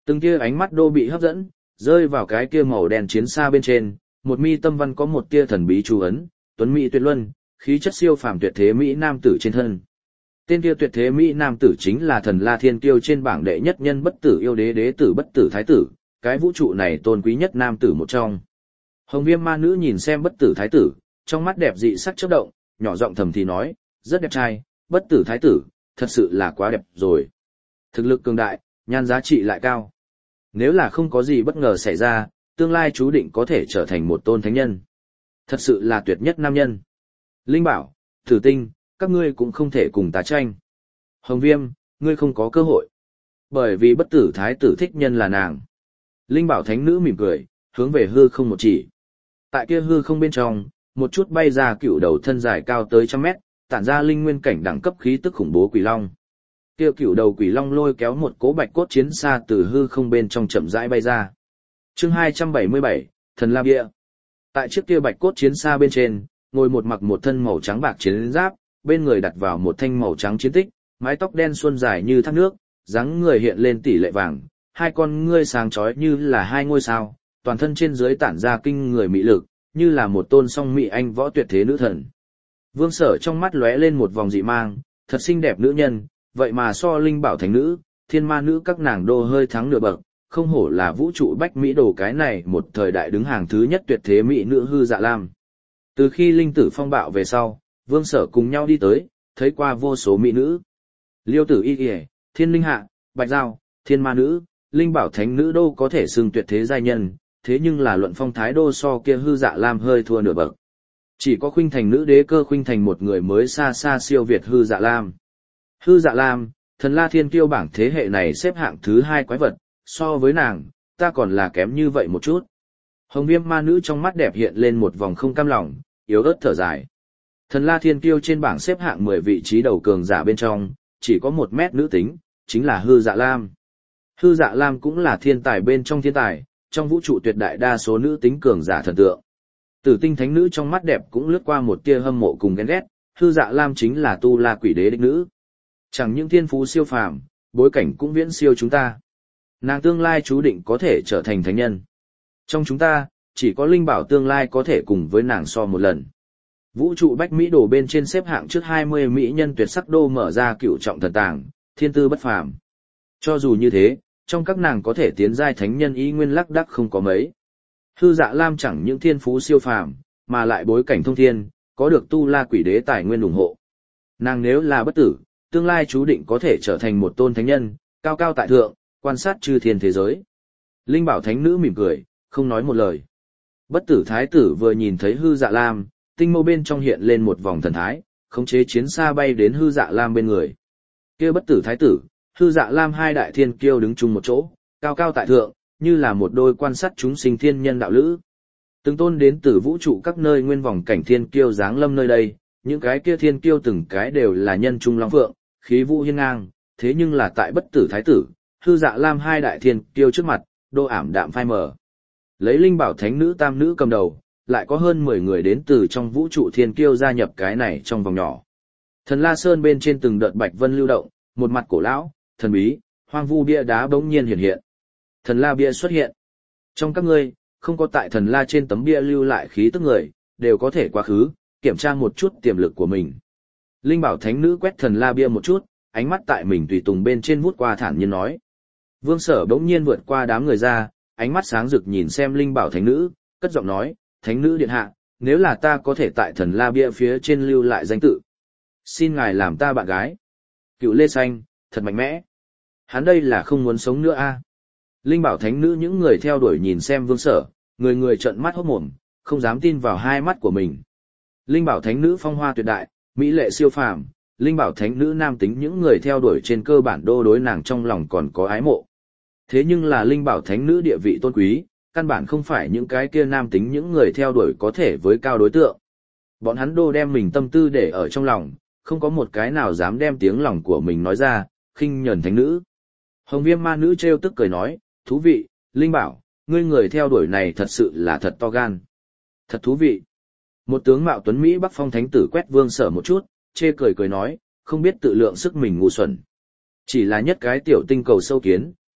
Speaker 1: Từng kia ánh mắt đô bị hấp dẫn, rơi vào cái kia màu đen chiến xa bên trên, một mi tâm văn có một tia thần bí chú ấn, tuấn mỹ tuyệt luân, khí chất siêu phàm tuyệt thế mỹ nam tử trên thân. Tên kia tuyệt thế mỹ nam tử chính là Thần La Thiên Kiêu trên bảng đệ nhất nhân bất tử yêu đế đế tử bất tử thái tử, cái vũ trụ này tôn quý nhất nam tử một trong. Hồng Viêm ma nữ nhìn xem bất tử thái tử, trong mắt đẹp dị sắc chớp động, nhỏ giọng thầm thì nói, rất đẹp trai, bất tử thái tử, thật sự là quá đẹp rồi. Thực lực cường đại, nhan giá trị lại cao. Nếu là không có gì bất ngờ xảy ra, tương lai chú định có thể trở thành một tôn thánh nhân. Thật sự là tuyệt nhất nam nhân. Linh bảo, Tử Tinh, các ngươi cũng không thể cùng ta tranh. Hồng Viêm, ngươi không có cơ hội. Bởi vì bất tử thái tử thích nhân là nàng. Linh bảo thánh nữ mỉm cười, hướng về hư không một chỉ. Tại kia hư không bên trong, một chút bay ra cựu đầu thân dài cao tới 100 mét, tản ra linh nguyên cảnh đẳng cấp khí tức khủng bố quỷ long. Kia cựu đầu quỷ long lôi kéo một cỗ bạch cốt chiến xa từ hư không bên trong chậm rãi bay ra. Chương 277, Thần La Bia. Tại chiếc kia bạch cốt chiến xa bên trên, ngồi một mặc một thân màu trắng bạc chiến giáp, bên người đặt vào một thanh màu trắng chiến tích, mái tóc đen suôn dài như thác nước, dáng người hiện lên tỷ lệ vàng, hai con ngươi sáng chói như là hai ngôi sao, toàn thân trên dưới tản ra kinh người mỹ lực, như là một tôn song mỹ anh võ tuyệt thế nữ thần. Vương Sở trong mắt lóe lên một vòng dị mang, thật xinh đẹp nữ nhân, vậy mà so linh bảo thánh nữ, thiên ma nữ các nàng đô hơi thắng nửa bậc, không hổ là vũ trụ bách mỹ đồ cái này một thời đại đứng hàng thứ nhất tuyệt thế mỹ nữ Hư Dạ Lam. Từ khi linh tử phong bạo về sau, Vương Sở cùng nhau đi tới, thấy qua vô số mỹ nữ. Liêu tử y kìa, thiên linh hạ, bạch giao, thiên ma nữ, linh bảo thánh nữ đô có thể xưng tuyệt thế giai nhân, thế nhưng là luận phong thái đô so kia Hư Dạ Lam hơi thua nửa bậc. Chỉ có khuynh thành nữ đế cơ khuynh thành một người mới xa xa siêu việt Hư Dạ Lam. Hư Dạ Lam, Thần La Thiên Kiêu bảng thế hệ này xếp hạng thứ 2 quái vật, so với nàng, ta còn là kém như vậy một chút. Hồng Viêm ma nữ trong mắt đẹp hiện lên một vòng không cam lòng, yếu ớt thở dài. Thần La Thiên Kiêu trên bảng xếp hạng 10 vị trí đầu cường giả bên trong, chỉ có 1 mét nữ tính, chính là Hư Dạ Lam. Hư Dạ Lam cũng là thiên tài bên trong thiên tài, trong vũ trụ tuyệt đại đa số nữ tính cường giả thần tượng. Tử Tinh thánh nữ trong mắt đẹp cũng lướt qua một tia hâm mộ cùng ghen ghét, Hư Dạ Lam chính là tu la quỷ đế đích nữ. Chẳng những thiên phú siêu phàm, bối cảnh cũng viễn siêu chúng ta. Nàng tương lai chú định có thể trở thành thánh nhân. Trong chúng ta, chỉ có linh bảo tương lai có thể cùng với nàng so một lần. Vũ trụ bách mỹ đồ bên trên xếp hạng trước 20 mỹ nhân tuyệt sắc đô mở ra cựu trọng thần tàng, thiên tư bất phàm. Cho dù như thế, trong các nàng có thể tiến giai thánh nhân ý nguyên lắc đắc không có mấy. Hư Dạ Lam chẳng những thiên phú siêu phàm, mà lại bối cảnh thông thiên, có được tu la quỷ đế tài nguyên ủng hộ. Nàng nếu là bất tử, tương lai chú định có thể trở thành một tôn thánh nhân, cao cao tại thượng, quan sát chư thiên thế giới. Linh bảo thánh nữ mỉm cười, không nói một lời. Bất tử thái tử vừa nhìn thấy Hư Dạ Lam, tinh mâu bên trong hiện lên một vòng thần thái, khống chế chiến xa bay đến Hư Dạ Lam bên người. Kia bất tử thái tử, Hư Dạ Lam hai đại thiên kiêu đứng chung một chỗ, cao cao tại thượng, như là một đôi quan sát chúng sinh thiên nhân đạo lữ. Từng tôn đến từ vũ trụ các nơi nguyên vòng cảnh thiên kiêu giáng lâm nơi đây, những cái kia thiên kiêu từng cái đều là nhân trung long phượng, khí vũ hiên ngang, thế nhưng là tại bất tử thái tử, Hư Dạ Lam hai đại thiên kiêu trước mặt, đô ảm đạm phai mờ. Lấy linh bảo thánh nữ tam nữ cầm đầu, lại có hơn 10 người đến từ trong vũ trụ thiên kiêu gia nhập cái này trong vòng nhỏ. Thần La Sơn bên trên từng đợt bạch vân lưu động, một mặt cổ lão, thần bí, hoang vu bia đá bỗng nhiên hiện hiện. Thần La bia xuất hiện. Trong các ngươi, không có tại thần La trên tấm bia lưu lại khí tức người, đều có thể quá khứ, kiểm tra một chút tiềm lực của mình. Linh bảo thánh nữ quét thần La bia một chút, ánh mắt tại mình tùy tùng bên trên vút qua thản nhiên nói. Vương Sở bỗng nhiên vượt qua đám người ra, ánh mắt sáng rực nhìn xem linh bảo thánh nữ, cất giọng nói, thánh nữ điện hạ, nếu là ta có thể tại thần La bia phía trên lưu lại danh tự. Xin ngài làm ta bạn gái. Cựu Lê Xanh, thật mạnh mẽ. Hắn đây là không muốn sống nữa a. Linh bảo thánh nữ những người theo đuổi nhìn xem Vương Sở, người người trợn mắt hốt mồm, không dám tin vào hai mắt của mình. Linh bảo thánh nữ phong hoa tuyệt đại, mỹ lệ siêu phàm, linh bảo thánh nữ nam tính những người theo đuổi trên cơ bản đô đối nàng trong lòng còn có ái mộ. Thế nhưng là linh bảo thánh nữ địa vị tôn quý, căn bản không phải những cái kia nam tính những người theo đuổi có thể với cao đối tượng. Bọn hắn đô đem mình tâm tư để ở trong lòng, không có một cái nào dám đem tiếng lòng của mình nói ra, khinh nhẫn thánh nữ. Hồng Viêm ma nữ trêu tức cười nói, thú vị, linh bảo, ngươi người theo đuổi này thật sự là thật to gan. Thật thú vị. Một tướng mạo tuấn Mỹ Bắc Phong thánh tử quét Vương Sở một chút, chê cười cười nói, không biết tự lượng sức mình ngu xuẩn. Chỉ là nhất cái tiểu tinh cầu sâu kiến,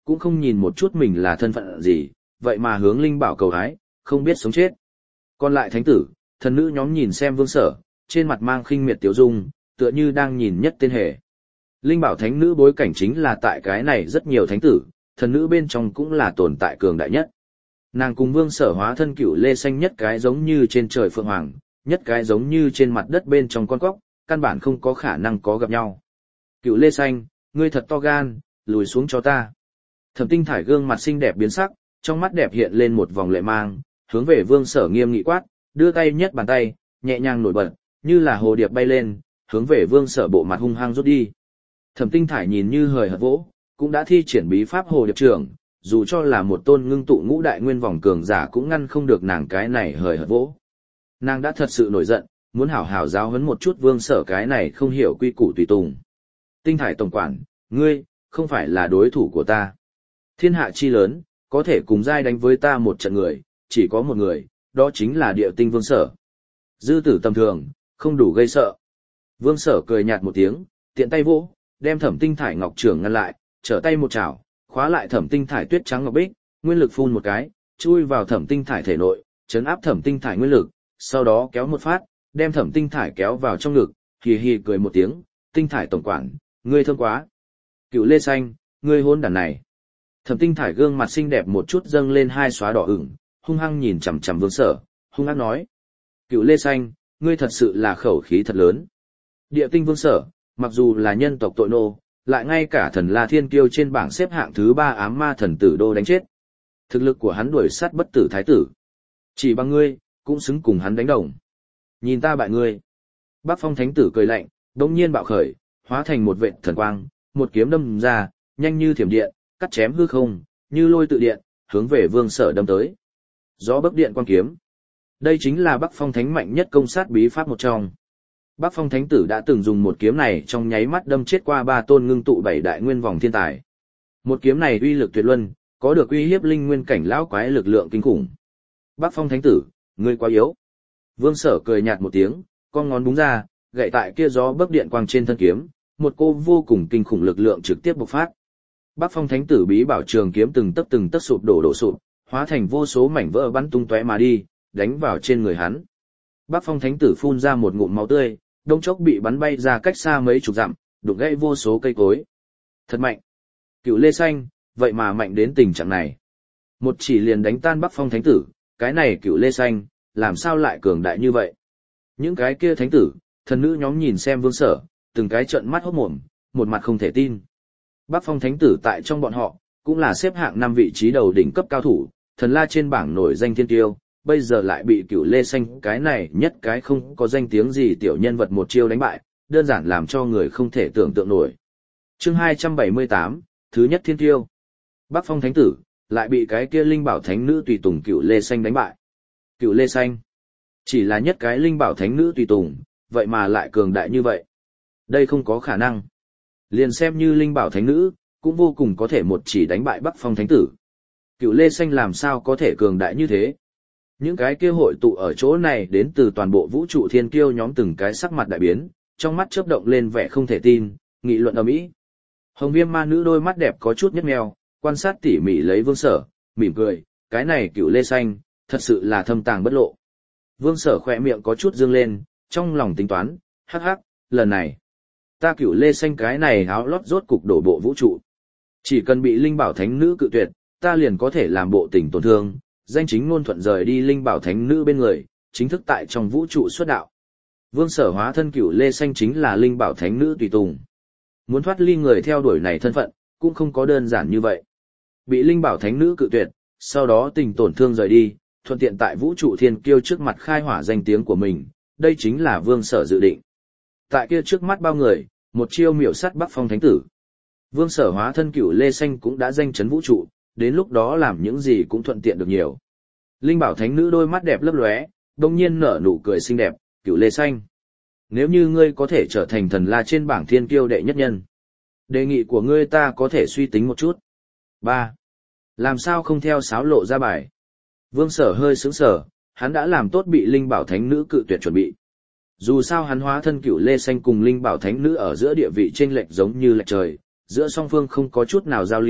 Speaker 1: cũng không nhìn một chút mình là thân phận gì, vậy mà hướng Linh Bảo cầu hái, không biết sống chết. Còn lại thánh tử, thần nữ nhóm nhìn xem Vương Sở, trên mặt mang khinh miệt tiểu dung, tựa như đang nhìn nhất tên hề. Linh Bảo thánh nữ bối cảnh chính là tại cái này rất nhiều thánh tử, thần nữ bên trong cũng là tồn tại cường đại nhất. Nàng cùng Vương Sở hóa thân Cửu Lê Xanh nhất cái giống như trên trời phượng hoàng, nhất cái giống như trên mặt đất bên trong con cóc, căn bản không có khả năng có gặp nhau. Cửu Lê Xanh, ngươi thật to gan, lùi xuống cho ta. Thẩm Tinh Thải gương mặt xinh đẹp biến sắc, trong mắt đẹp hiện lên một vòng lệ mang, hướng về Vương Sở nghiêm nghị quát, đưa tay nhất bàn tay, nhẹ nhàng nổi bật, như là hồ điệp bay lên, hướng về Vương Sở bộ mặt hung hăng rút đi. Thẩm Tinh Thải nhìn như hời hợt vỗ, cũng đã thi triển bí pháp hồ điệp trưởng, dù cho là một tôn ngưng tụ ngũ đại nguyên vòng cường giả cũng ngăn không được nàng cái này hời hợt vỗ. Nàng đã thật sự nổi giận, muốn hảo hảo giáo huấn một chút Vương Sở cái này không hiểu quy củ tùy tùng. Tinh Thải tổng quản, ngươi không phải là đối thủ của ta. Thiên hạ chi lớn, có thể cùng giai đánh với ta một trận người, chỉ có một người, đó chính là Địa Tinh Vương Sở. Dư tử tầm thường, không đủ gây sợ. Vương Sở cười nhạt một tiếng, tiện tay vỗ, đem Thẩm Tinh Thải ngọc trưởng ngăn lại, trở tay một chảo, khóa lại Thẩm Tinh Thải tuyết trắng ngọc bích, nguyên lực phun một cái, chui vào Thẩm Tinh Thải thể nội, chấn áp Thẩm Tinh Thải nguyên lực, sau đó kéo một phát, đem Thẩm Tinh Thải kéo vào trong ngực, hì hì cười một tiếng, Tinh Thải tổng quản, ngươi thơm quá. Cửu Lê Xanh, ngươi hôn đàn này. Thẩm Tinh Thải gương mặt xinh đẹp một chút dâng lên hai xóa đỏ ửng, hung hăng nhìn chằm chằm Vương Sở, hung ác nói: Cửu Lê Xanh, ngươi thật sự là khẩu khí thật lớn. Địa Tinh Vương Sở, mặc dù là nhân tộc tội nô, lại ngay cả thần La Thiên Kiêu trên bảng xếp hạng thứ 3 ám ma thần tử đô đánh chết. Thực lực của hắn đuổi sát bất tử thái tử. Chỉ bằng ngươi, cũng xứng cùng hắn đánh đồng. Nhìn ta bại ngươi. Bắc Phong thánh tử cười lạnh, đống nhiên bạo khởi, hóa thành một vệt thần quang, một kiếm đâm ra, nhanh như thiểm điện, cắt chém hư không, như lôi tự điện, hướng về Vương Sở đâm tới. Gió bấc điện quang kiếm. Đây chính là Bắc Phong thánh mạnh nhất công sát bí pháp một trong. Bắc Phong thánh tử đã từng dùng một kiếm này trong nháy mắt đâm chết qua 3 tôn ngưng tụ 7 đại nguyên vòng thiên tài. Một kiếm này uy lực tuyệt luân, có được uy hiếp linh nguyên cảnh lão quái lực lượng kinh khủng. Bắc Phong thánh tử, ngươi quá yếu. Vương Sở cười nhạt một tiếng, con ngón búng ra, gậy tại kia gió bấc điện quang trên thân kiếm, một cô vô cùng kinh khủng lực lượng trực tiếp bộc phát. Bắc Phong thánh tử bí bảo trường kiếm từng tấc sụp đổ sụp, hóa thành vô số mảnh vỡ bắn tung tóe mà đi, đánh vào trên người hắn. Bắc Phong thánh tử phun ra một ngụm máu tươi, đông chốc bị bắn bay ra cách xa mấy chục dặm, đụng gãy vô số cây cối. Thật mạnh. Cửu Lê Xanh, vậy mà mạnh đến tình trạng này. Một chỉ liền đánh tan Bắc Phong thánh tử, cái này Cửu Lê Xanh, làm sao lại cường đại như vậy? Những cái kia thánh tử, thần nữ nhóm nhìn xem Vương Sở, từng cái trợn mắt hốt mồm, một mặt không thể tin. Bắc Phong thánh tử tại trong bọn họ, cũng là xếp hạng 5 vị trí đầu đỉnh cấp cao thủ, thần la trên bảng nổi danh thiên tiêu, bây giờ lại bị Cửu Lê Xanh cái này nhất cái không có danh tiếng gì tiểu nhân vật một chiêu đánh bại, đơn giản làm cho người không thể tưởng tượng nổi. Chương 278, thứ nhất thiên tiêu. Bắc Phong thánh tử, lại bị cái kia linh bảo thánh nữ tùy tùng Cửu Lê Xanh đánh bại. Cửu Lê Xanh, chỉ là nhất cái linh bảo thánh nữ tùy tùng, vậy mà lại cường đại như vậy. Đây không có khả năng. Liền xem như linh bảo thánh nữ, cũng vô cùng có thể một chỉ đánh bại Bắc Phong thánh tử. Cửu Lê Xanh làm sao có thể cường đại như thế? Những cái kia hội tụ ở chỗ này đến từ toàn bộ vũ trụ thiên kiêu nhóm từng cái sắc mặt đại biến, trong mắt chớp động lên vẻ không thể tin, nghị luận ầm ĩ. Hồng Viêm ma nữ đôi mắt đẹp có chút nhếch meo, quan sát tỉ mỉ lấy Vương Sở, mỉm cười, cái này Cửu Lê Xanh, thật sự là thâm tàng bất lộ. Vương Sở khỏe miệng có chút dương lên, trong lòng tính toán, hắc hắc, lần này, ta Cửu Lê Xanh cái này áo lót rốt cục đổ bộ vũ trụ. Chỉ cần bị linh bảo thánh nữ cự tuyệt, ta liền có thể làm bộ tình tổn thương, danh chính ngôn thuận rời đi linh bảo thánh nữ bên người, chính thức tại trong vũ trụ xuất đạo. Vương Sở hóa thân Cửu Lê Xanh chính là linh bảo thánh nữ tùy tùng. Muốn thoát ly người theo đuổi này thân phận, cũng không có đơn giản như vậy. Bị linh bảo thánh nữ cự tuyệt, sau đó tình tổn thương rời đi, thuận tiện tại vũ trụ thiên kiêu trước mặt khai hỏa danh tiếng của mình, đây chính là Vương Sở dự định. Tại kia trước mắt bao người, một chiêu miểu sát Bắc Phong thánh tử. Vương Sở hóa thân Cửu Lê Xanh cũng đã danh chấn vũ trụ, đến lúc đó làm những gì cũng thuận tiện được nhiều. Linh bảo thánh nữ đôi mắt đẹp lấp lóe, đông nhiên nở nụ cười xinh đẹp, Cửu Lê Xanh. Nếu như ngươi có thể trở thành thần la trên bảng thiên kiêu đệ nhất nhân, đề nghị của ngươi ta có thể suy tính một chút. 3. Làm sao không theo sáo lộ ra bài? Vương Sở hơi sững sờ, hắn đã làm tốt bị linh bảo thánh nữ cự tuyệt chuẩn bị. Dù sao hắn hóa thân Cửu Lê Xanh cùng linh bảo thánh nữ ở giữa địa vị chênh lệch giống như lệch trời, giữa song phương không có chút nào giao lưu,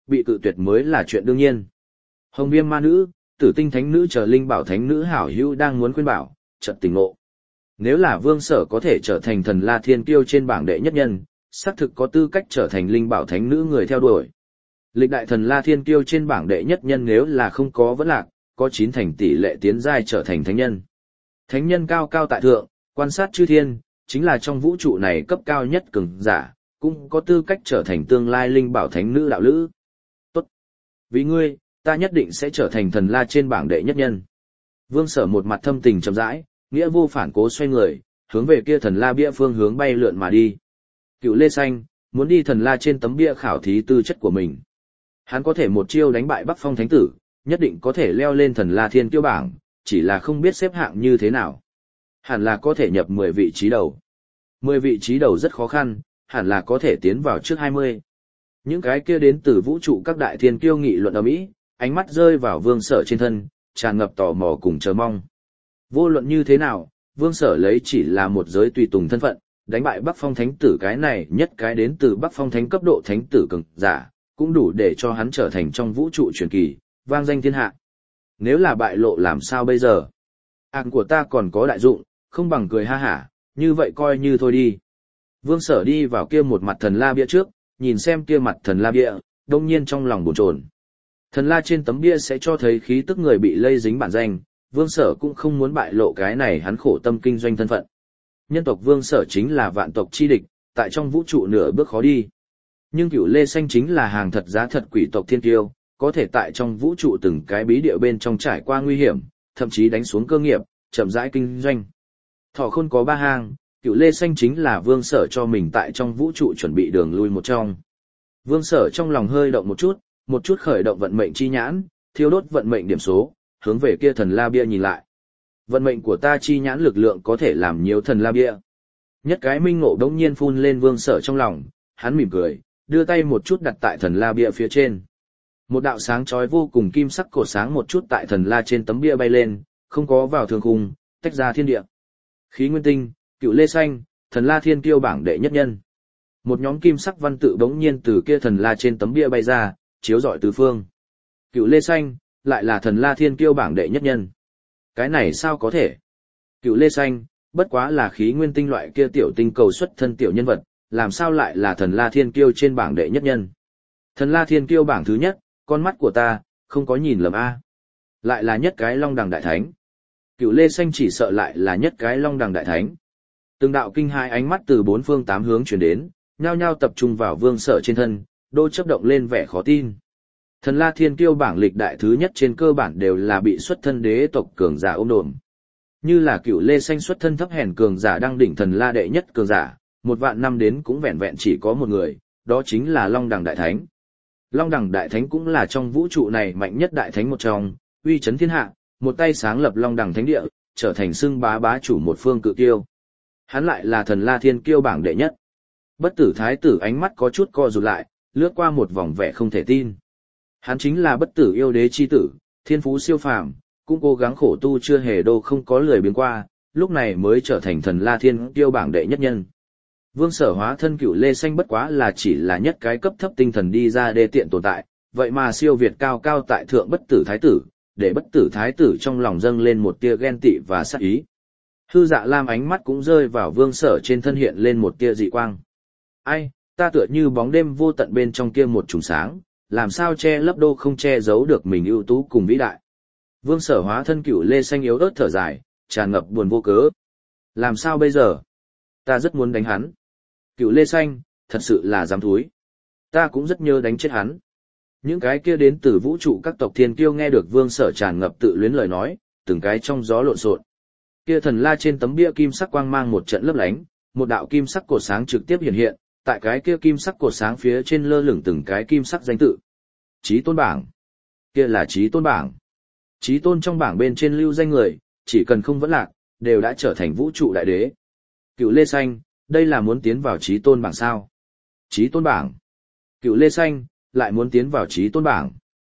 Speaker 1: bị cự tuyệt mới là chuyện đương nhiên. Hồng Viêm ma nữ, Tử Tinh thánh nữ chờ Linh Bảo thánh nữ hảo hữu đang muốn khuyên bảo, chợt tỉnh ngộ. Nếu là Vương Sở có thể trở thành Thần La Thiên Kiêu trên bảng đệ nhất nhân, xác thực có tư cách trở thành Linh Bảo thánh nữ người theo đuổi. Lịch đại Thần La Thiên Kiêu trên bảng đệ nhất nhân nếu là không có vẫn lạc, có 9 thành tỷ lệ tiến giai trở thành thánh nhân. Thánh nhân cao cao tại thượng, quan sát chư thiên, chính là trong vũ trụ này cấp cao nhất cường giả, cũng có tư cách trở thành tương lai Linh Bảo thánh nữ đạo lữ. Tốt. Vì ngươi, ta nhất định sẽ trở thành Thần La trên bảng đệ nhất nhân. Vương Sở một mặt thâm tình chậm rãi, nghĩa vô phản cố xoay người, hướng về kia Thần La bia phương hướng bay lượn mà đi. Cựu Lê Xanh, muốn đi Thần La trên tấm bia khảo thí tư chất của mình. Hắn có thể một chiêu đánh bại Bắc Phong Thánh Tử, nhất định có thể leo lên Thần La Thiên Kiêu bảng, chỉ là không biết xếp hạng như thế nào. Hẳn là có thể nhập 10 vị trí đầu. 10 vị trí đầu rất khó khăn, hẳn là có thể tiến vào trước 20. Những cái kia đến từ vũ trụ các đại thiên kiêu nghị luận ầm ĩ, ánh mắt rơi vào Vương Sở trên thân, tràn ngập tò mò cùng chờ mong. Vô luận như thế nào, Vương Sở lấy chỉ là một giới tùy tùng thân phận, đánh bại Bắc Phong Thánh Tử cái này nhất cái đến từ Bắc Phong Thánh cấp độ Thánh Tử cường giả, cũng đủ để cho hắn trở thành trong vũ trụ truyền kỳ, vang danh thiên hạ. Nếu là bại lộ làm sao bây giờ? Ạng của ta còn có đại dụng, không bằng cười ha hả, như vậy coi như thôi đi. Vương Sở đi vào kia một mặt thần la bia trước, nhìn xem kia mặt thần la bia, đông nhiên trong lòng bồn chồn. Thần la trên tấm bia sẽ cho thấy khí tức người bị lây dính bản danh, Vương Sở cũng không muốn bại lộ cái này hắn khổ tâm kinh doanh thân phận. Nhân tộc Vương Sở chính là vạn tộc chi địch, tại trong vũ trụ nửa bước khó đi. Nhưng Cửu Lê Xanh chính là hàng thật giá thật quỷ tộc thiên kiêu, có thể tại trong vũ trụ từng cái bí địa bên trong trải qua nguy hiểm, thậm chí đánh xuống cơ nghiệp, chậm rãi kinh doanh. Thỏ khôn có 3 hang, Cửu Lê Xanh chính là Vương Sở cho mình tại trong vũ trụ chuẩn bị đường lui một trong. Vương Sở trong lòng hơi động một chút khởi động vận mệnh chi nhãn, thiêu đốt vận mệnh điểm số, hướng về kia thần la bia nhìn lại. Vận mệnh của ta chi nhãn lực lượng có thể làm nhiều thần la bia. Nhất cái minh ngộ đống nhiên phun lên Vương Sở trong lòng, hắn mỉm cười, đưa tay một chút đặt tại thần la bia phía trên. Một đạo sáng chói vô cùng kim sắc cột sáng một chút tại thần la trên tấm bia bay lên, không có vào thường khung, tách ra thiên địa. Khí nguyên tinh, Cửu Lê Xanh, Thần La Thiên Kiêu bảng đệ nhất nhân. Một nhóm kim sắc văn tự bỗng nhiên từ kia thần la trên tấm bia bay ra, chiếu rọi tứ phương. Cửu Lê Xanh, lại là Thần La Thiên Kiêu bảng đệ nhất nhân. Cái này sao có thể? Cửu Lê Xanh, bất quá là khí nguyên tinh loại kia tiểu tinh cầu xuất thân tiểu nhân vật, làm sao lại là Thần La Thiên Kiêu trên bảng đệ nhất nhân? Thần La Thiên Kiêu bảng thứ nhất, con mắt của ta, không có nhìn lầm a. Lại là nhất cái Long Đằng Đại Thánh. Cửu Lê Xanh chỉ sợ lại là nhất cái Long Đằng Đại Thánh. Từng đạo kinh hai ánh mắt từ 4 phương 8 hướng chuyển đến, nhao nhao tập trung vào Vương Sở trên thân, đôi chấp động lên vẻ khó tin. Thần La Thiên Kiêu bảng lịch đại thứ nhất trên cơ bản đều là bị xuất thân đế tộc cường giả ôm đồm. Như là Cửu Lê Xanh xuất thân thấp hèn cường giả đang đỉnh thần la đệ nhất cường giả, 1.000 năm đến cũng vẹn vẹn chỉ có một người, đó chính là Long Đằng Đại Thánh. Long Đằng Đại Thánh cũng là trong vũ trụ này mạnh nhất đại thánh một trong, uy chấn thiên hạ, một tay sáng lập Long Đằng Thánh Địa, trở thành xưng bá chủ một phương cự kiêu. Hắn lại là Thần La Thiên Kiêu bảng đệ nhất. Bất tử thái tử ánh mắt có chút co rụt lại, lướt qua một vòng vẻ không thể tin. Hắn chính là bất tử yêu đế chi tử, thiên phú siêu phàm, cũng cố gắng khổ tu chưa hề đô không có lười biếng qua, lúc này mới trở thành Thần La Thiên Kiêu bảng đệ nhất nhân. Vương Sở hóa thân Cửu Lê Xanh bất quá là chỉ là nhất cái cấp thấp tinh thần đi ra đê tiện tồn tại, vậy mà siêu việt cao cao tại thượng bất tử thái tử, để bất tử thái tử trong lòng dâng lên một tia ghen tị và sát ý. Hư Dạ Lam ánh mắt cũng rơi vào Vương Sở trên thân hiện lên một tia dị quang. Ai, ta tựa như bóng đêm vô tận bên trong kia một chùm sáng, làm sao che lấp đô không che giấu được mình ưu tú cùng vĩ đại. Vương Sở hóa thân Cửu Lê Xanh yếu ớt thở dài, tràn ngập buồn vô cớ. Làm sao bây giờ? Ta rất muốn đánh hắn. Cửu Lê Xanh, thật sự là dám thúi. Ta cũng rất nhớ đánh chết hắn. Những cái kia đến từ vũ trụ các tộc thiên kiêu nghe được Vương Sở tràn ngập tự luyến lời nói, từng cái trong gió lộn xộn. Kia thần la trên tấm bia kim sắc quang mang một trận lấp lánh, một đạo kim sắc cột sáng trực tiếp hiện hiện, tại cái kia kim sắc cột sáng phía trên lơ lửng từng cái kim sắc danh tự. Chí tôn bảng. Kia là chí tôn bảng. Chí tôn trong bảng bên trên lưu danh người, chỉ cần không vẫn lạc, đều đã trở thành vũ trụ đại đế. Cửu Lê Xanh, đây là muốn tiến vào chí tôn bảng sao? Chí tôn bảng. Cửu Lê Xanh, lại muốn tiến vào chí tôn bảng.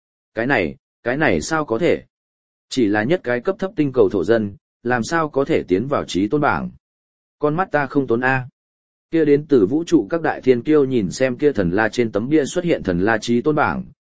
Speaker 1: Cái này sao có thể? Chỉ là nhất cái cấp thấp tinh cầu thổ dân, làm sao có thể tiến vào chí tôn bảng? Con mắt ta không tốn A. Kia đến từ vũ trụ các đại thiên kiêu nhìn xem kia thần la trên tấm bia xuất hiện thần la chí tôn bảng,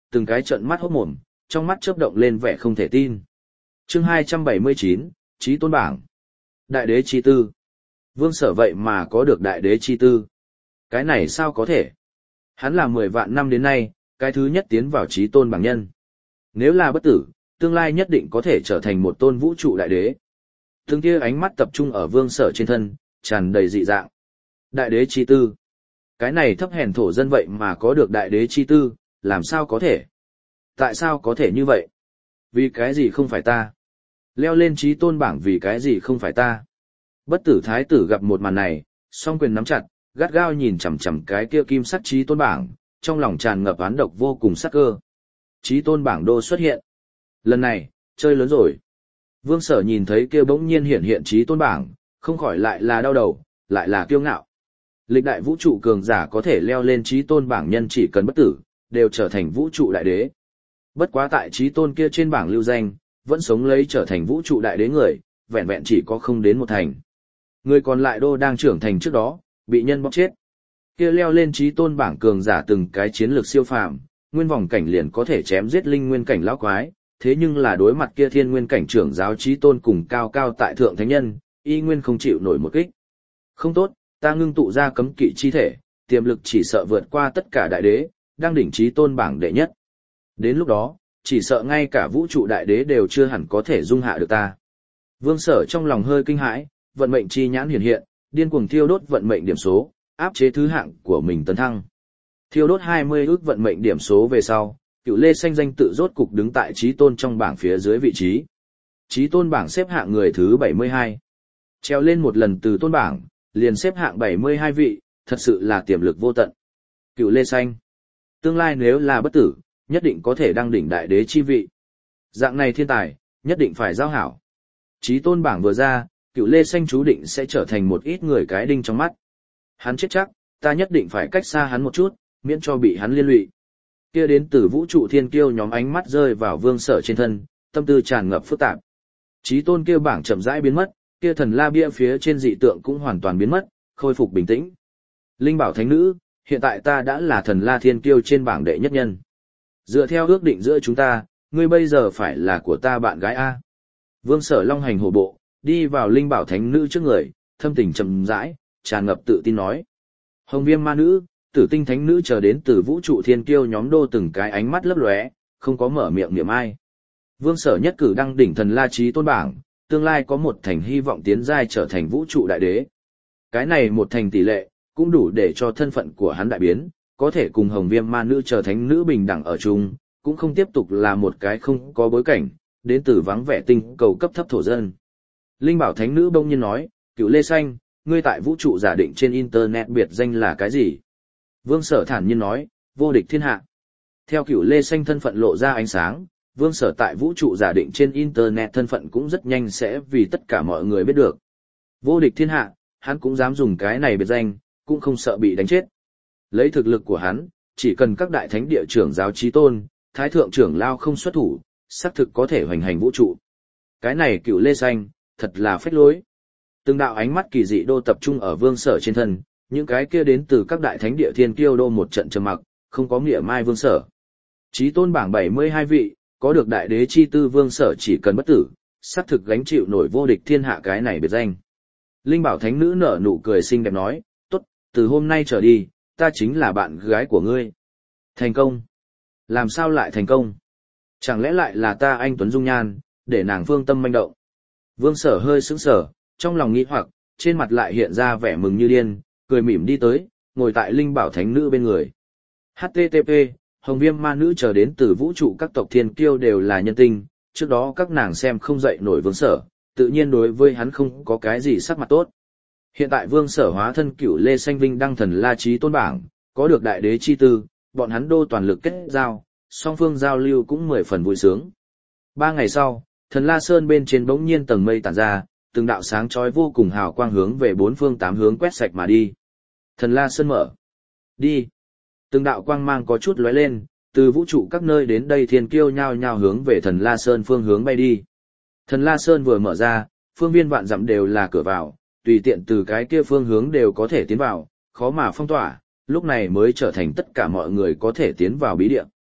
Speaker 1: từng cái trợn mắt hốt mồm, trong mắt chớp động lên vẻ không thể tin. Chương 279, Chí tôn bảng. Đại đế chi tư. Vương Sở vậy mà có được đại đế chi tư. Cái này sao có thể? Hắn là 10 vạn năm đến nay, cái thứ nhất tiến vào chí tôn bảng nhân. Nếu là bất tử, tương lai nhất định có thể trở thành một tôn vũ trụ đại đế. Từng kia ánh mắt tập trung ở Vương Sở trên thân, tràn đầy dị dạng. Đại đế chi tư. Cái này thấp hèn thổ dân vậy mà có được đại đế chi tư, làm sao có thể? Tại sao có thể như vậy? Vì cái gì không phải ta? Leo lên chí tôn bảng vì cái gì không phải ta? Bất tử thái tử gặp một màn này, song quyền nắm chặt, gắt gao nhìn chằm chằm cái kia kim sắc chí tôn bảng, trong lòng tràn ngập oán độc vô cùng sắc cơ. Chí tôn bảng đô xuất hiện. Lần này, chơi lớn rồi. Vương Sở nhìn thấy kia bỗng nhiên hiện hiện chí tôn bảng, không khỏi lại là đau đầu, lại là kiêu ngạo. Lịch đại vũ trụ cường giả có thể leo lên chí tôn bảng nhân chỉ cần bất tử, đều trở thành vũ trụ đại đế. Bất quá tại chí tôn kia trên bảng lưu danh, vẫn sống lấy trở thành vũ trụ đại đế người, vẹn vẹn chỉ có không đến một thành. Người còn lại đô đang trưởng thành trước đó, bị nhân bóc chết. Kia leo lên chí tôn bảng cường giả từng cái chiến lược siêu phàm, nguyên vòng cảnh liền có thể chém giết linh nguyên cảnh lão quái, thế nhưng là đối mặt kia thiên nguyên cảnh trưởng giáo chí tôn cùng cao cao tại thượng thánh nhân, y nguyên không chịu nổi một kích. Không tốt, ta ngưng tụ ra cấm kỵ chi thể, tiềm lực chỉ sợ vượt qua tất cả đại đế, đang đỉnh chí tôn bảng đệ nhất. Đến lúc đó, chỉ sợ ngay cả vũ trụ đại đế đều chưa hẳn có thể dung hạ được ta. Vương Sở trong lòng hơi kinh hãi, vận mệnh chi nhãn hiển hiện, điên cuồng thiêu đốt vận mệnh điểm số, áp chế thứ hạng của mình tấn thăng. Thiêu đốt 20 ước vận mệnh điểm số về sau, Cựu Lê Xanh danh tự rốt cục đứng tại chí tôn trong bảng phía dưới vị trí. Chí tôn bảng xếp hạng người thứ 72. Treo lên một lần từ tôn bảng, liền xếp hạng 72 vị, thật sự là tiềm lực vô tận. Cựu Lê Xanh. Tương lai nếu là bất tử, nhất định có thể đăng đỉnh đại đế chi vị. Dạng này thiên tài, nhất định phải giao hảo. Chí tôn bảng vừa ra, Cựu Lê Xanh chú định sẽ trở thành một ít người cái đinh trong mắt. Hắn chết chắc, ta nhất định phải cách xa hắn một chút, miễn cho bị hắn liên lụy. Kia đến từ vũ trụ thiên kiêu nhóm ánh mắt rơi vào Vương Sở trên thân, tâm tư tràn ngập phức tạp. Chí tôn kia bảng chậm rãi biến mất, kia thần la bia phía trên dị tượng cũng hoàn toàn biến mất, khôi phục bình tĩnh. Linh bảo thánh nữ, hiện tại ta đã là thần la thiên kiêu trên bảng đệ nhất nhân. Dựa theo ước định giữa chúng ta, ngươi bây giờ phải là của ta bạn gái A. Vương Sở long hành hổ bộ, đi vào linh bảo thánh nữ trước người, thâm tình chậm rãi, tràn ngập tự tin nói. Hồng viêm ma nữ, tử tinh thánh nữ chờ đến từ vũ trụ thiên kiêu nhóm đô từng cái ánh mắt lấp lóe, không có mở miệng niệm ai. Vương Sở nhất cử đăng đỉnh thần la chí tôn bảng, tương lai có một thành hy vọng tiến giai trở thành vũ trụ đại đế. Cái này một thành tỷ lệ, cũng đủ để cho thân phận của hắn đại biến, có thể cùng hồng viêm ma nữ trở thánh nữ bình đẳng ở chung, cũng không tiếp tục là một cái không có bối cảnh, đến từ vắng vẻ tinh cầu cấp thấp thổ dân. Linh bảo thánh nữ bỗng nhiên nói, Cựu Lê Xanh, ngươi tại vũ trụ giả định trên internet biệt danh là cái gì? Vương Sở thản nhiên nói, vô địch thiên hạ. Theo Cựu Lê Xanh thân phận lộ ra ánh sáng, Vương Sở tại vũ trụ giả định trên internet thân phận cũng rất nhanh sẽ vì tất cả mọi người biết được. Vô địch thiên hạ, hắn cũng dám dùng cái này biệt danh, cũng không sợ bị đánh chết. Lấy thực lực của hắn, chỉ cần các đại thánh địa trưởng giáo chí tôn, thái thượng trưởng lao không xuất thủ, xác thực có thể hoành hành vũ trụ. Cái này Cựu Lê Xanh, thật là phách lối. Từng đạo ánh mắt kỳ dị đô tập trung ở Vương Sở trên thân, những cái kia đến từ các đại thánh địa thiên kiêu đô một trận trầm mặc, không có nghĩa mai Vương Sở. Chí tôn bảng 72 vị, có được đại đế chi tư Vương Sở chỉ cần bất tử, xác thực gánh chịu nổi vô địch thiên hạ cái này biệt danh. Linh bảo thánh nữ nở nụ cười xinh đẹp nói, tốt, từ hôm nay trở đi, ta chính là bạn gái của ngươi. Thành công. Làm sao lại thành công? Chẳng lẽ lại là ta anh Tuấn Dung Nhan, để nàng phương tâm manh động. Vương Sở hơi sững sờ, trong lòng nghĩ hoặc, trên mặt lại hiện ra vẻ mừng như điên, cười mỉm đi tới, ngồi tại linh bảo thánh nữ bên người. HTTP, hồng viêm ma nữ chờ đến từ vũ trụ các tộc thiên kiêu đều là nhân tinh, trước đó các nàng xem không dậy nổi Vương Sở, tự nhiên đối với hắn không có cái gì sắc mặt tốt. Hiện tại Vương Sở hóa thân Cựu Lê Xanh vinh đăng thần la chí tôn bảng, có được đại đế chi tư, bọn hắn đô toàn lực kết giao, song phương giao lưu cũng 10 phần vui sướng. 3 ngày sau, thần La Sơn bên trên bỗng nhiên tầng mây tản ra, từng đạo sáng chói vô cùng hào quang hướng về bốn phương tám hướng quét sạch mà đi. Thần La Sơn mở. Đi. Từng đạo quang mang có chút lóe lên, từ vũ trụ các nơi đến đây thiên kiêu nhao nhao hướng về thần La Sơn phương hướng bay đi. Thần La Sơn vừa mở ra, phương viên vạn dặm đều là cửa vào, tùy tiện từ cái kia phương hướng đều có thể tiến vào, khó mà phong tỏa, lúc này mới trở thành tất cả mọi người có thể tiến vào bí địa.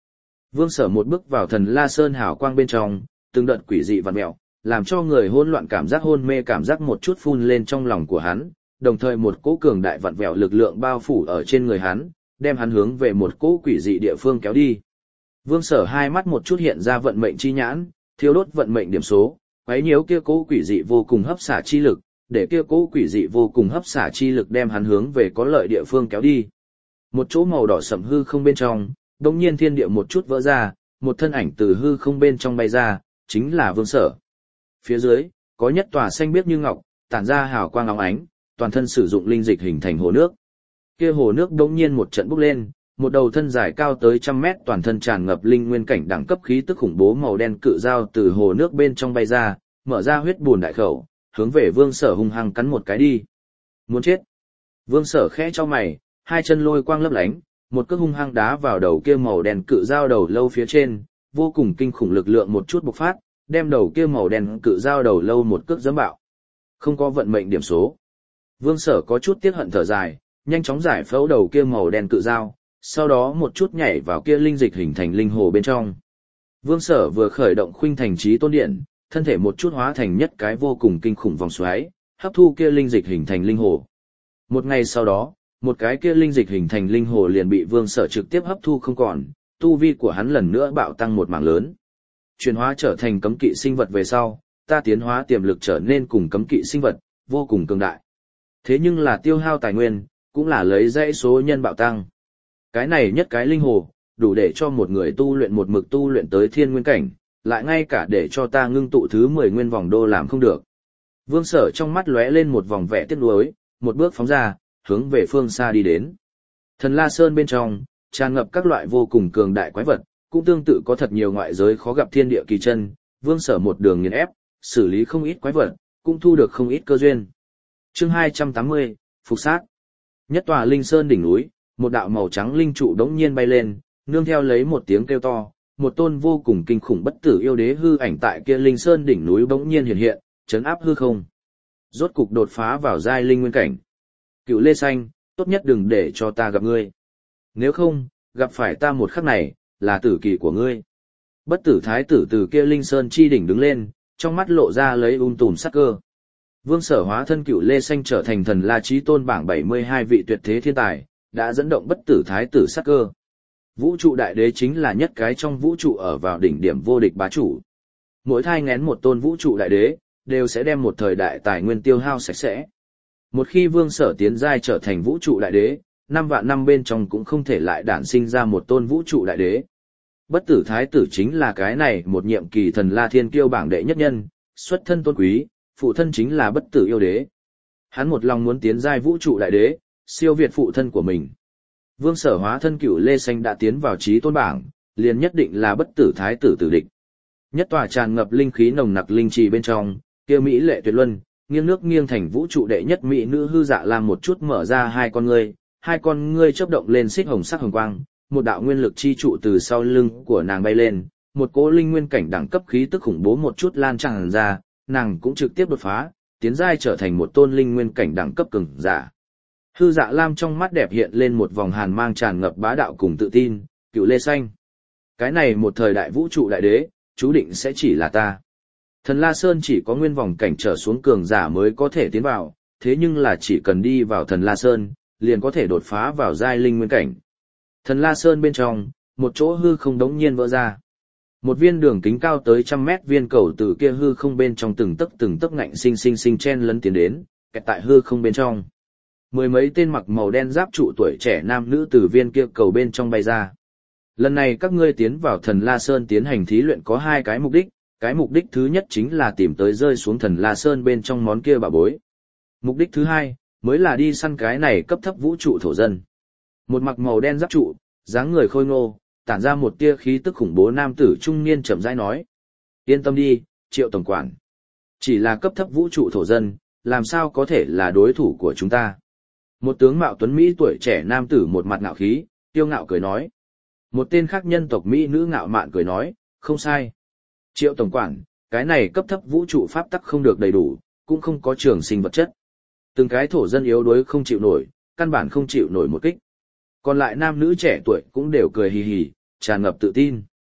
Speaker 1: Vương Sở một bước vào Thần La Sơn hào quang bên trong, từng đợt quỷ dị vặn mèo, làm cho người hỗn loạn cảm giác hôn mê cảm giác một chút phun lên trong lòng của hắn, đồng thời một cỗ cường đại vặn vẹo lực lượng bao phủ ở trên người hắn, đem hắn hướng về một cỗ quỷ dị địa phương kéo đi. Vương Sở hai mắt một chút hiện ra vận mệnh chi nhãn, thiêu đốt vận mệnh điểm số, quấy nhiễu kia cỗ quỷ dị vô cùng hấp xả chi lực, để kia cỗ quỷ dị vô cùng hấp xả chi lực đem hắn hướng về có lợi địa phương kéo đi. Một chỗ màu đỏ sẫm hư không bên trong, đột nhiên thiên địa một chút vỡ ra, một thân ảnh từ hư không bên trong bay ra, chính là Vương Sở. Phía dưới, có nhất tòa xanh biếc như ngọc, tản ra hào quang óng ánh, toàn thân sử dụng linh dịch hình thành hồ nước. Kia hồ nước đột nhiên một trận bốc lên, một đầu thân dài cao tới trăm mét toàn thân tràn ngập linh nguyên cảnh đẳng cấp khí tức khủng bố màu đen cự dao từ hồ nước bên trong bay ra, mở ra huyết bùn đại khẩu, hướng về Vương Sở hung hăng cắn một cái đi. Muốn chết. Vương Sở khẽ cho mày, hai chân lôi quang lấp lánh, một cước hung hăng đá vào đầu kia màu đen cự dao đầu lâu phía trên, vô cùng kinh khủng lực lượng một chút bộc phát, đem đầu kia màu đen cự dao đầu lâu một cước giẫm bạo. Không có vận mệnh điểm số. Vương Sở có chút tiếc hận thở dài, nhanh chóng giải phẫu đầu kia màu đen cự dao, sau đó một chút nhảy vào kia linh dịch hình thành linh hồ bên trong. Vương Sở vừa khởi động khuynh thành trí tôn điện, thân thể một chút hóa thành nhất cái vô cùng kinh khủng vòng xoáy, hấp thu kia linh dịch hình thành linh hồ. Một ngày sau đó, một cái kia linh dịch hình thành linh hồ liền bị Vương Sở trực tiếp hấp thu không còn, tu vi của hắn lần nữa bạo tăng một mảng lớn. Chuyển hóa trở thành cấm kỵ sinh vật về sau, ta tiến hóa tiềm lực trở nên cùng cấm kỵ sinh vật, vô cùng cường đại. Thế nhưng là tiêu hao tài nguyên, cũng là lấy dãy số nhân bạo tăng. Cái này nhất cái linh hồ, đủ để cho một người tu luyện một mực tu luyện tới thiên nguyên cảnh, lại ngay cả để cho ta ngưng tụ thứ 10 nguyên vòng đô làm không được. Vương Sở trong mắt lóe lên một vòng vẻ tiếc nuối, một bước phóng ra, hướng về phương xa đi đến. Thần La Sơn bên trong, tràn ngập các loại vô cùng cường đại quái vật, cũng tương tự có thật nhiều ngoại giới khó gặp thiên địa kỳ chân, Vương Sở một đường nghiền ép, xử lý không ít quái vật, cũng thu được không ít cơ duyên. Chương 280, Phục sát. Nhất tòa linh sơn đỉnh núi, một đạo màu trắng linh trụ đống nhiên bay lên, nương theo lấy một tiếng kêu to, một tôn vô cùng kinh khủng bất tử yêu đế hư ảnh tại kia linh sơn đỉnh núi bỗng nhiên hiện hiện, chấn áp hư không. Rốt cục đột phá vào giai linh nguyên cảnh. Cựu Lê Xanh, tốt nhất đừng để cho ta gặp ngươi. Nếu không, gặp phải ta một khắc này, là tử kỳ của ngươi. Bất tử thái tử từ kia linh sơn chi đỉnh đứng lên, trong mắt lộ ra lấy tùm sắc cơ. Vương Sở hóa thân Cựu Lê Xanh trở thành thần La Chí Tôn bảng 72 vị tuyệt thế thiên tài, đã dẫn động bất tử thái tử sắc cơ. Vũ trụ đại đế chính là nhất cái trong vũ trụ ở vào đỉnh điểm vô địch bá chủ. Mỗi thai ngén một tôn vũ trụ đại đế, đều sẽ đem một thời đại tài nguyên tiêu hao sạch sẽ. Một khi Vương Sở tiến giai trở thành vũ trụ đại đế, 5 vạn năm bên trong cũng không thể lại đản sinh ra một tôn vũ trụ đại đế. Bất tử thái tử chính là cái này một nhiệm kỳ thần La Thiên Kiêu bảng đệ nhất nhân, xuất thân tôn quý, phụ thân chính là bất tử yêu đế. Hắn một lòng muốn tiến giai vũ trụ đại đế, siêu việt phụ thân của mình. Vương Sở hóa thân Cựu Lê Xanh đã tiến vào chí tôn bảng, liền nhất định là bất tử thái tử tử địch. Nhất tòa tràn ngập linh khí nồng nặc linh trì bên trong, kia mỹ lệ tuyệt luân, nghiêng nước nghiêng thành vũ trụ đệ nhất mỹ nữ Hư Dạ Lam một chút mở ra hai con ngươi chớp động lên xích hồng sắc hồng quang, một đạo nguyên lực chi trụ từ sau lưng của nàng bay lên, một cỗ linh nguyên cảnh đẳng cấp khí tức khủng bố một chút lan tràn ra, nàng cũng trực tiếp đột phá, tiến giai trở thành một tôn linh nguyên cảnh đẳng cấp cường giả. Hư Dạ Lam trong mắt đẹp hiện lên một vòng hàn mang tràn ngập bá đạo cùng tự tin, Cựu Lê Xanh. Cái này một thời đại vũ trụ đại đế, chú định sẽ chỉ là ta. Thần La Sơn chỉ có nguyên vòng cảnh trở xuống cường giả mới có thể tiến vào, thế nhưng là chỉ cần đi vào Thần La Sơn, liền có thể đột phá vào giai linh nguyên cảnh. Thần La Sơn bên trong, một chỗ hư không đống nhiên vỡ ra. Một viên đường kính cao tới 100 mét viên cầu từ kia hư không bên trong từng tấc ngạnh sinh chen lấn tiến đến, kẹt tại hư không bên trong. Mười mấy tên mặc màu đen giáp trụ tuổi trẻ nam nữ từ viên kia cầu bên trong bay ra. Lần này các ngươi tiến vào Thần La Sơn tiến hành thí luyện có hai cái mục đích, cái mục đích thứ nhất chính là tìm tới rơi xuống Thần La Sơn bên trong món kia bảo bối. Mục đích thứ hai, mới là đi săn cái này cấp thấp vũ trụ thổ dân. Một mặc màu đen giáp trụ, dáng người khôi ngô, tản ra một tia khí tức khủng bố nam tử trung niên chậm rãi nói. Yên tâm đi, Triệu tổng quản. Chỉ là cấp thấp vũ trụ thổ dân, làm sao có thể là đối thủ của chúng ta. Một tướng mạo tuấn Mỹ tuổi trẻ nam tử một mặt ngạo khí, tiêu ngạo cười nói. Một tên khác nhân tộc Mỹ nữ ngạo mạn cười nói, không sai. Triệu tổng quản, cái này cấp thấp vũ trụ pháp tắc không được đầy đủ, cũng không có trường sinh vật chất. Từng cái thổ dân yếu đuối không chịu nổi, căn bản không chịu nổi một kích. Còn lại nam nữ trẻ tuổi cũng đều cười hì hì, tràn ngập tự tin.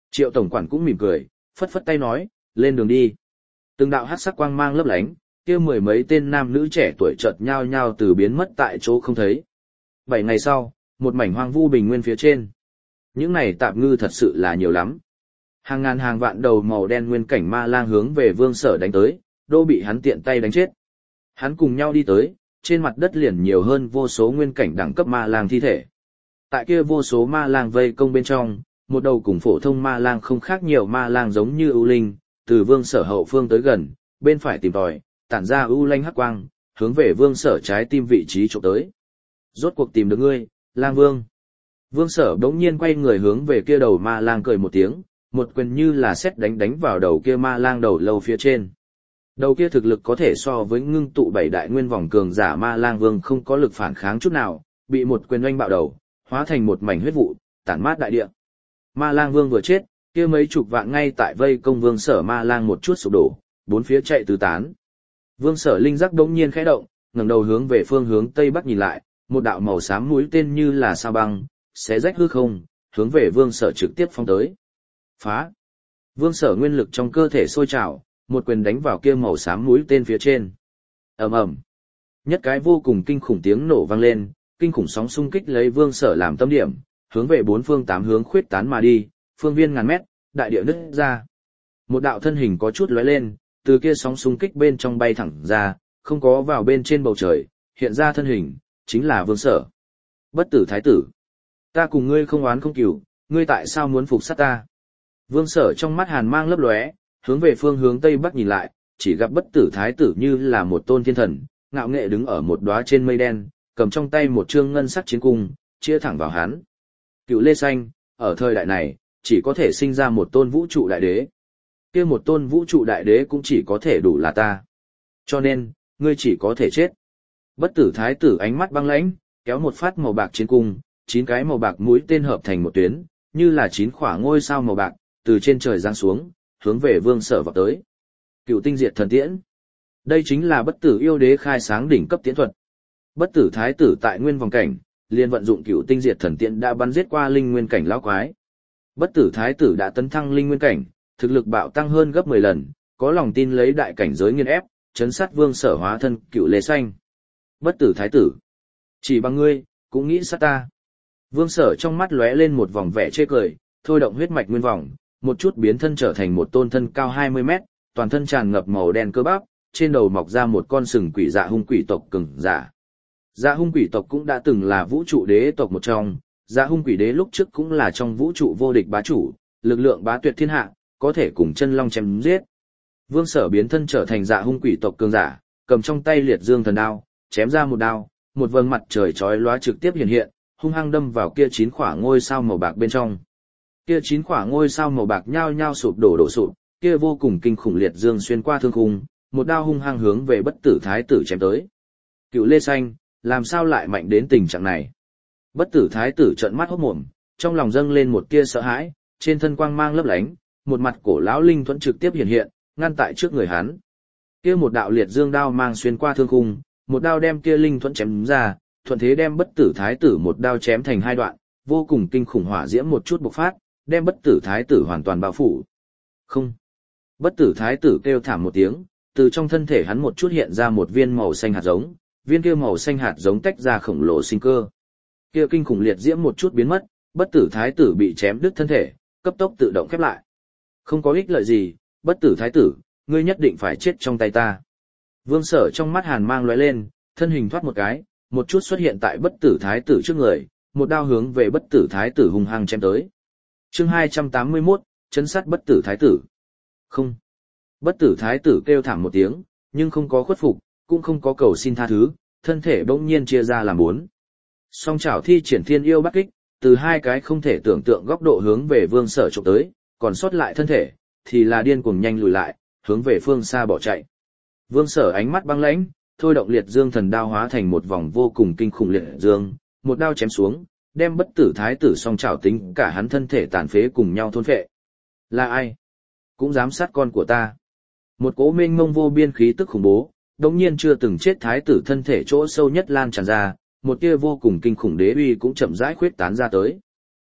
Speaker 1: Triệu tổng quản cũng mỉm cười, phất phất tay nói, lên đường đi. Từng đạo hắc sắc quang mang lấp lánh, kia mười mấy tên nam nữ trẻ tuổi chợt nhao nhao từ biến mất tại chỗ không thấy. 7 ngày sau, một mảnh hoang vu bình nguyên phía trên. Những này tạp ngư thật sự là nhiều lắm. Hàng ngàn hàng vạn đầu màu đen nguyên cảnh ma lang hướng về Vương Sở đánh tới, đô bị hắn tiện tay đánh chết. Hắn cùng nhau đi tới, trên mặt đất liền nhiều hơn vô số nguyên cảnh đẳng cấp ma lang thi thể. Tại kia vô số ma lang vây công bên trong, một đầu cùng phổ thông ma lang không khác nhiều ma lang giống như ưu linh, từ Vương Sở hậu phương tới gần, bên phải tìm tòi, tản ra ưu lanh hắc quang, hướng về Vương Sở trái tim vị trí chụp tới. Rốt cuộc tìm được ngươi, Lang Vương. Vương Sở đống nhiên quay người hướng về kia đầu ma lang cười một tiếng, một quyền như là sét đánh vào đầu kia ma lang đầu lâu phía trên. Đầu kia thực lực có thể so với ngưng tụ 7 đại nguyên vòng cường giả ma lang vương không có lực phản kháng chút nào, bị một quyền oanh bạo đầu, hóa thành một mảnh huyết vụ, tản mát đại địa. Ma lang vương vừa chết, kia mấy chục vạn ngay tại vây công Vương Sở ma lang một chút sụp đổ, bốn phía chạy tứ tán. Vương Sở linh giác đống nhiên khẽ động, ngẩng đầu hướng về phương hướng tây bắc nhìn lại, một đạo màu xám mũi tên như là sao băng, xé rách hư không, hướng về Vương Sở trực tiếp phóng tới. Phá! Vương Sở nguyên lực trong cơ thể sôi trào, một quyền đánh vào kia màu xám mũi tên phía trên. Ầm ầm! Nhất cái vô cùng kinh khủng tiếng nổ vang lên, kinh khủng sóng xung kích lấy Vương Sở làm tâm điểm, hướng về bốn phương tám hướng khuyết tán mà đi, phương viên ngàn mét, đại địa nứt ra. Một đạo thân hình có chút lóe lên, từ kia sóng xung kích bên trong bay thẳng ra, không có vào bên trên bầu trời, hiện ra thân hình, chính là Vương Sở. Bất tử thái tử! Ta cùng ngươi không oán không cừu, ngươi tại sao muốn phục sát ta? Vương Sở trong mắt hàn mang lấp lóe, hướng về phương hướng tây bắc nhìn lại, chỉ gặp bất tử thái tử như là một tôn thiên thần, ngạo nghệ đứng ở một đóa trên mây đen, cầm trong tay một trương ngân sắc chiến cung, chia thẳng vào hắn. Cựu Lê Xanh, ở thời đại này, chỉ có thể sinh ra một tôn vũ trụ đại đế. Kia một tôn vũ trụ đại đế cũng chỉ có thể đủ là ta. Cho nên, ngươi chỉ có thể chết. Bất tử thái tử ánh mắt băng lãnh, kéo một phát màu bạc chiến cung, 9 cái màu bạc mũi tên hợp thành một tuyến, như là 9 khỏa ngôi sao màu bạc, từ trên trời giáng xuống, hướng về Vương Sở vọt tới. Cựu tinh diệt thần tiễn. Đây chính là bất tử yêu đế khai sáng đỉnh cấp tiễn thuật. Bất tử thái tử tại nguyên vòng cảnh, liền vận dụng cựu tinh diệt thần tiễn đã bắn giết qua linh nguyên cảnh lão quái. Bất tử thái tử đã tấn thăng linh nguyên cảnh, thực lực bạo tăng hơn gấp 10 lần, có lòng tin lấy đại cảnh giới nghiền ép, chấn sát Vương Sở hóa thân Cựu Lê Xanh. Bất tử thái tử, chỉ bằng ngươi, cũng nghĩ sát ta. Vương Sở trong mắt lóe lên một vòng vẻ chê cười, thôi động huyết mạch nguyên vòng, một chút biến thân trở thành một tôn thân cao 20 mét, toàn thân tràn ngập màu đen cơ bắp, trên đầu mọc ra một con sừng quỷ dạ hung quỷ tộc cường giả. Dạ hung quỷ tộc cũng đã từng là vũ trụ đế tộc một trong, dạ hung quỷ đế lúc trước cũng là trong vũ trụ vô địch bá chủ, lực lượng bá tuyệt thiên hạ, có thể cùng chân long chém giết. Vương Sở biến thân trở thành dạ hung quỷ tộc cường giả, cầm trong tay liệt dương thần đao, chém ra một đao, một vầng mặt trời chói lóa trực tiếp hiện hiện, hung hăng đâm vào kia 9 khỏa ngôi sao màu bạc bên trong. Kia 9 khỏa ngôi sao màu bạc nhao nhao sụp đổ sụp, kia vô cùng kinh khủng liệt dương xuyên qua thương khung, một đao hung hăng hướng về bất tử thái tử chém tới. Cựu Lê Xanh, làm sao lại mạnh đến tình trạng này? Bất tử thái tử trợn mắt hốt mồm, trong lòng dâng lên một tia sợ hãi, trên thân quang mang lấp lánh, một mặt cổ lão linh thuẫn trực tiếp hiện hiện, ngăn tại trước người hắn. Kia một đạo liệt dương đao mang xuyên qua thương khung, một đao đem kia linh thuẫn chém ra, thuận thế đem bất tử thái tử một đao chém thành 2 đoạn, vô cùng kinh khủng hỏa diễm một chút bộc phát, đem bất tử thái tử hoàn toàn bao phủ. Không. Bất tử thái tử kêu thảm một tiếng, từ trong thân thể hắn một chút hiện ra một viên màu xanh hạt giống, viên kia màu xanh hạt giống tách ra khổng lồ sinh cơ. Kia kinh khủng liệt diễm một chút biến mất, bất tử thái tử bị chém đứt thân thể, cấp tốc tự động khép lại. Không có ích lợi gì, bất tử thái tử, ngươi nhất định phải chết trong tay ta. Vương Sở trong mắt hàn mang lóe lên, thân hình thoát một cái, một chút xuất hiện tại bất tử thái tử trước người, một đao hướng về bất tử thái tử hung hăng chém tới. Chương 281, chấn sát bất tử thái tử. Không. Bất tử thái tử kêu thảm một tiếng, nhưng không có khuất phục, cũng không có cầu xin tha thứ, thân thể bỗng nhiên chia ra làm 4. Song chảo thi triển thiên yêu bắt kích, từ 2 cái không thể tưởng tượng góc độ hướng về Vương Sở chụp tới, còn sót lại thân thể thì là điên cuồng nhanh lùi lại, hướng về phương xa bỏ chạy. Vương Sở ánh mắt băng lãnh, thôi động liệt dương thần đao hóa thành một vòng vô cùng kinh khủng liệt dương, một đao chém xuống, đem bất tử thái tử song chảo tính cả hắn thân thể tàn phế cùng nhau thôn phệ. Là ai? Cũng dám sát con của ta. Một cỗ mênh mông vô biên khí tức khủng bố, đống nhiên chưa từng chết thái tử thân thể chỗ sâu nhất lan tràn ra, một tia vô cùng kinh khủng đế uy cũng chậm rãi khuyết tán ra tới.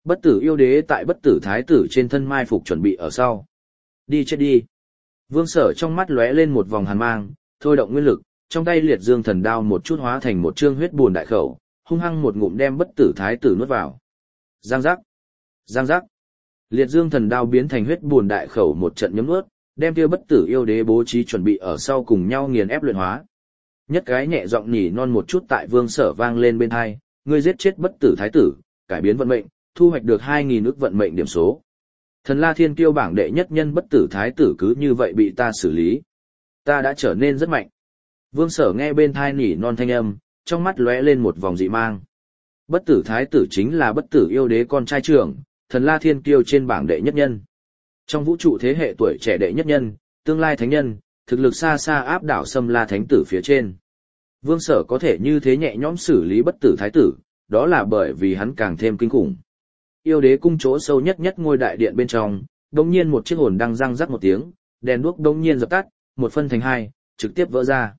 Speaker 1: Bất tử yêu đế tại bất tử thái tử trên thân mai phục chuẩn bị ở sau. Đi chết đi. Vương Sở trong mắt lóe lên một vòng hàn mang, thôi động nguyên lực, trong tay liệt dương thần đao một chút hóa thành một trương huyết buồn đại khẩu, hung hăng một ngụm đem bất tử thái tử nuốt vào. Giang giác. Giang giác. Liệt dương thần đao biến thành huyết buồn đại khẩu một trận nhấm nuốt, đem kia bất tử yêu đế bố trí chuẩn bị ở sau cùng nhau nghiền ép luyện hóa. Nhất cái nhẹ giọng nhỉ non một chút tại Vương Sở vang lên bên tai, ngươi giết chết bất tử thái tử, cải biến vận mệnh, thu hoạch được 2.000 ức vận mệnh điểm số. Thần La Thiên Kiêu bảng đệ nhất nhân bất tử thái tử cứ như vậy bị ta xử lý. Ta đã trở nên rất mạnh. Vương Sở nghe bên thai nỉ non thanh âm, trong mắt lóe lên một vòng dị mang. Bất tử thái tử chính là bất tử yêu đế con trai trưởng, thần La Thiên Kiêu trên bảng đệ nhất nhân. Trong vũ trụ thế hệ tuổi trẻ đệ nhất nhân, tương lai thánh nhân, thực lực xa xa áp đảo Xâm La Thánh tử phía trên. Vương Sở có thể như thế nhẹ nhõm xử lý bất tử thái tử, đó là bởi vì hắn càng thêm kinh khủng. Yêu đế cung chỗ sâu nhất nhất ngôi đại điện bên trong, đột nhiên một chiếc hồn đăng răng rắc một tiếng, đèn đuốc đột nhiên dập tắt, một phân thành hai, trực tiếp vỡ ra.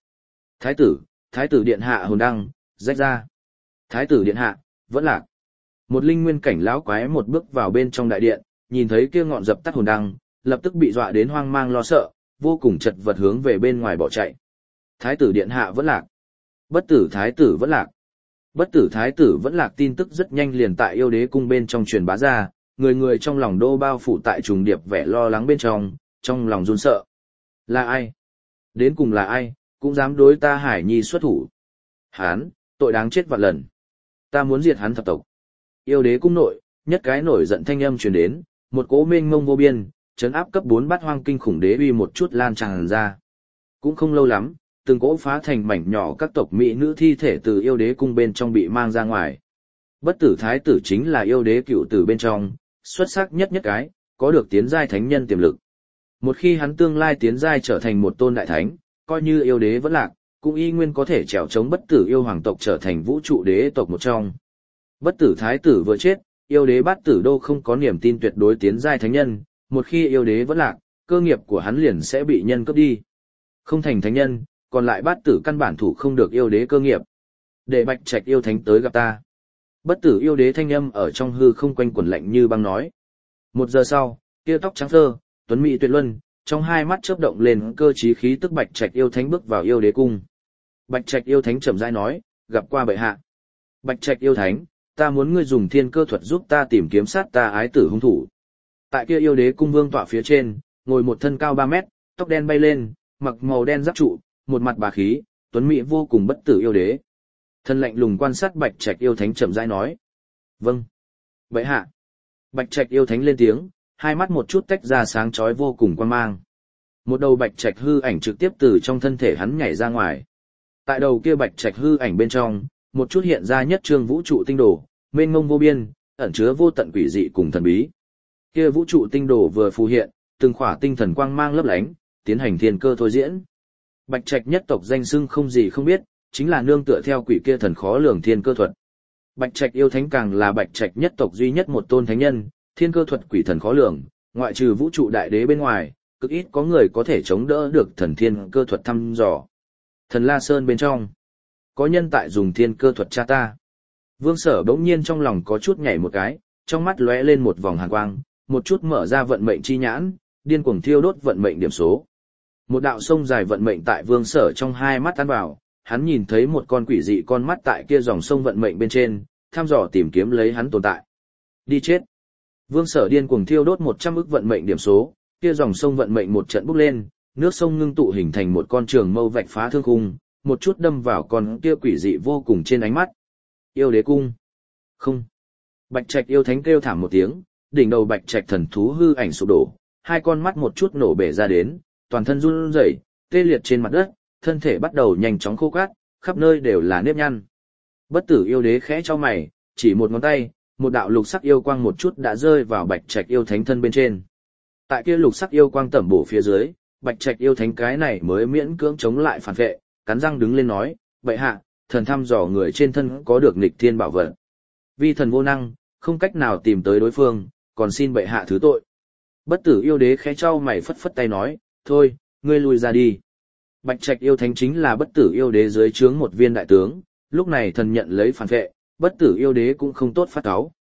Speaker 1: Thái tử điện hạ hồn đăng, rách ra. Thái tử điện hạ, vẫn lạc. Một linh nguyên cảnh lão quái một bước vào bên trong đại điện, nhìn thấy kia ngọn dập tắt hồn đăng, lập tức bị dọa đến hoang mang lo sợ, vô cùng chật vật hướng về bên ngoài bỏ chạy. Thái tử điện hạ vẫn lạc. Bất tử thái tử vẫn lạc. Bất tử thái tử vẫn lạc tin tức rất nhanh liền tại yêu đế cung bên trong truyền bá ra, người người trong lòng đô bao phủ tại trùng điệp vẻ lo lắng bên trong lòng run sợ. Là ai? Đến cùng là ai, cũng dám đối ta Hải Nhi xuất thủ. Hán, tội đáng chết vạn lần. Ta muốn diệt hắn thập tộc. Yêu đế cung nội, nhất cái nổi giận thanh âm truyền đến, một cỗ mênh mông vô biên, trấn áp cấp 4 bát hoang kinh khủng đế uy một chút lan tràn ra. Cũng không lâu lắm, từng cỗ phá thành mảnh nhỏ các tộc mỹ nữ thi thể từ yêu đế cung bên trong bị mang ra ngoài. Bất tử thái tử chính là yêu đế cựu tử bên trong, xuất sắc nhất cái, có được tiến giai thánh nhân tiềm lực. Một khi hắn tương lai tiến giai trở thành một tôn đại thánh, coi như yêu đế vẫn lạc, cũng y nguyên có thể trèo chống bất tử yêu hoàng tộc trở thành vũ trụ đế tộc một trong. Bất tử thái tử vừa chết, yêu đế bát tử đô không có niềm tin tuyệt đối tiến giai thánh nhân, một khi yêu đế vẫn lạc, cơ nghiệp của hắn liền sẽ bị nhân cướp đi. Không thành thánh nhân, còn lại bát tử căn bản thủ không được yêu đế cơ nghiệp. Để Bạch Trạch yêu thánh tới gặp ta. Bất tử yêu đế thanh âm ở trong hư không quanh quẩn lạnh như băng nói. 1 giờ sau, kia tóc trắng phơ, tuấn mỹ tuyệt luân, trong hai mắt chớp động lên cơ trí khí tức Bạch Trạch yêu thánh bước vào yêu đế cung. Bạch Trạch yêu thánh chậm rãi nói, gặp qua bệ hạ. Bạch Trạch yêu thánh, ta muốn ngươi dùng thiên cơ thuật giúp ta tìm kiếm sát ta ái tử hung thủ. Tại kia yêu đế cung vương tọa phía trên, ngồi một thân cao 3 mét, tóc đen bay lên, mặc màu đen giáp trụ, một mặt bá khí, tuấn mỹ vô cùng bất tử yêu đế. Thân lạnh lùng quan sát Bạch Trạch yêu thánh chậm rãi nói. Vâng. Bệ hạ. Bạch Trạch yêu thánh lên tiếng, hai mắt một chút tách ra sáng chói vô cùng quan mang. Một đầu Bạch Trạch hư ảnh trực tiếp từ trong thân thể hắn nhảy ra ngoài. Tại đầu kia Bạch Trạch hư ảnh bên trong, một chút hiện ra nhất trương vũ trụ tinh đồ, mênh mông vô biên, ẩn chứa vô tận quỷ dị cùng thần bí. Kia vũ trụ tinh đồ vừa phù hiện, từng khỏa tinh thần quang mang lấp lánh, tiến hành thiên cơ thôi diễn. Bạch Trạch nhất tộc danh xưng không gì không biết, chính là nương tựa theo quỷ kia thần khó lường thiên cơ thuật. Bạch Trạch yêu thánh càng là Bạch Trạch nhất tộc duy nhất một tôn thánh nhân, thiên cơ thuật quỷ thần khó lường, ngoại trừ vũ trụ đại đế bên ngoài, cực ít có người có thể chống đỡ được thần thiên cơ thuật thăm dò. Thần La Sơn bên trong, có nhân tại dùng thiên cơ thuật tra ta. Vương Sở bỗng nhiên trong lòng có chút nhảy một cái, trong mắt lóe lên một vòng hàn quang, một chút mở ra vận mệnh chi nhãn, điên cuồng thiêu đốt vận mệnh điểm số. Một đạo sông dài vận mệnh tại Vương Sở trong hai mắt tan vào, hắn nhìn thấy một con quỷ dị con mắt tại kia dòng sông vận mệnh bên trên, thăm dò tìm kiếm lấy hắn tồn tại. Đi chết. Vương Sở điên cuồng thiêu đốt 100 ức vận mệnh điểm số, kia dòng sông vận mệnh một trận bốc lên, nước sông ngưng tụ hình thành một con trường mâu vạch phá thương khung, một chút đâm vào con kia quỷ dị vô cùng trên ánh mắt. Yêu đế cung. Không. Bạch Trạch yêu thánh kêu thảm một tiếng, đỉnh đầu Bạch Trạch thần thú hư ảnh sụp đổ, hai con mắt một chút nổ bể ra đến, toàn thân run rẩy, tê liệt trên mặt đất, thân thể bắt đầu nhanh chóng khô cát, khắp nơi đều là nếp nhăn. Bất tử yêu đế khẽ chau mày, chỉ một ngón tay, một đạo lục sắc yêu quang một chút đã rơi vào Bạch Trạch yêu thánh thân bên trên. Tại kia lục sắc yêu quang tẩm bổ phía dưới, Bạch Trạch yêu thánh cái này mới miễn cưỡng chống lại phản vệ, cắn răng đứng lên nói, bệ hạ, thần thăm dò người trên thân có được nghịch thiên bảo vật. Vi thần vô năng, không cách nào tìm tới đối phương, còn xin bệ hạ thứ tội. Bất tử yêu đế khẽ chau mày phất phất tay nói, thôi, ngươi lui ra đi. Bạch Trạch yêu thánh chính là bất tử yêu đế dưới trướng một viên đại tướng, lúc này thần nhận lấy phản vệ, bất tử yêu đế cũng không tốt phát cáu.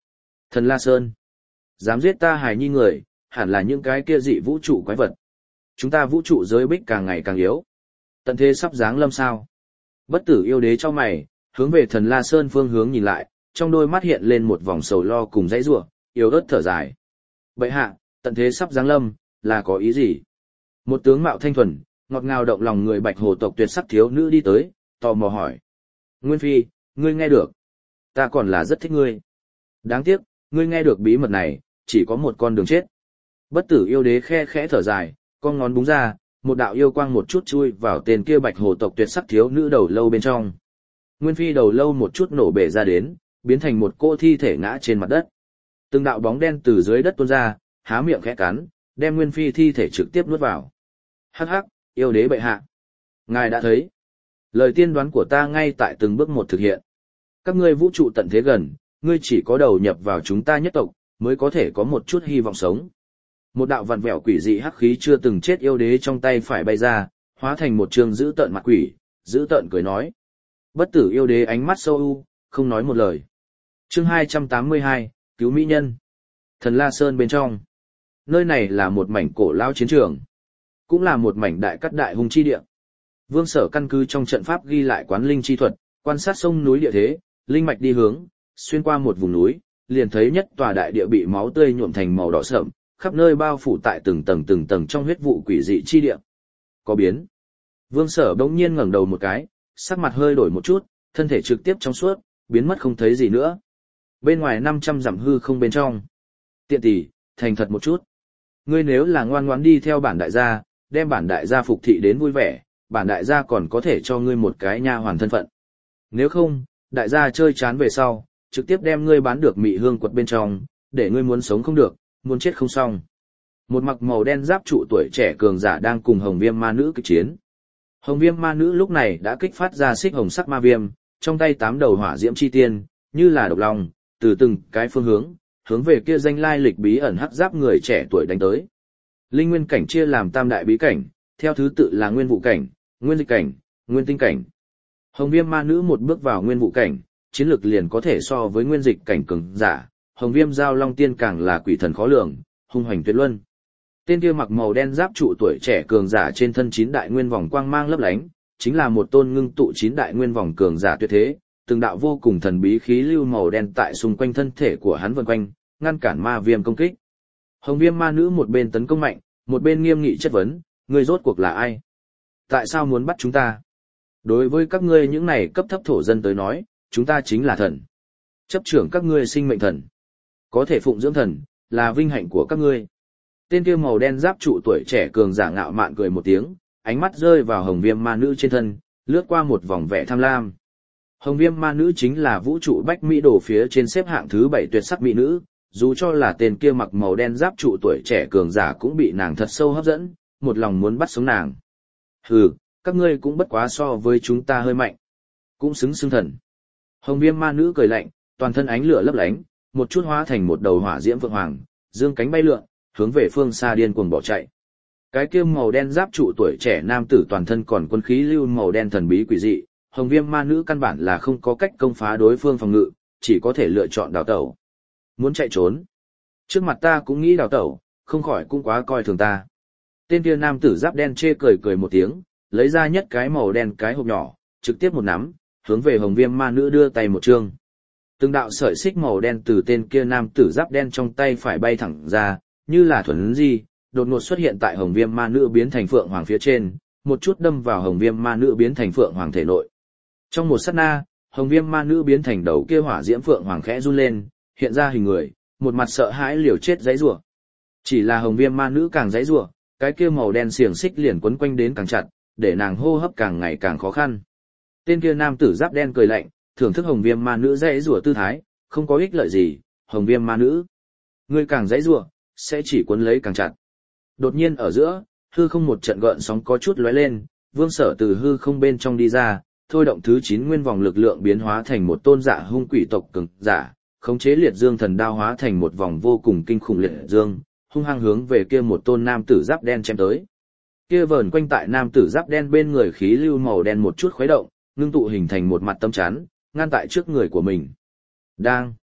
Speaker 1: Thần La Sơn. Dám giết ta hài nhi người, hẳn là những cái kia dị vũ trụ quái vật. Chúng ta vũ trụ giới bích càng ngày càng yếu. Tận thế sắp giáng lâm sao. Bất tử yêu đế cho mày, hướng về thần La Sơn phương hướng nhìn lại, trong đôi mắt hiện lên một vòng sầu lo cùng dãy rủa, yếu ớt thở dài. Bệ hạ, tận thế sắp giáng lâm, là có ý gì? Một tướng mạo thanh thuần, ngọt ngào động lòng người Bạch Hồ tộc tuyệt sắc thiếu nữ đi tới, tò mò hỏi. Nguyên Phi, ngươi nghe được. Ta còn là rất thích ngươi. Đáng tiếc, ngươi nghe được bí mật này, chỉ có một con đường chết. Bất tử yêu đế khe khẽ thở dài, con ngón búng ra, một đạo yêu quang một chút chui vào tên kia Bạch Hồ tộc tuyệt sắc thiếu nữ đầu lâu bên trong. Nguyên Phi đầu lâu một chút nổ bể ra đến, biến thành một cô thi thể ngã trên mặt đất. Từng đạo bóng đen từ dưới đất tuôn ra, há miệng khẽ cắn, đem Nguyên Phi thi thể trực tiếp nuốt vào. Hắc hắc, yêu đế bệ hạ. Ngài đã thấy. Lời tiên đoán của ta ngay tại từng bước một thực hiện. Các ngươi vũ trụ tận thế gần, ngươi chỉ có đầu nhập vào chúng ta nhất tộc, mới có thể có một chút hy vọng sống. Một đạo vặn vẹo quỷ dị hắc khí chưa từng chết yêu đế trong tay phải bay ra, hóa thành một trường dữ tợn mặt quỷ, dữ tợn cười nói. Bất tử yêu đế ánh mắt sâu u, không nói một lời. Chương 282, cứu mỹ nhân. Thần La Sơn bên trong. Nơi này là một mảnh cổ lao chiến trường, cũng là một mảnh đại cắt đại hung chi địa. Vương Sở căn cứ trong trận pháp ghi lại quán linh chi thuật, quan sát sông núi địa thế, linh mạch đi hướng, xuyên qua một vùng núi, liền thấy nhất tòa đại địa bị máu tươi nhuộm thành màu đỏ sẫm, khắp nơi bao phủ tại từng tầng trong huyết vụ quỷ dị chi địa. Có biến. Vương Sở bỗng nhiên ngẩng đầu một cái, sắc mặt hơi đổi một chút, thân thể trực tiếp trong suốt, biến mất không thấy gì nữa. Bên ngoài 500 dặm hư không bên trong. Tiện tỷ, thành thật một chút. Ngươi nếu là ngoan ngoãn đi theo bản đại gia, đem bản đại gia phục thị đến vui vẻ, bản đại gia còn có thể cho ngươi một cái nha hoàn thân phận. Nếu không, đại gia chơi chán về sau, trực tiếp đem ngươi bán được mị hương quật bên trong, để ngươi muốn sống không được, muốn chết không xong. Một mặc màu đen giáp trụ tuổi trẻ cường giả đang cùng Hồng Viêm ma nữ kịch chiến. Hồng Viêm ma nữ lúc này đã kích phát ra xích hồng sắc ma viêm, trong tay 8 đầu hỏa diễm chi tiên, như là độc long, từ từng cái phương hướng về kia danh lai lịch bí ẩn hắc giáp người trẻ tuổi đánh tới. Linh nguyên cảnh chia làm tam đại bí cảnh, theo thứ tự là nguyên vụ cảnh, nguyên dịch cảnh, nguyên tinh cảnh. Hồng Viêm ma nữ một bước vào nguyên vụ cảnh, chiến lực liền có thể so với nguyên dịch cảnh cường giả, Hồng Viêm giao long tiên càng là quỷ thần khó lường, hung hoành tuyệt luân. Tên kia mặc màu đen giáp trụ tuổi trẻ cường giả trên thân 9 đại nguyên vòng quang mang lấp lánh, chính là một tôn ngưng tụ 9 đại nguyên vòng cường giả tuyệt thế, từng đạo vô cùng thần bí khí lưu màu đen tại xung quanh thân thể của hắn vần quanh, ngăn cản ma viêm công kích. Hồng Viêm ma nữ một bên tấn công mạnh, một bên nghiêm nghị chất vấn, ngươi rốt cuộc là ai? Tại sao muốn bắt chúng ta? Đối với các ngươi những này cấp thấp thổ dân tới nói, chúng ta chính là thần. Chấp trưởng các ngươi sinh mệnh thần. Có thể phụng dưỡng thần, là vinh hạnh của các ngươi. Tên kia màu đen giáp trụ tuổi trẻ cường giả ngạo mạn cười một tiếng, ánh mắt rơi vào Hồng Viêm ma nữ trên thân, lướt qua một vòng vẻ tham lam. Hồng Viêm ma nữ chính là vũ trụ bách mỹ đồ phía trên xếp hạng thứ 7 tuyệt sắc mỹ nữ, dù cho là tên kia mặc màu đen giáp trụ tuổi trẻ cường giả cũng bị nàng thật sâu hấp dẫn, một lòng muốn bắt sống nàng. Hừ, các ngươi cũng bất quá so với chúng ta hơi mạnh, cũng xứng xưng thần. Hồng Viêm ma nữ cười lạnh, toàn thân ánh lửa lấp lánh, một chút hóa thành một đầu hỏa diễm phượng hoàng, dương cánh bay lượn, hướng về phương xa điên cuồng bỏ chạy. Cái kia màu đen giáp trụ tuổi trẻ nam tử toàn thân còn quân khí lưu màu đen thần bí quỷ dị, Hồng Viêm ma nữ căn bản là không có cách công phá đối phương phòng ngự, chỉ có thể lựa chọn đào tẩu. Muốn chạy trốn. Trước mặt ta cũng nghĩ đào tẩu, không khỏi cũng quá coi thường ta. Tên kia nam tử giáp đen chê cười một tiếng, lấy ra nhất cái màu đen cái hộp nhỏ, trực tiếp một nắm, hướng về Hồng Viêm ma nữ đưa tay một trương. Từng đạo sợi xích màu đen từ tên kia nam tử giáp đen trong tay phải bay thẳng ra, như là thuần di, đột ngột xuất hiện tại Hồng Viêm ma nữ biến thành phượng hoàng phía trên, một chút đâm vào Hồng Viêm ma nữ biến thành phượng hoàng thể nội. Trong một sát na, Hồng Viêm ma nữ biến thành đầu kia hỏa diễm phượng hoàng khẽ run lên, hiện ra hình người, một mặt sợ hãi liều chết giãy giụa. Chỉ là Hồng Viêm ma nữ càng giãy giụa, cái kia màu đen xiềng xích liền quấn quanh đến càng chặt, để nàng hô hấp càng ngày càng khó khăn. Tên kia nam tử giáp đen cười lạnh, thưởng thức Hồng Viêm ma nữ giãy giụa tư thái, không có ích lợi gì, Hồng Viêm ma nữ, ngươi càng giãy giụa, sẽ chỉ quấn lấy càng chặt. Đột nhiên ở giữa, hư không một trận gợn sóng có chút lóe lên, Vương Sở từ hư không bên trong đi ra, thôi động thứ 9 nguyên vòng lực lượng biến hóa thành một tôn dạ hung quỷ tộc cường giả, khống chế liệt dương thần đao hóa thành một vòng vô cùng kinh khủng liệt dương, hung hăng hướng về kia một tôn nam tử giáp đen chém tới. Kia vờn quanh tại nam tử giáp đen bên người khí lưu màu đen một chút khuấy động, ngưng tụ hình thành một mặt tâm chắn, ngăn tại trước người của mình. Đang.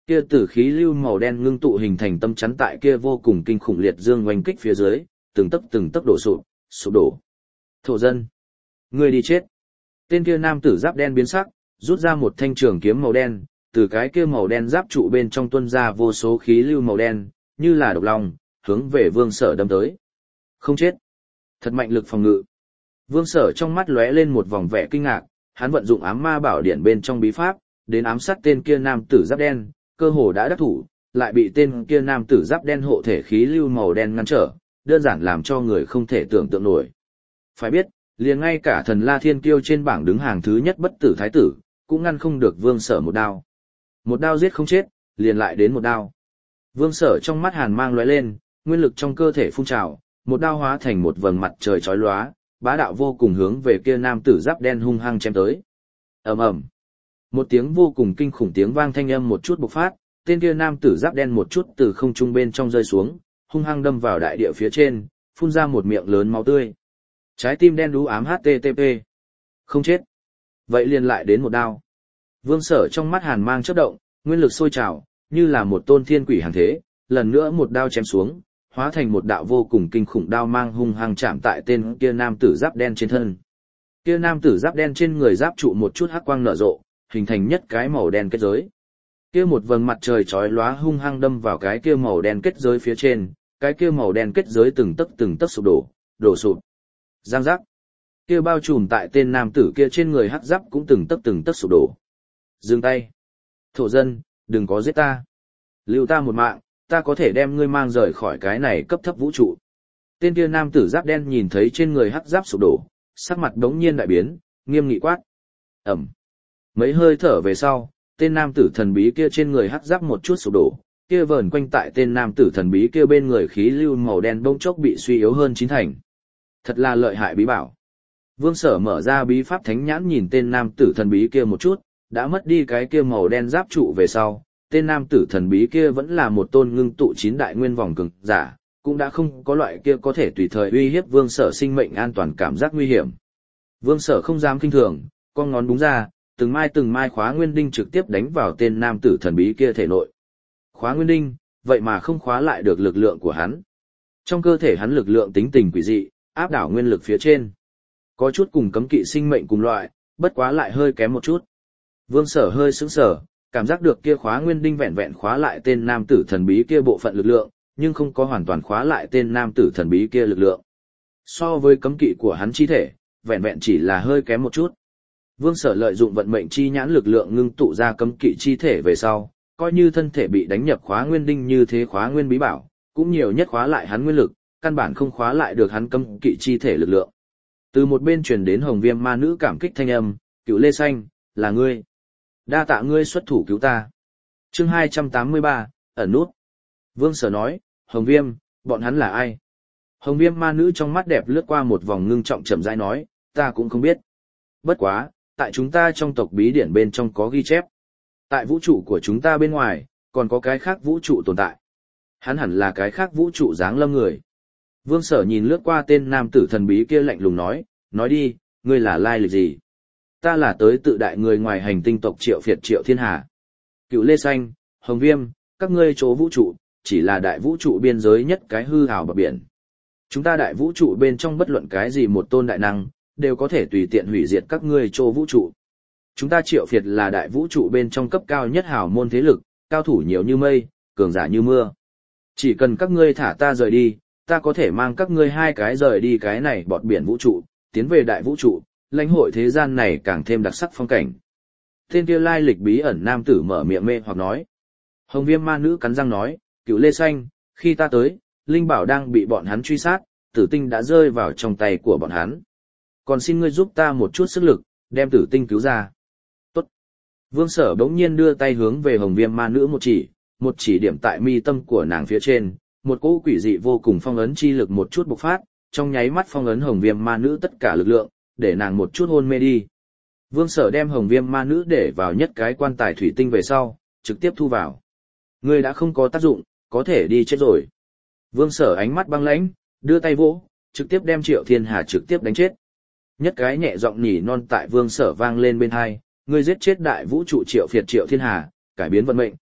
Speaker 1: Kia tử khí lưu màu đen ngưng tụ hình thành tâm chắn tại kia vô cùng kinh khủng liệt dương oanh kích phía dưới, từng tấc đổ sụp đổ. Thổ dân, ngươi đi chết. Tên kia nam tử giáp đen biến sắc, rút ra một thanh trường kiếm màu đen, từ cái kia màu đen giáp trụ bên trong tuôn ra vô số khí lưu màu đen, như là độc long, hướng về Vương Sở đâm tới. Không chết. Thật mạnh lực phòng ngự. Vương Sở trong mắt lóe lên một vòng vẻ kinh ngạc, hắn vận dụng ám ma bảo điện bên trong bí pháp, đến ám sát tên kia nam tử giáp đen, cơ hồ đã đắc thủ, lại bị tên kia nam tử giáp đen hộ thể khí lưu màu đen ngăn trở, đơn giản làm cho người không thể tưởng tượng nổi. Phải biết, liền ngay cả thần La Thiên Kiêu trên bảng đứng hàng thứ nhất bất tử thái tử, cũng ngăn không được Vương Sở một đao. Một đao giết không chết, liền lại đến một đao. Vương Sở trong mắt hàn mang lóe lên, nguyên lực trong cơ thể phun trào, một đao hóa thành một vầng mặt trời chói lóa, bá đạo vô cùng hướng về kia nam tử giáp đen hung hăng chém tới. Ầm ầm. Một tiếng vô cùng kinh khủng tiếng vang thanh âm một chút bộc phát, tên kia nam tử giáp đen một chút từ không trung bên trong rơi xuống, hung hăng đâm vào đại địa phía trên, phun ra một miệng lớn máu tươi. Trái tim đen đú ám http. Không chết. Vậy liền lại đến một đao. Vương Sở trong mắt hàn mang chớp động, nguyên lực sôi trào, như là một tôn thiên quỷ hàng thế, lần nữa một đao chém xuống, hóa thành một đạo vô cùng kinh khủng đao mang hung hăng chạm tại tên kia nam tử giáp đen trên thân. Kia nam tử giáp đen trên người giáp trụ một chút hắc quang nở rộ, hình thành nhất cái màu đen kết giới. Kia một vầng mặt trời chói lóa hung hăng đâm vào cái kia màu đen kết giới phía trên, cái kia màu đen kết giới từng tấc sụp đổ sụp. Giang giác. Kia bao trùm tại tên nam tử kia trên người hắc giáp cũng từng tấc sụp đổ. Dừng tay. Thổ dân, đừng có giết ta. Lưu ta một mạng, ta có thể đem ngươi mang rời khỏi cái này cấp thấp vũ trụ. Tên kia nam tử giáp đen nhìn thấy trên người hắc giáp sụp đổ, sắc mặt đống nhiên đại biến, nghiêm nghị quát. Ẩm. Mấy hơi thở về sau, tên nam tử thần bí kia trên người hắc giáp một chút sụp đổ, kia vờn quanh tại tên nam tử thần bí kia bên người khí lưu màu đen bỗng chốc bị suy yếu hơn chín thành. Thật là lợi hại bí bảo. Vương Sở mở ra bí pháp thánh nhãn nhìn tên nam tử thần bí kia một chút, đã mất đi cái kia màu đen giáp trụ về sau, tên nam tử thần bí kia vẫn là một tôn ngưng tụ 9 đại nguyên vòng cường giả, cũng đã không có loại kia có thể tùy thời uy hiếp Vương Sở sinh mệnh an toàn cảm giác nguy hiểm. Vương Sở không dám kinh thường, con ngón đúng ra, từng mai khóa nguyên đinh trực tiếp đánh vào tên nam tử thần bí kia thể nội. Khóa nguyên đinh, vậy mà không khóa lại được lực lượng của hắn. Trong cơ thể hắn lực lượng tính tình quỷ dị, áp đảo nguyên lực phía trên. Có chút cùng cấm kỵ sinh mệnh cùng loại, bất quá lại hơi kém một chút. Vương Sở hơi sững sờ, cảm giác được kia khóa nguyên đinh vẹn vẹn khóa lại tên nam tử thần bí kia bộ phận lực lượng, nhưng không có hoàn toàn khóa lại tên nam tử thần bí kia lực lượng. So với cấm kỵ của hắn chi thể, vẹn vẹn chỉ là hơi kém một chút. Vương Sở lợi dụng vận mệnh chi nhãn lực lượng ngưng tụ ra cấm kỵ chi thể về sau, coi như thân thể bị đánh nhập khóa nguyên đinh như thế khóa nguyên bí bảo, cũng nhiều nhất khóa lại hắn nguyên lực, căn bản không khóa lại được hắn cấm kỵ chi thể lực lượng. Từ một bên truyền đến Hồng Viêm ma nữ cảm kích thanh âm, "Cựu Lê Xanh, là ngươi. Đa tạ ngươi xuất thủ cứu ta." Chương 283, ẩn nút. Vương Sở nói, "Hồng Viêm, bọn hắn là ai?" Hồng Viêm ma nữ trong mắt đẹp lướt qua một vòng ngưng trọng chậm rãi nói, "Ta cũng không biết. Bất quá, tại chúng ta trong tộc bí điển bên trong có ghi chép. Tại vũ trụ của chúng ta bên ngoài, còn có cái khác vũ trụ tồn tại. Hắn hẳn là cái khác vũ trụ giáng lâm người." Vương Sở nhìn lướt qua tên nam tử thần bí kia lạnh lùng nói đi, ngươi là lai lịch gì? Ta là tới tự đại người ngoài hành tinh tộc Triệu Phiệt Triệu Thiên Hà. Cựu Lê Xanh, Hồng Viêm, các ngươi chỗ vũ trụ, chỉ là đại vũ trụ biên giới nhất cái hư ảo bờ biển. Chúng ta đại vũ trụ bên trong bất luận cái gì một tôn đại năng, đều có thể tùy tiện hủy diệt các ngươi chỗ vũ trụ. Chúng ta Triệu Phiệt là đại vũ trụ bên trong cấp cao nhất hảo môn thế lực, cao thủ nhiều như mây, cường giả như mưa. Chỉ cần các ngươi thả ta rời đi, ta có thể mang các ngươi hai cái rời đi cái này bọt biển vũ trụ, tiến về đại vũ trụ, lãnh hội thế gian này càng thêm đặc sắc phong cảnh. Tên kia lai lịch bí ẩn nam tử mở miệng mê hoặc nói. Hồng Viêm ma nữ cắn răng nói, "Cựu Lê Xanh, khi ta tới, Linh Bảo đang bị bọn hắn truy sát, tử tinh đã rơi vào trong tay của bọn hắn. Còn xin ngươi giúp ta một chút sức lực, đem tử tinh cứu ra." Tốt. Vương Sở bỗng nhiên đưa tay hướng về Hồng Viêm ma nữ một chỉ điểm tại mi tâm của nàng phía trên, một cỗ quỷ dị vô cùng phong ấn chi lực một chút bộc phát, trong nháy mắt phong ấn Hồng Viêm ma nữ tất cả lực lượng, để nàng một chút hôn mê đi. Vương Sở đem Hồng Viêm ma nữ để vào nhất cái quan tài thủy tinh về sau, trực tiếp thu vào. Ngươi đã không có tác dụng, có thể đi chết rồi. Vương Sở ánh mắt băng lãnh, đưa tay vỗ, trực tiếp đem Triệu Thiên Hà trực tiếp đánh chết. Nhất cái nhẹ giọng nhỉ non tại Vương Sở vang lên bên tai, ngươi giết chết đại vũ trụ Triệu Phiệt Triệu Thiên Hà, cải biến vận mệnh,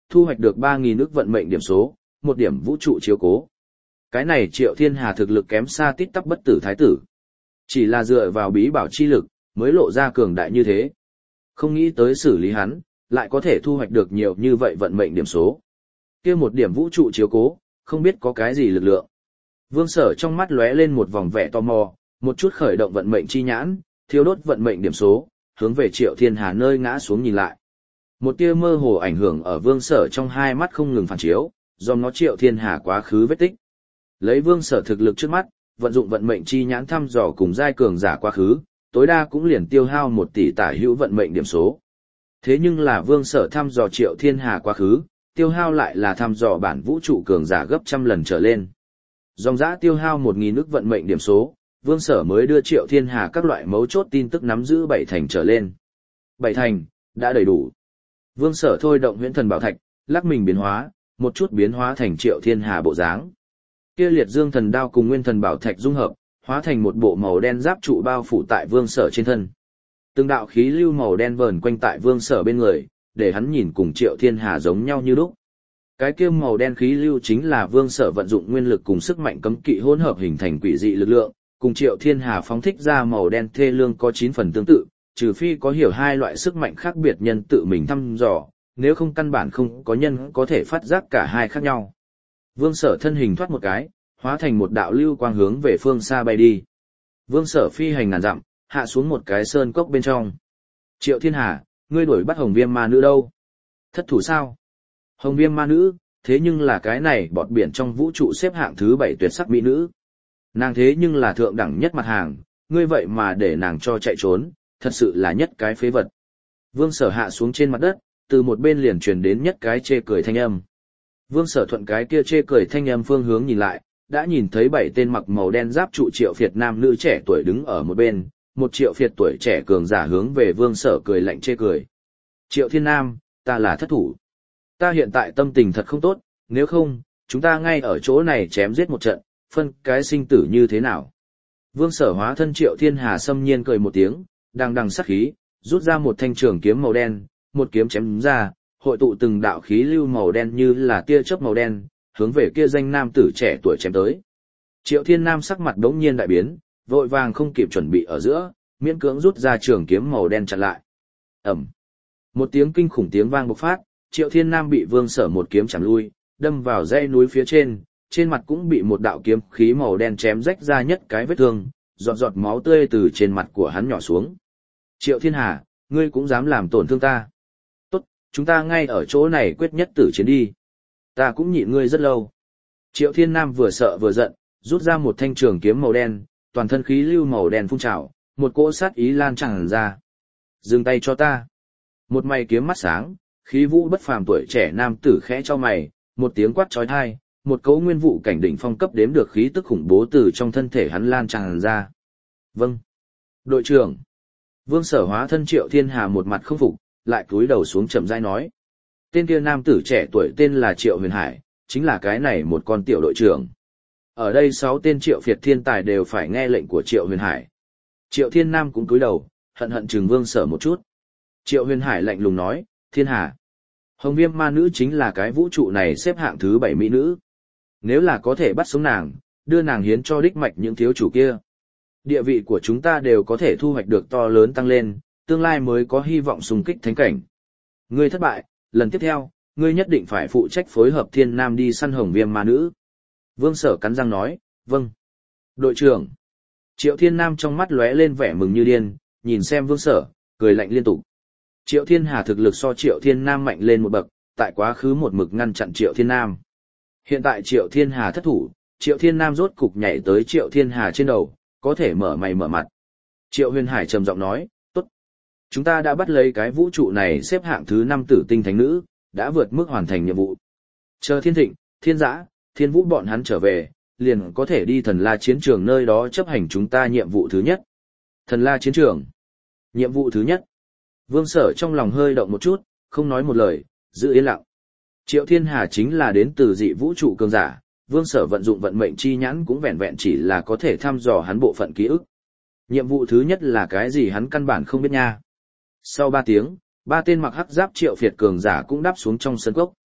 Speaker 1: thu hoạch được 3.000 ức vận mệnh điểm số, 1 điểm vũ trụ chiếu cố. Cái này Triệu Thiên Hà thực lực kém xa tít tắp bất tử thái tử. Chỉ là dựa vào bí bảo chi lực, mới lộ ra cường đại như thế. Không nghĩ tới xử lý hắn, lại có thể thu hoạch được nhiều như vậy vận mệnh điểm số. Kia 1 điểm vũ trụ chiếu cố, không biết có cái gì lực lượng. Vương Sở trong mắt lóe lên một vòng vẻ tò mò, một chút khởi động vận mệnh chi nhãn, thiêu đốt vận mệnh điểm số, hướng về Triệu Thiên Hà nơi ngã xuống nhìn lại. Một tia mơ hồ ảnh hưởng ở Vương Sở trong hai mắt không ngừng phản chiếu, do nó Triệu Thiên Hà quá khứ vết tích. Lấy Vương Sở thực lực trước mắt, vận dụng vận mệnh chi nhãn thăm dò cùng giai cường giả quá khứ, tối đa cũng liền tiêu hao 1 tỷ tả hữu vận mệnh điểm số. Thế nhưng là Vương Sở thăm dò Triệu Thiên Hà quá khứ, tiêu hao lại là thăm dò bản vũ trụ cường giả gấp trăm lần trở lên. Dòng dã tiêu hao 1.000 ức vận mệnh điểm số, Vương Sở mới đưa Triệu Thiên Hà các loại mấu chốt tin tức nắm giữ 7 thành trở lên. 7 thành, đã đầy đủ. Vương Sở thôi động huyễn thần bảo thạch, lắc mình biến hóa, một chút biến hóa thành Triệu Thiên Hà bộ dáng. Kia liệt dương thần đao cùng nguyên thần bảo thạch dung hợp, hóa thành một bộ màu đen giáp trụ bao phủ tại Vương Sở trên thân. Từng đạo khí lưu màu đen vờn quanh tại Vương Sở bên người, để hắn nhìn cùng Triệu Thiên Hà giống nhau như lúc. Cái kia màu đen khí lưu chính là Vương Sở vận dụng nguyên lực cùng sức mạnh cấm kỵ hỗn hợp hình thành quỷ dị lực lượng, cùng Triệu Thiên Hà phóng thích ra màu đen thê lương có 9 phần tương tự, trừ phi có hiểu hai loại sức mạnh khác biệt nhân tự mình thăm dò, nếu không căn bản không có nhân có thể phát giác cả hai khác nhau. Vương Sở thân hình thoát một cái, hóa thành một đạo lưu quang hướng về phương xa bay đi. Vương Sở phi hành ngàn dặm, hạ xuống một cái sơn cốc bên trong. Triệu Thiên Hà, ngươi đuổi bắt Hồng Viêm ma nữ đâu? Thất thủ sao? Hồng Viêm ma nữ, thế nhưng là cái này bọt biển trong vũ trụ xếp hạng thứ 7 tuyệt sắc mỹ nữ. Nàng thế nhưng là thượng đẳng nhất mặt hàng, ngươi vậy mà để nàng cho chạy trốn, thật sự là nhất cái phế vật. Vương Sở hạ xuống trên mặt đất, từ một bên liền truyền đến nhất cái chê cười thanh âm. Vương Sở thuận cái kia chê cười thanh âm phương hướng nhìn lại, đã nhìn thấy 7 tên mặc màu đen giáp trụ Triệu Việt nam nữ trẻ tuổi đứng ở một bên, một Triệu Việt tuổi trẻ cường giả hướng về Vương Sở cười lạnh chê cười. Triệu Thiên Nam, ta là thất thủ. Ta hiện tại tâm tình thật không tốt, nếu không, chúng ta ngay ở chỗ này chém giết một trận, phân cái sinh tử như thế nào. Vương Sở hóa thân Triệu Thiên Hà xâm nhiên cười một tiếng, đằng đằng sát khí, rút ra một thanh trường kiếm màu đen, một kiếm chém ra, hội tụ từng đạo khí lưu màu đen như là tia chớp màu đen, hướng về kia danh nam tử trẻ tuổi chém tới. Triệu Thiên Nam sắc mặt đống nhiên đại biến, vội vàng không kịp chuẩn bị ở giữa, miễn cưỡng rút ra trường kiếm màu đen chặn lại. Ầm. Một tiếng kinh khủng tiếng vang bộc phát, Triệu Thiên Nam bị Vương Sở một kiếm chém lui, đâm vào dãy núi phía trên mặt cũng bị một đạo kiếm khí màu đen chém rách ra nhất cái vết thương, giọt giọt máu tươi từ trên mặt của hắn nhỏ xuống. Triệu Thiên Hà, ngươi cũng dám làm tổn thương ta. Tốt, chúng ta ngay ở chỗ này quyết nhất tử chiến đi. Ta cũng nhịn ngươi rất lâu. Triệu Thiên Nam vừa sợ vừa giận, rút ra một thanh trường kiếm màu đen, toàn thân khí lưu màu đen phun trào, một cỗ sát ý lan tràn ra. Dừng tay cho ta. Một mày kiếm mắt sáng, khí vũ bất phàm tuổi trẻ nam tử khẽ cho mày, một tiếng quát chói tai, một cỗ nguyên vụ cảnh đỉnh phong cấp đếm được khí tức khủng bố từ trong thân thể hắn lan tràn ra. Vâng. Đội trưởng. Vương Sở hóa thân Triệu Thiên Hà một mặt không phục, lại cúi đầu xuống chậm rãi nói. Tên kia nam tử trẻ tuổi tên là Triệu Huyền Hải, chính là cái này một con tiểu đội trưởng. Ở đây 6 tên Triệu Việt thiên tài đều phải nghe lệnh của Triệu Huyền Hải. Triệu Thiên Nam cũng cúi đầu, hận hận chừng Vương Sở một chút. Triệu Huyền Hải lạnh lùng nói, Thiên Hà. Hồng Viêm ma nữ chính là cái vũ trụ này xếp hạng thứ 7 mỹ nữ. Nếu là có thể bắt sống nàng, đưa nàng hiến cho đích mạch những thiếu chủ kia. Địa vị của chúng ta đều có thể thu hoạch được to lớn tăng lên, tương lai mới có hy vọng xung kích thánh cảnh. Ngươi thất bại, lần tiếp theo, ngươi nhất định phải phụ trách phối hợp Thiên Nam đi săn Hồng Viêm ma nữ. Vương Sở cắn răng nói, vâng. Đội trưởng. Triệu Thiên Nam trong mắt lóe lên vẻ mừng như điên, nhìn xem Vương Sở, cười lạnh liên tục. Triệu Thiên Hà thực lực so Triệu Thiên Nam mạnh lên một bậc, tại quá khứ một mực ngăn chặn Triệu Thiên Nam. Hiện tại Triệu Thiên Hà thất thủ, Triệu Thiên Nam rốt cục nhảy tới Triệu Thiên Hà trên đầu, có thể mở mày mở mặt. Triệu Huyền Hải trầm giọng nói, tốt. Chúng ta đã bắt lấy cái vũ trụ này xếp hạng thứ 5 tử tinh thánh nữ, đã vượt mức hoàn thành nhiệm vụ. Chờ Thiên Thịnh, Thiên Dã, Thiên Vũ bọn hắn trở về, liền có thể đi Thần La chiến trường nơi đó chấp hành chúng ta nhiệm vụ thứ nhất. Thần La chiến trường. Nhiệm vụ thứ nhất. Vương Sở trong lòng hơi động một chút, không nói một lời, giữ yên lặng. Triệu Thiên Hà chính là đến từ dị vũ trụ cường giả, Vương Sở vận dụng vận mệnh chi nhãn cũng vẹn vẹn chỉ là có thể thăm dò hắn bộ phận ký ức. Nhiệm vụ thứ nhất là cái gì hắn căn bản không biết nha. Sau 3 tiếng, 3 tên mặc hắc giáp Triệu Việt cường giả cũng đáp xuống trong sân cốc.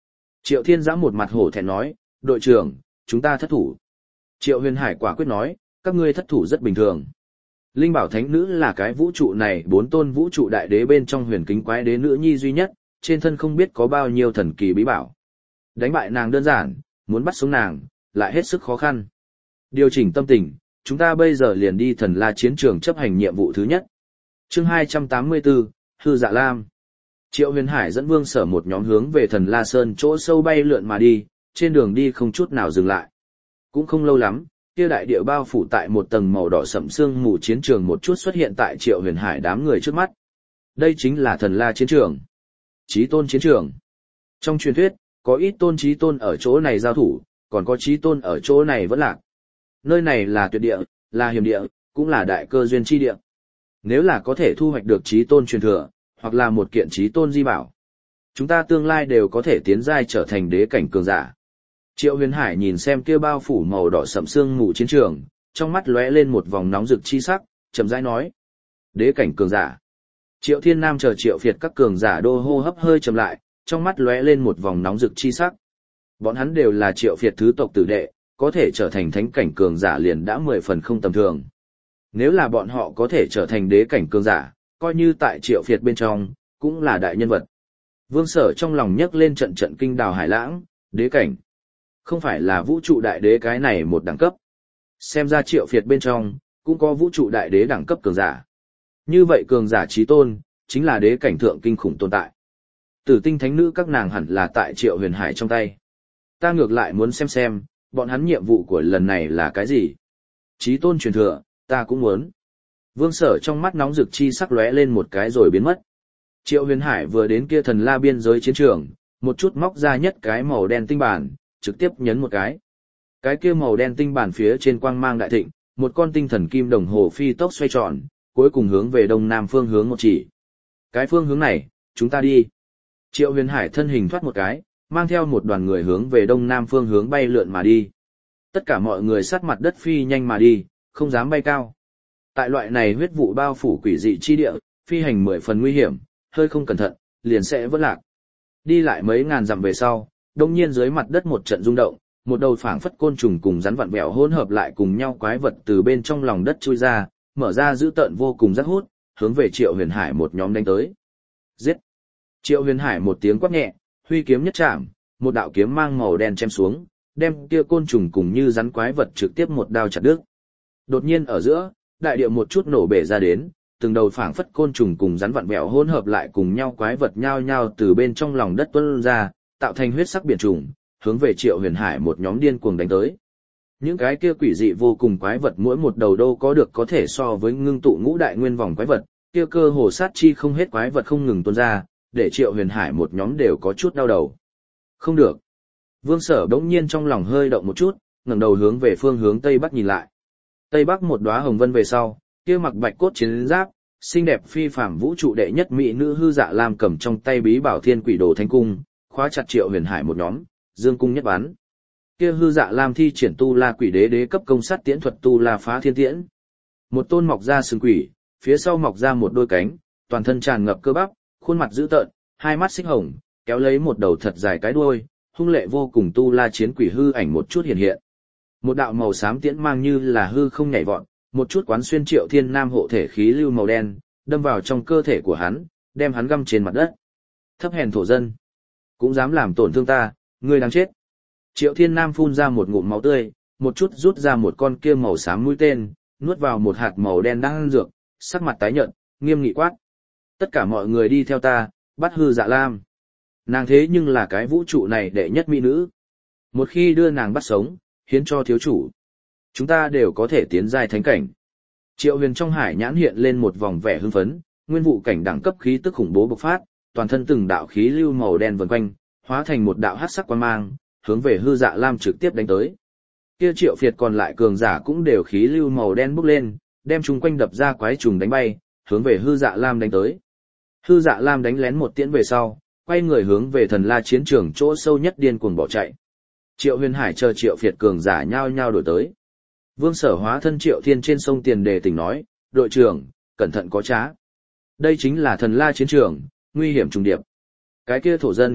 Speaker 1: Triệu Thiên Giã một mặt hổ thẹn nói, đội trưởng, chúng ta thất thủ. Triệu Huyền Hải quả quyết nói, các ngươi thất thủ rất bình thường. Linh Bảo Thánh Nữ là cái vũ trụ này 4 tôn vũ trụ đại đế bên trong huyền kính quái đế nữ nhi duy nhất, trên thân không biết có bao nhiêu thần kỳ bí bảo. Đánh bại nàng đơn giản, muốn bắt sống nàng, lại hết sức khó khăn. Điều chỉnh tâm tình, chúng ta bây giờ liền đi Thần La chiến trường chấp hành nhiệm vụ thứ nhất. Chương 284, Hư Dạ Lam. Triệu Huyền Hải dẫn Vương Sở một nhóm hướng về Thần La Sơn chỗ sâu bay lượn mà đi, trên đường đi không chút nào dừng lại. Cũng không lâu lắm, kia đại địa bao phủ tại một tầng màu đỏ sẫm sương mù chiến trường một chút xuất hiện tại Triệu Huyền Hải đám người trước mắt. Đây chính là Thần La chiến trường, Chí Tôn chiến trường. Trong truyền thuyết, có ít tôn chí tôn ở chỗ này giao thủ, còn có chí tôn ở chỗ này vẫn lạc. Nơi này là tuyệt địa, là hiểm địa, cũng là đại cơ duyên chi địa. Nếu là có thể thu hoạch được chí tôn truyền thừa, hoặc là một kiện chí tôn di bảo, chúng ta tương lai đều có thể tiến giai trở thành đế cảnh cường giả. Triệu Huyền Hải nhìn xem kia bao phủ màu đỏ sẫm sương mù chiến trường, trong mắt lóe lên một vòng nóng rực chi sắc, chậm rãi nói: "Đế cảnh cường giả." Triệu Thiên Nam chờ Triệu Việt các cường giả đô hô hấp hơi chậm lại, trong mắt lóe lên một vòng nóng rực chi sắc. Bọn hắn đều là Triệu Việt thứ tộc tử đệ, có thể trở thành thánh cảnh cường giả liền đã 10 phần không tầm thường. Nếu là bọn họ có thể trở thành đế cảnh cường giả, coi như tại Triệu Việt bên trong, cũng là đại nhân vật. Vương Sở trong lòng nhấc lên trận trận kinh đào hải lãng, đế cảnh. Không phải là vũ trụ đại đế cái này một đẳng cấp. Xem ra Triệu Việt bên trong, cũng có vũ trụ đại đế đẳng cấp cường giả. Như vậy cường giả chí tôn, chính là đế cảnh thượng kinh khủng tồn tại. Tử tinh thánh nữ các nàng hẳn là tại Triệu Huyền Hải trong tay. Ta ngược lại muốn xem, bọn hắn nhiệm vụ của lần này là cái gì? Chí tôn truyền thừa, ta cũng muốn. Vương Sở trong mắt nóng rực chi sắc lóe lên một cái rồi biến mất. Triệu Huyền Hải vừa đến kia Thần La biên giới chiến trường, một chút móc ra nhất cái màu đen tinh bản, trực tiếp nhấn một cái. Cái kia màu đen tinh bản phía trên quang mang đại thịnh, một con tinh thần kim đồng hồ phi tốc xoay tròn, cuối cùng hướng về đông nam phương hướng một chỉ. Cái phương hướng này, chúng ta đi. Triệu Huyền Hải thân hình thoát một cái, mang theo một đoàn người hướng về đông nam phương hướng bay lượn mà đi. Tất cả mọi người sát mặt đất phi nhanh mà đi, không dám bay cao. Tại loại này huyết vụ bao phủ quỷ dị chi địa, phi hành 10 phần nguy hiểm, hơi không cẩn thận, liền sẽ vỡ lạc. Đi lại mấy ngàn dặm về sau, đông nhiên dưới mặt đất một trận rung động, một đầu phảng phất côn trùng cùng rắn vặn vẹo hỗn hợp lại cùng nhau quái vật từ bên trong lòng đất chui ra, mở ra dữ tợn vô cùng rắc hút, hướng về Triệu Huyền Hải một nhóm đánh tới. Giết! Triệu Huyền Hải một tiếng quát nhẹ, huy kiếm nhất chạm, một đạo kiếm mang màu đen chém xuống, đem kia côn trùng cùng như rắn quái vật trực tiếp một đao chặt đứt. Đột nhiên ở giữa, đại địa một chút nổ bể ra đến, từng đầu phảng phất côn trùng cùng rắn vặn vẹo hỗn hợp lại cùng nhau quái vật nhao nhao từ bên trong lòng đất tuôn ra, tạo thành huyết sắc biển trùng, hướng về Triệu Huyền Hải một nhóm điên cuồng đánh tới. Những cái kia quỷ dị vô cùng quái vật mỗi một đầu đâu có được có thể so với ngưng tụ ngũ đại nguyên vòng quái vật, kia cơ hồ sát chi không hết quái vật không ngừng tuôn ra, để Triệu Huyền Hải một nhóm đều có chút đau đầu. Không được. Vương Sở bỗng nhiên trong lòng hơi động một chút, ngẩng đầu hướng về phương hướng tây bắc nhìn lại. Tây bắc một đóa hồng vân về sau, kia mặc bạch cốt chiến giáp, xinh đẹp phi phàm vũ trụ đệ nhất mỹ nữ Hư Dạ Lam cầm trong tay bí bảo Thiên Quỷ Đồ Thánh Cung, khóa chặt Triệu Huyền Hải một nhóm, dương cung nhất bắn. Kia Hư Dạ Lam thi triển tu la quỷ đế đế cấp công sát tiễn thuật tu la phá thiên tiễn. Một tôn mọc ra sừng quỷ, phía sau mọc ra một đôi cánh, toàn thân tràn ngập cơ bắp, khuôn mặt dữ tợn, hai mắt xích hồng, kéo lấy một đầu thật dài cái đuôi, hung lệ vô cùng tu la chiến quỷ hư ảnh một chút hiện hiện. Một đạo màu xám tiễn mang như là hư không nhảy vọt, một chút quán xuyên Triệu Thiên Nam hộ thể khí lưu màu đen, đâm vào trong cơ thể của hắn, đem hắn găm trên mặt đất. Thấp hèn thổ dân, cũng dám làm tổn thương ta, ngươi đáng chết. Triệu Thiên Nam phun ra một ngụm máu tươi, một chút rút ra một con kia màu xám mũi tên, nuốt vào một hạt màu đen đang ăn dược, sắc mặt tái nhợt, nghiêm nghị quát: "Tất cả mọi người đi theo ta, bắt Hư Dạ Lam. Nàng thế nhưng là cái vũ trụ này đệ nhất mỹ nữ. Một khi đưa nàng bắt sống, hiến cho thiếu chủ, chúng ta đều có thể tiến giai thánh cảnh." Triệu Huyền trong hải nhãn hiện lên một vòng vẻ hưng phấn, nguyên vụ cảnh đẳng cấp khí tức khủng bố bộc phát, toàn thân từng đạo khí lưu màu đen vần quanh, hóa thành một đạo hắc sắc quang mang, hướng về Hư Dạ Lam trực tiếp đánh tới. Kia Triệu Việt còn lại cường giả cũng đều khí lưu màu đen bốc lên, đem chúng quanh đập ra quái trùng đánh bay, hướng về Hư Dạ Lam đánh tới. Hư Dạ Lam đánh lén một tiễn về sau, quay người hướng về Thần La chiến trường chỗ sâu nhất điên cuồng bỏ chạy. Triệu Huyền Hải chờ Triệu Việt cường giả nhao nhao đuổi tới. Vương Sở hóa thân Triệu Thiên trên sông Tiền Đề tỉnh nói: "Đội trưởng, cẩn thận có trá. Đây chính là Thần La chiến trường, nguy hiểm trùng điệp. Cái kia thổ dân,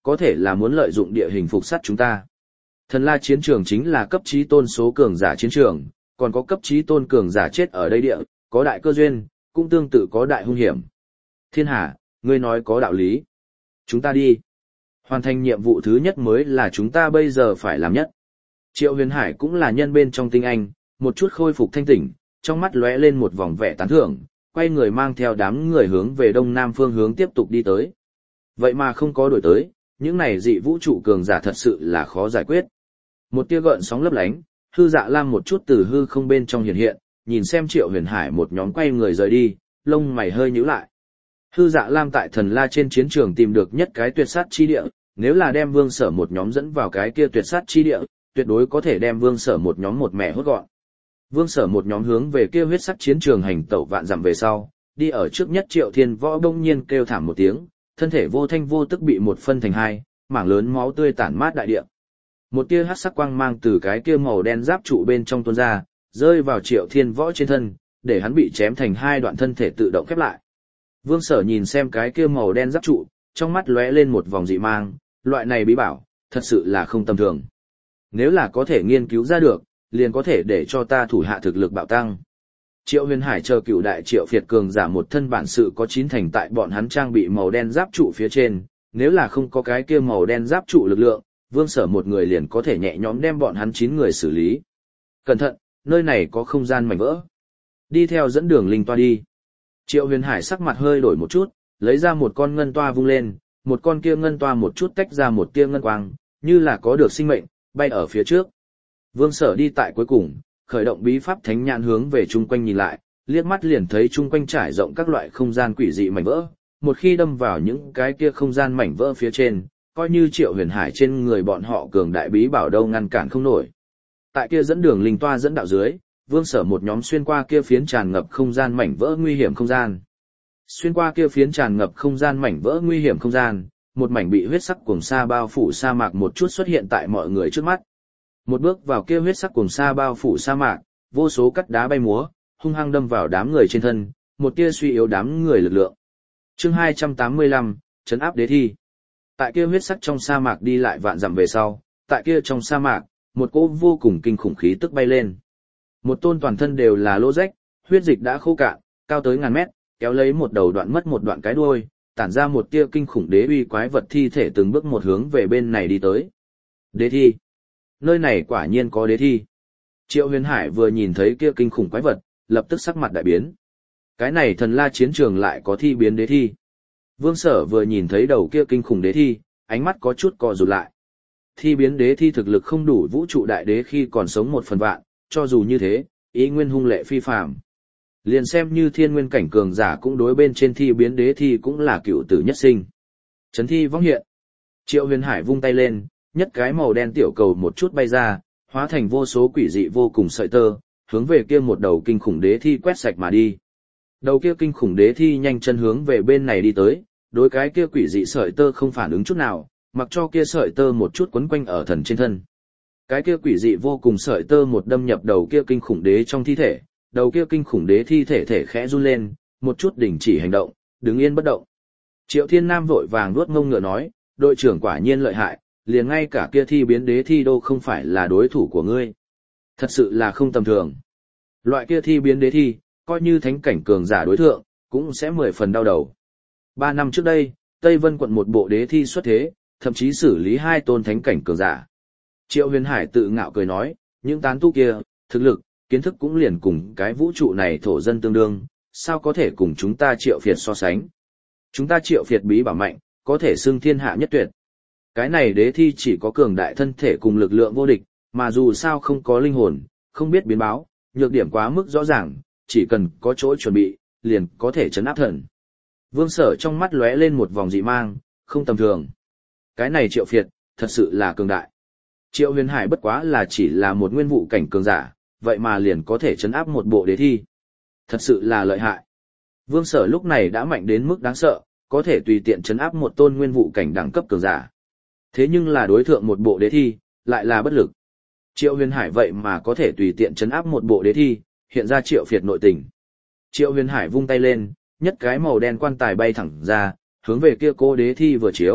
Speaker 1: có thể là muốn lợi dụng địa hình phục sát chúng ta. Thần La chiến trường chính là cấp chí tôn số cường giả chiến trường, còn có cấp chí tôn cường giả chết ở đây địa, có đại cơ duyên, cũng tương tự có đại hung hiểm. Thiên Hà, ngươi nói có đạo lý. Chúng ta đi. Hoàn thành nhiệm vụ thứ nhất mới là chúng ta bây giờ phải làm nhất. Triệu Huyền Hải cũng là nhân bên trong tinh anh, một chút khôi phục thanh tỉnh, trong mắt lóe lên một vòng vẻ tán thưởng, quay người mang theo đám người hướng về đông nam phương hướng tiếp tục đi tới. Vậy mà không có đổi tới, những này dị vũ trụ cường giả thật sự là khó giải quyết. Một tia gợn sóng lấp lánh, hư dạ lam một chút từ hư không bên trong hiện hiện, nhìn xem Triệu Huyền Hải một nhóm quay người rời đi, lông mày hơi nhíu lại. Hư dạ lam tại thần la trên chiến trường tìm được nhất cái tuyệt sát chi địa, nếu là đem Vương Sở một nhóm dẫn vào cái kia tuyệt sát chi địa, tuyệt đối có thể đem Vương Sở một nhóm một mẹ hốt gọn. Vương Sở một nhóm hướng về kia huyết sắc chiến trường hành tẩu vạn dặm về sau, đi ở trước nhất Triệu Thiên Võ bỗng nhiên kêu thảm một tiếng, thân thể vô thanh vô tức bị một phân thành hai, mảng lớn máu tươi tản mát đại địa. Một tia hắc sắc quang mang từ cái kia màu đen giáp trụ bên trong tuôn ra, rơi vào Triệu Thiên Võ trên thân, để hắn bị chém thành hai đoạn, thân thể tự động khép lại. Vương Sở nhìn xem cái kia màu đen giáp trụ, trong mắt lóe lên một vòng dị mang, loại này bí bảo, thật sự là không tầm thường. Nếu là có thể nghiên cứu ra được, liền có thể để cho ta thủ hạ thực lực bạo tăng. Triệu Huyền Hải chờ cựu đại Triệu Phiệt cường giả một thân bản sự có 9 thành tại bọn hắn trang bị màu đen giáp trụ phía trên, nếu là không có cái kia màu đen giáp trụ lực lượng, Vương Sở một người liền có thể nhẹ nhõm đem bọn hắn 9 người xử lý. Cẩn thận, nơi này có không gian mảnh vỡ. Đi theo dẫn đường linh toa đi. Triệu Huyền Hải sắc mặt hơi đổi một chút, lấy ra một con ngân toa vung lên, một con kia ngân toa một chút tách ra một tia ngân quang, như là có được sinh mệnh, bay ở phía trước. Vương Sở đi tại cuối cùng, khởi động bí pháp thánh nhãn hướng về chung quanh nhìn lại, liếc mắt liền thấy chung quanh trải rộng các loại không gian quỷ dị mảnh vỡ, một khi đâm vào những cái kia không gian mảnh vỡ phía trên, coi như Triệu Huyền Hải trên người bọn họ cường đại bí bảo đâu ngăn cản không nổi. Tại kia dẫn đường linh toa dẫn đạo dưới, Vương Sở một nhóm xuyên qua kia phiến tràn ngập không gian mảnh vỡ nguy hiểm không gian. Xuyên qua kia phiến tràn ngập không gian mảnh vỡ nguy hiểm không gian, một mảnh bị huyết sắc cuồng sa bao phủ sa mạc một chút xuất hiện tại mọi người trước mắt. Một bước vào kia huyết sắc cuồng sa bao phủ sa mạc, vô số cắt đá bay múa, hung hăng đâm vào đám người trên thân, một tia suy yếu đám người lực lượng. Chương 285, trấn áp đế thi. Tại kia huyết sắc trong sa mạc đi lại vạn dặm về sau, tại kia trong sa mạc, một cỗ vô cùng kinh khủng khí tức bay lên. Một tôn toàn thân đều là lỗ rách, huyết dịch đã khô cạn, cao tới ngàn mét, kéo lấy một đầu đoạn mất một đoạn cái đuôi, tản ra một tia kinh khủng đế uy quái vật thi thể từng bước một hướng về bên này đi tới. Đế thi. Nơi này quả nhiên có đế thi. Triệu Huyền Hải vừa nhìn thấy kia kinh khủng quái vật, lập tức sắc mặt đại biến. Cái này thần la chiến trường lại có thi biến đế thi. Vương Sở vừa nhìn thấy đầu kia kinh khủng đế thi, ánh mắt có chút co rụt lại. Thi biến đế thi thực lực không đủ vũ trụ đại đế khi còn sống 1/1000, cho dù như thế, ý nguyên hung lệ phi phàm. Liền xem như thiên nguyên cảnh cường giả cũng đối bên trên thi biến đế thi cũng là cựu tử nhất sinh. Chấn thi vong hiện. Triệu Huyền Hải vung tay lên, nhất cái màu đen tiểu cầu một chút bay ra, hóa thành vô số quỷ dị vô cùng sợi tơ, hướng về kia một đầu kinh khủng đế thi quét sạch mà đi. Đầu kia kinh khủng đế thi nhanh chân hướng về bên này đi tới, đối cái kia quỷ dị sợi tơ không phản ứng chút nào, mặc cho kia sợi tơ một chút quấn quanh ở thần trên thân. Cái kia quỷ dị vô cùng sợi tơ một đâm nhập đầu kia kinh khủng đế trong thi thể, đầu kia kinh khủng đế thi thể thể khẽ run lên, một chút đình chỉ hành động, đứng yên bất động. Triệu Thiên Nam vội vàng vuốt ngông ngựa nói, đội trưởng quả nhiên lợi hại, liền ngay cả kia thi biến đế thi đô không phải là đối thủ của ngươi. Thật sự là không tầm thường. Loại kia thi biến đế thi, coi như thánh cảnh cường giả đối thượng, cũng sẽ 10 phần đau đầu. 3 năm trước đây, Tây Vân quận một bộ đế thi xuất thế, thậm chí xử lý 2 tôn thánh cảnh cường giả. Triệu Huyền Hải tự ngạo cười nói, những tán tu kia, thực lực, kiến thức cũng liền cùng cái vũ trụ này thổ dân tương đương, sao có thể cùng chúng ta Triệu Phiệt so sánh. Chúng ta Triệu Phiệt bí bảo mạnh, có thể xưng thiên hạ nhất tuyệt. Cái này đế thi chỉ có cường đại thân thể cùng lực lượng vô địch, mà dù sao không có linh hồn, không biết biến báo, nhược điểm quá mức rõ ràng, chỉ cần có chỗ chuẩn bị, liền có thể trấn áp thần. Vương Sở trong mắt lóe lên một vòng dị mang, không tầm thường. Cái này Triệu Phiệt, thật sự là cường đại. Triệu Huyền Hải bất quá là chỉ là một nguyên vụ cảnh cường giả, vậy mà liền có thể trấn áp một bộ đế thi. Thật sự là lợi hại. Vương Sở lúc này đã mạnh đến mức đáng sợ, có thể tùy tiện trấn áp một tôn nguyên vụ cảnh đẳng cấp cường giả. Thế nhưng là đối thượng một bộ đế thi, lại là bất lực. Triệu Huyền Hải vậy mà có thể tùy tiện trấn áp một bộ đế thi, hiện ra Triệu Phiệt nội tình. Triệu Huyền Hải vung tay lên, nhất cái màu đen quan tài bay thẳng ra, hướng về kia cô đế thi vừa chiếu,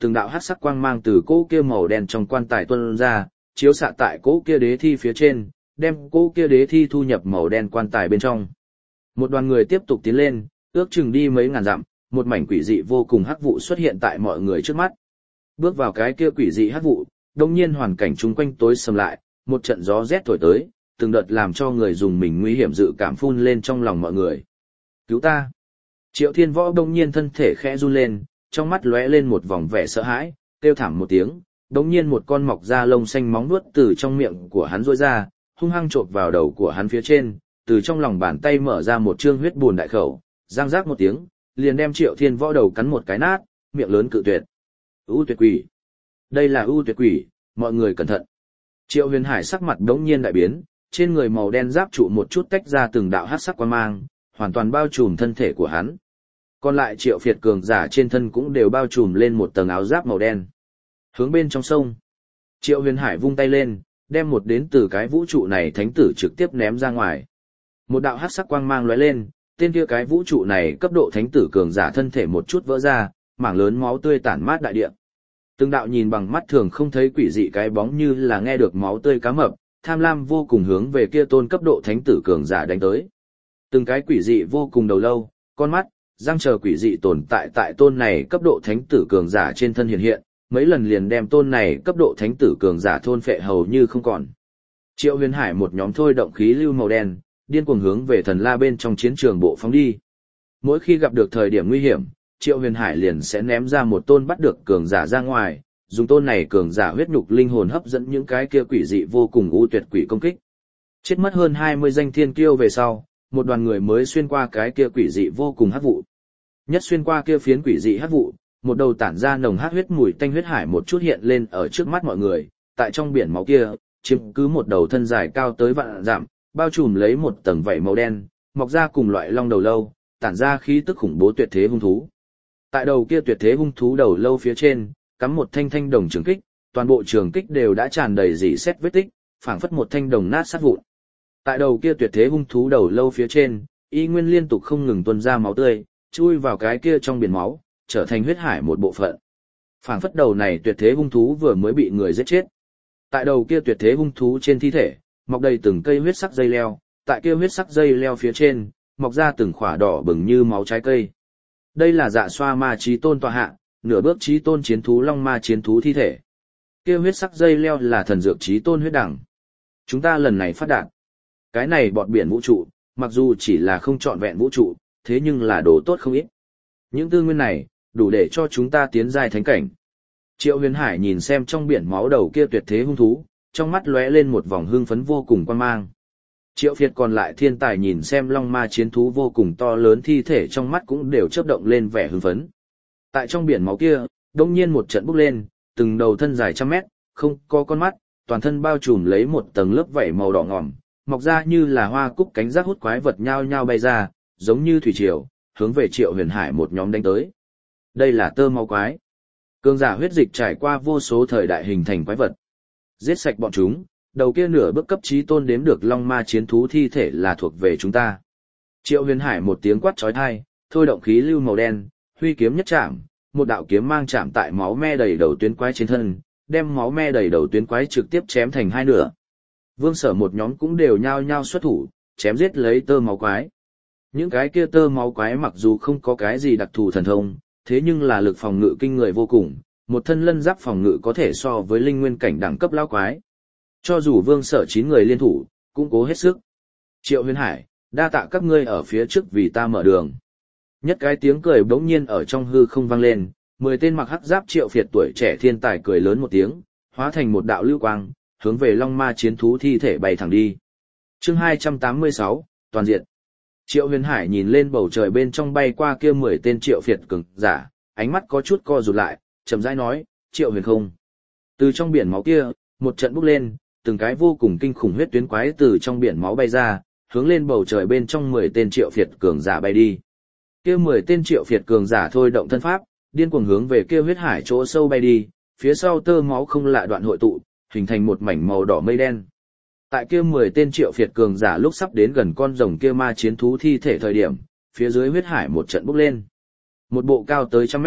Speaker 1: từng đạo hắc sắc quang mang từ cỗ kia màu đen trong quan tài tuôn ra, chiếu xạ tại cỗ kia đế thi phía trên, đem cỗ kia đế thi thu nhập màu đen quan tài bên trong. Một đoàn người tiếp tục tiến lên, ước chừng đi mấy ngàn dặm, một mảnh quỷ dị vô cùng hắc vụ xuất hiện tại mọi người trước mắt. Bước vào cái kia quỷ dị hắc vụ, đột nhiên hoàn cảnh chung quanh tối sầm lại, một trận gió rét thổi tới, từng đợt làm cho người dùng mình nguy hiểm dự cảm phun lên trong lòng mọi người. Cứu ta! Triệu Thiên Võ đột nhiên thân thể khẽ run lên, trong mắt lóe lên một vòng vẻ sợ hãi, kêu thảm một tiếng, đột nhiên một con mọc da lông xanh móng vuốt từ trong miệng của hắn rỗi ra, hung hăng chộp vào đầu của hắn phía trên, từ trong lòng bàn tay mở ra một trương huyết buồn đại khẩu, răng rác một tiếng, liền đem Triệu Thiên Võ đầu cắn một cái nát, miệng lớn cự tuyệt. U tuyệt quỷ! Đây là U tuyệt quỷ, mọi người cẩn thận. Triệu Huyền Hải sắc mặt đống nhiên đại biến, trên người màu đen giáp trụ một chút tách ra từng đạo hắc sắc quang mang, hoàn toàn bao trùm thân thể của hắn. Còn lại Triệu Phiệt cường giả trên thân cũng đều bao trùm lên một tầng áo giáp màu đen. Hướng bên trong sông, Triệu Huyền Hải vung tay lên, đem một đến từ cái vũ trụ này thánh tử trực tiếp ném ra ngoài. Một đạo hắc sắc quang mang lóe lên, tên kia cái vũ trụ này cấp độ thánh tử cường giả thân thể một chút vỡ ra, mảng lớn máu tươi tản mát đại địa. Từng đạo nhìn bằng mắt thường không thấy quỷ dị cái bóng như là nghe được máu tươi cá mập, tham lam vô cùng hướng về kia tôn cấp độ thánh tử cường giả đánh tới. Từng cái quỷ dị vô cùng đầu lâu, con mắt, răng chờ quỷ dị tồn tại tại tôn này cấp độ thánh tử cường giả trên thân hiện hiện, mấy lần liền đem tôn này cấp độ thánh tử cường giả thôn phệ hầu như không còn. Triệu Huyền Hải một nhóm thôi động khí lưu màu đen, điên cuồng hướng về thần la bên trong chiến trường bộ phóng đi. Mỗi khi gặp được thời điểm nguy hiểm, Triệu Huyền Hải liền sẽ ném ra một tôn bắt được cường giả ra ngoài, dùng tôn này cường giả huyết nhục linh hồn hấp dẫn những cái kia quỷ dị vô cùng u tuyệt quỷ công kích. Chết mất hơn 20 danh thiên kiêu về sau, một đoàn người mới xuyên qua cái kia quỷ dị vô cùng hắc vụ. Nhất xuyên qua kia phiến quỷ dị hắc vụ, một đầu tản ra nồng hắc huyết mùi tanh huyết hải một chút hiện lên ở trước mắt mọi người, tại trong biển máu kia, chiếm cứ một đầu thân dài cao tới vạn dặm, bao trùm lấy một tầng vảy màu đen, mọc ra cùng loại long đầu lâu, tản ra khí tức khủng bố tuyệt thế hung thú. Tại đầu kia tuyệt thế hung thú đầu lâu phía trên, cắm một thanh thanh đồng trường kích, toàn bộ trường kích đều đã tràn đầy rỉ sét vết tích, phảng phất một thanh đồng nát sát vụn. Tại đầu kia tuyệt thế hung thú đầu lâu phía trên, y nguyên liên tục không ngừng tuôn ra máu tươi, chui vào cái kia trong biển máu, trở thành huyết hải một bộ phận. Phảng phất đầu này tuyệt thế hung thú vừa mới bị người giết chết. Tại đầu kia tuyệt thế hung thú trên thi thể, mọc đầy từng cây huyết sắc dây leo, tại kia huyết sắc dây leo phía trên, mọc ra từng khỏa đỏ bừng như máu trái cây. Đây là Dạ Xoa Ma Chí Tôn tọa hạ, nửa bước Chí Tôn chiến thú Long Ma chiến thú thi thể. Kia huyết sắc dây leo là thần dược Chí Tôn huyết đẳng. Chúng ta lần này phát đạt. Cái này bọt biển vũ trụ, mặc dù chỉ là không trọn vẹn vũ trụ, thế nhưng là đồ tốt không ít. Những tư nguyên này, đủ để cho chúng ta tiến giai thánh cảnh. Triệu Huyền Hải nhìn xem trong biển máu đầu kia tuyệt thế hung thú, trong mắt lóe lên một vòng hưng phấn vô cùng quan mang. Triệu Phiệt còn lại thiên tài nhìn xem Long Ma chiến thú vô cùng to lớn thi thể trong mắt cũng đều chớp động lên vẻ hưng phấn. Tại trong biển máu kia, đột nhiên một trận bốc lên, từng đầu thân dài trăm mét, không có con mắt, toàn thân bao trùm lấy một tầng lớp vảy màu đỏ ngòm, mọc ra như là hoa cúc cánh rác hút quái vật nhao nhao bay ra, giống như thủy triều, hướng về Triệu Huyền Hải một nhóm đánh tới. Đây là tơ máu quái. Cường giả huyết dịch trải qua vô số thời đại hình thành quái vật. Giết sạch bọn chúng, đầu kia nửa bước cấp chí tôn đếm được Long Ma chiến thú thi thể là thuộc về chúng ta. Triệu Huyền Hải một tiếng quát chói tai, thôi động khí lưu màu đen, huy kiếm nhất chạm, một đạo kiếm mang chạm tại máu me đầy đầu tuyến quái trên thân, đem máu me đầy đầu tuyến quái trực tiếp chém thành hai nửa. Vương Sở một nhóm cũng đều nhao nhao xuất thủ, chém giết lấy tơ máu quái. Những cái kia tơ máu quái mặc dù không có cái gì đặc thù thần thông, thế nhưng là lực phòng ngự kinh người vô cùng, một thân lân giáp phòng ngự có thể so với linh nguyên cảnh đẳng cấp lão quái. Cho dù Vương Sở 9 người liên thủ, cũng cố hết sức. Triệu Huyền Hải, đa tạ các ngươi ở phía trước vì ta mở đường. Nhất cái tiếng cười bỗng nhiên ở trong hư không vang lên, 10 tên mặc hắc giáp Triệu Phiệt tuổi trẻ thiên tài cười lớn một tiếng, hóa thành một đạo lưu quang, hướng về Long Ma chiến thú thi thể bay thẳng đi. Chương 286, toàn diện. Triệu Huyền Hải nhìn lên bầu trời bên trong bay qua kia 10 tên Triệu Phiệt cường giả, ánh mắt có chút co rụt lại, chậm rãi nói, Triệu Huyền không. Từ trong biển máu kia, một trận bốc lên, từng cái vô cùng kinh khủng huyết tuyến quái từ trong biển máu bay ra, hướng lên bầu trời bên trong 10 tên Triệu Phiệt cường giả bay đi. Kia 10 tên Triệu Phiệt cường giả thôi động thân pháp, điên cuồng hướng về kia huyết hải chỗ sâu bay đi, phía sau tơ máu không lạ đoạn hội tụ, hình thành một mảnh màu đỏ mây đen. Tại kia 10 tên Triệu Phiệt cường giả lúc sắp đến gần con rồng kia ma chiến thú thi thể thời điểm, phía dưới huyết hải một trận bốc lên. Một bộ cao tới trăm mét,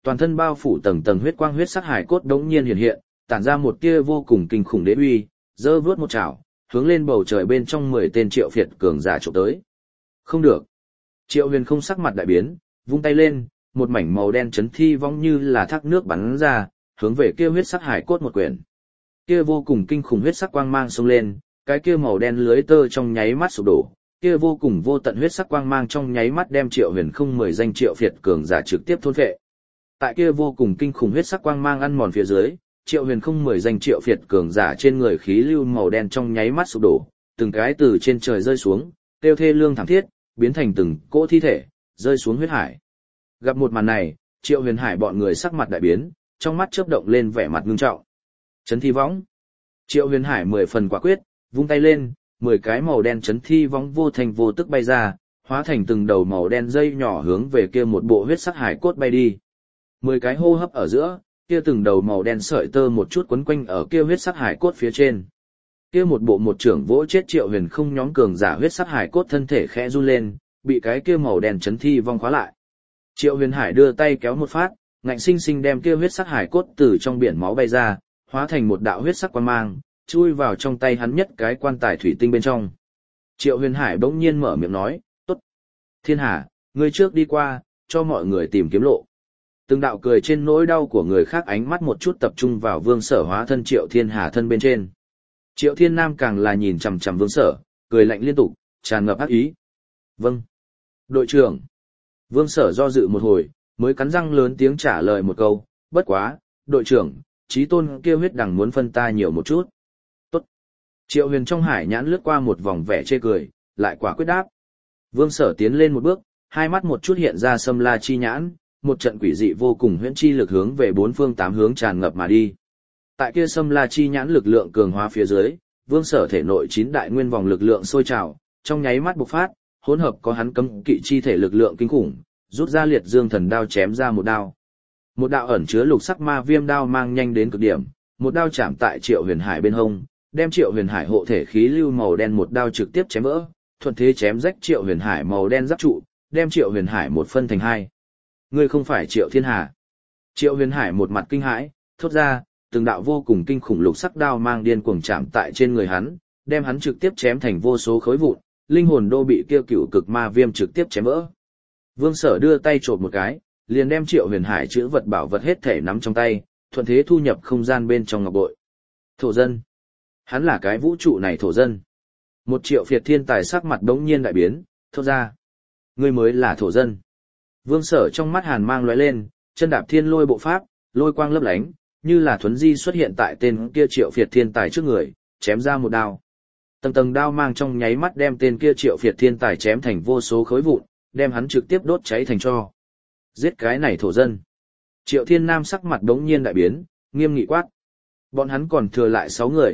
Speaker 1: toàn thân bao phủ tầng tầng huyết quang huyết sắc hải cốt đống nhiên hiện hiện, tản ra một tia vô cùng kinh khủng đế uy, giơ vướt một chảo, hướng lên bầu trời bên trong 10 tên Triệu Việt cường giả chụp tới. Không được. Triệu Huyền không sắc mặt đại biến, vung tay lên, một mảnh màu đen chấn thi vong như là thác nước bắn ra, hướng về kia huyết sắc hải cốt một quyển. Kia vô cùng kinh khủng huyết sắc quang mang xông lên, cái kia màu đen lưới tơ trong nháy mắt sụp đổ, kia vô cùng vô tận huyết sắc quang mang trong nháy mắt đem Triệu Huyền không 10 danh Triệu Việt cường giả trực tiếp thôn phệ. Tại kia vô cùng kinh khủng huyết sắc quang mang ăn mòn phía dưới, Triệu Huyền không 10 danh Triệu Việt cường giả trên người khí lưu màu đen trong nháy mắt sụp đổ, từng cái từ trên trời rơi xuống, kêu thê lương thảm thiết, biến thành từng cỗ thi thể, rơi xuống huyết hải. Gặp một màn này, Triệu Huyền Hải bọn người sắc mặt đại biến, trong mắt chớp động lên vẻ mặt ngưng trọng. Chấn thi võng. Triệu Huyền Hải 10 phần quả quyết, vung tay lên, 10 cái màu đen chấn thi võng vô thành vô tức bay ra, hóa thành từng đầu màu đen dây nhỏ hướng về kia một bộ huyết sắc hải cốt bay đi. 10 cái hô hấp ở giữa, kia từng đầu màu đen sợi tơ một chút quấn quanh ở kia huyết sắc hải cốt phía trên. Kia một bộ một trưởng vỗ chết Triệu Huyền không nhóm cường giả huyết sắc hải cốt thân thể khẽ run lên, bị cái kia màu đen chấn thi vong khóa lại. Triệu Huyền Hải đưa tay kéo một phát, ngạnh sinh sinh đem kia huyết sắc hải cốt từ trong biển máu bay ra, hóa thành một đạo huyết sắc quang mang, chui vào trong tay hắn nhất cái quan tài thủy tinh bên trong. Triệu Huyền Hải bỗng nhiên mở miệng nói, "Tốt, Thiên Hà, ngươi trước đi qua, cho mọi người tìm kiếm lộ." Từng đạo cười trên nỗi đau của người khác ánh mắt một chút tập trung vào Vương Sở hóa thân Triệu Thiên Hà thân bên trên. Triệu Thiên Nam càng là nhìn chằm chằm Vương Sở, cười lạnh liên tục, tràn ngập ác ý. "Vâng, đội trưởng." Vương Sở do dự một hồi, mới cắn răng lớn tiếng trả lời một câu, "Bất quá, đội trưởng, chí tôn kia huyết đằng muốn phân ta nhiều một chút." "Tốt." Triệu Huyền trong hải nhãn lướt qua một vòng vẻ chê cười, lại quả quyết đáp. Vương Sở tiến lên một bước, hai mắt một chút hiện ra Sâm La chi nhãn, một trận quỷ dị vô cùng huyễn chi lực hướng về bốn phương tám hướng tràn ngập mà đi. Tại kia Sâm La chi nhãn lực lượng cường hóa phía dưới, Vương Sở thể nội 9 đại nguyên vòng lực lượng sôi trào, trong nháy mắt bộc phát, hỗn hợp có hắn cấm kỵ chi thể lực lượng kinh khủng, rút ra liệt dương thần đao chém ra một đao. Một đạo ẩn chứa lục sắc ma viêm đao mang nhanh đến cực điểm, một đao chạm tại Triệu Huyền Hải bên hông, đem Triệu Huyền Hải hộ thể khí lưu màu đen một đao trực tiếp chém vỡ, thuận thế chém rách Triệu Huyền Hải màu đen giáp trụ, đem Triệu Huyền Hải một phân thành hai. "Ngươi không phải Triệu Thiên Hà?" Triệu Huyền Hải một mặt kinh hãi, thốt ra, từng đạo vô cùng kinh khủng lục sắc đao mang điên cuồng chạm tại trên người hắn, đem hắn trực tiếp chém thành vô số khối vụn, linh hồn đô bị kia cựu cực ma viêm trực tiếp chém vỡ. Vương Sở đưa tay chộp một cái, liền đem Triệu Huyền Hải chữ vật bảo vật hết thể nắm trong tay, thuận thế thu nhập không gian bên trong ngọc bội. Thổ dân. Hắn là cái vũ trụ này thổ dân. Một Triệu Việt thiên tài sắc mặt đống nhiên đại biến, thốt ra. "Ngươi mới là thổ dân." Vương Sở trong mắt hàn mang lóe lên, chân đạp thiên lôi bộ pháp, lôi quang lấp lánh, như là thuấn di xuất hiện tại tên kia Triệu Việt thiên tài trước người, chém ra một đao. Tầng tầng đao mang trong nháy mắt đem tên kia Triệu Việt thiên tài chém thành vô số khối vụn, đem hắn trực tiếp đốt cháy thành tro. "Giết cái này thổ dân." Triệu Thiên Nam sắc mặt đống nhiên đại biến, nghiêm nghị quát. Bọn hắn còn thừa lại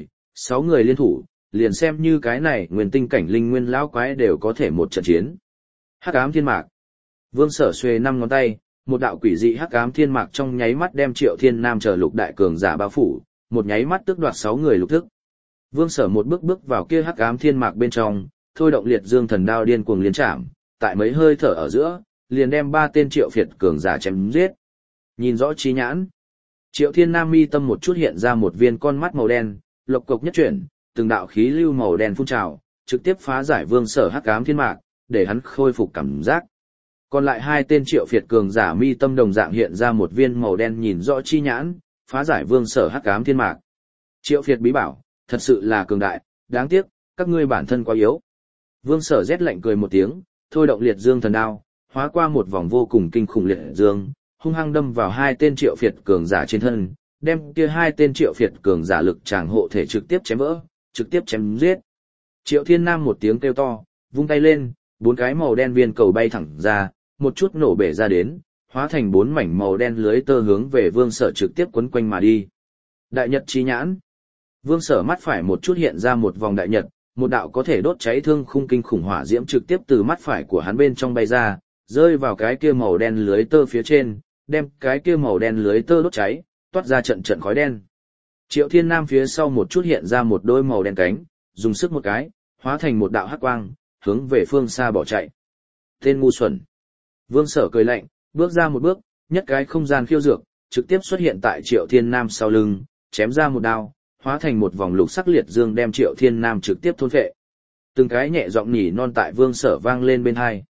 Speaker 1: 6 người liên thủ, liền xem như cái này nguyên tinh cảnh linh nguyên lão quái đều có thể một trận chiến. Hắc ám thiên mạc. Vương Sở xuề 5 ngón tay, một đạo quỷ dị hắc ám thiên mạc trong nháy mắt đem Triệu Thiên Nam chờ lục đại cường giả bao phủ, một nháy mắt tước đoạt 6 người lục thức. Vương Sở một bước bước vào kia hắc ám thiên mạc bên trong, thôi động liệt dương thần đao điên cuồng liên chạm, tại mấy hơi thở ở giữa, liền đem 3 tên Triệu Việt cường giả chém giết. Nhìn rõ trí nhãn, Triệu Thiên Nam mi tâm một chút hiện ra một viên con mắt màu đen, lộc cộc nhất chuyển, từng đạo khí lưu màu đen phun trào, trực tiếp phá giải Vương Sở hắc ám thiên mạc, để hắn khôi phục cảm giác. Còn lại 2 tên Triệu Việt cường giả mi tâm đồng dạng hiện ra một viên màu đen nhìn rõ chi nhãn, phá giải Vương Sở hắc ám thiên mạc. Triệu Việt bí bảo, thật sự là cường đại, đáng tiếc, các ngươi bản thân quá yếu. Vương Sở rét lạnh cười một tiếng, thôi động liệt dương thần đao, hóa qua một vòng vô cùng kinh khủng liệt dương, hung hăng đâm vào 2 tên Triệu Việt cường giả trên thân, đem kia 2 tên Triệu Việt cường giả lực tràng hộ thể trực tiếp chém vỡ, trực tiếp chém giết. Triệu Thiên Nam một tiếng kêu to, vung tay lên, 4 cái màu đen viên cầu bay thẳng ra, một chút nổ bể ra đến, hóa thành 4 mảnh màu đen lưới tơ hướng về Vương Sở trực tiếp quấn quanh mà đi. Đại nhật chi nhãn. Vương Sở mắt phải một chút hiện ra một vòng đại nhật, một đạo có thể đốt cháy thương khung kinh khủng hỏa diễm trực tiếp từ mắt phải của hắn bên trong bay ra, rơi vào cái kia màu đen lưới tơ phía trên, đem cái kia màu đen lưới tơ đốt cháy, toát ra trận trận khói đen. Triệu Thiên Nam phía sau một chút hiện ra một đôi màu đen cánh, dùng sức một cái, hóa thành một đạo hắc quang, hướng về phương xa bỏ chạy. Tên ngu xuẩn. Vương Sở cười lạnh, bước ra một bước, nhất cái không gian khiêu dược, trực tiếp xuất hiện tại Triệu Thiên Nam sau lưng, chém ra một đao, hóa thành một vòng lục sắc liệt dương đem Triệu Thiên Nam trực tiếp thôn phệ. Từng cái nhẹ giọng nhỉ non tại Vương Sở vang lên bên hai.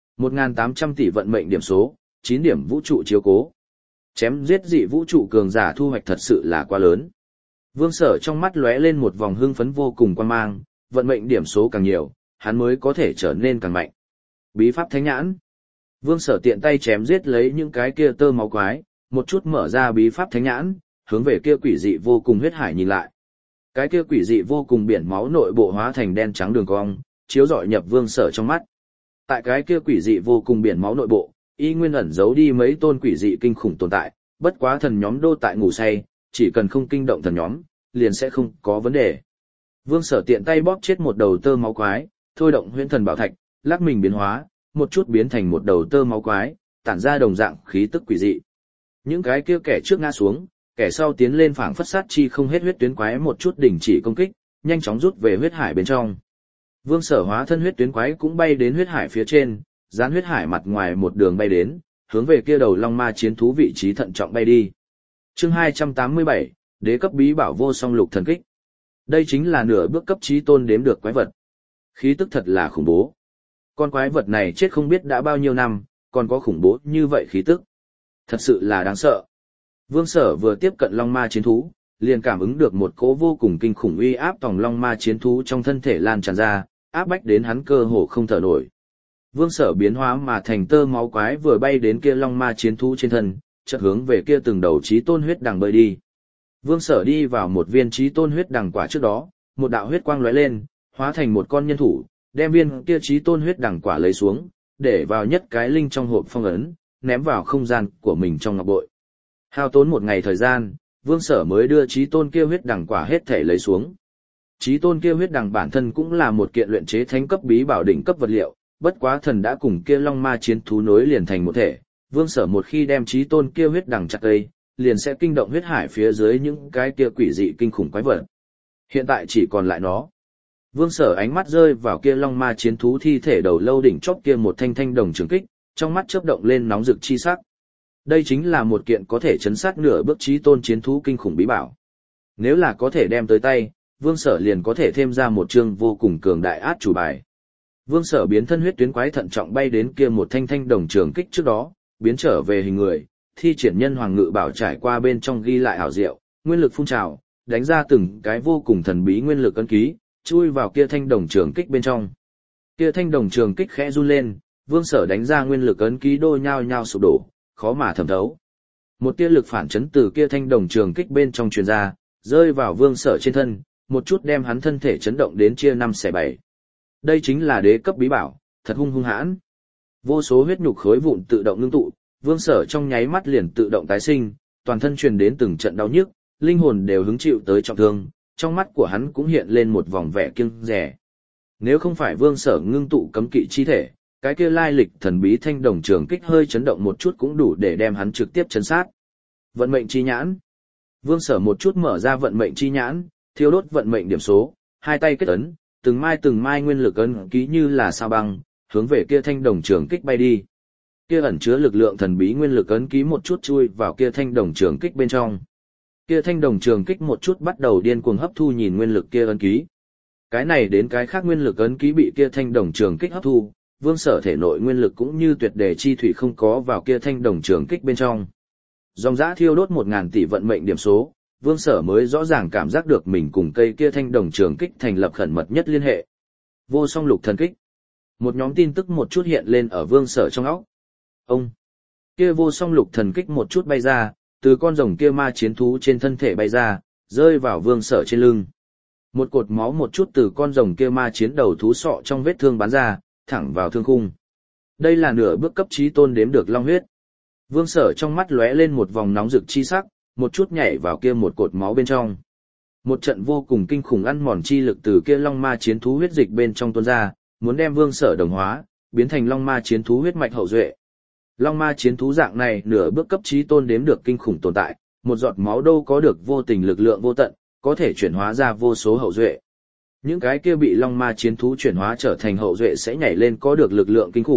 Speaker 1: 1.800 tỷ vận mệnh điểm số, 9 điểm vũ trụ chiếu cố. Chém giết dị vũ trụ cường giả thu hoạch thật sự là quá lớn. Vương Sở trong mắt lóe lên một vòng hưng phấn vô cùng quan mang, vận mệnh điểm số càng nhiều, hắn mới có thể trở nên càng mạnh. Bí pháp thánh nhãn. Vương Sở tiện tay chém giết lấy những cái kia tơ máu quái, một chút mở ra bí pháp thánh nhãn, hướng về kia quỷ dị vô cùng huyết hải nhìn lại. Cái kia quỷ dị vô cùng biển máu nội bộ hóa thành đen trắng đường cong, chiếu rọi nhập Vương Sở trong mắt. Tại cái kia quỷ dị vô cùng biển máu nội bộ, y nguyên ẩn giấu đi mấy tôn quỷ dị kinh khủng tồn tại, bất quá thần nhóm đô tại ngủ say, chỉ cần không kinh động thần nhóm, liền sẽ không có vấn đề. Vương Sở tiện tay bóp chết một đầu tơ máu quái, thôi động huyễn thần bảo thạch, lắc mình biến hóa, một chút biến thành một đầu tơ máu quái, tản ra đồng dạng khí tức quỷ dị. Những cái kia kẻ trước ngã xuống, kẻ sau tiến lên phảng phất sát chi không hết huyết tuyến quái một chút đình chỉ công kích, nhanh chóng rút về huyết hải bên trong. Vương Sở hóa thân huyết tuyến quái cũng bay đến huyết hải phía trên, dán huyết hải mặt ngoài một đường bay đến, hướng về kia đầu long ma chiến thú vị trí thận trọng bay đi. Chương 287, đế cấp bí bảo vô song lục thần kích. Đây chính là nửa bước cấp chí tôn đếm được quái vật. Khí tức thật là khủng bố. Con quái vật này chết không biết đã bao nhiêu năm, còn có khủng bố như vậy khí tức. Thật sự là đáng sợ. Vương Sở vừa tiếp cận long ma chiến thú, liền cảm ứng được một cỗ vô cùng kinh khủng uy áp tòng long ma chiến thú trong thân thể lan tràn ra, áp bách đến hắn cơ hồ không thở nổi. Vương Sở biến hóa mà thành tơ máu quái vừa bay đến kia long ma chiến thú trên thân, chợt hướng về kia từng đầu chí tôn huyết đằng bơi đi. Vương Sở đi vào một viên chí tôn huyết đằng quả trước đó, một đạo huyết quang lóe lên, hóa thành một con nhân thủ, đem viên kia chí tôn huyết đằng quả lấy xuống, để vào nhất cái linh trong hộp phong ấn, ném vào không gian của mình trong ngọc bội. Hao tốn một ngày thời gian, Vương Sở mới đưa chí tôn kia huyết đằng quả hết thể lấy xuống. Chí tôn kia huyết đằng bản thân cũng là một kiện luyện chế thánh cấp bí bảo đỉnh cấp vật liệu, bất quá thần đã cùng kia long ma chiến thú nối liền thành một thể. Vương Sở một khi đem chí tôn kia huyết đằng chặt cây, liền sẽ kinh động huyết hải phía dưới những cái kia quỷ dị kinh khủng quái vật. Hiện tại chỉ còn lại nó. Vương Sở ánh mắt rơi vào kia long ma chiến thú thi thể đầu lâu đỉnh chóp kia một thanh thanh đồng trường kích, trong mắt chớp động lên nóng rực chi sắc. Đây chính là một kiện có thể chấn sát nửa bước chí tôn chiến thú kinh khủng bí bảo. Nếu là có thể đem tới tay, Vương Sở liền có thể thêm ra một chương vô cùng cường đại át chủ bài. Vương Sở biến thân huyết tuyến quái thận trọng bay đến kia một thanh thanh đồng trường kích trước đó, biến trở về hình người, thi triển nhân hoàng ngự bảo trải qua bên trong ghi lại hảo diệu, nguyên lực phun trào, đánh ra từng cái vô cùng thần bí nguyên lực ấn ký, chui vào kia thanh đồng trường kích bên trong. Kia thanh đồng trường kích khẽ run lên, Vương Sở đánh ra nguyên lực ấn ký đô nhao nhao sụp đổ, khó mà thẩm thấu. Một tia lực phản chấn từ kia thanh đồng trường kích bên trong truyền ra, rơi vào Vương Sở trên thân, một chút đem hắn thân thể chấn động đến chia 5 xẻ 7. Đây chính là đế cấp bí bảo, thật hung hãn. Vô số huyết nhục khối vụn tự động ngưng tụ, Vương Sở trong nháy mắt liền tự động tái sinh, toàn thân truyền đến từng trận đau nhức, linh hồn đều hứng chịu tới trọng thương, trong mắt của hắn cũng hiện lên một vòng vẻ kiêng dè. Nếu không phải Vương Sở ngưng tụ cấm kỵ chi thể, cái kia lai lịch thần bí thanh đồng trường kích hơi chấn động một chút cũng đủ để đem hắn trực tiếp chấn sát. Vận mệnh chi nhãn. Vương Sở một chút mở ra vận mệnh chi nhãn, thiêu đốt vận mệnh điểm số, hai tay kết ấn, từng mai nguyên lực ấn ký như là sao băng, hướng về kia thanh đồng trường kích bay đi. Kia ẩn chứa lực lượng thần bí nguyên lực ấn ký một chút chui vào kia thanh đồng trường kích bên trong. Kia thanh đồng trường kích một chút bắt đầu điên cuồng hấp thu nhìn nguyên lực kia ấn ký. Cái này đến cái khác nguyên lực ấn ký bị kia thanh đồng trường kích hấp thu, Vương Sở thể nội nguyên lực cũng như tuyệt đề chi thủy không có vào kia thanh đồng trường kích bên trong. Dòng dã thiêu đốt 1.000 tỷ vận mệnh điểm số, Vương Sở mới rõ ràng cảm giác được mình cùng cây kia thanh đồng trường kích thành lập khẩn mật nhất liên hệ. Vô song lục thần kích. Một nhóm tin tức một chút hiện lên ở Vương Sở trong óc. Ông, kia vô song lục thần kích một chút bay ra, từ con rồng kia ma chiến thú trên thân thể bay ra, rơi vào Vương Sở trên lưng. Một cột máu một chút từ con rồng kia ma chiến đầu thú sọ trong vết thương bắn ra, thẳng vào thương khung. Đây là nửa bước cấp chí tôn đếm được long huyết. Vương Sở trong mắt lóe lên một vòng nóng rực chi sắc, một chút nhảy vào kia một cột máu bên trong. Một trận vô cùng kinh khủng ăn mòn chi lực từ kia long ma chiến thú huyết dịch bên trong tuôn ra, muốn đem Vương Sở đồng hóa, biến thành long ma chiến thú huyết mạch hậu duệ. Long ma chiến thú dạng này nửa bước cấp chí tôn đếm được kinh khủng tồn tại, một giọt máu đâu có được vô tình lực lượng vô tận, có thể chuyển hóa ra vô số hậu duệ. Những cái kia bị long ma chiến thú chuyển hóa trở thành hậu duệ sẽ nhảy lên có được lực lượng kinh khủng,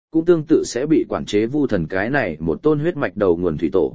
Speaker 1: cũng tương tự sẽ bị quản chế vu thần cái này một tôn huyết mạch đầu nguồn thủy tổ.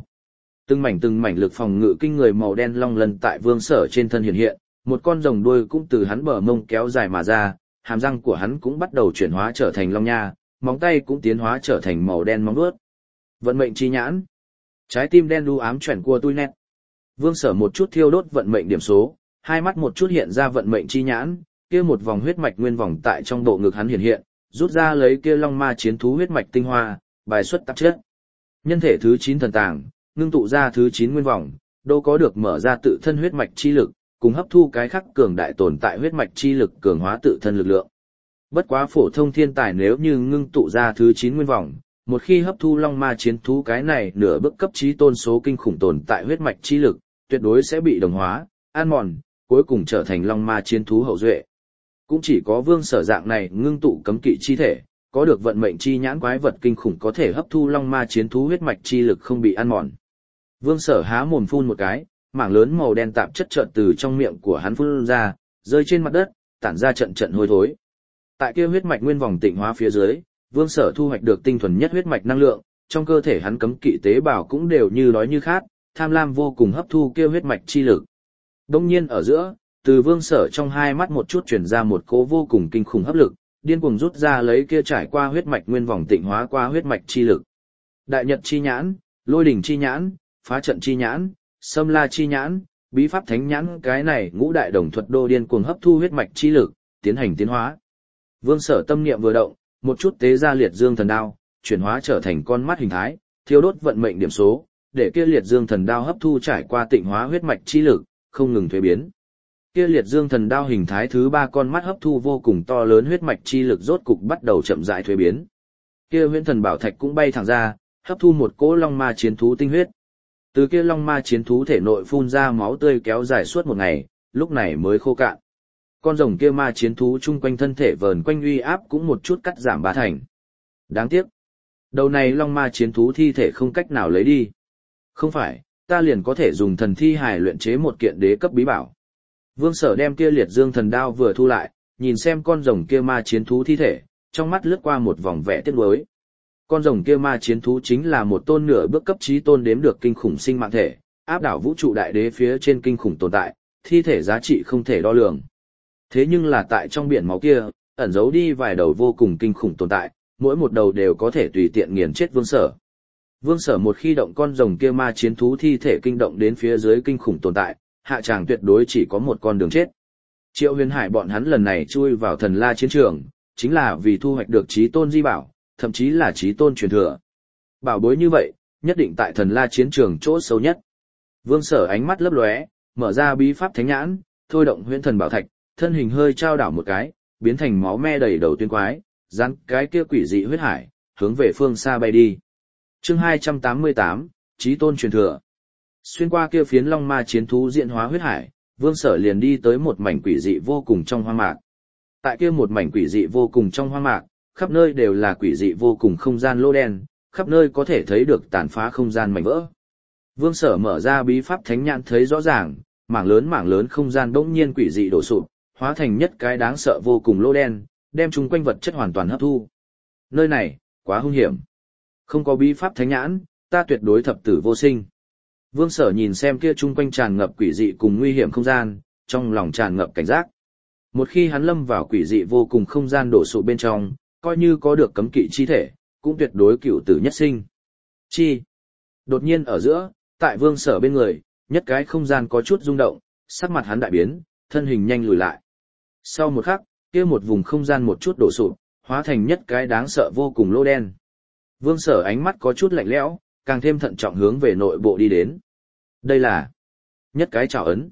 Speaker 1: Từng mảnh lực phòng ngự kinh người màu đen long lân tại Vương Sở trên thân hiện hiện, một con rồng đuôi cũng từ hắn bờ mông kéo dài mà ra, hàm răng của hắn cũng bắt đầu chuyển hóa trở thành long nha, móng tay cũng tiến hóa trở thành màu đen móng vuốt. Vận mệnh chi nhãn. Trái tim đen đu ám chuyển qua tui nét. Vương Sở một chút thiêu đốt vận mệnh điểm số, hai mắt một chút hiện ra vận mệnh chi nhãn, kia một vòng huyết mạch nguyên vòng tại trong bộ ngực hắn hiện hiện, rút ra lấy kia long ma chiến thú huyết mạch tinh hoa, bài xuất tạp chất. Nhân thể thứ 9 thần tàng, ngưng tụ ra thứ 9 nguyên vòng, đâu có được mở ra tự thân huyết mạch chi lực, cùng hấp thu cái khắc cường đại tồn tại huyết mạch chi lực cường hóa tự thân lực lượng. Bất quá phổ thông thiên tài nếu như ngưng tụ ra thứ 9 nguyên vòng, một khi hấp thu long ma chiến thú cái này nửa bước cấp chí tôn số kinh khủng tồn tại huyết mạch chi lực, tuyệt đối sẽ bị đồng hóa, ăn mòn, cuối cùng trở thành long ma chiến thú hậu duệ. Cũng chỉ có Vương Sở dạng này ngưng tụ cấm kỵ chi thể, có được vận mệnh chi nhãn quái vật kinh khủng có thể hấp thu long ma chiến thú huyết mạch chi lực không bị ăn mòn. Vương Sở há mồm phun một cái, mảng lớn màu đen tạp chất chợt từ trong miệng của hắn phun ra, rơi trên mặt đất, tản ra trận trận hôi thối. Tại kia huyết mạch nguyên vòng tịnh hóa phía dưới, Vương Sở thu hoạch được tinh thuần nhất huyết mạch năng lượng, trong cơ thể hắn cấm kỵ tế bào cũng đều như đói như khát, tham lam vô cùng hấp thu kia huyết mạch chi lực. Đông nhiên ở giữa, từ Vương Sở trong hai mắt một chút truyền ra một cỗ vô cùng kinh khủng hấp lực, điên cuồng rút ra lấy kia trải qua huyết mạch nguyên vòng tịnh hóa qua huyết mạch chi lực. Đại Nhật chi nhãn, Lôi đỉnh chi nhãn, Phá trận chi nhãn, Sâm La chi nhãn, Bí pháp thánh nhãn, cái này ngũ đại đồng thuật đô điên cuồng hấp thu huyết mạch chi lực, tiến hành tiến hóa. Vương Sở tâm niệm vừa động, một chút tế ra liệt dương thần đao, chuyển hóa trở thành con mắt hình thái, thiêu đốt vận mệnh điểm số, để kia liệt dương thần đao hấp thu trải qua tịnh hóa huyết mạch chi lực, không ngừng thuế biến. Kia liệt dương thần đao hình thái thứ 3 con mắt hấp thu vô cùng to lớn huyết mạch chi lực rốt cục bắt đầu chậm rãi thuế biến. Kia huyễn thần bảo thạch cũng bay thẳng ra, hấp thu một cỗ long ma chiến thú tinh huyết. Từ kia long ma chiến thú thể nội phun ra máu tươi kéo dài suốt một ngày, lúc này mới khô cạn. Con rồng kia ma chiến thú chung quanh thân thể vờn quanh uy áp cũng một chút cắt giảm 3 thành. Đáng tiếc, đầu này long ma chiến thú thi thể không cách nào lấy đi. Không phải, ta liền có thể dùng thần thi hài luyện chế một kiện đế cấp bí bảo. Vương Sở đem kia liệt dương thần đao vừa thu lại, nhìn xem con rồng kia ma chiến thú thi thể, trong mắt lướt qua một vòng vẻ tiếc nuối. Con rồng kia ma chiến thú chính là một tôn nửa bước cấp chí tôn đếm được kinh khủng sinh mạng thể, áp đảo vũ trụ đại đế phía trên kinh khủng tồn tại, thi thể giá trị không thể đo lường. Thế nhưng là tại trong biển máu kia, ẩn giấu đi vài đầu vô cùng kinh khủng tồn tại, mỗi một đầu đều có thể tùy tiện nghiền chết Vương Sở. Vương Sở một khi động con rồng kia ma chiến thú thi thể kinh động đến phía dưới kinh khủng tồn tại, hạ tràng tuyệt đối chỉ có một con đường chết. Triệu Huyền Hải bọn hắn lần này chui vào thần la chiến trường, chính là vì thu hoạch được chí tôn di bảo, thậm chí là chí tôn truyền thừa. Bảo bối như vậy, nhất định tại thần la chiến trường chỗ sâu nhất. Vương Sở ánh mắt lấp lóe, mở ra bí pháp thánh nhãn, thôi động huyễn thần bảo thạch, thân hình hơi trao đảo một cái, biến thành máu me đầy đầu tuyên quái, dán cái kia quỷ dị huyết hải, hướng về phương xa bay đi. Chương 288, chí tôn truyền thừa. Xuyên qua kia phiến long ma chiến thú diễn hóa huyết hải, Vương Sở liền đi tới một mảnh quỷ dị vô cùng trong hoang mạc. Tại kia một mảnh quỷ dị vô cùng trong hoang mạc, khắp nơi đều là quỷ dị vô cùng không gian lỗ đen, khắp nơi có thể thấy được tàn phá không gian mảnh vỡ. Vương Sở mở ra bí pháp thánh nhãn thấy rõ ràng, mảng lớn không gian bỗng nhiên quỷ dị đổ sụp, hóa thành nhất cái đáng sợ vô cùng lỗ đen, đem chung quanh vật chất hoàn toàn hấp thu. Nơi này, quá hung hiểm. Không có bí pháp thánh nhãn, ta tuyệt đối thập tử vô sinh. Vương Sở nhìn xem kia chung quanh tràn ngập quỷ dị cùng nguy hiểm không gian, trong lòng tràn ngập cảnh giác. Một khi hắn lâm vào quỷ dị vô cùng không gian đổ sụp bên trong, coi như có được cấm kỵ chi thể, cũng tuyệt đối cựu tử nhất sinh. Chi? Đột nhiên ở giữa, tại Vương Sở bên người, nhất cái không gian có chút rung động, sắc mặt hắn đại biến, thân hình nhanh lùi lại. Sau một khắc, kia một vùng không gian một chút đổ sụp, hóa thành nhất cái đáng sợ vô cùng lỗ đen. Vương Sở ánh mắt có chút lạnh lẽo, càng thêm thận trọng hướng về nội bộ đi đến. Đây là nhất cái trảo ấn,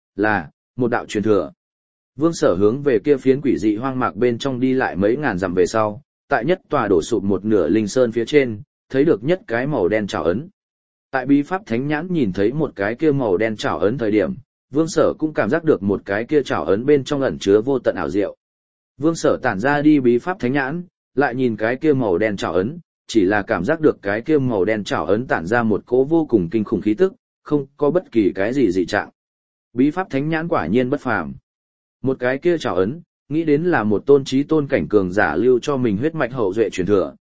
Speaker 1: là một đạo truyền thừa. Vương Sở hướng về kia phiến quỷ dị hoang mạc bên trong đi lại mấy ngàn dặm về sau, tại nhất tòa đổ sụp một nửa linh sơn phía trên, thấy được nhất cái màu đen trảo ấn. Tại bí pháp thánh nhãn nhìn thấy một cái kia màu đen trảo ấn thời điểm, Vương Sở cũng cảm giác được một cái kia trảo ấn bên trong ẩn chứa vô tận ảo diệu. Vương Sở tản ra đi bí pháp thánh nhãn, lại nhìn cái kia màu đen trảo ấn, chỉ là cảm giác được cái kia màu đen trảo ấn tản ra một cỗ vô cùng kinh khủng khí tức, không có bất kỳ cái gì dị trạng. Bí pháp thánh nhãn quả nhiên bất phàm. Một cái kia trảo ấn, nghĩ đến là một tôn chí tôn cảnh cường giả lưu cho mình huyết mạch hậu duệ truyền thừa,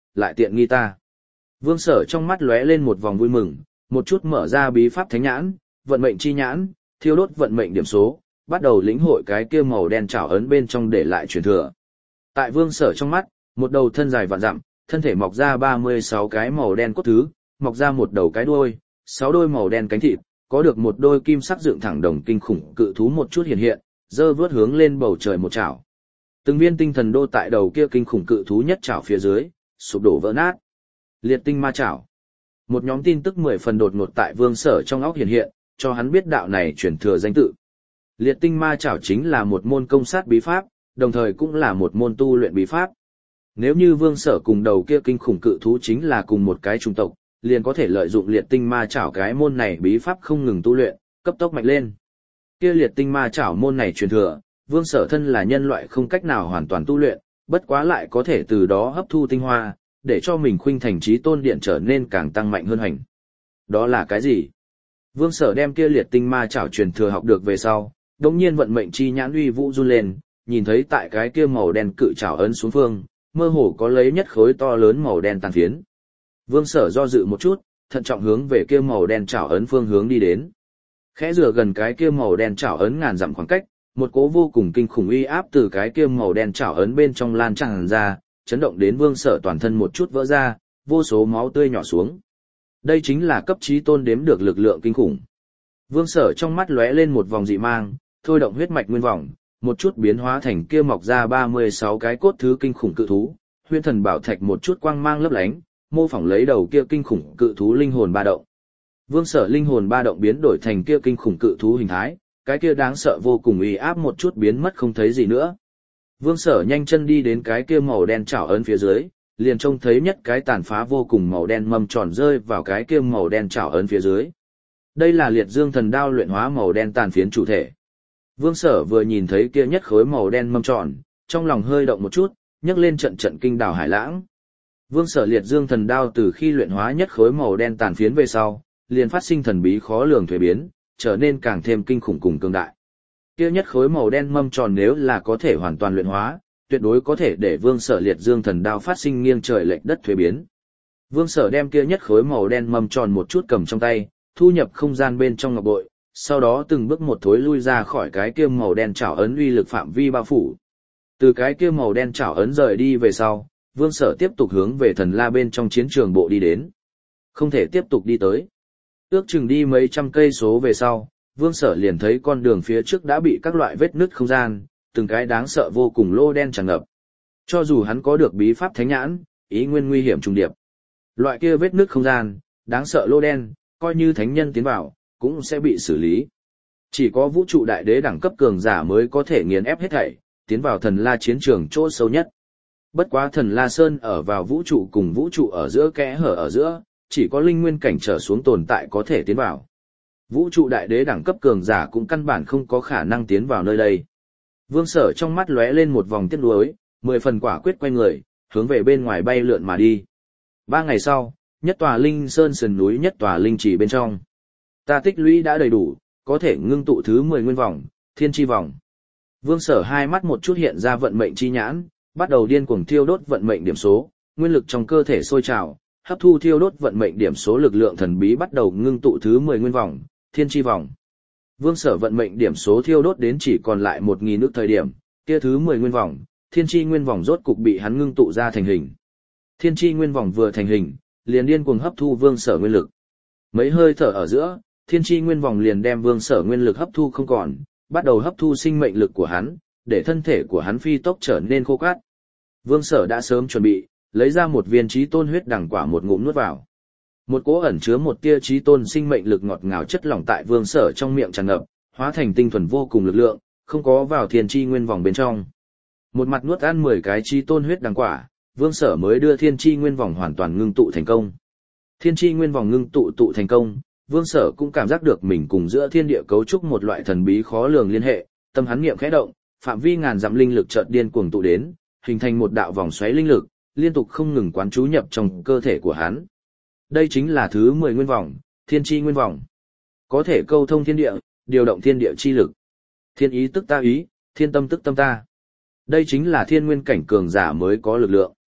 Speaker 1: lại tiện nghi ta. Vương Sở trong mắt lóe lên một vòng vui mừng, một chút mở ra bí pháp thánh nhãn, vận mệnh chi nhãn, thiêu đốt vận mệnh điểm số, bắt đầu lĩnh hội cái kia màu đen trảo ấn bên trong để lại truyền thừa. Tại Vương Sở trong mắt, một đầu thân dài vạn dặm, thân thể mọc ra 36 cái màu đen cốt thứ, mọc ra một đầu cái đuôi, 6 đôi màu đen cánh thịt, có được một đôi kim sắc dựng thẳng đồng kinh khủng cự thú một chút hiện hiện, giơ vướt hướng lên bầu trời một chảo. Từng viên tinh thần đô tại đầu kia kinh khủng cự thú nhất chảo phía dưới, sụp đổ vỡ nát. Liệt tinh ma chảo. Một nhóm tin tức 10 phần đột ngột tại Vương Sở trong óc hiện hiện, cho hắn biết đạo này truyền thừa danh tự. Liệt tinh ma chảo chính là một môn công sát bí pháp, đồng thời cũng là một môn tu luyện bí pháp. Nếu như Vương Sở cùng đầu kia kinh khủng cự thú chính là cùng một cái chủng tộc, liền có thể lợi dụng liệt tinh ma chảo cái môn này bí pháp không ngừng tu luyện, cấp tốc mạnh lên. Kia liệt tinh ma chảo môn này truyền thừa, Vương Sở thân là nhân loại không cách nào hoàn toàn tu luyện, bất quá lại có thể từ đó hấp thu tinh hoa, để cho mình khuynh thành trí tôn điện trở nên càng tăng mạnh hơn hành. Đó là cái gì? Vương Sở đem kia liệt tinh ma chảo truyền thừa học được về sau, đột nhiên vận mệnh chi nhãn uy vũ run lên, nhìn thấy tại cái kia màu đen cự chảo ấn xuống phương, mơ hồ có lấy nhất khối to lớn màu đen tàn phiến. Vương Sở do dự một chút, thận trọng hướng về kia màu đen chảo ấn phương hướng đi đến. Khẽ rửa gần cái kia màu đen chảo ấn ngàn dặm khoảng cách, một cỗ vô cùng kinh khủng uy áp từ cái kia màu đen chảo ấn bên trong lan tràn ra, chấn động đến Vương Sở toàn thân một chút vỡ ra, vô số máu tươi nhỏ xuống. Đây chính là cấp chí tôn đếm được lực lượng kinh khủng. Vương Sở trong mắt lóe lên một vòng dị mang, thôi động huyết mạch nguyên vòng, một chút biến hóa thành kia mọc ra 36 cái cốt thứ kinh khủng cự thú, huyễn thần bảo thạch một chút quang mang lấp lánh, mô phỏng lấy đầu kia kinh khủng cự thú linh hồn ba động. Vương Sở linh hồn ba động biến đổi thành kia kinh khủng cự thú hình thái, cái kia đáng sợ vô cùng uy áp một chút biến mất không thấy gì nữa. Vương Sở nhanh chân đi đến cái kia màu đen chảo ấn phía dưới, liền trông thấy nhất cái tàn phá vô cùng màu đen mâm tròn rơi vào cái kia màu đen chảo ấn phía dưới. Đây là liệt dương thần đao luyện hóa màu đen tàn phiến chủ thể. Vương Sở vừa nhìn thấy kia nhất khối màu đen mâm tròn, trong lòng hơi động một chút, nhấc lên trận trận kinh đảo hải lãng. Vương Sở liệt dương thần đao từ khi luyện hóa nhất khối màu đen tàn phiến về sau, liền phát sinh thần bí khó lường thuế biến, trở nên càng thêm kinh khủng cùng cường đại. Kia nhất khối màu đen mâm tròn nếu là có thể hoàn toàn luyện hóa, tuyệt đối có thể để Vương Sở liệt dương thần đao phát sinh nghiêng trời lệch đất thuế biến. Vương Sở đem kia nhất khối màu đen mâm tròn một chút cầm trong tay, thu nhập không gian bên trong ngọc bội, sau đó từng bước một thối lui ra khỏi cái kia màu đen chảo ấn uy lực phạm vi bao phủ. Từ cái kia màu đen chảo ấn rời đi về sau, Vương Sở tiếp tục hướng về thần la bên trong chiến trường bộ đi đến. Không thể tiếp tục đi tới. Ước chừng đi mấy trăm cây số về sau, Vương Sở liền thấy con đường phía trước đã bị các loại vết nứt không gian, từng cái đáng sợ vô cùng lô đen tràn ngập. Cho dù hắn có được bí pháp thánh nhãn, ý nguyên nguy hiểm trùng điệp. Loại kia vết nứt không gian, đáng sợ lô đen, coi như thánh nhân tiến vào, cũng sẽ bị xử lý. Chỉ có vũ trụ đại đế đẳng cấp cường giả mới có thể nghiền ép hết thảy, tiến vào thần la chiến trường chỗ sâu nhất. Bất quá thần la sơn ở vào vũ trụ cùng vũ trụ ở giữa kẽ hở ở giữa, chỉ có linh nguyên cảnh trở xuống tồn tại có thể tiến vào. Vũ trụ đại đế đẳng cấp cường giả cũng căn bản không có khả năng tiến vào nơi đây. Vương Sở trong mắt lóe lên một vòng tiếc nuối, 10 phần quả quyết quay người, hướng về bên ngoài bay lượn mà đi. 3 ngày sau, nhất tòa linh sơn sườn núi nhất tòa linh trì bên trong. Ta tích lũy đã đầy đủ, có thể ngưng tụ thứ 10 nguyên vòng, thiên chi vòng. Vương Sở hai mắt một chút hiện ra vận mệnh chi nhãn, bắt đầu điên cuồng thiêu đốt vận mệnh điểm số, nguyên lực trong cơ thể sôi trào, hấp thu thiêu đốt vận mệnh điểm số lực lượng thần bí bắt đầu ngưng tụ thứ 10 nguyên vòng, thiên chi vòng. Vương Sở vận mệnh điểm số thiêu đốt đến chỉ còn lại 1000 ức thời điểm, kia thứ 10 nguyên vòng, thiên chi nguyên vòng rốt cục bị hắn ngưng tụ ra thành hình. Thiên chi nguyên vòng vừa thành hình, liền điên cuồng hấp thu Vương Sở nguyên lực. Mấy hơi thở ở giữa, thiên chi nguyên vòng liền đem Vương Sở nguyên lực hấp thu không còn, bắt đầu hấp thu sinh mệnh lực của hắn, để thân thể của hắn phi tốc trở nên khô cát. Vương Sở đã sớm chuẩn bị, lấy ra một viên chí tôn huyết đằng quả một ngụm nuốt vào. Một cỗ ẩn chứa một tia chí tôn sinh mệnh lực ngọt ngào chất lỏng tại Vương Sở trong miệng tràn ngập, hóa thành tinh thuần vô cùng lực lượng, không có vào thiên chi nguyên vòng bên trong. Một mặt nuốt ăn 10 cái chí tôn huyết đằng quả, Vương Sở mới đưa thiên chi nguyên vòng hoàn toàn ngưng tụ thành công. Thiên chi nguyên vòng ngưng tụ thành công, Vương Sở cũng cảm giác được mình cùng giữa thiên địa cấu trúc một loại thần bí khó lường liên hệ, tâm hắn niệm khẽ động, phạm vi ngàn dặm linh lực chợt điên cuồng tụ đến, hình thành một đạo vòng xoáy linh lực, liên tục không ngừng quán trú nhập trong cơ thể của hắn. Đây chính là thứ 10 nguyên vòng, thiên chi nguyên vòng. Có thể câu thông thiên địa, điều động thiên địa chi lực. Thiên ý tức ta ý, thiên tâm tức tâm ta. Đây chính là thiên nguyên cảnh cường giả mới có lực lượng.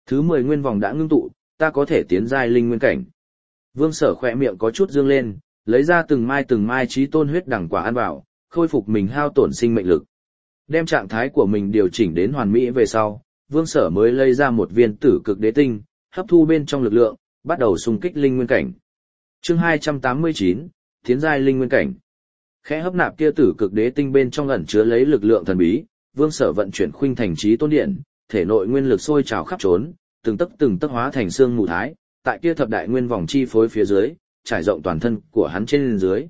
Speaker 1: Thứ 10 nguyên vòng đã ngưng tụ, ta có thể tiến giai linh nguyên cảnh. Vương Sở khỏe miệng có chút dương lên, lấy ra từng mai chí tôn huyết đẳng quả ăn vào, khôi phục mình hao tổn sinh mệnh lực. Đem trạng thái của mình điều chỉnh đến hoàn mỹ về sau, Vương Sở mới lấy ra một viên tử cực đế tinh, hấp thu bên trong lực lượng, bắt đầu xung kích linh nguyên cảnh. Chương 289, tiến giai linh nguyên cảnh. Khẽ hấp nạp kia tử cực đế tinh bên trong ẩn chứa lấy lực lượng thần bí, Vương Sở vận chuyển khuynh thành chí tôn điện, thể nội nguyên lực sôi trào khắp trốn, từng tấc hóa thành xương mù thái, tại kia thập đại nguyên vòng chi phối phía dưới, trải rộng toàn thân của hắn trên dưới.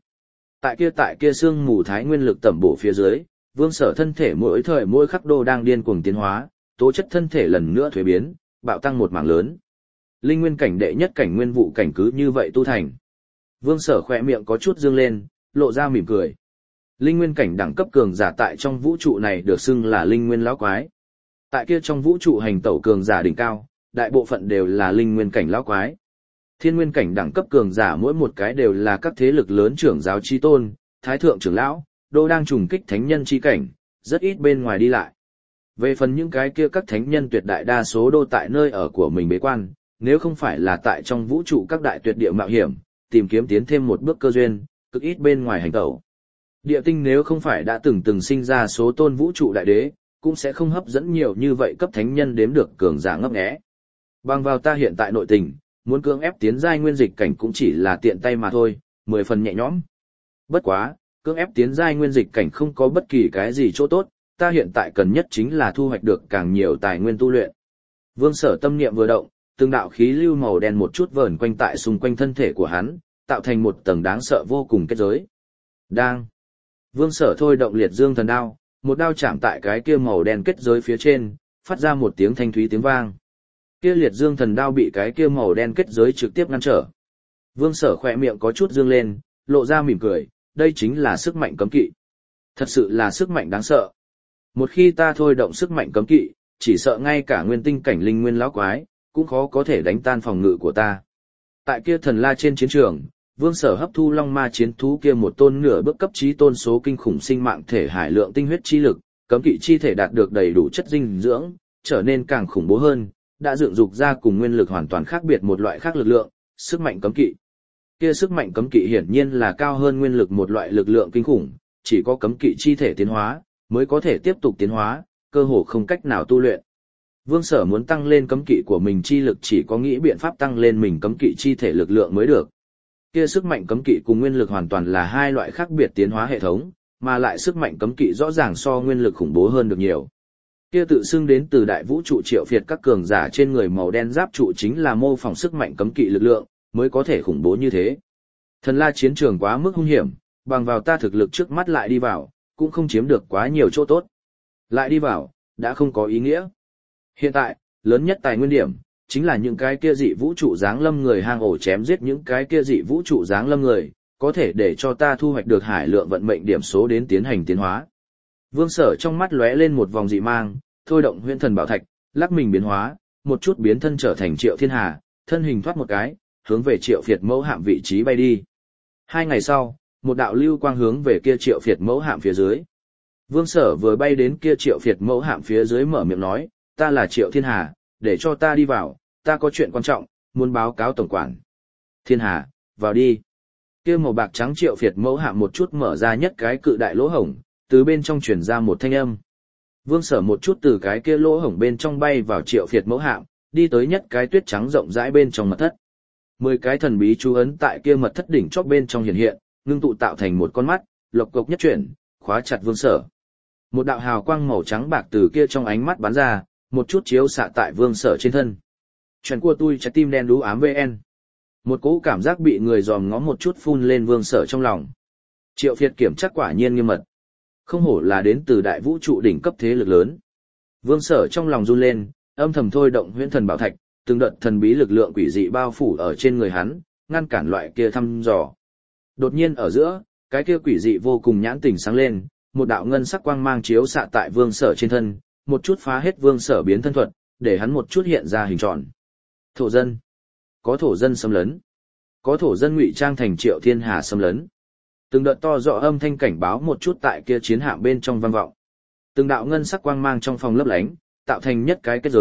Speaker 1: Tại kia xương mù thái nguyên lực tẩm bổ phía dưới, Vương Sở thân thể mỗi thời mỗi khắc đô đang điên cuồng tiến hóa, tố chất thân thể lần nữa thuế biến, bạo tăng một mảng lớn. Linh nguyên cảnh đệ nhất cảnh nguyên vụ cảnh cứ như vậy tu thành. Vương Sở khỏe miệng có chút dương lên, lộ ra mỉm cười. Linh nguyên cảnh đẳng cấp cường giả tại trong vũ trụ này được xưng là linh nguyên lão quái. Tại kia trong vũ trụ hành tẩu cường giả đỉnh cao, đại bộ phận đều là linh nguyên cảnh lão quái. Thiên nguyên cảnh đẳng cấp cường giả mỗi một cái đều là các thế lực lớn trưởng giáo chi tôn, thái thượng trưởng lão, đô đang trùng kích thánh nhân chi cảnh, rất ít bên ngoài đi lại. Về phần những cái kia các thánh nhân tuyệt đại đa số đô tại nơi ở của mình bế quan, nếu không phải là tại trong vũ trụ các đại tuyệt địa mạo hiểm, tìm kiếm tiến thêm một bước cơ duyên, cực ít bên ngoài hành tẩu. Địa tinh nếu không phải đã từng sinh ra số tôn vũ trụ đại đế, cũng sẽ không hấp dẫn nhiều như vậy cấp thánh nhân đếm được cường giả ngấp nghé. Bằng vào ta hiện tại nội tình, muốn cưỡng ép tiến giai nguyên dịch cảnh cũng chỉ là tiện tay mà thôi, 10 phần nhẹ nhõm. Bất quá, cưỡng ép tiến giai nguyên dịch cảnh không có bất kỳ cái gì chỗ tốt, ta hiện tại cần nhất chính là thu hoạch được càng nhiều tài nguyên tu luyện. Vương Sở tâm niệm vừa động, từng đạo khí lưu màu đen một chút vờn quanh tại xung quanh thân thể của hắn, tạo thành một tầng đáng sợ vô cùng kết giới. Đang. Vương Sở thôi động liệt dương thần đao, một đao chạm tại cái kia màu đen kết giới phía trên, phát ra một tiếng thanh thúy tiếng vang. Kia liệt dương thần đao bị cái kia màu đen kết giới trực tiếp ngăn trở. Vương Sở khỏe miệng có chút dương lên, lộ ra mỉm cười, đây chính là sức mạnh cấm kỵ. Thật sự là sức mạnh đáng sợ. Một khi ta thôi động sức mạnh cấm kỵ, chỉ sợ ngay cả nguyên tinh cảnh linh nguyên lão quái, cũng khó có thể đánh tan phòng ngự của ta. Tại kia thần la trên chiến trường, Vương Sở hấp thu long ma chiến thú kia một tôn nửa bước cấp chí tôn số kinh khủng sinh mạng thể hải lượng tinh huyết chi lực, cấm kỵ chi thể đạt được đầy đủ chất dinh dưỡng, trở nên càng khủng bố hơn, đã dựng dục ra cùng nguyên lực hoàn toàn khác biệt một loại khác lực lượng, sức mạnh cấm kỵ. Kia sức mạnh cấm kỵ hiển nhiên là cao hơn nguyên lực một loại lực lượng kinh khủng, chỉ có cấm kỵ chi thể tiến hóa mới có thể tiếp tục tiến hóa, cơ hồ không cách nào tu luyện. Vương Sở muốn tăng lên cấm kỵ của mình chi lực chỉ có nghĩ biện pháp tăng lên mình cấm kỵ chi thể lực lượng mới được. Kia sức mạnh cấm kỵ cùng nguyên lực hoàn toàn là hai loại khác biệt tiến hóa hệ thống, mà lại sức mạnh cấm kỵ rõ ràng so nguyên lực khủng bố hơn được nhiều. Kia tự xưng đến từ đại vũ trụ triệu phiệt các cường giả trên người màu đen giáp trụ chính là mô phỏng sức mạnh cấm kỵ lực lượng, mới có thể khủng bố như thế. Thần la chiến trường quá mức hung hiểm, bằng vào ta thực lực trước mắt lại đi vào, cũng không chiếm được quá nhiều chỗ tốt. Lại đi vào, đã không có ý nghĩa. Hiện tại, lớn nhất tài nguyên điểm, chính là những cái kia dị vũ trụ giáng lâm người hang ổ chém giết những cái kia dị vũ trụ giáng lâm người, có thể để cho ta thu hoạch được hải lượng vận mệnh điểm số đến tiến hành tiến hóa. Vương Sở trong mắt lóe lên một vòng dị mang, thôi động huyễn thần bảo thạch, lắc mình biến hóa, một chút biến thân trở thành Triệu Thiên Hà, thân hình thoát một cái, hướng về Triệu Phiệt mẫu hạm vị trí bay đi. 2 ngày sau, một đạo lưu quang hướng về kia Triệu Phiệt mẫu hạm phía dưới. Vương Sở vừa bay đến kia Triệu Phiệt mẫu hạm phía dưới mở miệng nói, ta là Triệu Thiên Hà, để cho ta đi vào, ta có chuyện quan trọng, muốn báo cáo tổng quản. Thiên Hà, vào đi. Kia màu bạc trắng Triệu Phiệt mẫu hạm một chút mở ra nhất cái cự đại lỗ hổng, từ bên trong truyền ra một thanh âm. Vương Sở một chút từ cái kia lỗ hổng bên trong bay vào Triệu Phiệt mẫu hạm, đi tới nhất cái tuyết trắng rộng rãi bên trong mật thất. 10 cái thần bí chú ấn tại kia mật thất đỉnh chóp bên trong hiện hiện, ngưng tụ tạo thành một con mắt, lộc cộc nhất chuyển, khóa chặt Vương Sở. Một đạo hào quang màu trắng bạc từ kia trong ánh mắt bắn ra, một chút chiếu xạ tại Vương Sở trên thân. Chuyện của tôi trái tim đen đú ám VN. Một cỗ cảm giác bị người dòm ngó một chút phun lên Vương Sở trong lòng. Triệu Phiệt kiểm chắc quả nhiên nghiêm mật. Không hổ là đến từ đại vũ trụ đỉnh cấp thế lực lớn. Vương Sở trong lòng run lên, âm thầm thôi động huyễn thần bảo thạch, từng đợt thần bí lực lượng quỷ dị bao phủ ở trên người hắn, ngăn cản loại kia thăm dò. Đột nhiên ở giữa, cái kia quỷ dị vô cùng nhãn tình sáng lên, một đạo ngân sắc quang mang chiếu xạ tại Vương Sở trên thân, một chút phá hết Vương Sở biến thân thuật, để hắn một chút hiện ra hình tròn. Thổ dân. Có thổ dân xâm lấn. Có thổ dân ngụy trang thành Triệu Thiên Hà xâm lấn. Từng đợt to rõ âm thanh cảnh báo một chút tại kia chiến hạm bên trong vang vọng. Từng đạo ngân sắc quang mang trong phòng lấp lánh, tạo thành nhất cái kết giới,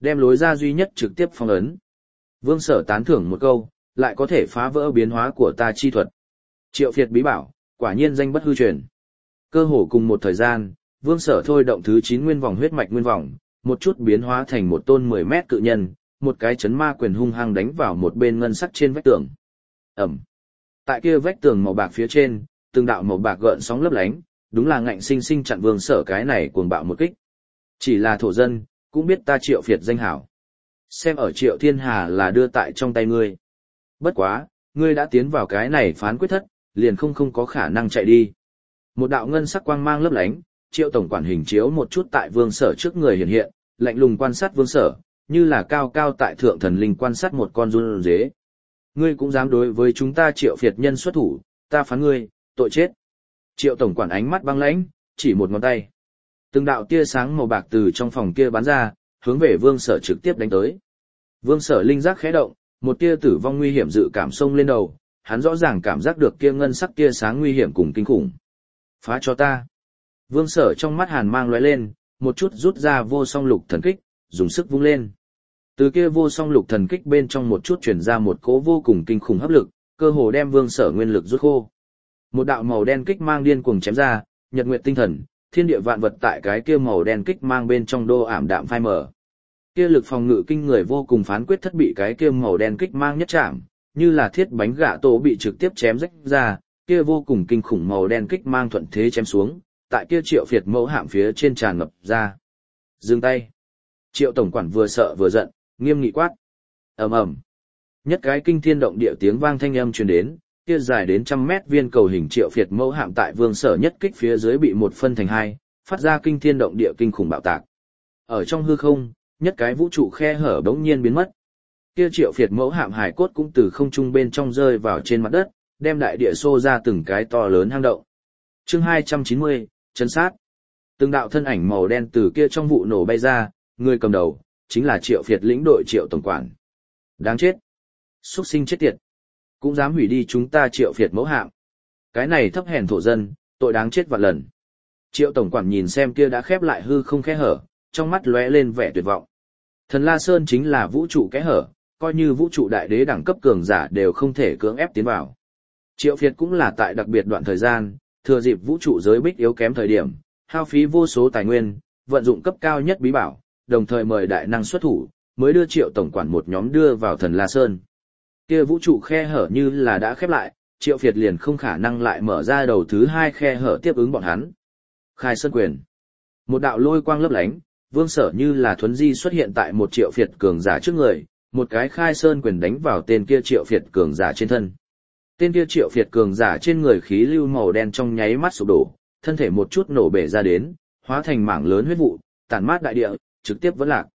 Speaker 1: đem lối ra duy nhất trực tiếp phong ấn. Vương Sở tán thưởng một câu, lại có thể phá vỡ biến hóa của ta chi thuật. Triệu Việt bí bảo, quả nhiên danh bất hư truyền. Cơ hồ cùng một thời gian, Vương Sở thôi động thứ 9 nguyên vòng huyết mạch nguyên vòng, một chút biến hóa thành một tôn 10 mét cự nhân, một cái chấn ma quyền hung hăng đánh vào một bên ngân sắc trên vách tường. Ẩm. Tại kia vách tường màu bạc phía trên, từng đạo màu bạc gợn sóng lấp lánh, đúng là ngạnh sinh sinh chặn Vương Sở cái này cuồng bạo một kích. Chỉ là thổ dân, cũng biết ta Triệu Việt danh hảo. Xem ở Triệu Thiên Hà là đưa tại trong tay ngươi. Bất quá, ngươi đã tiến vào cái này phán quyết thất, liền không có khả năng chạy đi. Một đạo ngân sắc quang mang lấp lánh, Triệu tổng quản hình chiếu một chút tại Vương Sở trước người hiện hiện, lạnh lùng quan sát Vương Sở, như là cao cao tại thượng thần linh quan sát một con run dế. Ngươi cũng dám đối với chúng ta Triệu Việt nhân xuất thủ, ta phán ngươi, tội chết. Triệu tổng quản ánh mắt băng lãnh, chỉ một ngón tay. Từng đạo tia sáng màu bạc từ trong phòng kia bắn ra, hướng về Vương Sở trực tiếp đánh tới. Vương Sở linh giác khẽ động, một tia tử vong nguy hiểm dự cảm xông lên đầu, hắn rõ ràng cảm giác được kia ngân sắc tia sáng nguy hiểm cùng kinh khủng. Phá cho ta. Vương Sở trong mắt hàn mang lóe lên, một chút rút ra vô song lục thần kích, dùng sức vung lên. Từ kia vô song lục thần kích bên trong một chút truyền ra một cỗ vô cùng kinh khủng hấp lực, cơ hồ đem Vương Sở nguyên lực rút khô. Một đạo màu đen kích mang điên cuồng chém ra, nhật nguyệt tinh thần, thiên địa vạn vật tại cái kia màu đen kích mang bên trong đô ảm đạm phai mờ. Kia lực phòng ngự kinh người vô cùng phán quyết thất bị cái kia màu đen kích mang nhất chạm, như là thiết bánh gạ tổ bị trực tiếp chém rách ra, kia vô cùng kinh khủng màu đen kích mang thuận thế chém xuống, tại kia Triệu Việt mẫu hạm phía trên tràn ngập ra. Dừng tay. Triệu tổng quản vừa sợ vừa giận, nghiêm nghị quát. Ầm ầm. Nhất cái kinh thiên động địa tiếng vang thanh âm truyền đến, kia dài đến 100 mét viên cầu hình Triệu Việt mẫu hạm tại Vương Sở nhất kích phía dưới bị một phân thành hai, phát ra kinh thiên động địa kinh khủng bạo tạc. Ở trong hư không, nhất cái vũ trụ khe hở bỗng nhiên biến mất. Kia Triệu Việt mẫu hạm hải cốt cũng từ không trung bên trong rơi vào trên mặt đất, đem đại địa xô ra từng cái to lớn hang động. Chương 290, chấn sát. Từng đạo thân ảnh màu đen từ kia trong vụ nổ bay ra, người cầm đầu chính là Triệu Việt lĩnh đội Triệu tổng quản. Đáng chết. Xuất sinh chết tiệt. Cũng dám hủy đi chúng ta Triệu Việt mẫu hạm. Cái này thấp hèn thổ dân, tội đáng chết vạn lần. Triệu tổng quản nhìn xem kia đã khép lại hư không khe hở, trong mắt lóe lên vẻ tuyệt vọng. Thần La Sơn chính là vũ trụ kẽ hở, coi như vũ trụ đại đế đẳng cấp cường giả đều không thể cưỡng ép tiến vào. Triệu Việt cũng là tại đặc biệt đoạn thời gian, thừa dịp vũ trụ giới bích yếu kém thời điểm, hao phí vô số tài nguyên, vận dụng cấp cao nhất bí bảo, đồng thời mời đại năng xuất thủ, mới đưa Triệu tổng quản một nhóm đưa vào Thần La Sơn. Kia vũ trụ khe hở như là đã khép lại, Triệu Việt liền không khả năng lại mở ra đầu thứ hai khe hở tiếp ứng bọn hắn. Khai Sơn quyền. Một đạo lôi quang lấp lánh, Vương Sở như là thuấn di xuất hiện tại một Triệu Việt cường giả trước người, một cái Khai Sơn quyền đánh vào tên kia Triệu Việt cường giả trên thân. Tên kia Triệu Việt cường giả trên người khí lưu màu đen trong nháy mắt sụp đổ, thân thể một chút nổ bể ra đến, hóa thành mảng lớn huyết vụ, tàn mát đại địa, trực tiếp vẫn lạc.